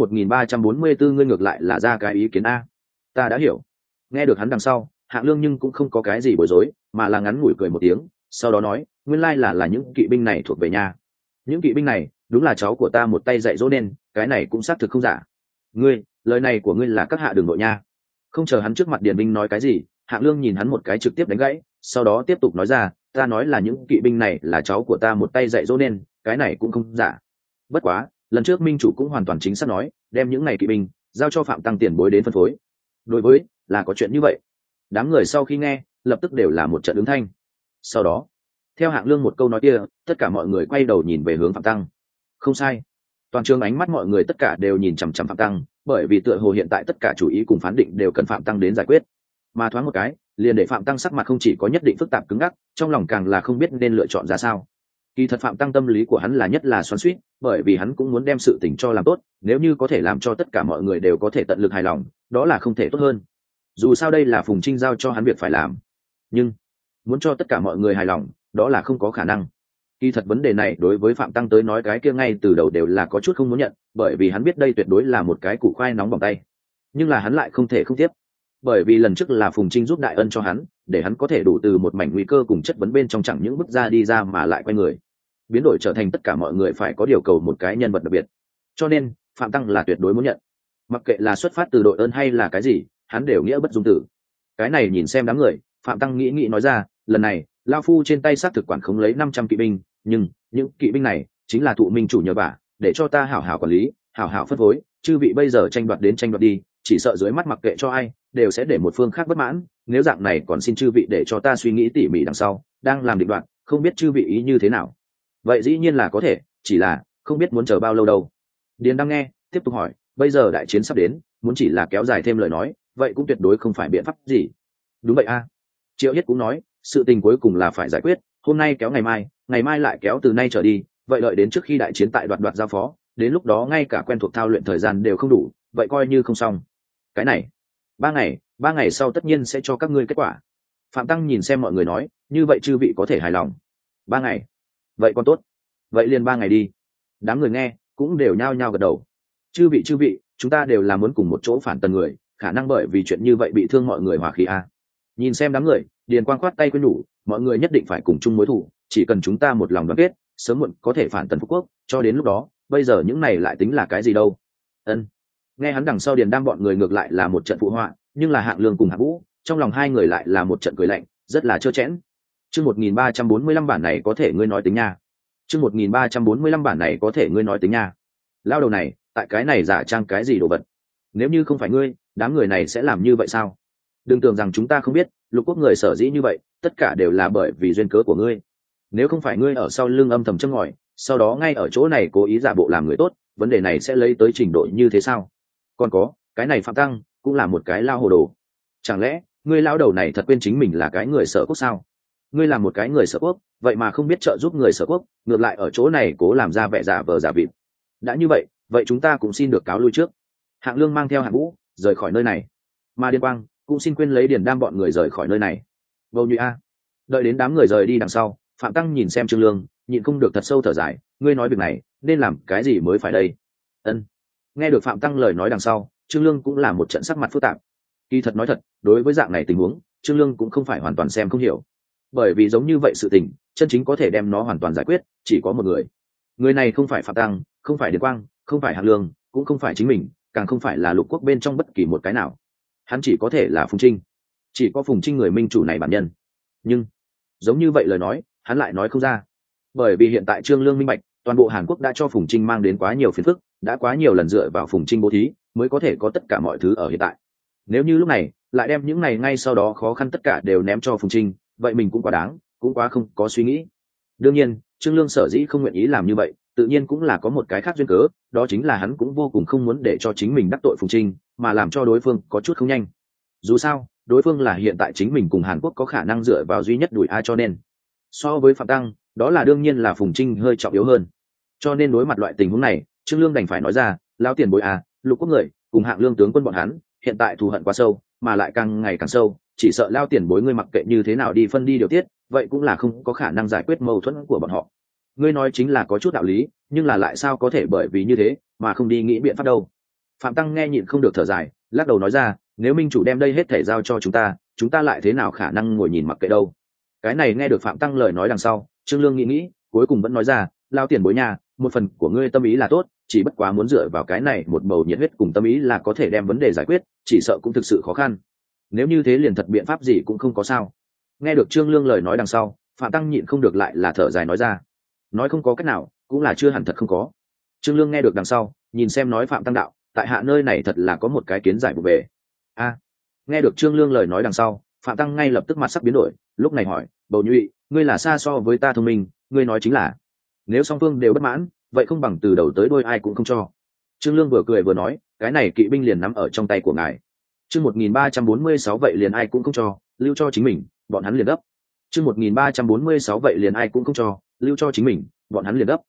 1344 ngươi ngược lại là ra cái ý kiến a. Ta đã hiểu. Nghe được hắn đằng sau, Hạng Lương nhưng cũng không có cái gì bối rối, mà là ngắn ngủi cười một tiếng, sau đó nói, nguyên lai là những kỵ binh này thuộc về nhà. Những kỵ binh này, đúng là cháu của ta một tay dạy dỗ nên, cái này cũng xác thực không giả. Ngươi, lời này của ngươi là các hạ đường nội nha. Không chờ hắn trước mặt Điền binh nói cái gì, Hạng Lương nhìn hắn một cái trực tiếp đánh gãy, sau đó tiếp tục nói ra, ta nói là những kỵ binh này là cháu của ta một tay dạy dỗ nên, cái này cũng không giả. Bất quá, lần trước minh chủ cũng hoàn toàn chính xác nói, đem những này kỵ binh giao cho Phạm Tăng tiền bối đến phân phối. Đối với là có chuyện như vậy. Đám người sau khi nghe, lập tức đều là một trận ứng thanh. Sau đó, theo Hạng Lương một câu nói kia, tất cả mọi người quay đầu nhìn về hướng Phạm Tăng. Không sai, toàn trường ánh mắt mọi người tất cả đều nhìn chằm chằm Phạm Tăng, bởi vì tựa hồ hiện tại tất cả chủ ý cùng phán định đều cần Phạm Tăng đến giải quyết. Mà thoáng một cái, liền để Phạm Tăng sắc mặt không chỉ có nhất định phức tạp cứng ngắc, trong lòng càng là không biết nên lựa chọn ra sao. Kỳ thật Phạm Tăng tâm lý của hắn là nhất là xoắn xuýt, bởi vì hắn cũng muốn đem sự tình cho làm tốt, nếu như có thể làm cho tất cả mọi người đều có thể tận lực hài lòng, đó là không thể tốt hơn. Dù sao đây là Phùng Trinh giao cho hắn việc phải làm, nhưng muốn cho tất cả mọi người hài lòng, đó là không có khả năng. Kỳ thật vấn đề này đối với Phạm Tăng tới nói cái kia ngay từ đầu đều là có chút không muốn nhận, bởi vì hắn biết đây tuyệt đối là một cái củ khoai nóng bỏng tay. Nhưng là hắn lại không thể không tiếp, bởi vì lần trước là Phùng Trinh giúp đại ân cho hắn, để hắn có thể đủ từ một mảnh nguy cơ cùng chất vấn bên trong chẳng những bước ra đi ra mà lại quay người, biến đổi trở thành tất cả mọi người phải có điều cầu một cái nhân vật đặc biệt. Cho nên Phạm Tăng là tuyệt đối muốn nhận, mặc kệ là xuất phát từ đội ơn hay là cái gì, hắn đều nghĩa bất dung tử. Cái này nhìn xem đám người, Phạm Tăng nghĩ nói ra, lần này lao phu trên tay xác thực quản khống lấy 500 kỵ binh, nhưng những kỵ binh này chính là thụ minh chủ nhờ vả, để cho ta hảo hảo quản lý, hảo hảo phân phối. Chư vị bây giờ tranh đoạt đến tranh đoạt đi, chỉ sợ dưới mắt mặc kệ cho ai đều sẽ để một phương khác bất mãn. Nếu dạng này còn xin chư vị để cho ta suy nghĩ tỉ mỉ đằng sau, đang làm định đoạt, không biết chư vị ý như thế nào. Vậy dĩ nhiên là có thể, chỉ là không biết muốn chờ bao lâu đâu. Điền đang nghe, tiếp tục hỏi, bây giờ đại chiến sắp đến, muốn chỉ là kéo dài thêm lời nói, vậy cũng tuyệt đối không phải biện pháp gì. Đúng vậy a. Triệu Hiết cũng nói, sự tình cuối cùng là phải giải quyết, hôm nay kéo ngày mai lại kéo từ nay trở đi, vậy đợi đến trước khi đại chiến tại đoạt giao phó, đến lúc đó ngay cả quen thuộc thao luyện thời gian đều không đủ, vậy coi như không xong. Cái này, 3 ngày sau tất nhiên sẽ cho các ngươi kết quả. Phạm Tăng nhìn xem mọi người nói, như vậy chư vị có thể hài lòng. 3 ngày, vậy còn tốt, vậy liền 3 ngày đi. Đám người nghe cũng đều nhao nhao gật đầu. Chư vị, chúng ta đều là muốn cùng một chỗ phản tần người, khả năng bởi vì chuyện như vậy bị thương mọi người hòa khí a. Nhìn xem đám người, Điền Quang khoát tay quên nhủ, mọi người nhất định phải cùng chung mối thù, chỉ cần chúng ta một lòng đoàn kết, sớm muộn có thể phản tần phục quốc, cho đến lúc đó, bây giờ những này lại tính là cái gì đâu. Ân. Nghe hắn đằng sau Điền Đam bọn người ngược lại là một trận phụ họa, nhưng là Hạng Lương cùng Hạng Vũ, trong lòng hai người lại là một trận cười lạnh, rất là trơ chẽn. Chương 1345 bản này có thể ngươi nói tính nha. chương 1345 bản này có thể ngươi nói tính nha. Lao đầu này tại cái này giả trang cái gì đồ vật? Nếu như không phải ngươi, đám người này sẽ làm như vậy sao? Đừng tưởng rằng chúng ta không biết, lục quốc người sở dĩ như vậy tất cả đều là bởi vì duyên cớ của ngươi. Nếu không phải ngươi ở sau lưng âm thầm châm ngòi, sau đó ngay ở chỗ này cố ý giả bộ làm người tốt, vấn đề này sẽ lấy tới trình độ như thế sao? Còn có cái này Phạm Tăng cũng là một cái lao hồ đồ. Chẳng lẽ ngươi lao đầu này thật quên chính mình là cái người sở quốc sao? Ngươi là một cái người sở quốc, vậy mà không biết trợ giúp người sở quốc, ngược lại ở chỗ này cố làm ra vẻ giả vờ giả vịt. Đã như vậy, vậy chúng ta cũng xin được cáo lui trước. Hạng Lương mang theo Hạng Vũ rời khỏi nơi này, mà Điền Quang cũng xin quên lấy Điền Đam bọn người rời khỏi nơi này. Vô Nhụy a. Đợi đến đám người rời đi đằng sau, Phạm Tăng nhìn xem Trương Lương, nhịn không được thật sâu thở dài, ngươi nói việc này nên làm cái gì mới phải đây? Ân. Nghe được Phạm Tăng lời nói đằng sau, Trương Lương cũng là một trận sắc mặt phức tạp. Kỳ thật nói thật, đối với dạng này tình huống, Trương Lương cũng không phải hoàn toàn xem không hiểu. Bởi vì giống như vậy sự tình, chân chính có thể đem nó hoàn toàn giải quyết, chỉ có một người. Người này không phải Phạm Tăng, không phải Điền Quang, không phải Hạng Lương, cũng không phải chính mình, càng không phải là lục quốc bên trong bất kỳ một cái nào. Hắn chỉ có thể là Phùng Trinh. Chỉ có Phùng Trinh người minh chủ này bản nhân. Nhưng giống như vậy lời nói, hắn lại nói không ra. Bởi vì hiện tại Trương Lương minh bạch, toàn bộ Hàn Quốc đã cho Phùng Trinh mang đến quá nhiều phiền phức, đã quá nhiều lần dựa vào Phùng Trinh bố thí mới có thể có tất cả mọi thứ ở hiện tại. Nếu như lúc này lại đem những ngày ngay sau đó khó khăn tất cả đều ném cho Phùng Trinh, vậy mình cũng quá đáng, cũng quá không có suy nghĩ. Đương nhiên Trương Lương sở dĩ không nguyện ý làm như vậy, tự nhiên cũng là có một cái khác duyên cớ, đó chính là hắn cũng vô cùng không muốn để cho chính mình đắc tội Phùng Trinh, mà làm cho đối phương có chút không nhanh. Dù sao đối phương là hiện tại chính mình cùng Hàn Quốc có khả năng dựa vào duy nhất đuổi ai, cho nên so với Phạm Tăng, đó là đương nhiên là Phùng Trinh hơi trọng yếu hơn. Cho nên đối mặt loại tình huống này, Trương Lương đành phải nói ra, lão tiền bối à, lục quốc người cùng Hạng Lương tướng quân bọn hắn hiện tại thù hận quá sâu, mà lại càng ngày càng sâu, chỉ sợ lao tiền bối ngươi mặc kệ như thế nào đi phân đi điều tiết, vậy cũng là không có khả năng giải quyết mâu thuẫn của bọn họ. Ngươi nói chính là có chút đạo lý, nhưng là lại sao có thể bởi vì như thế mà không đi nghĩ biện pháp đâu? Phạm Tăng nghe nhịn không được thở dài, lắc đầu nói ra, nếu minh chủ đem đây hết thể giao cho chúng ta lại thế nào khả năng ngồi nhìn mặc kệ đâu? Cái này nghe được Phạm Tăng lời nói đằng sau, Trương Lương nghĩ, cuối cùng vẫn nói ra, lao tiền bối nhà, một phần của ngươi tâm ý là tốt, chỉ bất quá muốn dựa vào cái này một bầu nhiệt huyết cùng tâm ý là có thể đem vấn đề giải quyết, chỉ sợ cũng thực sự khó khăn. Nếu như thế liền thật biện pháp gì cũng không có sao. Nghe được Trương Lương lời nói đằng sau, Phạm Tăng nhịn không được lại là thở dài nói ra, nói không có cách nào cũng là chưa hẳn thật không có. Trương Lương nghe được đằng sau, nhìn xem nói Phạm Tăng đạo, tại hạ nơi này thật là có một cái kiến giải vụ về. Nghe được Trương Lương lời nói đằng sau, Phạm Tăng ngay lập tức mặt sắc biến đổi, lúc này hỏi, Bầu Nhụy, ngươi là xa so với ta thông minh, ngươi nói chính là, nếu song phương đều bất mãn, vậy không bằng từ đầu tới đuôi ai cũng không cho. Trương Lương vừa cười vừa nói, cái này kỵ binh liền nắm ở trong tay của ngài. Chương 1346 vậy liền ai cũng không cho, lưu cho chính mình, bọn hắn liền gấp. Chương 1346 vậy liền ai cũng không cho, lưu cho chính mình, bọn hắn liền gấp.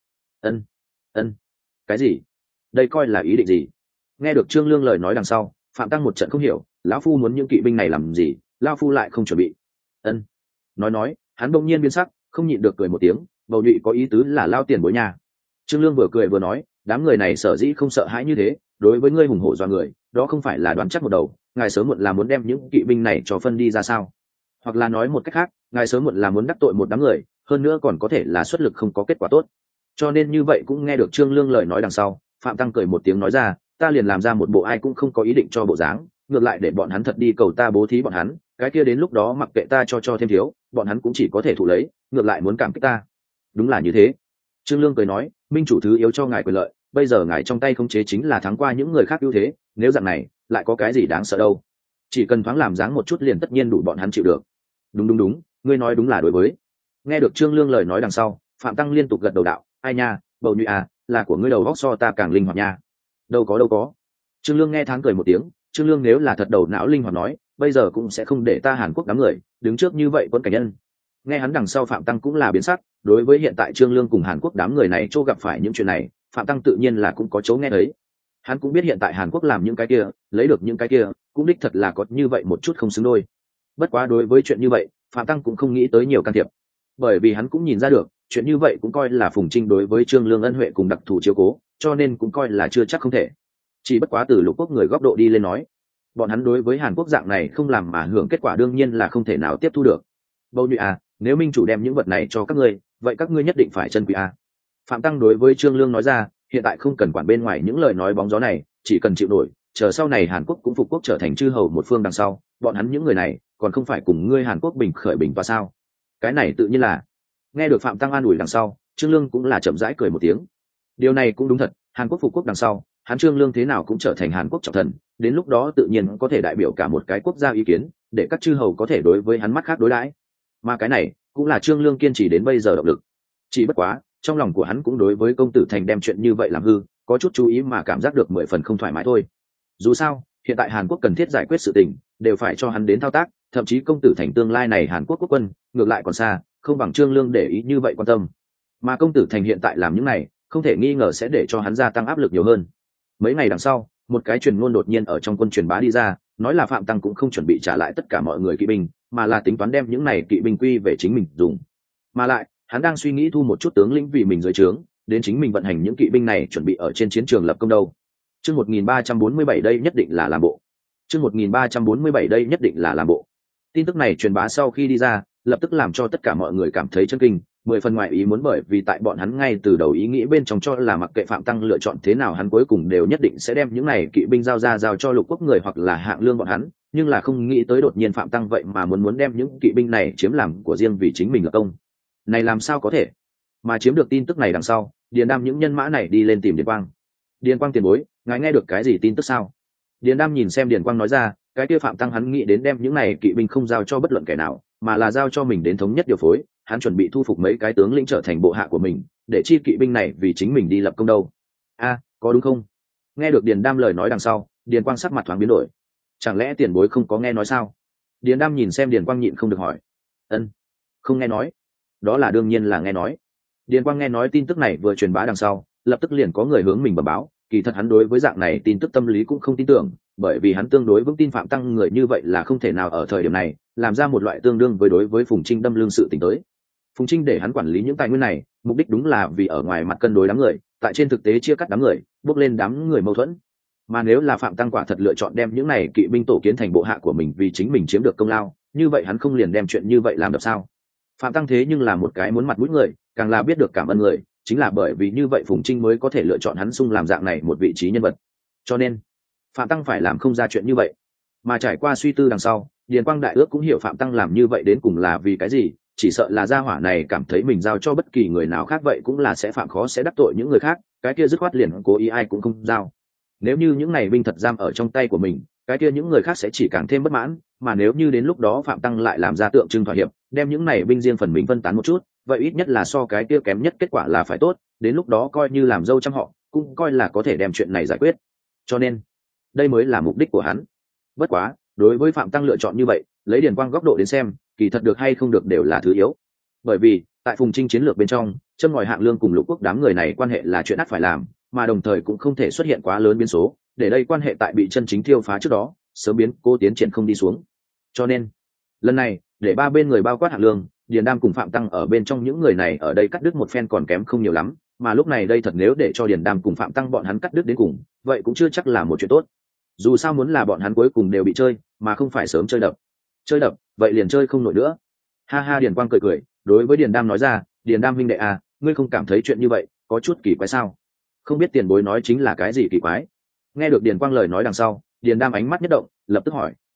Ân, cái gì? Đây coi là ý định gì? Nghe được Trương Lương lời nói đằng sau, Phạm Tăng một trận không hiểu, lão phu muốn những kỵ binh này làm gì, lão phu lại không chuẩn bị. Nói, hắn bỗng nhiên biến sắc, không nhịn được cười một tiếng, Bầu Nhụy có ý tứ là lao tiền bối nhà. Trương Lương vừa cười vừa nói, đám người này sở dĩ không sợ hãi như thế, đối với ngươi hùng hổ do người, đó không phải là đoán chắc một đầu, ngài sớm muộn là muốn đem những kỵ binh này cho phân đi ra sao? Hoặc là nói một cách khác, ngài sớm muộn là muốn đắc tội một đám người, hơn nữa còn có thể là xuất lực không có kết quả tốt. Cho nên như vậy cũng nghe được Trương Lương lời nói đằng sau, Phạm Tăng cười một tiếng nói ra, ta liền làm ra một bộ ai cũng không có ý định cho bộ dáng, ngược lại để bọn hắn thật đi cầu ta bố thí bọn hắn, cái kia đến lúc đó mặc kệ ta cho thêm thiếu, bọn hắn cũng chỉ có thể thụ lấy, ngược lại muốn cảm kích ta. Đúng là như thế. Trương Lương cười nói, minh chủ thứ yếu cho ngài quyền lợi, bây giờ ngài trong tay khống chế chính là thắng qua những người khác ưu thế, nếu dạng này lại có cái gì đáng sợ đâu, chỉ cần thoáng làm dáng một chút liền tất nhiên đủ bọn hắn chịu được. Đúng, ngươi nói đúng là đối với. Nghe được Trương Lương lời nói đằng sau, Phạm Tăng liên tục gật đầu đạo, ai nha, Bầu Nhụy à, là của ngươi đầu óc so ta càng linh hoạt nha. Đâu có. Trương Lương nghe tháng cười một tiếng, Trương Lương nếu là thật đầu não linh hoạt nói, bây giờ cũng sẽ không để ta Hàn Quốc đám người đứng trước như vậy quân cảnh nhân. Nghe hắn đằng sau, Phạm Tăng cũng là biến sắc, đối với hiện tại Trương Lương cùng Hàn Quốc đám người này chỗ gặp phải những chuyện này, Phạm Tăng tự nhiên là cũng có chỗ nghe thấy. Hắn cũng biết hiện tại Hàn Quốc làm những cái kia, lấy được những cái kia, cũng đích thật là có như vậy một chút không xứng đôi. Bất quá đối với chuyện như vậy, Phạm Tăng cũng không nghĩ tới nhiều can thiệp, bởi vì hắn cũng nhìn ra được, chuyện như vậy cũng coi là Phùng Trinh đối với Trương Lương ân huệ cùng đặc thù chiếu cố, cho nên cũng coi là chưa chắc không thể. Chỉ bất quá từ lục quốc người góc độ đi lên nói, bọn hắn đối với Hàn Quốc dạng này không làm mà hưởng kết quả đương nhiên là không thể nào tiếp thu được. Bầu Nhụy à, nếu minh chủ đem những vật này cho các ngươi, vậy các ngươi nhất định phải chân quý à. Phạm Tăng đối với Trương Lương nói ra, hiện tại không cần quản bên ngoài những lời nói bóng gió này, chỉ cần chịu nổi, chờ sau này Hàn Quốc cũng phục quốc trở thành chư hầu một phương đằng sau, bọn hắn những người này còn không phải cùng ngươi Hàn Quốc bình khởi bình và sao? Cái này tự nhiên là. Nghe được Phạm Tăng an ủi đằng sau, Trương Lương cũng là chậm rãi cười một tiếng. Điều này cũng đúng thật, Hàn Quốc phục quốc đằng sau, hắn Trương Lương thế nào cũng trở thành Hàn Quốc trọng thần, đến lúc đó tự nhiên có thể đại biểu cả một cái quốc gia ý kiến, để các chư hầu có thể đối với hắn mắt khác đối đãi. Mà cái này cũng là Trương Lương kiên trì đến bây giờ động lực. Chỉ bất quá, trong lòng của hắn cũng đối với công tử Thành đem chuyện như vậy làm hư, có chút chú ý mà cảm giác được 10 phần không thoải mái thôi. Dù sao, hiện tại Hàn Quốc cần thiết giải quyết sự tình, đều phải cho hắn đến thao tác, thậm chí công tử Thành tương lai này Hàn Quốc quốc quân, ngược lại còn xa, không bằng Trương Lương để ý như vậy quan tâm. Mà công tử Thành hiện tại làm những này, không thể nghi ngờ sẽ để cho hắn gia tăng áp lực nhiều hơn. Mấy ngày đằng sau, một cái truyền ngôn đột nhiên ở trong quân truyền bá đi ra, nói là Phạm Tăng cũng không chuẩn bị trả lại tất cả mọi người kỵ binh, mà là tính toán đem những này kỵ binh quy về chính mình dùng. Mà lại, hắn đang suy nghĩ thu một chút tướng lĩnh vì mình dưới trướng, đến chính mình vận hành những kỵ binh này chuẩn bị ở trên chiến trường lập công đâu. Chương 1347 đây nhất định là làm bộ. Chương 1347 đây nhất định là làm bộ. Tin tức này truyền bá sau khi đi ra, lập tức làm cho tất cả mọi người cảm thấy chấn kinh, 10 phần ngoại ý muốn, bởi vì tại bọn hắn ngay từ đầu ý nghĩ bên trong cho là mặc kệ Phạm Tăng lựa chọn thế nào hắn cuối cùng đều nhất định sẽ đem những này kỵ binh giao cho lục quốc người hoặc là hạng lương bọn hắn, nhưng là không nghĩ tới đột nhiên Phạm Tăng vậy mà muốn đem những kỵ binh này chiếm làm của riêng vì chính mình lập công. Này làm sao có thể? Mà chiếm được tin tức này đằng sau, Điền Đam những nhân mã này đi lên tìm Điền Quang. Điền Quang tiền bối, ngài nghe được cái gì tin tức sao? Điền Đam nhìn xem Điền Quang nói ra, cái kia Phạm Tăng hắn nghĩ đến đem những này kỵ binh không giao cho bất luận kẻ nào, mà là giao cho mình đến thống nhất điều phối, hắn chuẩn bị thu phục mấy cái tướng lĩnh trở thành bộ hạ của mình, để chi kỵ binh này vì chính mình đi lập công đâu. A, có đúng không? Nghe được Điền Đam lời nói đằng sau, Điền Quang sắc mặt thoáng biến đổi. Chẳng lẽ tiền bối không có nghe nói sao? Điền Đam nhìn xem Điền Quang nhịn không được hỏi. Ân, không nghe nói. Đó là đương nhiên là nghe nói. Điền Quang nghe nói tin tức này vừa truyền bá đằng sau, lập tức liền có người hướng mình bẩm báo, kỳ thật hắn đối với dạng này tin tức tâm lý cũng không tin tưởng, bởi vì hắn tương đối vững tin Phạm Tăng người như vậy là không thể nào ở thời điểm này làm ra một loại tương đương với đối với Phùng Trinh đâm lương sự tình tới. Phùng Trinh để hắn quản lý những tài nguyên này, mục đích đúng là vì ở ngoài mặt cân đối đám người, tại trên thực tế chia cắt đám người, bước lên đám người mâu thuẫn. Mà nếu là Phạm Tăng quả thật lựa chọn đem những này kỵ binh tổ kiến thành bộ hạ của mình vì chính mình chiếm được công lao, như vậy hắn không liền đem chuyện như vậy làm được sao? Phạm Tăng thế nhưng là một cái muốn mặt mũi người, càng là biết được cảm ơn người, chính là bởi vì như vậy Phùng Trinh mới có thể lựa chọn hắn xung làm dạng này một vị trí nhân vật. Cho nên, Phạm Tăng phải làm không ra chuyện như vậy. Mà trải qua suy tư đằng sau, Điền Quang đại ước cũng hiểu Phạm Tăng làm như vậy đến cùng là vì cái gì, chỉ sợ là gia hỏa này cảm thấy mình giao cho bất kỳ người nào khác vậy cũng là sẽ phạm khó sẽ đắc tội những người khác, cái kia dứt khoát liền cố ý ai cũng không giao. Nếu như những này binh thật giam ở trong tay của mình, cái kia những người khác sẽ chỉ càng thêm bất mãn, mà nếu như đến lúc đó Phạm Tăng lại làm ra tượng trưng thỏa hiệp, đem những này binh riêng phần mình phân tán một chút, vậy ít nhất là so cái kia kém nhất kết quả là phải tốt, đến lúc đó coi như làm dâu trăm họ, cũng coi là có thể đem chuyện này giải quyết. Cho nên, đây mới là mục đích của hắn. Bất quá, đối với Phạm Tăng lựa chọn như vậy, lấy Điền Quang góc độ đến xem, kỳ thật được hay không được đều là thứ yếu. Bởi vì, tại Phùng Trinh chiến lược bên trong, châm ngòi hạng lương cùng lục quốc đám người này quan hệ là chuyện ắt phải làm, mà đồng thời cũng không thể xuất hiện quá lớn biến số, để đây quan hệ tại bị chân chính thiêu phá trước đó, sớm biến cô tiến triển không đi xuống. Cho nên, lần này, để ba bên người bao quát hạng lương, Điền Đam cùng Phạm Tăng ở bên trong những người này ở đây cắt đứt một phen còn kém không nhiều lắm, mà lúc này đây thật nếu để cho Điền Đam cùng Phạm Tăng bọn hắn cắt đứt đến cùng, vậy cũng chưa chắc là một chuyện tốt. Dù sao muốn là bọn hắn cuối cùng đều bị chơi, mà không phải sớm chơi đập. Chơi đập, vậy liền chơi không nổi nữa. Ha ha, Điền Quang cười cười, đối với Điền Đam nói ra, Điền Đam huynh đệ à, ngươi không cảm thấy chuyện như vậy có chút kỳ quái sao? Không biết tiền bối nói chính là cái gì kỳ quái? Nghe được Điền Quang lời nói đằng sau, Điền Đam ánh mắt nhất động, lập tức hỏi,